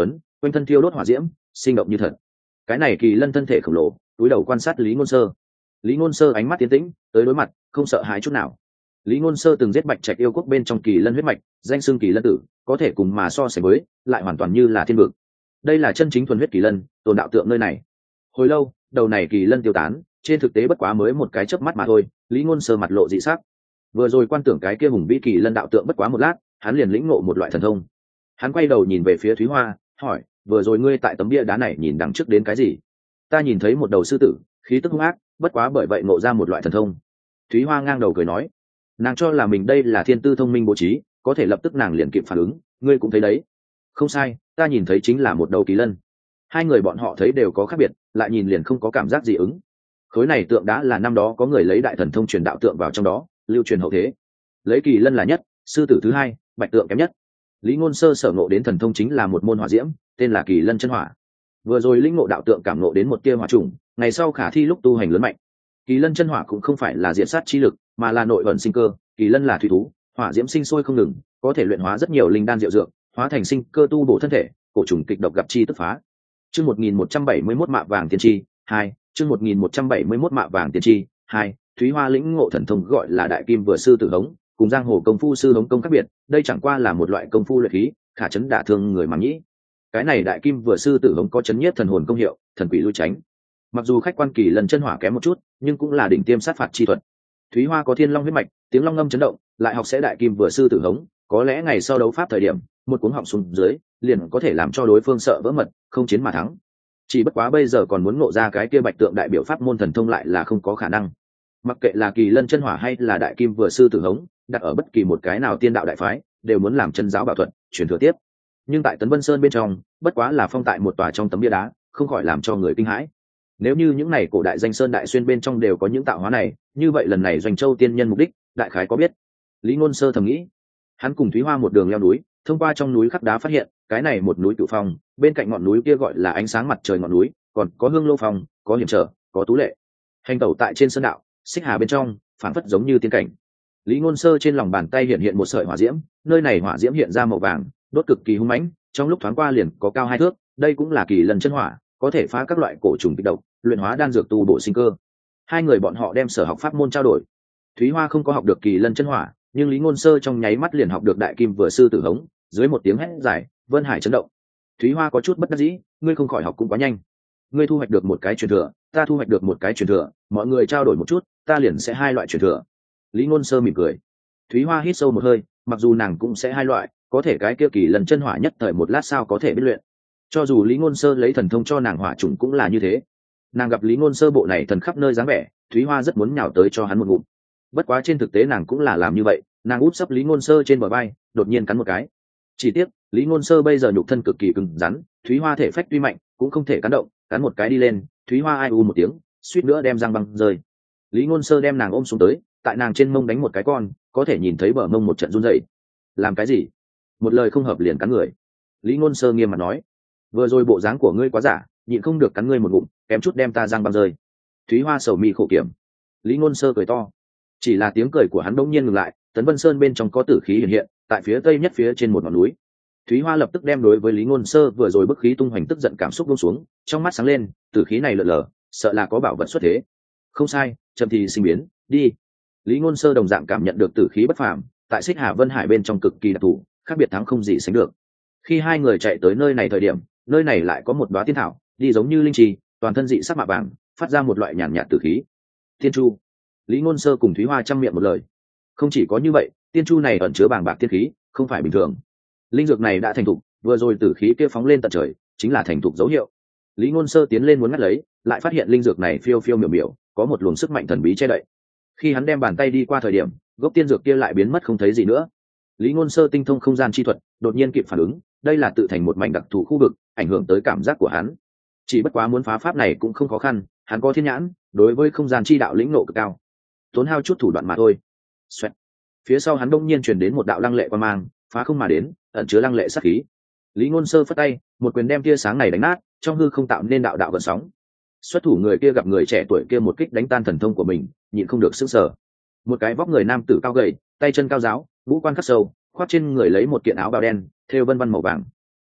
quanh thân thiêu đốt hỏa diễm, sinh động như thật. Cái này kỳ lân thân thể khổng lồ, túi đầu quan sát Lý Ngôn Sơ. Lý Ngôn Sơ ánh mắt tiến tĩnh, tới đối mặt, không sợ hãi chút nào. Lý Ngôn Sơ từng giết Bạch Trạch yêu quốc bên trong kỳ lân huyết mạch, danh xưng kỳ lân tử, có thể cùng mà so sánh với, lại hoàn toàn như là thiên vực. Đây là chân chính thuần huyết kỳ lân, tồn đạo tượng nơi này. Hồi lâu, đầu này kỳ lân tiêu tán, trên thực tế bất quá mới một cái chớp mắt mà thôi. Lý Ngôn Sơ mặt lộ dị sắc. Vừa rồi quan tưởng cái kia hùng vĩ kỳ lân đạo tượng bất quá một lát, hắn liền lĩnh ngộ một loại thần thông. Hắn quay đầu nhìn về phía Thúy Hoa, hỏi: vừa rồi ngươi tại tấm bia đá này nhìn đằng trước đến cái gì? Ta nhìn thấy một đầu sư tử, khí tức hung ác, bất quá bởi vậy ngộ ra một loại thần thông. Thúy Hoa ngang đầu cười nói, nàng cho là mình đây là thiên tư thông minh bố trí, có thể lập tức nàng liền kịp phản ứng. Ngươi cũng thấy đấy. Không sai, ta nhìn thấy chính là một đầu kỳ lân. Hai người bọn họ thấy đều có khác biệt, lại nhìn liền không có cảm giác gì ứng. Khối này tượng đá là năm đó có người lấy đại thần thông truyền đạo tượng vào trong đó, lưu truyền hậu thế. Lấy kỳ lân là nhất, sư tử thứ hai, bạch tượng kém nhất. Lý Ngôn Sơ sở ngộ đến thần thông chính là một môn hỏa diễm, tên là kỳ lân chân hỏa. Vừa rồi lĩnh ngộ đạo tượng cảm ngộ đến một tia hỏa trùng, ngày sau khả thi lúc tu hành lớn mạnh. Kỳ lân chân hỏa cũng không phải là diệt sát chi lực, mà là nội ẩn sinh cơ. Kỳ lân là thủy thú, hỏa diễm sinh sôi không ngừng, có thể luyện hóa rất nhiều linh đan diệu dược, hóa thành sinh cơ tu bổ thân thể, cổ trùng kịch độc gặp chi tức phá. Chương 1171 mạ vàng tiên tri 2, chương 1171 mạ vàng tiên tri 2, Thúy Hoa lĩnh ngộ thần thông gọi là Đại Kim Vừa Sư Tử Hống, cùng giang hồ công phu sư hống công khác biệt, đây chẳng qua là một loại công phu luyện khí, khả chấn đả thương người mà nhĩ. Cái này Đại Kim Vừa Sư Tử Hống có chấn nhiếp thần hồn công hiệu, thần quỷ lui tránh. Mặc dù khách quan kỳ lần chân hỏa kém một chút, nhưng cũng là đỉnh tiêm sát phạt chi thuật. Thúy Hoa có thiên long huyết mạch, tiếng long ngâm chấn động, lại học sẽ Đại Kim Vừa Sư Tử Hống, có lẽ ngày sau đấu pháp thời điểm, một cuống họng xuống dưới, liền có thể làm cho đối phương sợ vỡ mật, không chiến mà thắng. Chỉ bất quá bây giờ còn muốn ngộ ra cái kia bạch tượng đại biểu pháp môn thần thông lại là không có khả năng. Mặc kệ là kỳ lân chân hỏa hay là Đại Kim Vừa Sư Tử Hống, đặt ở bất kỳ một cái nào tiên đạo đại phái, đều muốn làm chân giáo bảo thuật, truyền thừa tiếp. Nhưng tại Tấn Vân Sơn bên trong, bất quá là phong tại một tòa trong tấm bia đá, không khỏi làm cho người kinh hãi. Nếu như những này cổ đại danh sơn đại xuyên bên trong đều có những tạo hóa này, như vậy lần này Doanh Châu tiên nhân mục đích, đại khái có biết. Lý Ngôn Sơ thầm nghĩ. Hắn cùng Thúy Hoa một đường leo núi, thông qua trong núi khắc đá phát hiện, cái này một núi Cửu Phong, bên cạnh ngọn núi kia gọi là ánh sáng mặt trời ngọn núi, còn có Hương Lô Phong, có hiểm trở, có tú lệ. Hành tẩu tại trên sơn đạo, xích hà bên trong, phản phất giống như tiên cảnh. Lý Ngôn Sơ trên lòng bàn tay hiện một sợi hỏa diễm, nơi này hỏa diễm hiện ra màu vàng, đốt cực kỳ hung mãnh, trong lúc thoáng qua liền có cao 2 thước, đây cũng là kỳ lân chân hỏa, có thể phá các loại cổ trùng kịch độc, luyện hóa đan dược tu bổ sinh cơ. Hai người bọn họ đem sở học pháp môn trao đổi. Thúy Hoa không có học được kỳ lân chân hỏa, nhưng Lý Ngôn Sơ trong nháy mắt liền học được Đại Kim Vừa Sư Tử Hống, dưới một tiếng hét dài, Vân Hải chấn động. Thúy Hoa có chút bất đắc dĩ, ngươi không khỏi học cũng quá nhanh. Ngươi thu hoạch được một cái truyền thừa, ta thu hoạch được một cái truyền thừa, mọi người trao đổi một chút, ta liền sẽ 2 loại truyền thừa. Lý Ngôn Sơ mỉm cười. Thúy Hoa hít sâu một hơi, mặc dù nàng cũng sẽ 2 loại, có thể cái kia kỳ lần chân hỏa nhất thời một lát sao có thể biết luyện. Cho dù Lý Ngôn Sơ lấy thần thông cho nàng hỏa trùng cũng là như thế. Nàng gặp Lý Ngôn Sơ bộ này thần khắp nơi dáng vẻ, Thúy Hoa rất muốn nhào tới cho hắn một ngụm. Bất quá trên thực tế nàng cũng là làm như vậy, nàng út sấp Lý Ngôn Sơ trên bờ vai, đột nhiên cắn một cái. Chỉ tiếc, Lý Ngôn Sơ bây giờ nhục thân cực kỳ cứng rắn, Thúy Hoa thể phách tuy mạnh, cũng không thể cắn động, cắn một cái đi lên, Thúy Hoa ai u một tiếng, suýt nữa đem răng băng rơi. Lý Ngôn Sơ đem nàng ôm xuống tới, tại nàng trên mông đánh một cái con, có thể nhìn thấy bờ mông một trận run rẩy. Làm cái gì? Một lời không hợp liền cắn người. Lý Ngôn Sơ nghiêm mặt nói, vừa rồi bộ dáng của ngươi quá giả, nhịn không được cắn ngươi một ngụm, kém chút đem ta răng băng rơi. Thúy Hoa sầu mi khổ kiểm. Lý Ngôn Sơ cười to. Chỉ là tiếng cười của hắn bỗng nhiên ngừng lại, Tấn Vân Sơn bên trong có tử khí hiện hiện, tại phía tây nhất phía trên một ngọn núi. Thúy Hoa lập tức đem đối với Lý Ngôn Sơ vừa rồi bức khí tung hoành tức giận cảm xúc buông xuống, trong mắt sáng lên, tử khí này lượn lờ, sợ là có bảo vật xuất thế. Không sai, chậm thì sinh biến, đi. Lý Ngôn Sơ đồng dạng cảm nhận được tử khí bất phàm, tại Xích Hà Vân Hải bên trong cực kỳ đặc thù, khác biệt thắng không gì sánh được. Khi hai người chạy tới nơi này thời điểm, nơi này lại có một đóa tiên thảo, đi giống như linh trì, toàn thân dị sắc mạ vàng, phát ra một loại nhàn nhạt tử khí. Tiên Chu. Lý Ngôn Sơ cùng Thúy Hoa trăm miệng một lời. Không chỉ có như vậy, tiên chu này ẩn chứa bàng bạc tiên khí, không phải bình thường. Linh dược này đã thành thục, vừa rồi tử khí kia phóng lên tận trời, chính là thành thục dấu hiệu. Lý Ngôn Sơ tiến lên muốn ngắt lấy, lại phát hiện linh dược này phiêu phiêu miểu miểu, có một luồng sức mạnh thần bí che đậy. Khi hắn đem bàn tay đi qua thời điểm, gốc tiên dược kia lại biến mất không thấy gì nữa. Lý Ngôn Sơ tinh thông không gian chi thuật, đột nhiên kịp phản ứng, đây là tự thành một mảnh đặc thù khu vực, ảnh hưởng tới cảm giác của hắn. Chỉ bất quá muốn phá pháp này cũng không khó khăn, hắn có thiên nhãn, đối với không gian chi đạo lĩnh ngộ cực cao. Tốn hao chút thủ đoạn mà thôi. Xoẹt. Phía sau hắn đông nhiên truyền đến một đạo lăng lệ quang mang, phá không mà đến, ẩn chứa lăng lệ sát khí. Lý Ngôn Sơ phất tay, một quyền đem tia sáng này đánh nát, trong hư không tạo nên đạo đạo gợn sóng. Xuất thủ người kia gặp người trẻ tuổi kia một kích đánh tan thần thông của mình, nhịn không được sửng sở. Một cái vóc người nam tử cao gầy, tay chân cao ráo, ngũ quan khắc sâu, khoác trên người lấy một kiện áo bào đen, thêu vân vân màu vàng.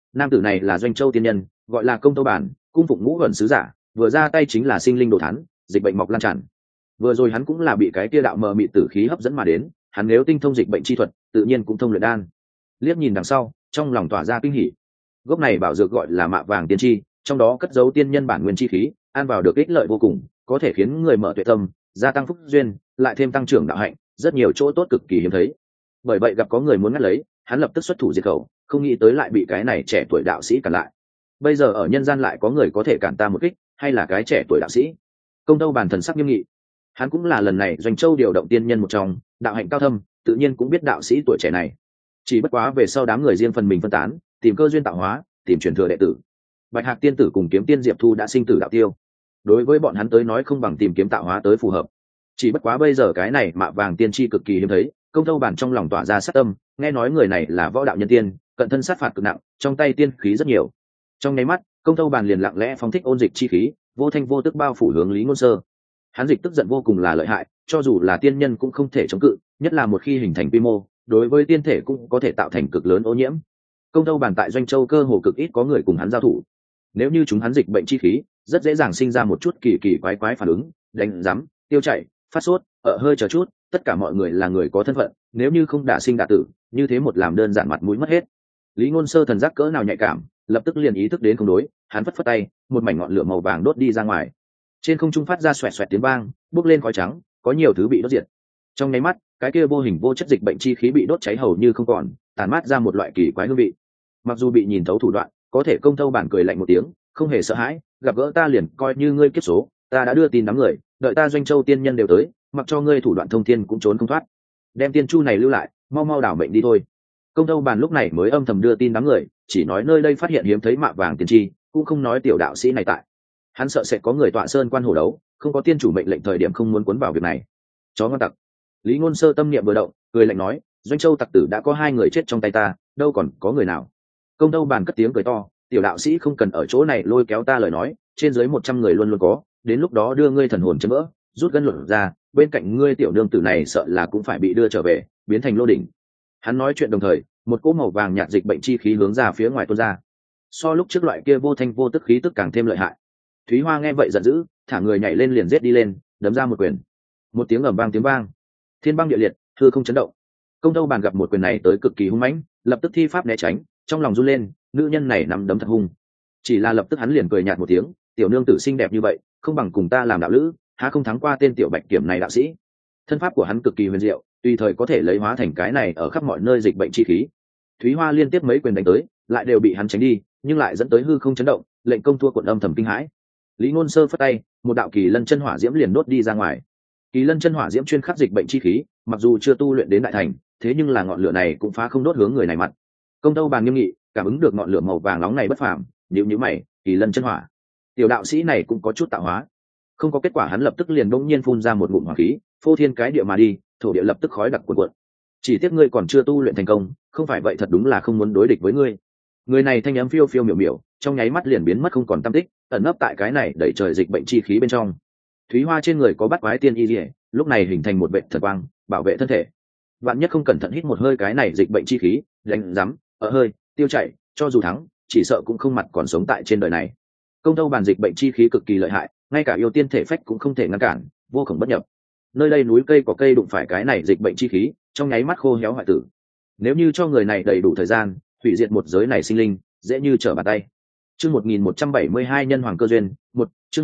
nam tử này là doanh châu tiên nhân, gọi là Công Tâu Bản, cung phụng ngũ ẩn sứ giả, vừa ra tay chính là sinh linh đồ thán, dịch bệnh mọc lan tràn. Vừa rồi hắn cũng là bị cái kia đạo mờ mịt tử khí hấp dẫn mà đến, hắn nếu tinh thông dịch bệnh chi thuật, tự nhiên cũng thông luyện đan. Liếc nhìn đằng sau, trong lòng tỏa ra kinh hỉ. Gốc này bảo dược gọi là Mạ Vàng Tiên Chi, trong đó cất giấu tiên nhân bản nguyên chi khí, ăn vào được ích lợi vô cùng, có thể khiến người mở tuệ tâm, gia tăng phúc duyên, lại thêm tăng trưởng đạo hạnh, rất nhiều chỗ tốt cực kỳ hiếm thấy. Bởi vậy gặp có người muốn ngắt lấy, hắn lập tức xuất thủ diệt khẩu, không nghĩ tới lại bị cái này trẻ tuổi đạo sĩ cản lại. Bây giờ ở nhân gian lại có người có thể cản ta một kích, hay là cái trẻ tuổi đạo sĩ? Công Tâu Bản thần sắc nghiêm nghị. Hắn cũng là lần này Doanh Châu điều động tiên nhân một trong, đạo hạnh cao thâm, tự nhiên cũng biết đạo sĩ tuổi trẻ này. Chỉ bất quá về sau đám người riêng phần mình phân tán, tìm cơ duyên tạo hóa, tìm truyền thừa đệ tử. Bạch Hạc tiên tử cùng Kiếm tiên Diệp Thu đã sinh tử đạo tiêu. Đối với bọn hắn tới nói không bằng tìm kiếm tạo hóa tới phù hợp. Chỉ bất quá bây giờ cái này Mạ Vàng Tiên Chi cực kỳ hiếm thấy, Công Tâu Bản trong lòng tỏa ra sát tâm, nghe nói người này là võ đạo nhân tiên, cận thân sát phạt cực nặng, trong tay tiên khí rất nhiều. Trong nháy mắt, Công Tâu Bản liền lặng lẽ phóng thích ôn dịch chi khí, vô thanh vô tức bao phủ hướng Lý Ngôn Sơ. Hắn dịch tức giận vô cùng là lợi hại, cho dù là tiên nhân cũng không thể chống cự, nhất là một khi hình thành quy mô, đối với tiên thể cũng có thể tạo thành cực lớn ô nhiễm. Công Tâu Bản tại Doanh Châu cơ hồ cực ít có người cùng hắn giao thủ. Nếu như chúng hắn dịch bệnh chi khí, rất dễ dàng sinh ra một chút kỳ kỳ quái quái phản ứng, đánh rắm, tiêu chảy, phát sốt, hơi chờ chút, tất cả mọi người là người có thân phận, nếu như không đả sinh đả tử, như thế một làm đơn giản mặt mũi mất hết. Lý Ngôn Sơ thần giác cỡ nào nhạy cảm, lập tức liền ý thức đến không đối, hắn phất phất tay, một mảnh ngọn lửa màu vàng đốt đi ra ngoài. Trên không trung phát ra xoẹt xoẹt tiếng vang, bốc lên khói trắng, có nhiều thứ bị đốt diệt. Trong nháy mắt, cái kia vô hình vô chất dịch bệnh chi khí bị đốt cháy hầu như không còn, tàn mát ra một loại kỳ quái hương vị. Mặc dù bị nhìn thấu thủ đoạn, có thể Công Tâu Bản cười lạnh một tiếng, không hề sợ hãi, gặp gỡ ta liền coi như ngươi kiếp số, ta đã đưa tin đám người, đợi ta Doanh Châu tiên nhân đều tới, mặc cho ngươi thủ đoạn thông thiên cũng trốn không thoát. Đem tiên chu này lưu lại, mau mau đảo mệnh đi thôi. Công Tâu Bản lúc này mới âm thầm đưa tin đám người, chỉ nói nơi đây phát hiện hiếm thấy Mạ Vàng Tiên Chi, cũng không nói tiểu đạo sĩ này tại. Hắn sợ sẽ có người tọa sơn quan hổ đấu, không có tiên chủ mệnh lệnh thời điểm không muốn cuốn vào việc này. Chó ngon tặc. Lý Ngôn Sơ tâm niệm vừa động, cười lạnh nói, Doanh Châu tặc tử đã có 2 người chết trong tay ta, đâu còn có người nào. Công Tâu Bản cất tiếng cười to, tiểu đạo sĩ không cần ở chỗ này lôi kéo ta lời nói, trên dưới 100 người luôn luôn có, đến lúc đó đưa ngươi thần hồn chấn vỡ, rút gân luận ra, bên cạnh ngươi tiểu nương tử này sợ là cũng phải bị đưa trở về, biến thành lô đỉnh. Hắn nói chuyện đồng thời, một cỗ màu vàng nhạt dịch bệnh chi khí hướng ra phía ngoài tuôn ra. So lúc trước loại kia vô thanh vô tức khí tức càng thêm lợi hại. Thúy Hoa nghe vậy giận dữ, thả người nhảy lên liền giết đi lên, đấm ra một quyền. Một tiếng ầm vang tiếng vang, thiên băng địa liệt, hư không chấn động. Công Tâu Bản gặp một quyền này tới cực kỳ hung mãnh, lập tức thi pháp né tránh, trong lòng run lên, nữ nhân này nắm đấm thật hung. Chỉ là lập tức hắn liền cười nhạt một tiếng, tiểu nương tử xinh đẹp như vậy, không bằng cùng ta làm đạo lữ, há không thắng qua tên tiểu bạch kiểm này đạo sĩ. Thân pháp của hắn cực kỳ huyền diệu, tùy thời có thể lấy hóa thành cái này ở khắp mọi nơi dịch bệnh chi khí. Thúy Hoa liên tiếp mấy quyền đánh tới, lại đều bị hắn tránh đi, nhưng lại dẫn tới hư không chấn động, lệnh công thua quận âm thầm kinh hãi. Lý Ngôn Sơ phất tay, một đạo kỳ lân chân hỏa diễm liền đốt đi ra ngoài. Kỳ lân chân hỏa diễm chuyên khắc dịch bệnh chi khí, mặc dù chưa tu luyện đến đại thành, thế nhưng là ngọn lửa này cũng phá không đốt hướng người này mặt. Công Tâu Bản nghiêm nghị, cảm ứng được ngọn lửa màu vàng nóng này bất phàm, nhíu nhíu mày, kỳ lân chân hỏa. Tiểu đạo sĩ này cũng có chút tạo hóa. Không có kết quả hắn lập tức liền bỗng nhiên phun ra một ngụm hỏa khí, phô thiên cái địa mà đi, thổ địa lập tức khói đặc cuồn cuộn. Chỉ tiếc ngươi còn chưa tu luyện thành công, không phải vậy thật đúng là không muốn đối địch với ngươi. Người này thanh âm phiêu phiêu miểu miểu, trong nháy mắt liền biến mất không còn tăm tích, ẩn nấp tại cái này đẩy trời dịch bệnh chi khí bên trong. Thúy Hoa trên người có bắt quái tiên y liễu, lúc này hình thành một vệ thần quang, bảo vệ thân thể. Vạn nhất không cẩn thận hít một hơi cái này dịch bệnh chi khí, đánh rắm, hơi, tiêu chảy, cho dù thắng, chỉ sợ cũng không mặt còn sống tại trên đời này. Công Tâu Bản dịch bệnh chi khí cực kỳ lợi hại, ngay cả yêu tiên thể phách cũng không thể ngăn cản, vô cùng bất nhập. Nơi đây núi cây có cây đụng phải cái này dịch bệnh chi khí, trong nháy mắt khô héo hoại tử. Nếu như cho người này đầy đủ thời gian, hủy diệt một giới này sinh linh, dễ như trở bàn tay. Chương 1172 nhân hoàng cơ duyên, chương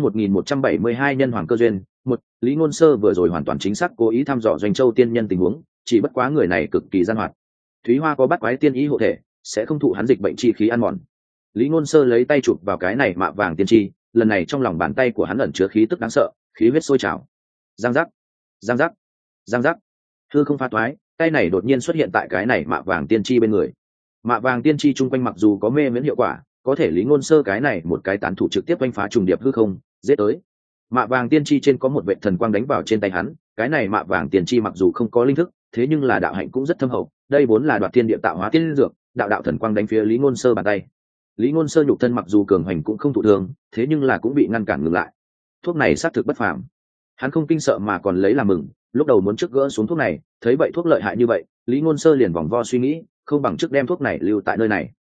1172 nhân hoàng cơ duyên, Lý Ngôn Sơ vừa rồi hoàn toàn chính xác cố ý thăm dò Doanh Châu tiên nhân tình huống, chỉ bất quá người này cực kỳ gian hoạt. Thúy Hoa có bắt quái tiên ý hộ thể, sẽ không thụ hắn dịch bệnh chi khí ăn mòn. Lý Ngôn Sơ lấy tay chụp vào cái này Mạ Vàng Tiên Chi, lần này trong lòng bàn tay của hắn ẩn chứa khí tức đáng sợ, khí huyết sôi trào. Giang giác, giang giác, giang giác. Hư không pha toái, tay này đột nhiên xuất hiện tại cái này Mạ Vàng Tiên Chi bên người. Mạ Vàng Tiên Chi chung quanh mặc dù có mê miễn hiệu quả, có thể Lý Ngôn Sơ cái này một cái tán thủ trực tiếp quanh phá trùng điệp hư không, giết tới. Mạ Vàng Tiên Chi trên có một vệt thần quang đánh vào trên tay hắn, cái này Mạ Vàng Tiên Chi mặc dù không có linh thức, thế nhưng là đạo hạnh cũng rất thâm hậu, đây vốn là đoạt thiên địa tạo hóa tiên dược, đạo đạo thần quang đánh phía Lý Ngôn Sơ bàn tay. Lý Ngôn Sơ nhục thân mặc dù cường hành cũng không thụ thương, thế nhưng là cũng bị ngăn cản ngừng lại. Thuốc này xác thực bất phàm. Hắn không kinh sợ mà còn lấy làm mừng, lúc đầu muốn trước gỡ xuống thuốc này, thấy vậy thuốc lợi hại như vậy, Lý Ngôn Sơ liền vòng vo suy nghĩ, không bằng trước đem thuốc này lưu tại nơi này.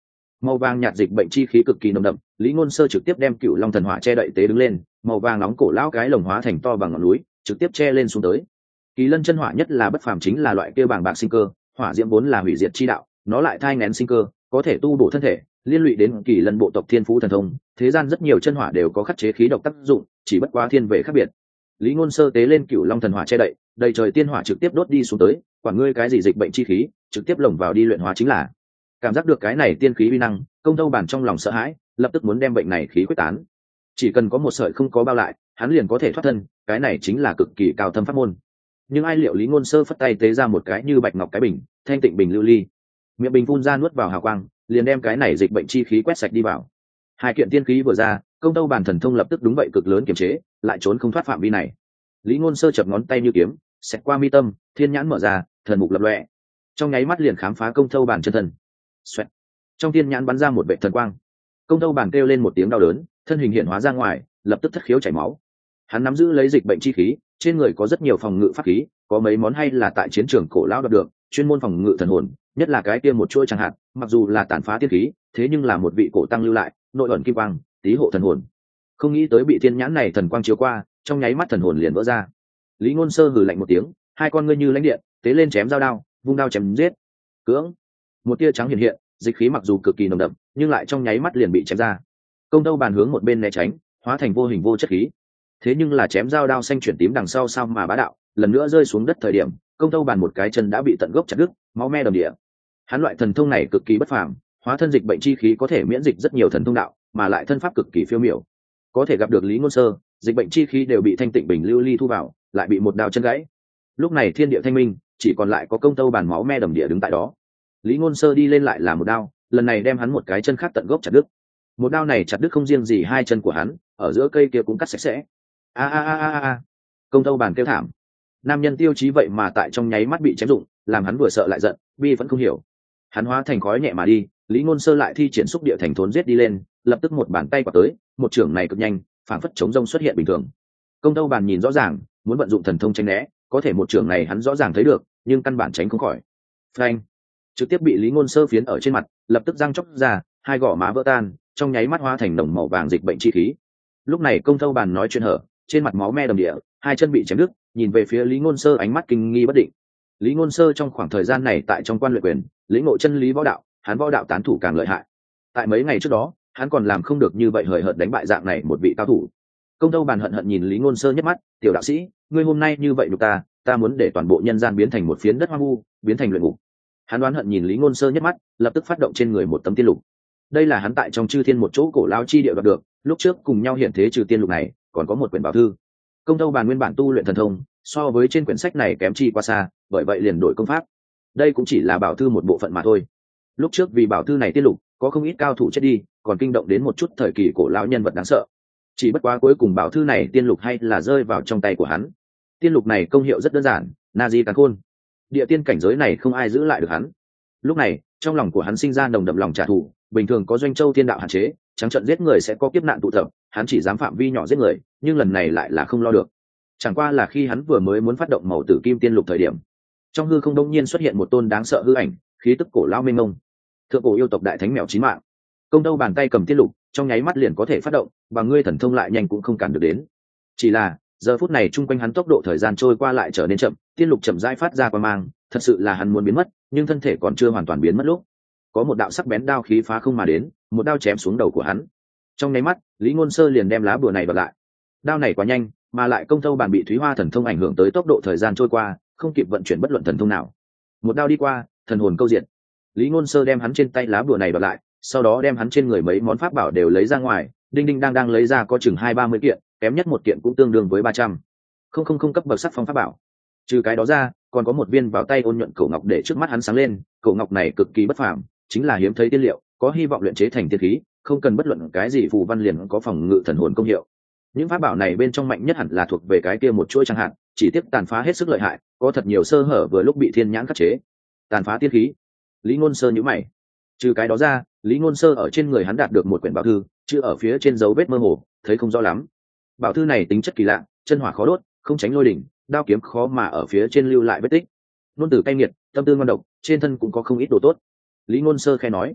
Màu vàng nhạt dịch bệnh chi khí cực kỳ nồng đậm, Lý Ngôn Sơ trực tiếp đem Cửu Long thần hỏa che đậy tế đứng lên, màu vàng nóng cổ lão cái lồng hóa thành to bằng ngọn núi, trực tiếp che lên xuống tới. Kỳ Lân chân hỏa nhất là bất phàm chính là loại kia bàng bạc sinh cơ, hỏa diễm vốn là hủy diệt chi đạo, nó lại thai nghén sinh cơ, có thể tu bổ thân thể, liên lụy đến Kỳ Lân bộ tộc thiên phú thần thông, thế gian rất nhiều chân hỏa đều có khắc chế khí độc tác dụng, chỉ bất quá thiên về khác biệt. Lý Ngôn Sơ tế lên Cửu Long thần hỏa che đậy, đầy trời tiên hỏa trực tiếp đốt đi xuống tới, quản ngươi cái gì dịch bệnh chi khí, trực tiếp lồng vào đi luyện hóa chính là. Cảm giác được cái này tiên khí uy năng, Công Tâu Bản trong lòng sợ hãi, lập tức muốn đem bệnh này khí quyết tán. Chỉ cần có một sợi không có bao lại, hắn liền có thể thoát thân, cái này chính là cực kỳ cao thâm pháp môn. Nhưng ai liệu Lý Ngôn Sơ phất tay tế ra một cái như bạch ngọc cái bình, thanh tịnh bình lưu ly, miệng bình phun ra nuốt vào hào quang, liền đem cái này dịch bệnh chi khí quét sạch đi vào. Hai kiện tiên khí vừa ra, Công Tâu Bản thần thông lập tức đúng vậy cực lớn kiềm chế, lại trốn không thoát phạm vi này. Lý Ngôn Sơ chập ngón tay như kiếm, xẹt qua mi tâm, thiên nhãn mở ra, thần mục lập lòe, trong nháy mắt liền khám phá Công Tâu Bản chân thân. Xoẹt. Trong thiên nhãn bắn ra một vệt thần quang, Công Tâu Bản kêu lên một tiếng đau đớn, thân hình hiện hóa ra ngoài, lập tức thất khiếu chảy máu. Hắn nắm giữ lấy dịch bệnh chi khí, trên người có rất nhiều phòng ngự pháp khí, có mấy món hay là tại chiến trường cổ lão đoạt được, chuyên môn phòng ngự thần hồn, nhất là cái kia một chuỗi chẳng hạn, mặc dù là tàn phá tiên khí, thế nhưng là một vị cổ tăng lưu lại, nội ẩn kim quang, tí hộ thần hồn. Không nghĩ tới bị thiên nhãn này thần quang chiếu qua, trong nháy mắt thần hồn liền vỡ ra. Lý Ngôn Sơ hừ lạnh một tiếng, hai con ngươi như lãnh điện, tế lên chém dao đao, vung đao chém giết. Cưỡng, một tia trắng hiện hiện, dịch khí mặc dù cực kỳ nồng đậm, nhưng lại trong nháy mắt liền bị chém ra. Công Tâu Bàn hướng một bên né tránh, hóa thành vô hình vô chất khí. Thế nhưng là chém dao đao xanh chuyển tím đằng sau sao mà bá đạo, lần nữa rơi xuống đất thời điểm, Công Tâu Bàn một cái chân đã bị tận gốc chặt đứt, máu me đầm địa. Hắn loại thần thông này cực kỳ bất phàm, hóa thân dịch bệnh chi khí có thể miễn dịch rất nhiều thần thông đạo, mà lại thân pháp cực kỳ phiêu miểu. Có thể gặp được Lý Ngôn Sơ, dịch bệnh chi khí đều bị thanh tịnh bình lưu ly thu vào, lại bị một đao chân gãy. Lúc này thiên địa thanh minh, chỉ còn lại có Công Tâu Bàn máu me đầm địa đứng tại đó. Lý Ngôn Sơ đi lên lại là một đao, lần này đem hắn một cái chân khác tận gốc chặt đứt. Một đao này chặt đứt không riêng gì hai chân của hắn, ở giữa cây kia cũng cắt sạch sẽ. A a a a a. Công Tâu Bàn kêu thảm. Nam nhân tiêu chí vậy mà tại trong nháy mắt bị chém dụng, làm hắn vừa sợ lại giận, bi vẫn không hiểu. Hắn hóa thành khói nhẹ mà đi, Lý Ngôn Sơ lại thi triển xúc địa thành thốn giết đi lên, lập tức một bàn tay quạt tới, một chưởng này cực nhanh, phản phất chống rông xuất hiện bình thường. Công Tâu Bàn nhìn rõ ràng, muốn vận dụng thần thông tránh né, có thể một chưởng này hắn rõ ràng thấy được, nhưng căn bản tránh không khỏi. Phanh! Trực tiếp bị Lý Ngôn Sơ phiến ở trên mặt, lập tức răng chóc ra, hai gò má vỡ tan, trong nháy mắt hóa thành nồng màu vàng dịch bệnh chi khí. Lúc này Công Tâu Bàn nói chuyện hở, trên mặt máu me đầm địa, hai chân bị chém đứt, nhìn về phía Lý Ngôn Sơ ánh mắt kinh nghi bất định. Lý Ngôn Sơ trong khoảng thời gian này tại trong quan luyện quyền, lĩnh ngộ chân lý võ đạo, hắn võ đạo tán thủ càng lợi hại. Tại mấy ngày trước đó, hắn còn làm không được như vậy hời hợt đánh bại dạng này một vị cao thủ. Công Tâu Bàn hận hận nhìn Lý Ngôn Sơ nhất mắt, "Tiểu đạo sĩ, ngươi hôm nay như vậy nhục ta muốn để toàn bộ nhân gian biến thành một phiến đất hoang vu, biến thành luyện ngục." Hắn đoán hận nhìn Lý Ngôn Sơ nhất mắt, lập tức phát động trên người một tấm tiên lục. Đây là hắn tại trong chư thiên một chỗ cổ lao chi địa đoạt được, lúc trước cùng nhau hiện thế trừ tiên lục này, còn có một quyển bảo thư. Công Tâu Bàn nguyên bản tu luyện thần thông, so với trên quyển sách này kém chi quá xa, bởi vậy liền đổi công pháp. Đây cũng chỉ là bảo thư một bộ phận mà thôi. Lúc trước vì bảo thư này tiên lục, có không ít cao thủ chết đi, còn kinh động đến một chút thời kỳ cổ lão nhân vật đáng sợ. Chỉ bất quá cuối cùng bảo thư này tiên lục hay là rơi vào trong tay của hắn. Tiên lục này công hiệu rất đơn giản, na di càn khôn. Địa tiên cảnh giới này không ai giữ lại được hắn. Lúc này, trong lòng của hắn sinh ra nồng đậm lòng trả thù, bình thường có doanh châu thiên đạo hạn chế, trắng trận giết người sẽ có kiếp nạn tụ tập, hắn chỉ dám phạm vi nhỏ giết người, nhưng lần này lại là không lo được. Chẳng qua là khi hắn vừa mới muốn phát động màu tử kim tiên lục thời điểm, trong hư không đông nhiên xuất hiện một tôn đáng sợ hư ảnh, khí tức cổ lao mênh mông. Thượng cổ yêu tộc đại thánh mèo chín mạng. Công Tâu bàn tay cầm tiên lục, trong nháy mắt liền có thể phát động, và ngươi thần thông lại nhanh cũng không cản được đến. Chỉ là giờ phút này chung quanh hắn tốc độ thời gian trôi qua lại trở nên chậm, tiên lục chậm rãi phát ra qua mang, thật sự là hắn muốn biến mất, nhưng thân thể còn chưa hoàn toàn biến mất lúc, có một đạo sắc bén đao khí phá không mà đến, một đao chém xuống đầu của hắn. Trong nháy mắt, Lý Ngôn Sơ liền đem lá bùa này bật lại. Đao này quá nhanh, mà lại Công Tâu bàn bị Thúy Hoa thần thông ảnh hưởng tới tốc độ thời gian trôi qua, không kịp vận chuyển bất luận thần thông nào. Một đao đi qua, thần hồn câu diện. Lý Ngôn Sơ đem hắn trên tay lá bùa này bật lại, sau đó đem hắn trên người mấy món pháp bảo đều lấy ra ngoài, đinh đinh đang lấy ra có chừng 20-30 kiện, kém nhất một kiện cũng tương đương với 300. Không cấp bậc sắc phong pháp bảo. Trừ cái đó ra, còn có một viên vào tay ôn nhuận cổ ngọc để trước mắt hắn sáng lên, cổ ngọc này cực kỳ bất phàm, chính là hiếm thấy tiên liệu, có hy vọng luyện chế thành tiên khí, không cần bất luận cái gì phù văn liền có phòng ngự thần hồn công hiệu. Những pháp bảo này bên trong mạnh nhất hẳn là thuộc về cái kia một chuỗi chẳng hạn, chỉ tiếp tàn phá hết sức lợi hại, có thật nhiều sơ hở vừa lúc bị thiên nhãn khắc chế. Tàn phá tiên khí. Lý Ngôn Sơ nhíu mày. Trừ cái đó ra, Lý Ngôn Sơ ở trên người hắn đạt được một quyển bảo thư, chữ ở phía trên dấu vết mơ hồ, thấy không rõ lắm. Bảo thư này tính chất kỳ lạ, chân hỏa khó đốt, không tránh lôi đỉnh, đao kiếm khó mà ở phía trên lưu lại vết tích. Nôn tử cay nghiệt, tâm tư ngoan độc, trên thân cũng có không ít đồ tốt. Lý Ngôn Sơ khẽ nói.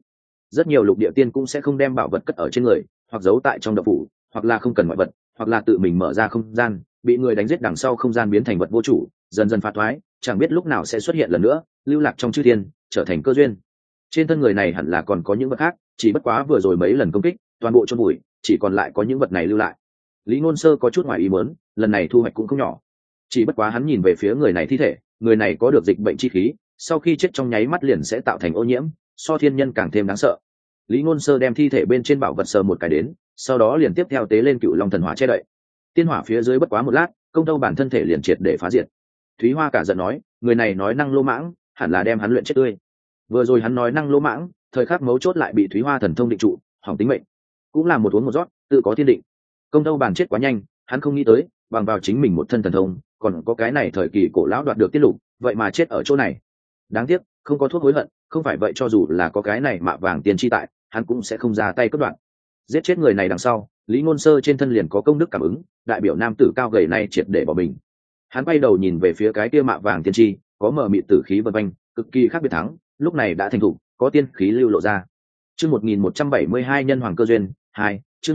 rất nhiều lục địa tiên cũng sẽ không đem bảo vật cất ở trên người, hoặc giấu tại trong động phủ, hoặc là không cần ngoại vật, hoặc là tự mình mở ra không gian, bị người đánh giết đằng sau không gian biến thành vật vô chủ, dần dần phá thoái, chẳng biết lúc nào sẽ xuất hiện lần nữa, lưu lạc trong chư thiên, trở thành cơ duyên. Trên thân người này hẳn là còn có những vật khác, chỉ bất quá vừa rồi mấy lần công kích toàn bộ chôn bụi, chỉ còn lại có những vật này lưu lại. Lý Ngôn Sơ có chút ngoài ý muốn, lần này thu hoạch cũng không nhỏ. Chỉ bất quá hắn nhìn về phía người này thi thể, người này có được dịch bệnh chi khí, sau khi chết trong nháy mắt liền sẽ tạo thành ô nhiễm, so thiên nhân càng thêm đáng sợ. Lý Ngôn Sơ đem thi thể bên trên bảo vật sờ một cái đến, sau đó liền tiếp theo tế lên Cựu Long thần hỏa che đậy. Tiên hỏa phía dưới bất quá một lát, công tâu bản thân thể liền triệt để phá diệt. Thúy Hoa cả giận nói, người này nói năng lô mãng, hẳn là đem hắn luyện chết tươi. Vừa rồi hắn nói năng lô mãng, thời khắc mấu chốt lại bị Thúy Hoa thần thông định trụ, hỏng tính mệnh. Cũng là một uống một rót, tự có thiên định. Công tâu bản chết quá nhanh, hắn không nghĩ tới, bằng vào chính mình một thân thần thông, còn có cái này thời kỳ cổ lão đoạt được tiết lục, vậy mà chết ở chỗ này. Đáng tiếc, không có thuốc hối hận, không phải vậy cho dù là có cái này mạ vàng tiền chi tại, hắn cũng sẽ không ra tay cắt đoạn. Giết chết người này đằng sau, Lý Ngôn Sơ trên thân liền có công đức cảm ứng, đại biểu nam tử cao gầy này triệt để bỏ mình. Hắn quay đầu nhìn về phía cái kia mạ vàng tiên chi, có mờ mịt tử khí vần quanh, cực kỳ khác biệt thắng, lúc này đã thành thủ, có tiên khí lưu lộ ra. Chương 1172 nhân hoàng cơ duyên 2, chương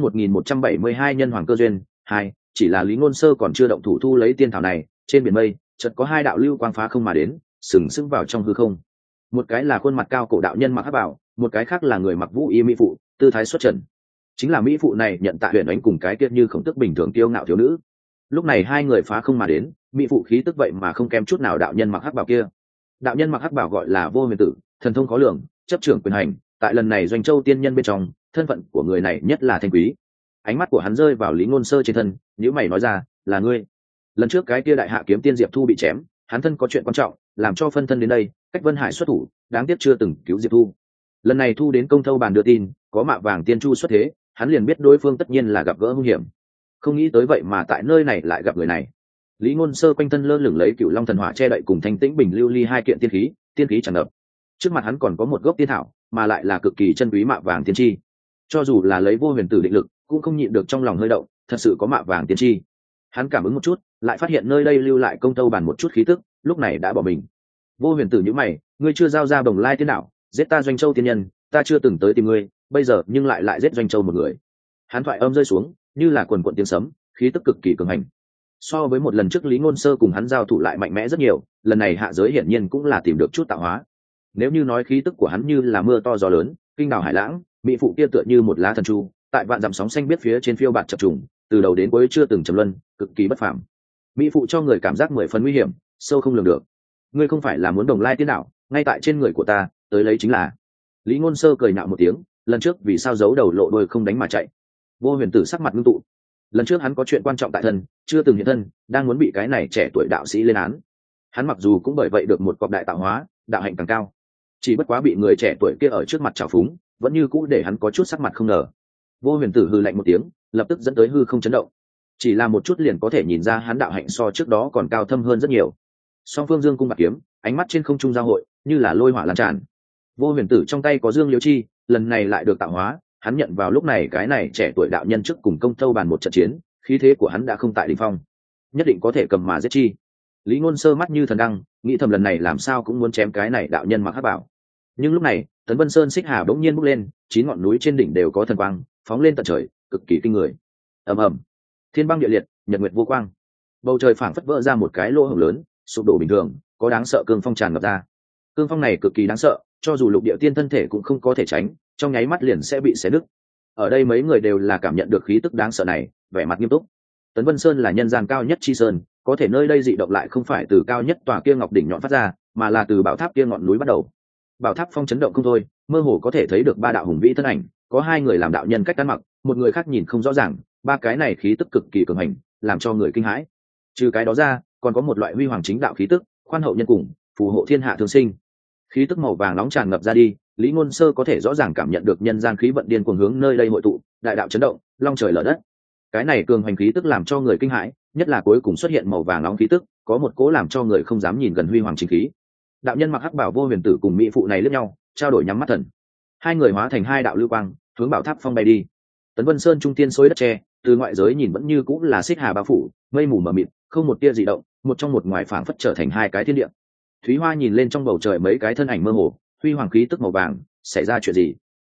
1172 nhân hoàng cơ duyên 2, chỉ là Lý Ngôn Sơ còn chưa động thủ thu lấy tiên thảo này, trên biển mây, chợt có hai đạo lưu quang phá không mà đến, sừng sững vào trong hư không. Một cái là khuôn mặt cao cổ đạo nhân mặc hắc bào, một cái khác là người mặc vũ y mỹ phụ, tư thái xuất trần. Chính là mỹ phụ này nhận Tạ Huyền Ánh cùng cái kia như khổng tức bình thường kiêu ngạo thiếu nữ. Lúc này hai người phá không mà đến, mỹ phụ khí tức vậy mà không kém chút nào đạo nhân mặc hắc bào kia. Đạo nhân mặc hắc bào gọi là Vô Huyền Tử, thần thông khó lường, chấp trưởng quyền hành, tại lần này doanh châu tiên nhân bên trong, thân phận của người này nhất là thanh quý. Ánh mắt của hắn rơi vào Lý Ngôn Sơ trên thân, nhíu mày nói ra, là ngươi. Lần trước cái kia đại hạ kiếm tiên Diệp Thu bị chém, hắn thân có chuyện quan trọng, làm cho phân thân đến đây, cách Vân Hải xuất thủ, đáng tiếc chưa từng cứu Diệp Thu. Lần này Thu đến Công Thâu bàn đưa tin, có mạ vàng tiên chu xuất thế, hắn liền biết đối phương tất nhiên là gặp gỡ nguy hiểm. Không nghĩ tới vậy mà tại nơi này lại gặp người này. Lý Ngôn Sơ quanh thân lơ lửng lấy Cựu Long thần hỏa che đậy cùng thanh tĩnh bình lưu ly hai kiện tiên khí tràn ngập. Trước mặt hắn còn có một gốc tiên thảo, mà lại là cực kỳ chân quý mạ vàng tiên chi. Cho dù là lấy Vô Huyền Tử định lực, cũng không nhịn được trong lòng hơi động, thật sự có mạ vàng tiên chi. Hắn cảm ứng một chút, lại phát hiện nơi đây lưu lại Công Tâu bàn một chút khí tức, lúc này đã bỏ mình. Vô Huyền Tử nhíu mày, ngươi chưa giao ra Bồng Lai tiên đạo, giết ta Doanh Châu tiên nhân, ta chưa từng tới tìm ngươi, bây giờ nhưng lại giết Doanh Châu một người. Hắn thoại âm rơi xuống, như là quần quần tiếng sấm, khí tức cực kỳ cường hành. So với một lần trước Lý Ngôn Sơ cùng hắn giao thủ lại mạnh mẽ rất nhiều, lần này hạ giới hiển nhiên cũng là tìm được chút tạo hóa. Nếu như nói khí tức của hắn như là mưa to gió lớn, kinh đảo hải lãng, mỹ phụ kia tựa như một lá thần chu, tại vạn dặm sóng xanh biết phía trên phiêu bạt chập trùng, từ đầu đến cuối chưa từng trầm luân, cực kỳ bất phàm. Mỹ phụ cho người cảm giác mười phần nguy hiểm, sâu không lường được. Ngươi không phải là muốn Đồng Lai tiên đạo, ngay tại trên người của ta, tới lấy chính là. Lý Ngôn Sơ cười nhạo một tiếng, lần trước vì sao giấu đầu lộ đuôi không đánh mà chạy. Vô Huyền Tử sắc mặt ngưng tụ. Lần trước hắn có chuyện quan trọng tại thân, chưa từng hiện thân, đang muốn bị cái này trẻ tuổi đạo sĩ lên án. Hắn mặc dù cũng bởi vậy được một cọc đại tạo hóa, đạo hạnh càng cao, chỉ bất quá bị người trẻ tuổi kia ở trước mặt trào phúng, vẫn như cũ để hắn có chút sắc mặt không ngờ. Vô Huyền Tử hừ lạnh một tiếng, lập tức dẫn tới hư không chấn động. Chỉ là một chút liền có thể nhìn ra hắn đạo hạnh so trước đó còn cao thâm hơn rất nhiều. Song phương dương cung bạc kiếm, ánh mắt trên không trung giao hội, như là lôi hỏa lan tràn. Vô Huyền Tử trong tay có Dương Liễu Chi, lần này lại được tạo hóa, hắn nhận vào lúc này cái này trẻ tuổi đạo nhân trước cùng Công Thâu bàn một trận chiến, khí thế của hắn đã không tại đỉnh phong, nhất định có thể cầm mà giết chi. Lý Ngôn Sơ mắt như thần đăng, nghĩ thầm lần này làm sao cũng muốn chém cái này đạo nhân mặc hắc bảo. Nhưng lúc này, Tấn Vân Sơn xích hà bỗng nhiên bốc lên, 9 ngọn núi trên đỉnh đều có thần quang, phóng lên tận trời, cực kỳ kinh người. Ầm ầm, thiên băng địa liệt, nhật nguyệt vô quang, bầu trời phảng phất vỡ ra một cái lỗ hổng lớn, sụp đổ bình thường, có đáng sợ cương phong tràn ngập ra. Cương phong này cực kỳ đáng sợ, cho dù lục địa tiên thân thể cũng không có thể tránh, trong nháy mắt liền sẽ bị xé nứt. Ở đây mấy người đều là cảm nhận được khí tức đáng sợ này, vẻ mặt nghiêm túc. Tấn Vân Sơn là nhân gian cao nhất chi sơn, có thể nơi đây dị động lại không phải từ cao nhất tòa kia ngọc đỉnh nhọn phát ra, mà là từ bảo tháp kia ngọn núi bắt đầu. Bảo tháp phong chấn động không thôi, mơ hồ có thể thấy được ba đạo hùng vĩ thân ảnh, có hai người làm đạo nhân cách ăn mặc, một người khác nhìn không rõ ràng, ba cái này khí tức cực kỳ cường hành, làm cho người kinh hãi. Trừ cái đó ra, còn có một loại huy hoàng chính đạo khí tức, khoan hậu nhân cùng, phù hộ thiên hạ thương sinh. Khí tức màu vàng nóng tràn ngập ra đi, Lý Ngôn Sơ có thể rõ ràng cảm nhận được nhân gian khí vận điên cuồng hướng nơi đây hội tụ, đại đạo chấn động, long trời lở đất. Cái này cường hành khí tức làm cho người kinh hãi, nhất là cuối cùng xuất hiện màu vàng nóng khí tức, có một cố làm cho người không dám nhìn gần huy hoàng chính khí. Đạo nhân mặc hắc bảo Vô Huyền Tử cùng mỹ phụ này liếc nhau, trao đổi nhắm mắt thần. Hai người hóa thành hai đạo lưu quang, hướng bảo tháp phong bay đi. Tấn Vân Sơn trung tiên xối đất tre, từ ngoại giới nhìn vẫn như cũng là xích hà bao phủ, mây mù mờ mịt, không một tia dị động, một trong một ngoài phảng phất trở thành hai cái thiên địa. Thúy Hoa nhìn lên trong bầu trời mấy cái thân ảnh mơ hồ, huy hoàng khí tức màu vàng, xảy ra chuyện gì?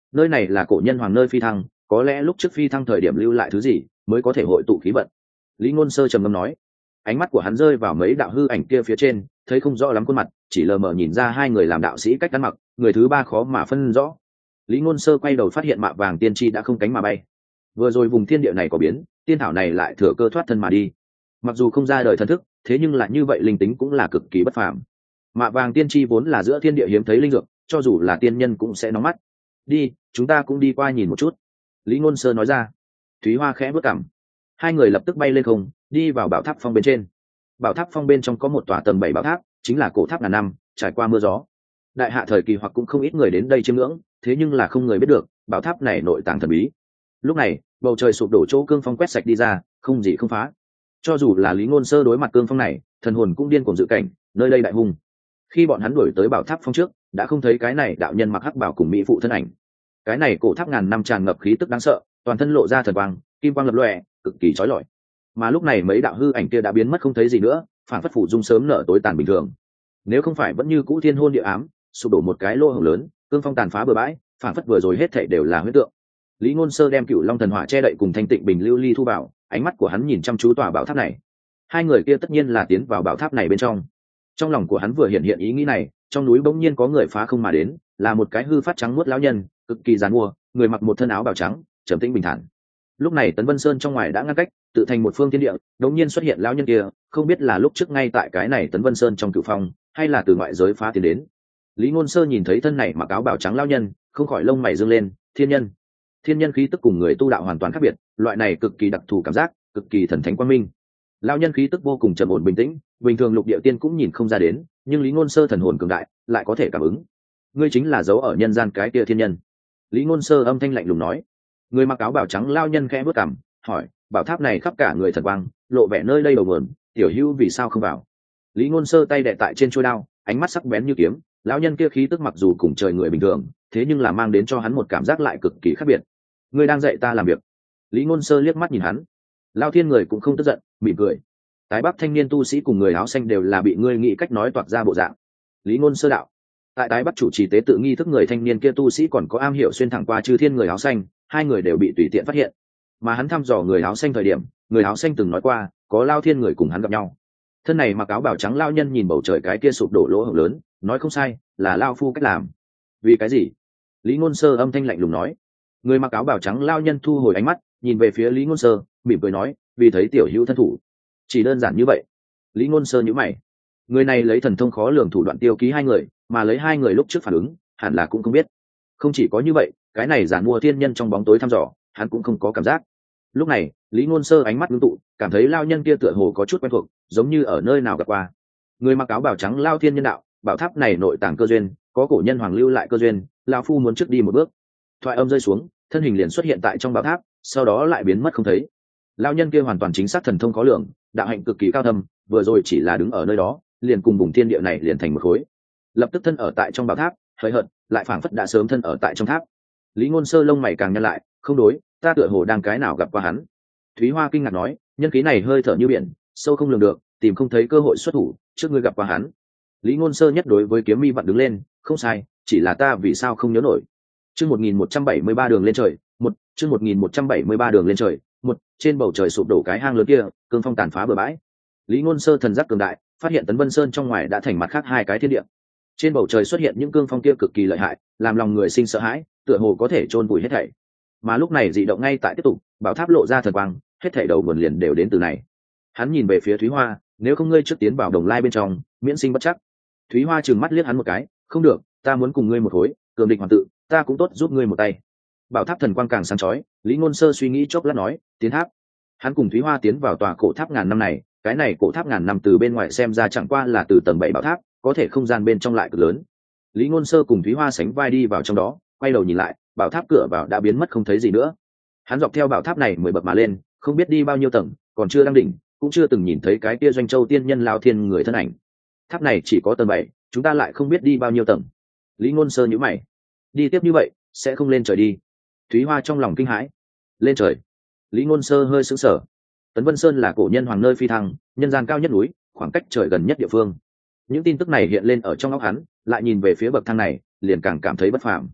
nơi này là cổ nhân hoàng nơi phi thăng, có lẽ lúc trước phi thăng thời điểm lưu lại thứ gì mới có thể hội tụ khí vận. Lý Ngôn Sơ trầm ngâm nói. Ánh mắt của hắn rơi vào mấy đạo hư ảnh kia phía trên, thấy không rõ lắm khuôn mặt, chỉ lờ mờ nhìn ra hai người làm đạo sĩ cách ăn mặc, người thứ ba khó mà phân rõ. Lý Ngôn Sơ quay đầu phát hiện Mạ Vàng Tiên Tri đã không cánh mà bay. Vừa rồi vùng thiên địa này có biến, tiên thảo này lại thừa cơ thoát thân mà đi. Mặc dù không ra đời thần thức, thế nhưng lại như vậy linh tính cũng là cực kỳ bất phàm. Mạ Vàng Tiên Tri vốn là giữa thiên địa hiếm thấy linh dược, cho dù là tiên nhân cũng sẽ nóng mắt. Đi, chúng ta cũng đi qua nhìn một chút. Lý Ngôn Sơ nói ra. Thúy Hoa khẽ bước cằm. Hai người lập tức bay lên không, đi vào bảo tháp phong bên trên. Bảo tháp phong bên trong có một tòa tầng 7 bảo tháp, chính là cổ tháp ngàn năm, trải qua mưa gió. Đại hạ thời kỳ hoặc cũng không ít người đến đây chiêm ngưỡng, thế nhưng là không người biết được bảo tháp này nội tàng thần bí. Lúc này, bầu trời sụp đổ chỗ cương phong quét sạch đi ra, không gì không phá. Cho dù là Lý Ngôn Sơ đối mặt cương phong này, thần hồn cũng điên cuồng dự cảnh, nơi đây đại hung. Khi bọn hắn đuổi tới bảo tháp phong trước, đã không thấy cái này đạo nhân mặc hắc bào cùng mỹ phụ thân ảnh. Cái này cổ tháp ngàn năm tràn ngập khí tức đáng sợ, toàn thân lộ ra thần quang, kim quang lập lòe, cực kỳ chói lọi. Mà lúc này mấy đạo hư ảnh kia đã biến mất không thấy gì nữa, phản phất phủ dung sớm nở tối tàn bình thường. Nếu không phải vẫn như cũ thiên hôn địa ám, sụp đổ một cái lỗ hổng lớn, cương phong tàn phá bừa bãi, phản phất vừa rồi hết thảy đều là huyễn tượng. Lý Ngôn Sơ đem Cửu Long thần hỏa che đậy cùng thanh tịnh bình lưu ly thu vào, ánh mắt của hắn nhìn chăm chú tòa bảo tháp này. Hai người kia tất nhiên là tiến vào bảo tháp này bên trong. Trong lòng của hắn vừa hiện ý nghĩ này, trong núi bỗng nhiên có người phá không mà đến, là một cái hư phát trắng muốt lão nhân, cực kỳ giàn mua, người mặc một thân áo bào trắng, trầm tĩnh bình thản. Lúc này Tấn Vân Sơn trong ngoài đã ngăn cách, tự thành một phương thiên địa, đột nhiên xuất hiện lão nhân kia, không biết là lúc trước ngay tại cái này Tấn Vân Sơn trong cửu phong, hay là từ ngoại giới phá tiến đến. Lý Ngôn Sơ nhìn thấy thân này mặc áo bào trắng lão nhân, không khỏi lông mày dương lên, thiên nhân. Thiên nhân khí tức cùng người tu đạo hoàn toàn khác biệt, loại này cực kỳ đặc thù cảm giác, cực kỳ thần thánh quang minh. Lão nhân khí tức vô cùng trầm ổn bình tĩnh, bình thường lục địa tiên cũng nhìn không ra đến, nhưng Lý Ngôn Sơ thần hồn cường đại, lại có thể cảm ứng. Ngươi chính là dấu ở nhân gian cái kia thiên nhân. Lý Ngôn Sơ âm thanh lạnh lùng nói. Người mặc áo bào trắng lão nhân khẽ bước cằm, hỏi, bảo tháp này khắp cả người thần quang, lộ vẻ nơi đây đầu nguồn, tiểu hữu vì sao không vào? Lý Ngôn Sơ tay đè tại trên chuôi đao, ánh mắt sắc bén như kiếm, lão nhân kia khí tức mặc dù cùng trời người bình thường, thế nhưng là mang đến cho hắn một cảm giác lại cực kỳ khác biệt. Ngươi đang dạy ta làm việc. Lý Ngôn Sơ liếc mắt nhìn hắn. Lão thiên người cũng không tức giận, mỉm cười. Tái Bắc thanh niên tu sĩ cùng người áo xanh đều là bị ngươi nghĩ cách nói toạc ra bộ dạng. Lý Ngôn Sơ đạo. Tại Tái Bắc chủ trì tế tự nghi thức người thanh niên kia tu sĩ còn có am hiểu xuyên thẳng qua chư thiên người áo xanh, hai người đều bị tùy tiện phát hiện. Mà hắn thăm dò người áo xanh thời điểm, người áo xanh từng nói qua, có Lao thiên người cùng hắn gặp nhau. Thân này mặc áo bào trắng lao nhân nhìn bầu trời cái kia sụp đổ lỗ hổng lớn, nói không sai, là lao phu cách làm. Vì cái gì? Lý Ngôn Sơ âm thanh lạnh lùng nói. Người mặc áo bào trắng lao nhân thu hồi ánh mắt, nhìn về phía Lý Ngôn Sơ, mỉm cười nói, vì thấy tiểu hữu thân thủ. Chỉ đơn giản như vậy. Lý Ngôn Sơ nhíu mày. Người này lấy thần thông khó lường thủ đoạn tiêu ký hai người, mà lấy hai người lúc trước phản ứng, hẳn là cũng không biết. Không chỉ có như vậy, cái này giản mua thiên nhân trong bóng tối thăm dò, hắn cũng không có cảm giác. Lúc này, Lý Ngôn Sơ ánh mắt ngưng tụ, cảm thấy lao nhân kia tựa hồ có chút quen thuộc, giống như ở nơi nào gặp qua. Người mặc áo bào trắng lao thiên nhân đạo, bảo tháp này nội tàng cơ duyên, có cổ nhân hoàng lưu lại cơ duyên, lão phu muốn trước đi một bước. Thoại âm rơi xuống, thân hình liền xuất hiện tại trong bảo tháp, sau đó lại biến mất không thấy. Lao nhân kia hoàn toàn chính xác thần thông khó lường, đạo hạnh cực kỳ cao thâm, vừa rồi chỉ là đứng ở nơi đó, liền cùng vùng thiên địa này liền thành một khối. Lập tức thân ở tại trong bảo tháp, hời hợt, lại phảng phất đã sớm thân ở tại trong tháp. Lý Ngôn Sơ lông mày càng nhăn lại, không đối, ta tựa hồ đang cái nào gặp qua hắn. Thúy Hoa kinh ngạc nói, nhân khí này hơi thở như biển, sâu không lường được, tìm không thấy cơ hội xuất thủ, trước ngươi gặp qua hắn. Lý Ngôn Sơ nhất đối với kiếm mi vặn đứng lên, không sai, chỉ là ta vì sao không nhớ nổi. Chương 1173 đường lên trời, chương 1173 đường lên trời, trên bầu trời sụp đổ cái hang lớn kia, cương phong tàn phá bờ bãi. Lý Ngôn Sơ thần giác cường đại, phát hiện Tấn Vân Sơn trong ngoài đã thành mặt khác hai cái thiên địa. Trên bầu trời xuất hiện những cương phong kia cực kỳ lợi hại, làm lòng người sinh sợ hãi, tựa hồ có thể chôn vùi hết thảy. Mà lúc này dị động ngay tại tiếp tục, bảo tháp lộ ra thần quang, hết thảy đầu nguồn liền đều đến từ này. Hắn nhìn về phía Thúy Hoa, nếu không ngươi trước tiến vào đồng lai bên trong, miễn sinh bất chắc. Thúy Hoa trừng mắt liếc hắn một cái, không được, ta muốn cùng ngươi một khối, cường địch hoàn tự, ta cũng tốt giúp ngươi một tay. Bảo tháp thần quang càng sáng chói, Lý Ngôn Sơ suy nghĩ chốc lát nói, tiến tháp. Hắn cùng Thúy Hoa tiến vào tòa cổ tháp ngàn năm này, cái này cổ tháp ngàn năm từ bên ngoài xem ra chẳng qua là từ tầng 7 bảo tháp, có thể không gian bên trong lại cực lớn. Lý Ngôn Sơ cùng Thúy Hoa sánh vai đi vào trong đó, quay đầu nhìn lại, bảo tháp cửa vào đã biến mất không thấy gì nữa. Hắn dọc theo bảo tháp này 10 bậc mà lên, không biết đi bao nhiêu tầng, còn chưa đăng đỉnh, cũng chưa từng nhìn thấy cái kia Doanh Châu tiên nhân lao thiên người thân ảnh. Tháp này chỉ có tầng 7, chúng ta lại không biết đi bao nhiêu tầng. Lý Ngôn Sơ nhíu mày, đi tiếp như vậy sẽ không lên trời đi. Thúy Hoa trong lòng kinh hãi, lên trời. Lý Ngôn Sơ hơi sững sờ. Tấn Vân Sơn là cổ nhân hoàng nơi phi thăng, nhân gian cao nhất núi, khoảng cách trời gần nhất địa phương. Những tin tức này hiện lên ở trong óc hắn, lại nhìn về phía bậc thang này, liền càng cảm thấy bất phàm.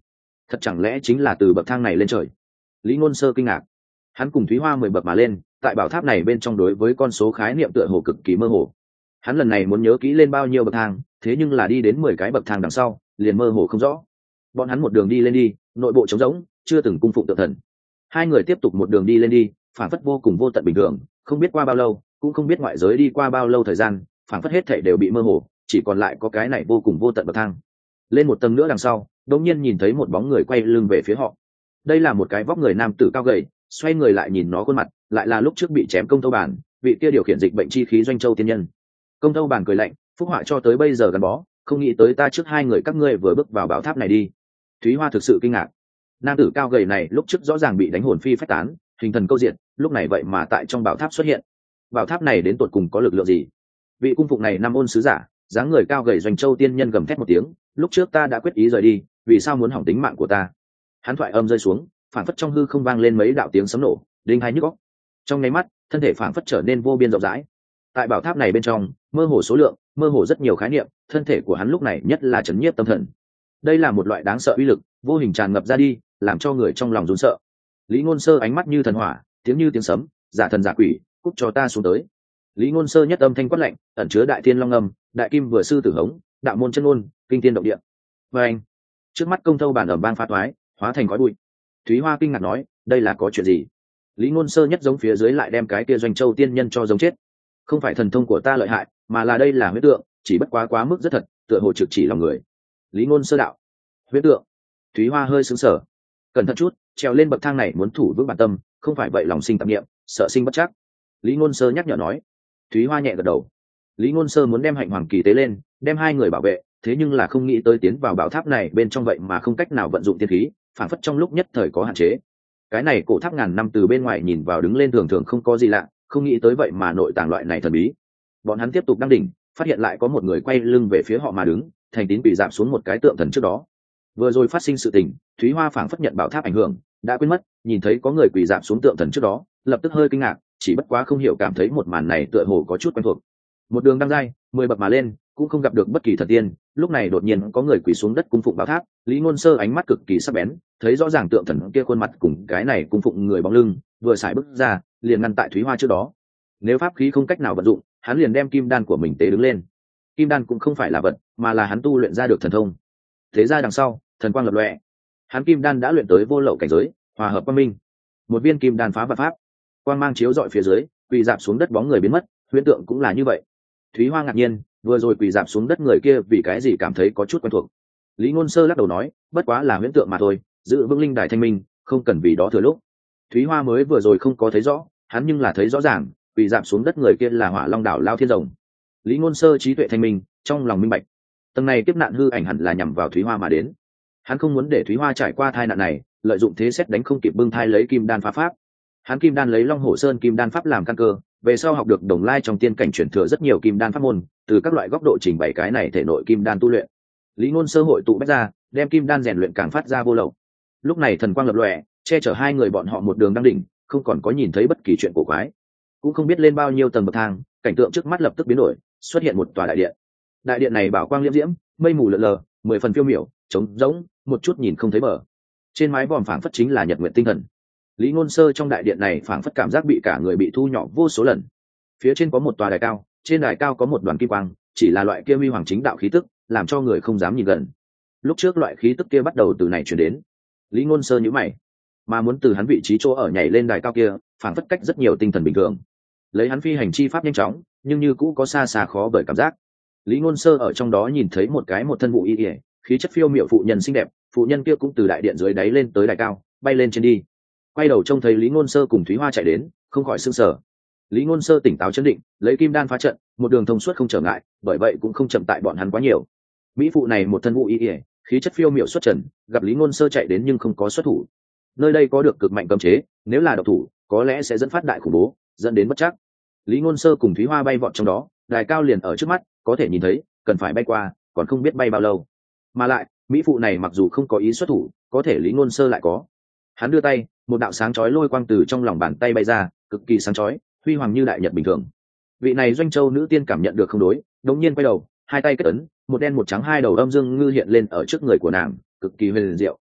Thật chẳng lẽ chính là từ bậc thang này lên trời? Lý Ngôn Sơ kinh ngạc. Hắn cùng Thúy Hoa 10 bậc mà lên, tại bảo tháp này bên trong đối với con số khái niệm tựa hồ cực kỳ mơ hồ. Hắn lần này muốn nhớ kỹ lên bao nhiêu bậc thang, thế nhưng là đi đến 10 cái bậc thang đằng sau, liền mơ hồ không rõ. Bọn hắn một đường đi lên đi, nội bộ trống rỗng, chưa từng cung phụng tượng thần. Hai người tiếp tục một đường đi lên đi, phản phất vô cùng vô tận bình thường, không biết qua bao lâu, cũng không biết ngoại giới đi qua bao lâu thời gian, phản phất hết thảy đều bị mơ hồ, chỉ còn lại có cái này vô cùng vô tận bậc thang. Lên một tầng nữa đằng sau, đột nhiên nhìn thấy một bóng người quay lưng về phía họ. Đây là một cái vóc người nam tử cao gầy, xoay người lại nhìn nó khuôn mặt, lại là lúc trước bị chém Công Thâu Bản, vị kia điều khiển dịch bệnh chi khí Doanh Châu tiên nhân. Công Thâu Bản cười lạnh, phúc họa cho tới bây giờ gắn bó, không nghĩ tới ta trước hai người các ngươi vừa bước vào bảo tháp này đi. Thúy Hoa thực sự kinh ngạc. Nam tử cao gầy này lúc trước rõ ràng bị đánh hồn phi phách tán, hình thần câu diện, lúc này vậy mà tại trong bảo tháp xuất hiện. Bảo tháp này đến tột cùng có lực lượng gì? Vị cung phụng này năm ôn sứ giả, dáng người cao gầy Doanh Châu tiên nhân gầm thét một tiếng, lúc trước ta đã quyết ý rời đi, vì sao muốn hỏng tính mạng của ta? Hắn thoại âm rơi xuống, phản phất trong hư không vang lên mấy đạo tiếng sấm nổ, đinh hai nhức óc. Trong nháy mắt, thân thể phản phất trở nên vô biên rộng rãi. Tại bảo tháp này bên trong, mơ hồ số lượng, mơ hồ rất nhiều khái niệm, thân thể của hắn lúc này nhất là chấn nhiếp tâm thần. Đây là một loại đáng sợ uy lực, vô hình tràn ngập ra đi, làm cho người trong lòng run sợ. Lý Ngôn Sơ ánh mắt như thần hỏa, tiếng như tiếng sấm, giả thần giả quỷ, cút cho ta xuống tới. Lý Ngôn Sơ nhất âm thanh quát lạnh, ẩn chứa đại thiên long âm, đại kim vừa sư tử hống, đạo môn chân ngôn, kinh thiên động địa. Và anh, trước mắt Công Thâu Bản ầm vang phá toái, hóa thành khói bụi. Thúy Hoa kinh ngạc nói, đây là có chuyện gì? Lý Ngôn Sơ nhất giống phía dưới lại đem cái kia Doanh Châu tiên nhân cho giống chết. Không phải thần thông của ta lợi hại, mà là đây là huyết tượng, chỉ bất quá mức rất thật, tựa hồ trực chỉ lòng người. Lý Ngôn Sơ đạo, huyết tượng. Thúy Hoa hơi sững sờ. Cẩn thận chút, trèo lên bậc thang này muốn thủ vững bản tâm, không phải vậy lòng sinh tạp niệm, sợ sinh bất chắc. Lý Ngôn Sơ nhắc nhở nói. Thúy Hoa nhẹ gật đầu. Lý Ngôn Sơ muốn đem Hạnh Hoàng Kỳ tế lên, đem hai người bảo vệ, thế nhưng là không nghĩ tới tiến vào bảo tháp này bên trong vậy mà không cách nào vận dụng tiên khí, phản phất trong lúc nhất thời có hạn chế. Cái này cổ tháp ngàn năm từ bên ngoài nhìn vào đứng lên thường thường không có gì lạ, không nghĩ tới vậy mà nội tàng loại này thần bí. Bọn hắn tiếp tục đăng đỉnh, phát hiện lại có một người quay lưng về phía họ mà đứng, thành tín bị giảm xuống một cái tượng thần trước đó. Vừa rồi phát sinh sự tình, Thúy Hoa phảng phất nhận bảo tháp ảnh hưởng, đã quên mất, nhìn thấy có người quỳ giảm xuống tượng thần trước đó, lập tức hơi kinh ngạc, chỉ bất quá không hiểu cảm thấy một màn này tựa hồ có chút quen thuộc. Một đường đăng dai, 10 bậc mà lên, cũng không gặp được bất kỳ thần tiên, lúc này đột nhiên có người quỳ xuống đất cung phụng bảo tháp. Lý Ngôn Sơ ánh mắt cực kỳ sắc bén, thấy rõ ràng tượng thần kia khuôn mặt cùng cái này cung phụng người bóng lưng, vừa xài bước ra, liền ngăn tại Thúy Hoa trước đó. Nếu pháp khí không cách nào vận dụng, hắn liền đem kim đan của mình tế đứng lên. Kim đan cũng không phải là vật, mà là hắn tu luyện ra được thần thông. Thế ra đằng sau, thần quang lập lòe. Hắn kim đan đã luyện tới vô lậu cảnh giới, hòa hợp quang minh. Một viên kim đan phá vạn pháp, quang mang chiếu rọi phía dưới, quỳ dạp xuống đất bóng người biến mất, huyễn tượng cũng là như vậy. Thúy Hoa ngạc nhiên, vừa rồi quỳ dạp xuống đất người kia vì cái gì cảm thấy có chút quen thuộc. Lý Ngôn Sơ lắc đầu nói, bất quá là huyễn tượng mà thôi, giữ vững linh đài thanh minh, không cần vì đó thừa lúc. Thúy Hoa mới vừa rồi không có thấy rõ, hắn nhưng là thấy rõ ràng, quỳ dạp xuống đất người kia là Hỏa Long đảo Lao Thiên Rồng. Lý Ngôn Sơ trí tuệ thanh minh, trong lòng minh bạch, tầng này kiếp nạn hư ảnh hẳn là nhằm vào Thúy Hoa mà đến. Hắn không muốn để Thúy Hoa trải qua tai nạn này, lợi dụng thế xét đánh không kịp bưng thai lấy kim đan phá pháp. Hắn kim đan lấy Long Hổ Sơn kim đan pháp làm căn cơ, về sau học được Đồng Lai trong tiên cảnh truyền thừa rất nhiều kim đan pháp môn, từ các loại góc độ trình bày cái này thể nội kim đan tu luyện. Lý Ngôn Sơ hội tụ bách ra, đem kim đan rèn luyện càng phát ra vô lậu. Lúc này thần quang lập lòe, che chở hai người bọn họ một đường đăng đỉnh, không còn có nhìn thấy bất kỳ chuyện cổ quái, cũng không biết lên bao nhiêu tầng bậc thang, cảnh tượng trước mắt lập tức biến đổi, xuất hiện một tòa đại điện. Đại điện này bảo quang liễm diễm, mây mù lờ lờ, 10 phần phiêu miểu, trống rỗng, một chút nhìn không thấy bờ. Trên mái vòm phảng phất chính là nhật nguyện tinh thần. Lý Ngôn Sơ trong đại điện này phảng phất cảm giác bị cả người bị thu nhỏ vô số lần. Phía trên có một tòa đài cao, trên đài cao có một đoàn kim quang, chỉ là loại kia huy hoàng chính đạo khí tức, làm cho người không dám nhìn gần. Lúc trước loại khí tức kia bắt đầu từ này truyền đến. Lý Ngôn Sơ nhíu mày, mà muốn từ hắn vị trí chỗ ở nhảy lên đài cao kia, phảng phất cách rất nhiều tinh thần bình thường. Lấy hắn phi hành chi pháp nhanh chóng, nhưng như cũ có xa xa khó bởi cảm giác. Lý Ngôn Sơ ở trong đó nhìn thấy một thân vụ y y, khí chất phiêu miểu phụ nhân xinh đẹp, phụ nhân kia cũng từ đại điện dưới đáy lên tới đài cao, bay lên trên đi. Quay đầu trông thấy Lý Ngôn Sơ cùng Thúy Hoa chạy đến, không khỏi sửng sở. Lý Ngôn Sơ tỉnh táo chấn định, lấy kim đan phá trận, một đường thông suốt không trở ngại, bởi vậy cũng không chậm tại bọn hắn quá nhiều. Mỹ phụ này một thân vụ y y, khí chất phiêu miểu xuất trần, gặp Lý Ngôn Sơ chạy đến nhưng không có xuất thủ. Nơi đây có được cực mạnh cấm chế, nếu là độc thủ, có lẽ sẽ dẫn phát đại khủng bố, dẫn đến bất chắc. Lý Ngôn Sơ cùng Thúy Hoa bay vọt trong đó, đài cao liền ở trước mắt, có thể nhìn thấy, cần phải bay qua, còn không biết bay bao lâu. Mà lại, mỹ phụ này mặc dù không có ý xuất thủ, có thể Lý Ngôn Sơ lại có. Hắn đưa tay, một đạo sáng chói lôi quang từ trong lòng bàn tay bay ra, cực kỳ sáng chói, huy hoàng như đại nhật bình thường. Vị này Doanh Châu nữ tiên cảm nhận được không đối, đột nhiên quay đầu, hai tay kết ấn, một đen một trắng hai đầu âm dương ngư hiện lên ở trước người của nàng, cực kỳ huyền diệu.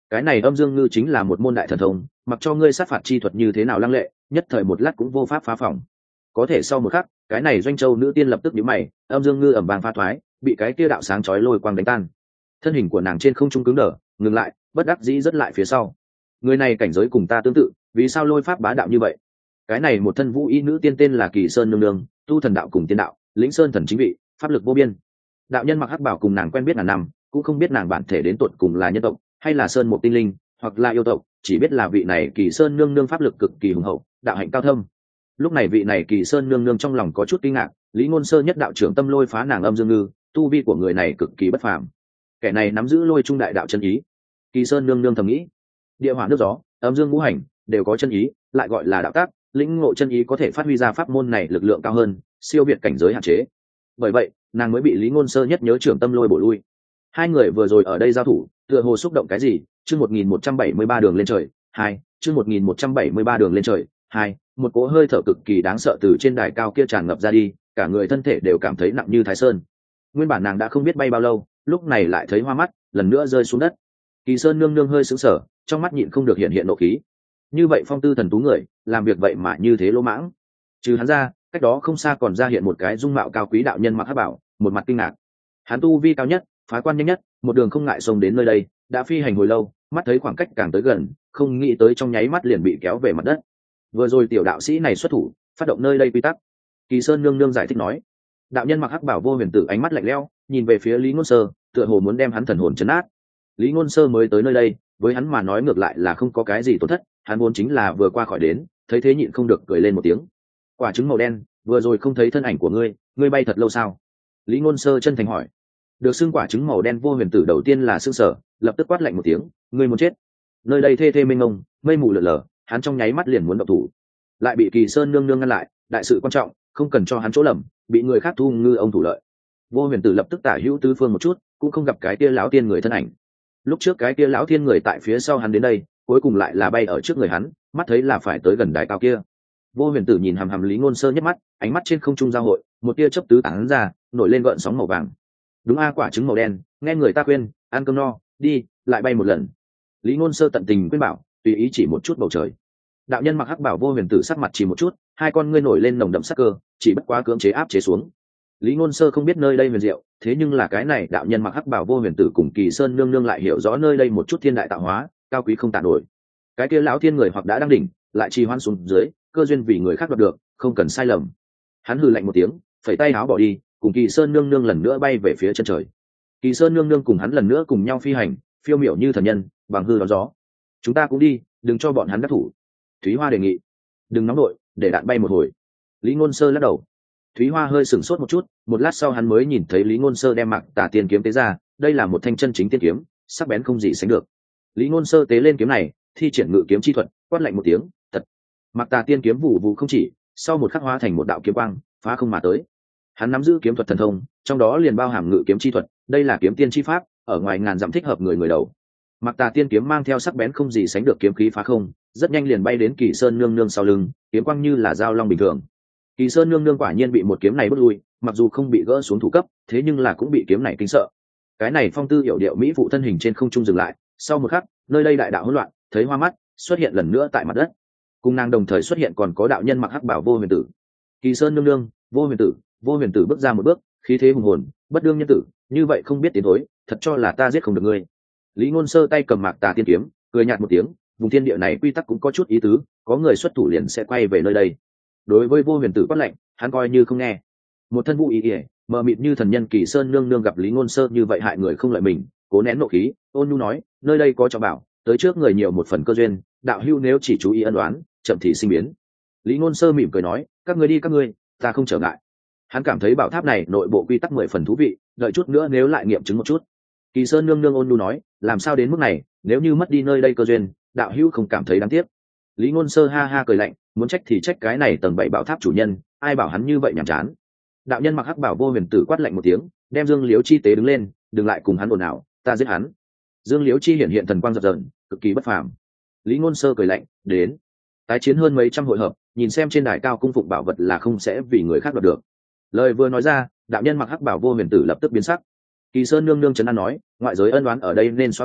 cái này âm dương ngư chính là một môn đại thần thông, mặc cho ngươi sát phạt chi thuật như thế nào lăng lệ, nhất thời một lát cũng vô pháp phá phòng. Có thể sau một khắc, cái này doanh châu nữ tiên lập tức nhíu mày, âm dương ngư ẩm vàng pha thoái, bị cái kia đạo sáng chói lôi quang đánh tan. Thân hình của nàng trên không trung cứng đờ, ngừng lại, bất đắc dĩ rất lại phía sau. Người này cảnh giới cùng ta tương tự, vì sao lôi pháp bá đạo như vậy? Cái này một thân vũ y nữ tiên tên là Kỳ Sơn nương nương, tu thần đạo cùng tiên đạo, lĩnh sơn thần chính vị, pháp lực vô biên. Đạo nhân mặc hắc bảo cùng nàng quen biết ngàn năm, cũng không biết nàng bản thể đến tuột cùng là nhân tộc hay là sơn một tinh linh, hoặc là yêu tộc, chỉ biết là vị này Kỳ Sơn nương nương pháp lực cực kỳ hùng hậu, đạo hạnh cao thâm. Lúc này vị này Kỳ Sơn nương nương trong lòng có chút kinh ngạc, Lý Ngôn Sơ nhất đạo trưởng tâm lôi phá nàng âm dương ngư, tu vi của người này cực kỳ bất phàm. Kẻ này nắm giữ lôi trung đại đạo chân ý. Kỳ Sơn nương nương thầm nghĩ, địa hỏa nước gió, âm dương ngũ hành đều có chân ý, lại gọi là đạo tác, lĩnh ngộ chân ý có thể phát huy ra pháp môn này lực lượng cao hơn, siêu việt cảnh giới hạn chế. Bởi vậy, nàng mới bị Lý Ngôn Sơ nhất nhớ trưởng tâm lôi bổ lui. Hai người vừa rồi ở đây giao thủ, tựa hồ xúc động cái gì, chương 1173 đường lên trời, 2, chương 1173 đường lên trời, 2, một cỗ hơi thở cực kỳ đáng sợ từ trên đài cao kia tràn ngập ra đi, cả người thân thể đều cảm thấy nặng như Thái Sơn. Nguyên bản nàng đã không biết bay bao lâu, lúc này lại thấy hoa mắt, lần nữa rơi xuống đất. Kỳ Sơn nương nương hơi sững sờ, trong mắt nhịn không được hiện nộ khí. Như vậy phong tư thần tú người, làm việc vậy mà như thế lỗ mãng. Trừ hắn ra, cách đó không xa còn ra hiện một cái dung mạo cao quý đạo nhân mặc hắc bảo, một mặt kinh ngạc. Hắn tu vi cao nhất, phá quan nhanh nhất, một đường không ngại xông đến nơi đây, đã phi hành hồi lâu, mắt thấy khoảng cách càng tới gần, không nghĩ tới trong nháy mắt liền bị kéo về mặt đất. Vừa rồi tiểu đạo sĩ này xuất thủ, phát động nơi đây quy tắc. Kỳ Sơn nương nương giải thích nói. Đạo nhân mặc hắc bảo vô huyền tử ánh mắt lạnh lẽo, nhìn về phía Lý Ngôn Sơ, tựa hồ muốn đem hắn thần hồn chấn áp. Lý Ngôn Sơ mới tới nơi đây, với hắn mà nói ngược lại là không có cái gì tổn thất, hắn vốn chính là vừa qua khỏi đến, thấy thế nhịn không được cười lên một tiếng. Quả trứng màu đen, vừa rồi không thấy thân ảnh của ngươi, ngươi bay thật lâu sao? Lý Ngôn Sơ chân thành hỏi. Được xưng quả trứng màu đen vô huyền tử đầu tiên là sững sờ, lập tức quát lạnh một tiếng, ngươi muốn chết. Nơi đây thê thê mênh mông, mây mù lờ lờ, hắn trong nháy mắt liền muốn động thủ, lại bị Kỳ Sơn nương nương ngăn lại, đại sự quan trọng, không cần cho hắn chỗ lầm, bị người khác thu ngư ông thủ lợi. Vô huyền tử lập tức tả hữu tứ phương một chút, cũng không gặp cái kia lão tiên người thân ảnh. Lúc trước cái kia lão tiên người tại phía sau hắn đến đây, cuối cùng lại là bay ở trước người hắn, mắt thấy là phải tới gần đài cao kia. Vô huyền tử nhìn hằm hằm Lý Ngôn Sơ nhất mắt, ánh mắt trên không trung giao hội, một tia chớp tứ tán ra, nổi lên gợn sóng màu vàng. Đúng a, quả trứng màu đen, nghe người ta khuyên, ăn cơm no, đi, lại bay một lần. Lý Ngôn Sơ tận tình khuyên bảo, tùy ý chỉ một chút bầu trời. Đạo nhân mặc hắc bảo vô huyền tử sắc mặt chỉ một chút, hai con ngươi nổi lên nồng đậm sắc cơ, chỉ bất quá cưỡng chế áp chế xuống. Lý Ngôn Sơ không biết nơi đây huyền diệu, thế nhưng là cái này đạo nhân mặc hắc bảo vô huyền tử cùng Kỳ Sơn nương nương lại hiểu rõ nơi đây một chút thiên đại tạo hóa, cao quý không tả nổi. Cái kia lão thiên người hoặc đã đang đỉnh, lại trì hoãn xuống dưới, cơ duyên vì người khác đoạt được, không cần sai lầm. Hắn hừ lạnh một tiếng, phẩy tay áo bỏ đi, cùng Kỳ Sơn nương nương lần nữa bay về phía chân trời. Kỳ Sơn nương nương cùng hắn lần nữa cùng nhau phi hành, phiêu miểu như thần nhân, bằng hư đón gió. Chúng ta cũng đi, đừng cho bọn hắn đắc thủ. Thúy Hoa đề nghị. Đừng nóng đội, để đạn bay một hồi. Lý Ngôn Sơ lắc đầu. Thúy Hoa hơi sửng sốt một chút, một lát sau hắn mới nhìn thấy Lý Ngôn Sơ đem Mạc Tà Tiên kiếm tế ra, đây là một thanh chân chính tiên kiếm, sắc bén không gì sánh được. Lý Ngôn Sơ tế lên kiếm này, thi triển ngự kiếm chi thuật, quát lạnh một tiếng, thật. Mạc Tà Tiên kiếm vụ vụ không chỉ, sau một khắc hóa thành một đạo kiếm quang, phá không mà tới. Hắn nắm giữ kiếm thuật thần thông, trong đó liền bao hàm ngự kiếm chi thuật, đây là kiếm tiên chi pháp, ở ngoài ngàn dặm thích hợp người đầu. Mạc Tà Tiên kiếm mang theo sắc bén không gì sánh được kiếm khí phá không, rất nhanh liền bay đến Kỳ Sơn nương nương sau lưng, kiếm quang như là dao long bình thường. Kỳ Sơn nương nương quả nhiên bị một kiếm này bước lui, mặc dù không bị gỡ xuống thủ cấp, thế nhưng là cũng bị kiếm này kinh sợ. Cái này phong tư hiểu điệu mỹ phụ thân hình trên không trung dừng lại, sau một khắc, nơi đây đại đạo hỗn loạn, thấy hoa mắt, xuất hiện lần nữa tại mặt đất. Cùng nàng đồng thời xuất hiện còn có đạo nhân mặc hắc bảo vô huyền tử. Kỳ Sơn nương nương, vô huyền tử bước ra một bước, khí thế hùng hồn, bất đương nhân tử, như vậy không biết tiến thối, thật cho là ta giết không được ngươi. Lý Ngôn Sơ tay cầm Mạc Tà Tiên kiếm, cười nhạt một tiếng, vùng thiên địa này quy tắc cũng có chút ý tứ, có người xuất thủ liền sẽ quay về nơi đây. Đối với vô huyền tử quát lệnh, hắn coi như không nghe. Một thân vũ ý ỉa, mờ mịt như thần nhân Kỳ Sơn nương nương gặp Lý Ngôn Sơ như vậy hại người không lợi mình, cố nén nộ khí, ôn nhu nói, nơi đây có trọng bảo, tới trước người nhiều một phần cơ duyên, đạo hữu nếu chỉ chú ý ân đoán, chậm thì sinh biến. Lý Ngôn Sơ mỉm cười nói, các ngươi đi các ngươi, ta không trở ngại. Hắn cảm thấy bảo tháp này nội bộ quy tắc 10 phần thú vị, đợi chút nữa nếu lại nghiệm chứng một chút. Kỳ Sơn nương nương ôn nhu nói, làm sao đến mức này, nếu như mất đi nơi đây cơ duyên, đạo hữu không cảm thấy đáng tiếc. Lý Ngôn Sơ ha ha cười lạnh, muốn trách thì trách cái này tầng 7 bảo tháp chủ nhân, ai bảo hắn như vậy nhảm chán. Đạo nhân mặc hắc bảo vô huyền tử quát lạnh một tiếng, đem Dương Liễu Chi tế đứng lên, đừng lại cùng hắn ồn ào, ta giết hắn. Dương Liễu Chi hiện thần quang rợn rợn, cực kỳ bất phàm. Lý Ngôn Sơ cười lạnh, đến. Tái chiến hơn mấy trăm hội hợp, nhìn xem trên đài cao cung phụng bảo vật là không sẽ vì người khác đoạt được. Lời vừa nói ra, đạo nhân mặc hắc bảo vô huyền tử lập tức biến sắc. Kỳ Sơn nương nương trấn an nói, ngoại giới ân oán ở đây nên xóa bỏ,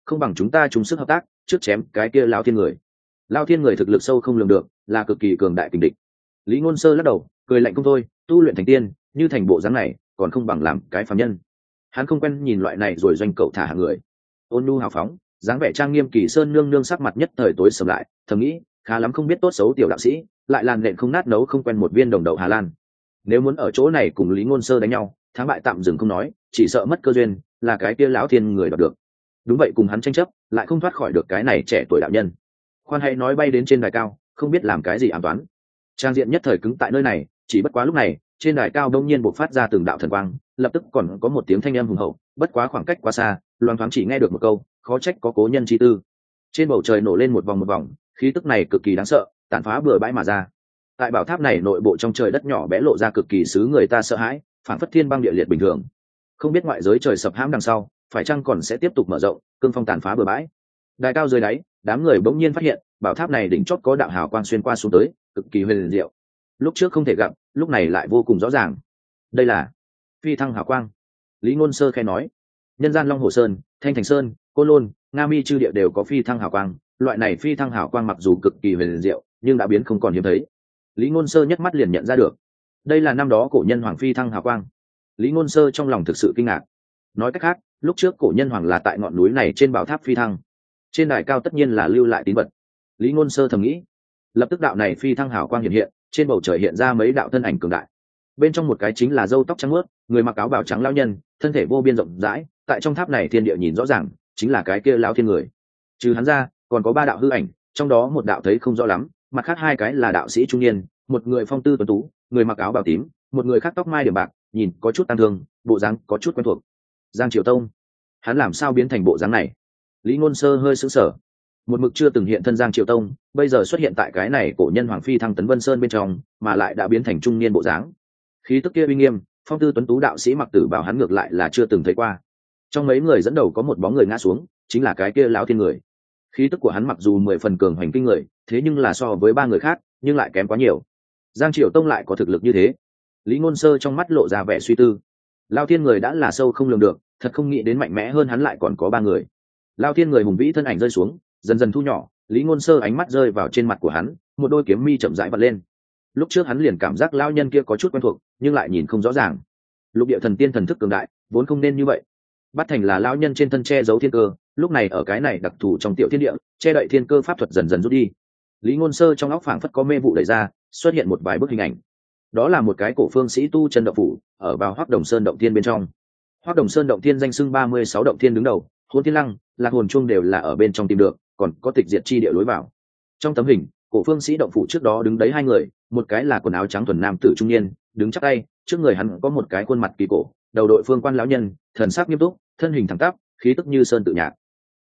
không bằng chúng ta chung sức hợp tác trước chém cái kia lao thiên người. Lao thiên người thực lực sâu không lường được, là cực kỳ cường đại kình địch. Lý Ngôn Sơ lắc đầu cười lạnh không thôi, tu luyện thành tiên như thành bộ dáng này còn không bằng làm cái phàm nhân. Hắn không quen nhìn loại này rồi doanh cậu thả hàng người. Ôn nhu hào phóng, dáng vẻ trang nghiêm Kỳ Sơn nương nương sắc mặt nhất thời tối sầm lại, thầm nghĩ khá lắm không biết tốt xấu tiểu đạo sĩ, lại làn nện không nát nấu không quen một viên đồng đậu Hà Lan. Nếu muốn ở chỗ này cùng Lý Ngôn Sơ đánh nhau, thắng bại tạm dừng không nói, chỉ sợ mất cơ duyên, là cái kia lão thiên người đoạt được. Đúng vậy, cùng hắn tranh chấp lại không thoát khỏi được cái này trẻ tuổi đạo nhân. Khoan hay nói bay đến trên đài cao, không biết làm cái gì ám toán. Trang diện nhất thời cứng tại nơi này, chỉ bất quá lúc này trên đài cao đông nhiên bộc phát ra từng đạo thần quang, lập tức còn có một tiếng thanh âm hùng hậu, bất quá khoảng cách quá xa, loáng thoáng chỉ nghe được một câu, khó trách có cố nhân chi tư. Trên bầu trời nổ lên một vòng, khí tức này cực kỳ đáng sợ, tàn phá bừa bãi mà ra. Tại bảo tháp này nội bộ trong trời đất nhỏ bé lộ ra cực kỳ xứ người ta sợ hãi, phản phất thiên băng địa liệt bình thường. Không biết ngoại giới trời sập hãm đằng sau phải chăng còn sẽ tiếp tục mở rộng, cương phong tàn phá bừa bãi. Đài cao dưới đáy, đám người bỗng nhiên phát hiện bảo tháp này đỉnh chót có đạo hào quang xuyên qua xuống tới, cực kỳ huyền diệu. Lúc trước không thể gặp, lúc này lại vô cùng rõ ràng. Đây là phi thăng hào quang. Lý Ngôn Sơ khẽ nói, nhân gian Long Hồ Sơn, Thanh Thành Sơn, Côn Lôn, Nga Mi chư địa đều có phi thăng hào quang. Loại này phi thăng hào quang mặc dù cực kỳ huyền diệu, nhưng đã biến không còn hiếm thấy. Lý Ngôn Sơ nhất mắt liền nhận ra được, đây là năm đó cổ nhân hoàng phi thăng hào quang. Lý Ngôn Sơ trong lòng thực sự kinh ngạc. Nói cách khác, lúc trước cổ nhân hoàng là tại ngọn núi này trên bảo tháp phi thăng, trên đài cao tất nhiên là lưu lại tín vật. Lý Ngôn Sơ thầm nghĩ. Lập tức đạo này phi thăng hào quang hiện hiện, trên bầu trời hiện ra mấy đạo thân ảnh cường đại. Bên trong một cái chính là râu tóc trắng muốt, người mặc áo bào trắng lão nhân, thân thể vô biên rộng rãi, tại trong tháp này thiên địa nhìn rõ ràng, chính là cái kia lão thiên người. Trừ hắn ra, còn có ba đạo hư ảnh, trong đó một đạo thấy không rõ lắm, mặt khác hai cái là đạo sĩ trung niên, một người phong tư tuấn tú, người mặc áo bào tím, một người khác tóc mai điểm bạc, nhìn có chút tang thương, bộ dáng có chút quen thuộc. Giang Triều Tông, hắn làm sao biến thành bộ dáng này? Lý Ngôn Sơ hơi sững sờ. Một mực chưa từng hiện thân Giang Triều Tông, bây giờ xuất hiện tại cái này cổ nhân hoàng phi thăng tấn Vân Sơn bên trong, mà lại đã biến thành trung niên bộ dáng. Khí tức kia uy nghiêm, phong tư tuấn tú đạo sĩ mặc tử bảo hắn ngược lại là chưa từng thấy qua. Trong mấy người dẫn đầu có một bóng người ngã xuống, chính là cái kia lão thiên người. Khí tức của hắn mặc dù 10 phần cường hành kinh người, thế nhưng là so với ba người khác, nhưng lại kém quá nhiều. Giang Triều Tông lại có thực lực như thế? Lý Ngôn Sơ trong mắt lộ ra vẻ suy tư. Lão thiên người đã là sâu không lường được, thật không nghĩ đến mạnh mẽ hơn hắn lại còn có ba người. Lão thiên người hùng vĩ thân ảnh rơi xuống, dần dần thu nhỏ. Lý Ngôn Sơ ánh mắt rơi vào trên mặt của hắn, một đôi kiếm mi chậm rãi vặn lên. Lúc trước hắn liền cảm giác lão nhân kia có chút quen thuộc, nhưng lại nhìn không rõ ràng. Lục địa thần tiên thần thức cường đại, vốn không nên như vậy. Bắt thành là lão nhân trên thân che giấu thiên cơ, lúc này ở cái này đặc thù trong tiểu thiên địa, che đậy thiên cơ pháp thuật dần dần rút đi. Lý Ngôn Sơ trong óc phảng phất có mê vụ đẩy ra, xuất hiện một vài bức hình ảnh. Đó là một cái cổ phương sĩ tu chân động phủ, ở vào Hoắc Đồng Sơn động thiên bên trong. Hoắc Đồng Sơn động thiên danh xưng 36 động thiên đứng đầu, Hồn Thiên Lăng, Lạc Hồn Chuông đều là ở bên trong tìm được, còn có tịch diệt chi địa lối vào. Trong tấm hình, cổ phương sĩ động phủ trước đó đứng đấy hai người, một cái là quần áo trắng thuần nam tử trung niên, đứng chắp tay, trước người hắn có một cái khuôn mặt kỳ cổ, đầu đội phương quan lão nhân, thần sắc nghiêm túc, thân hình thẳng tắp, khí tức như sơn tự nhạc.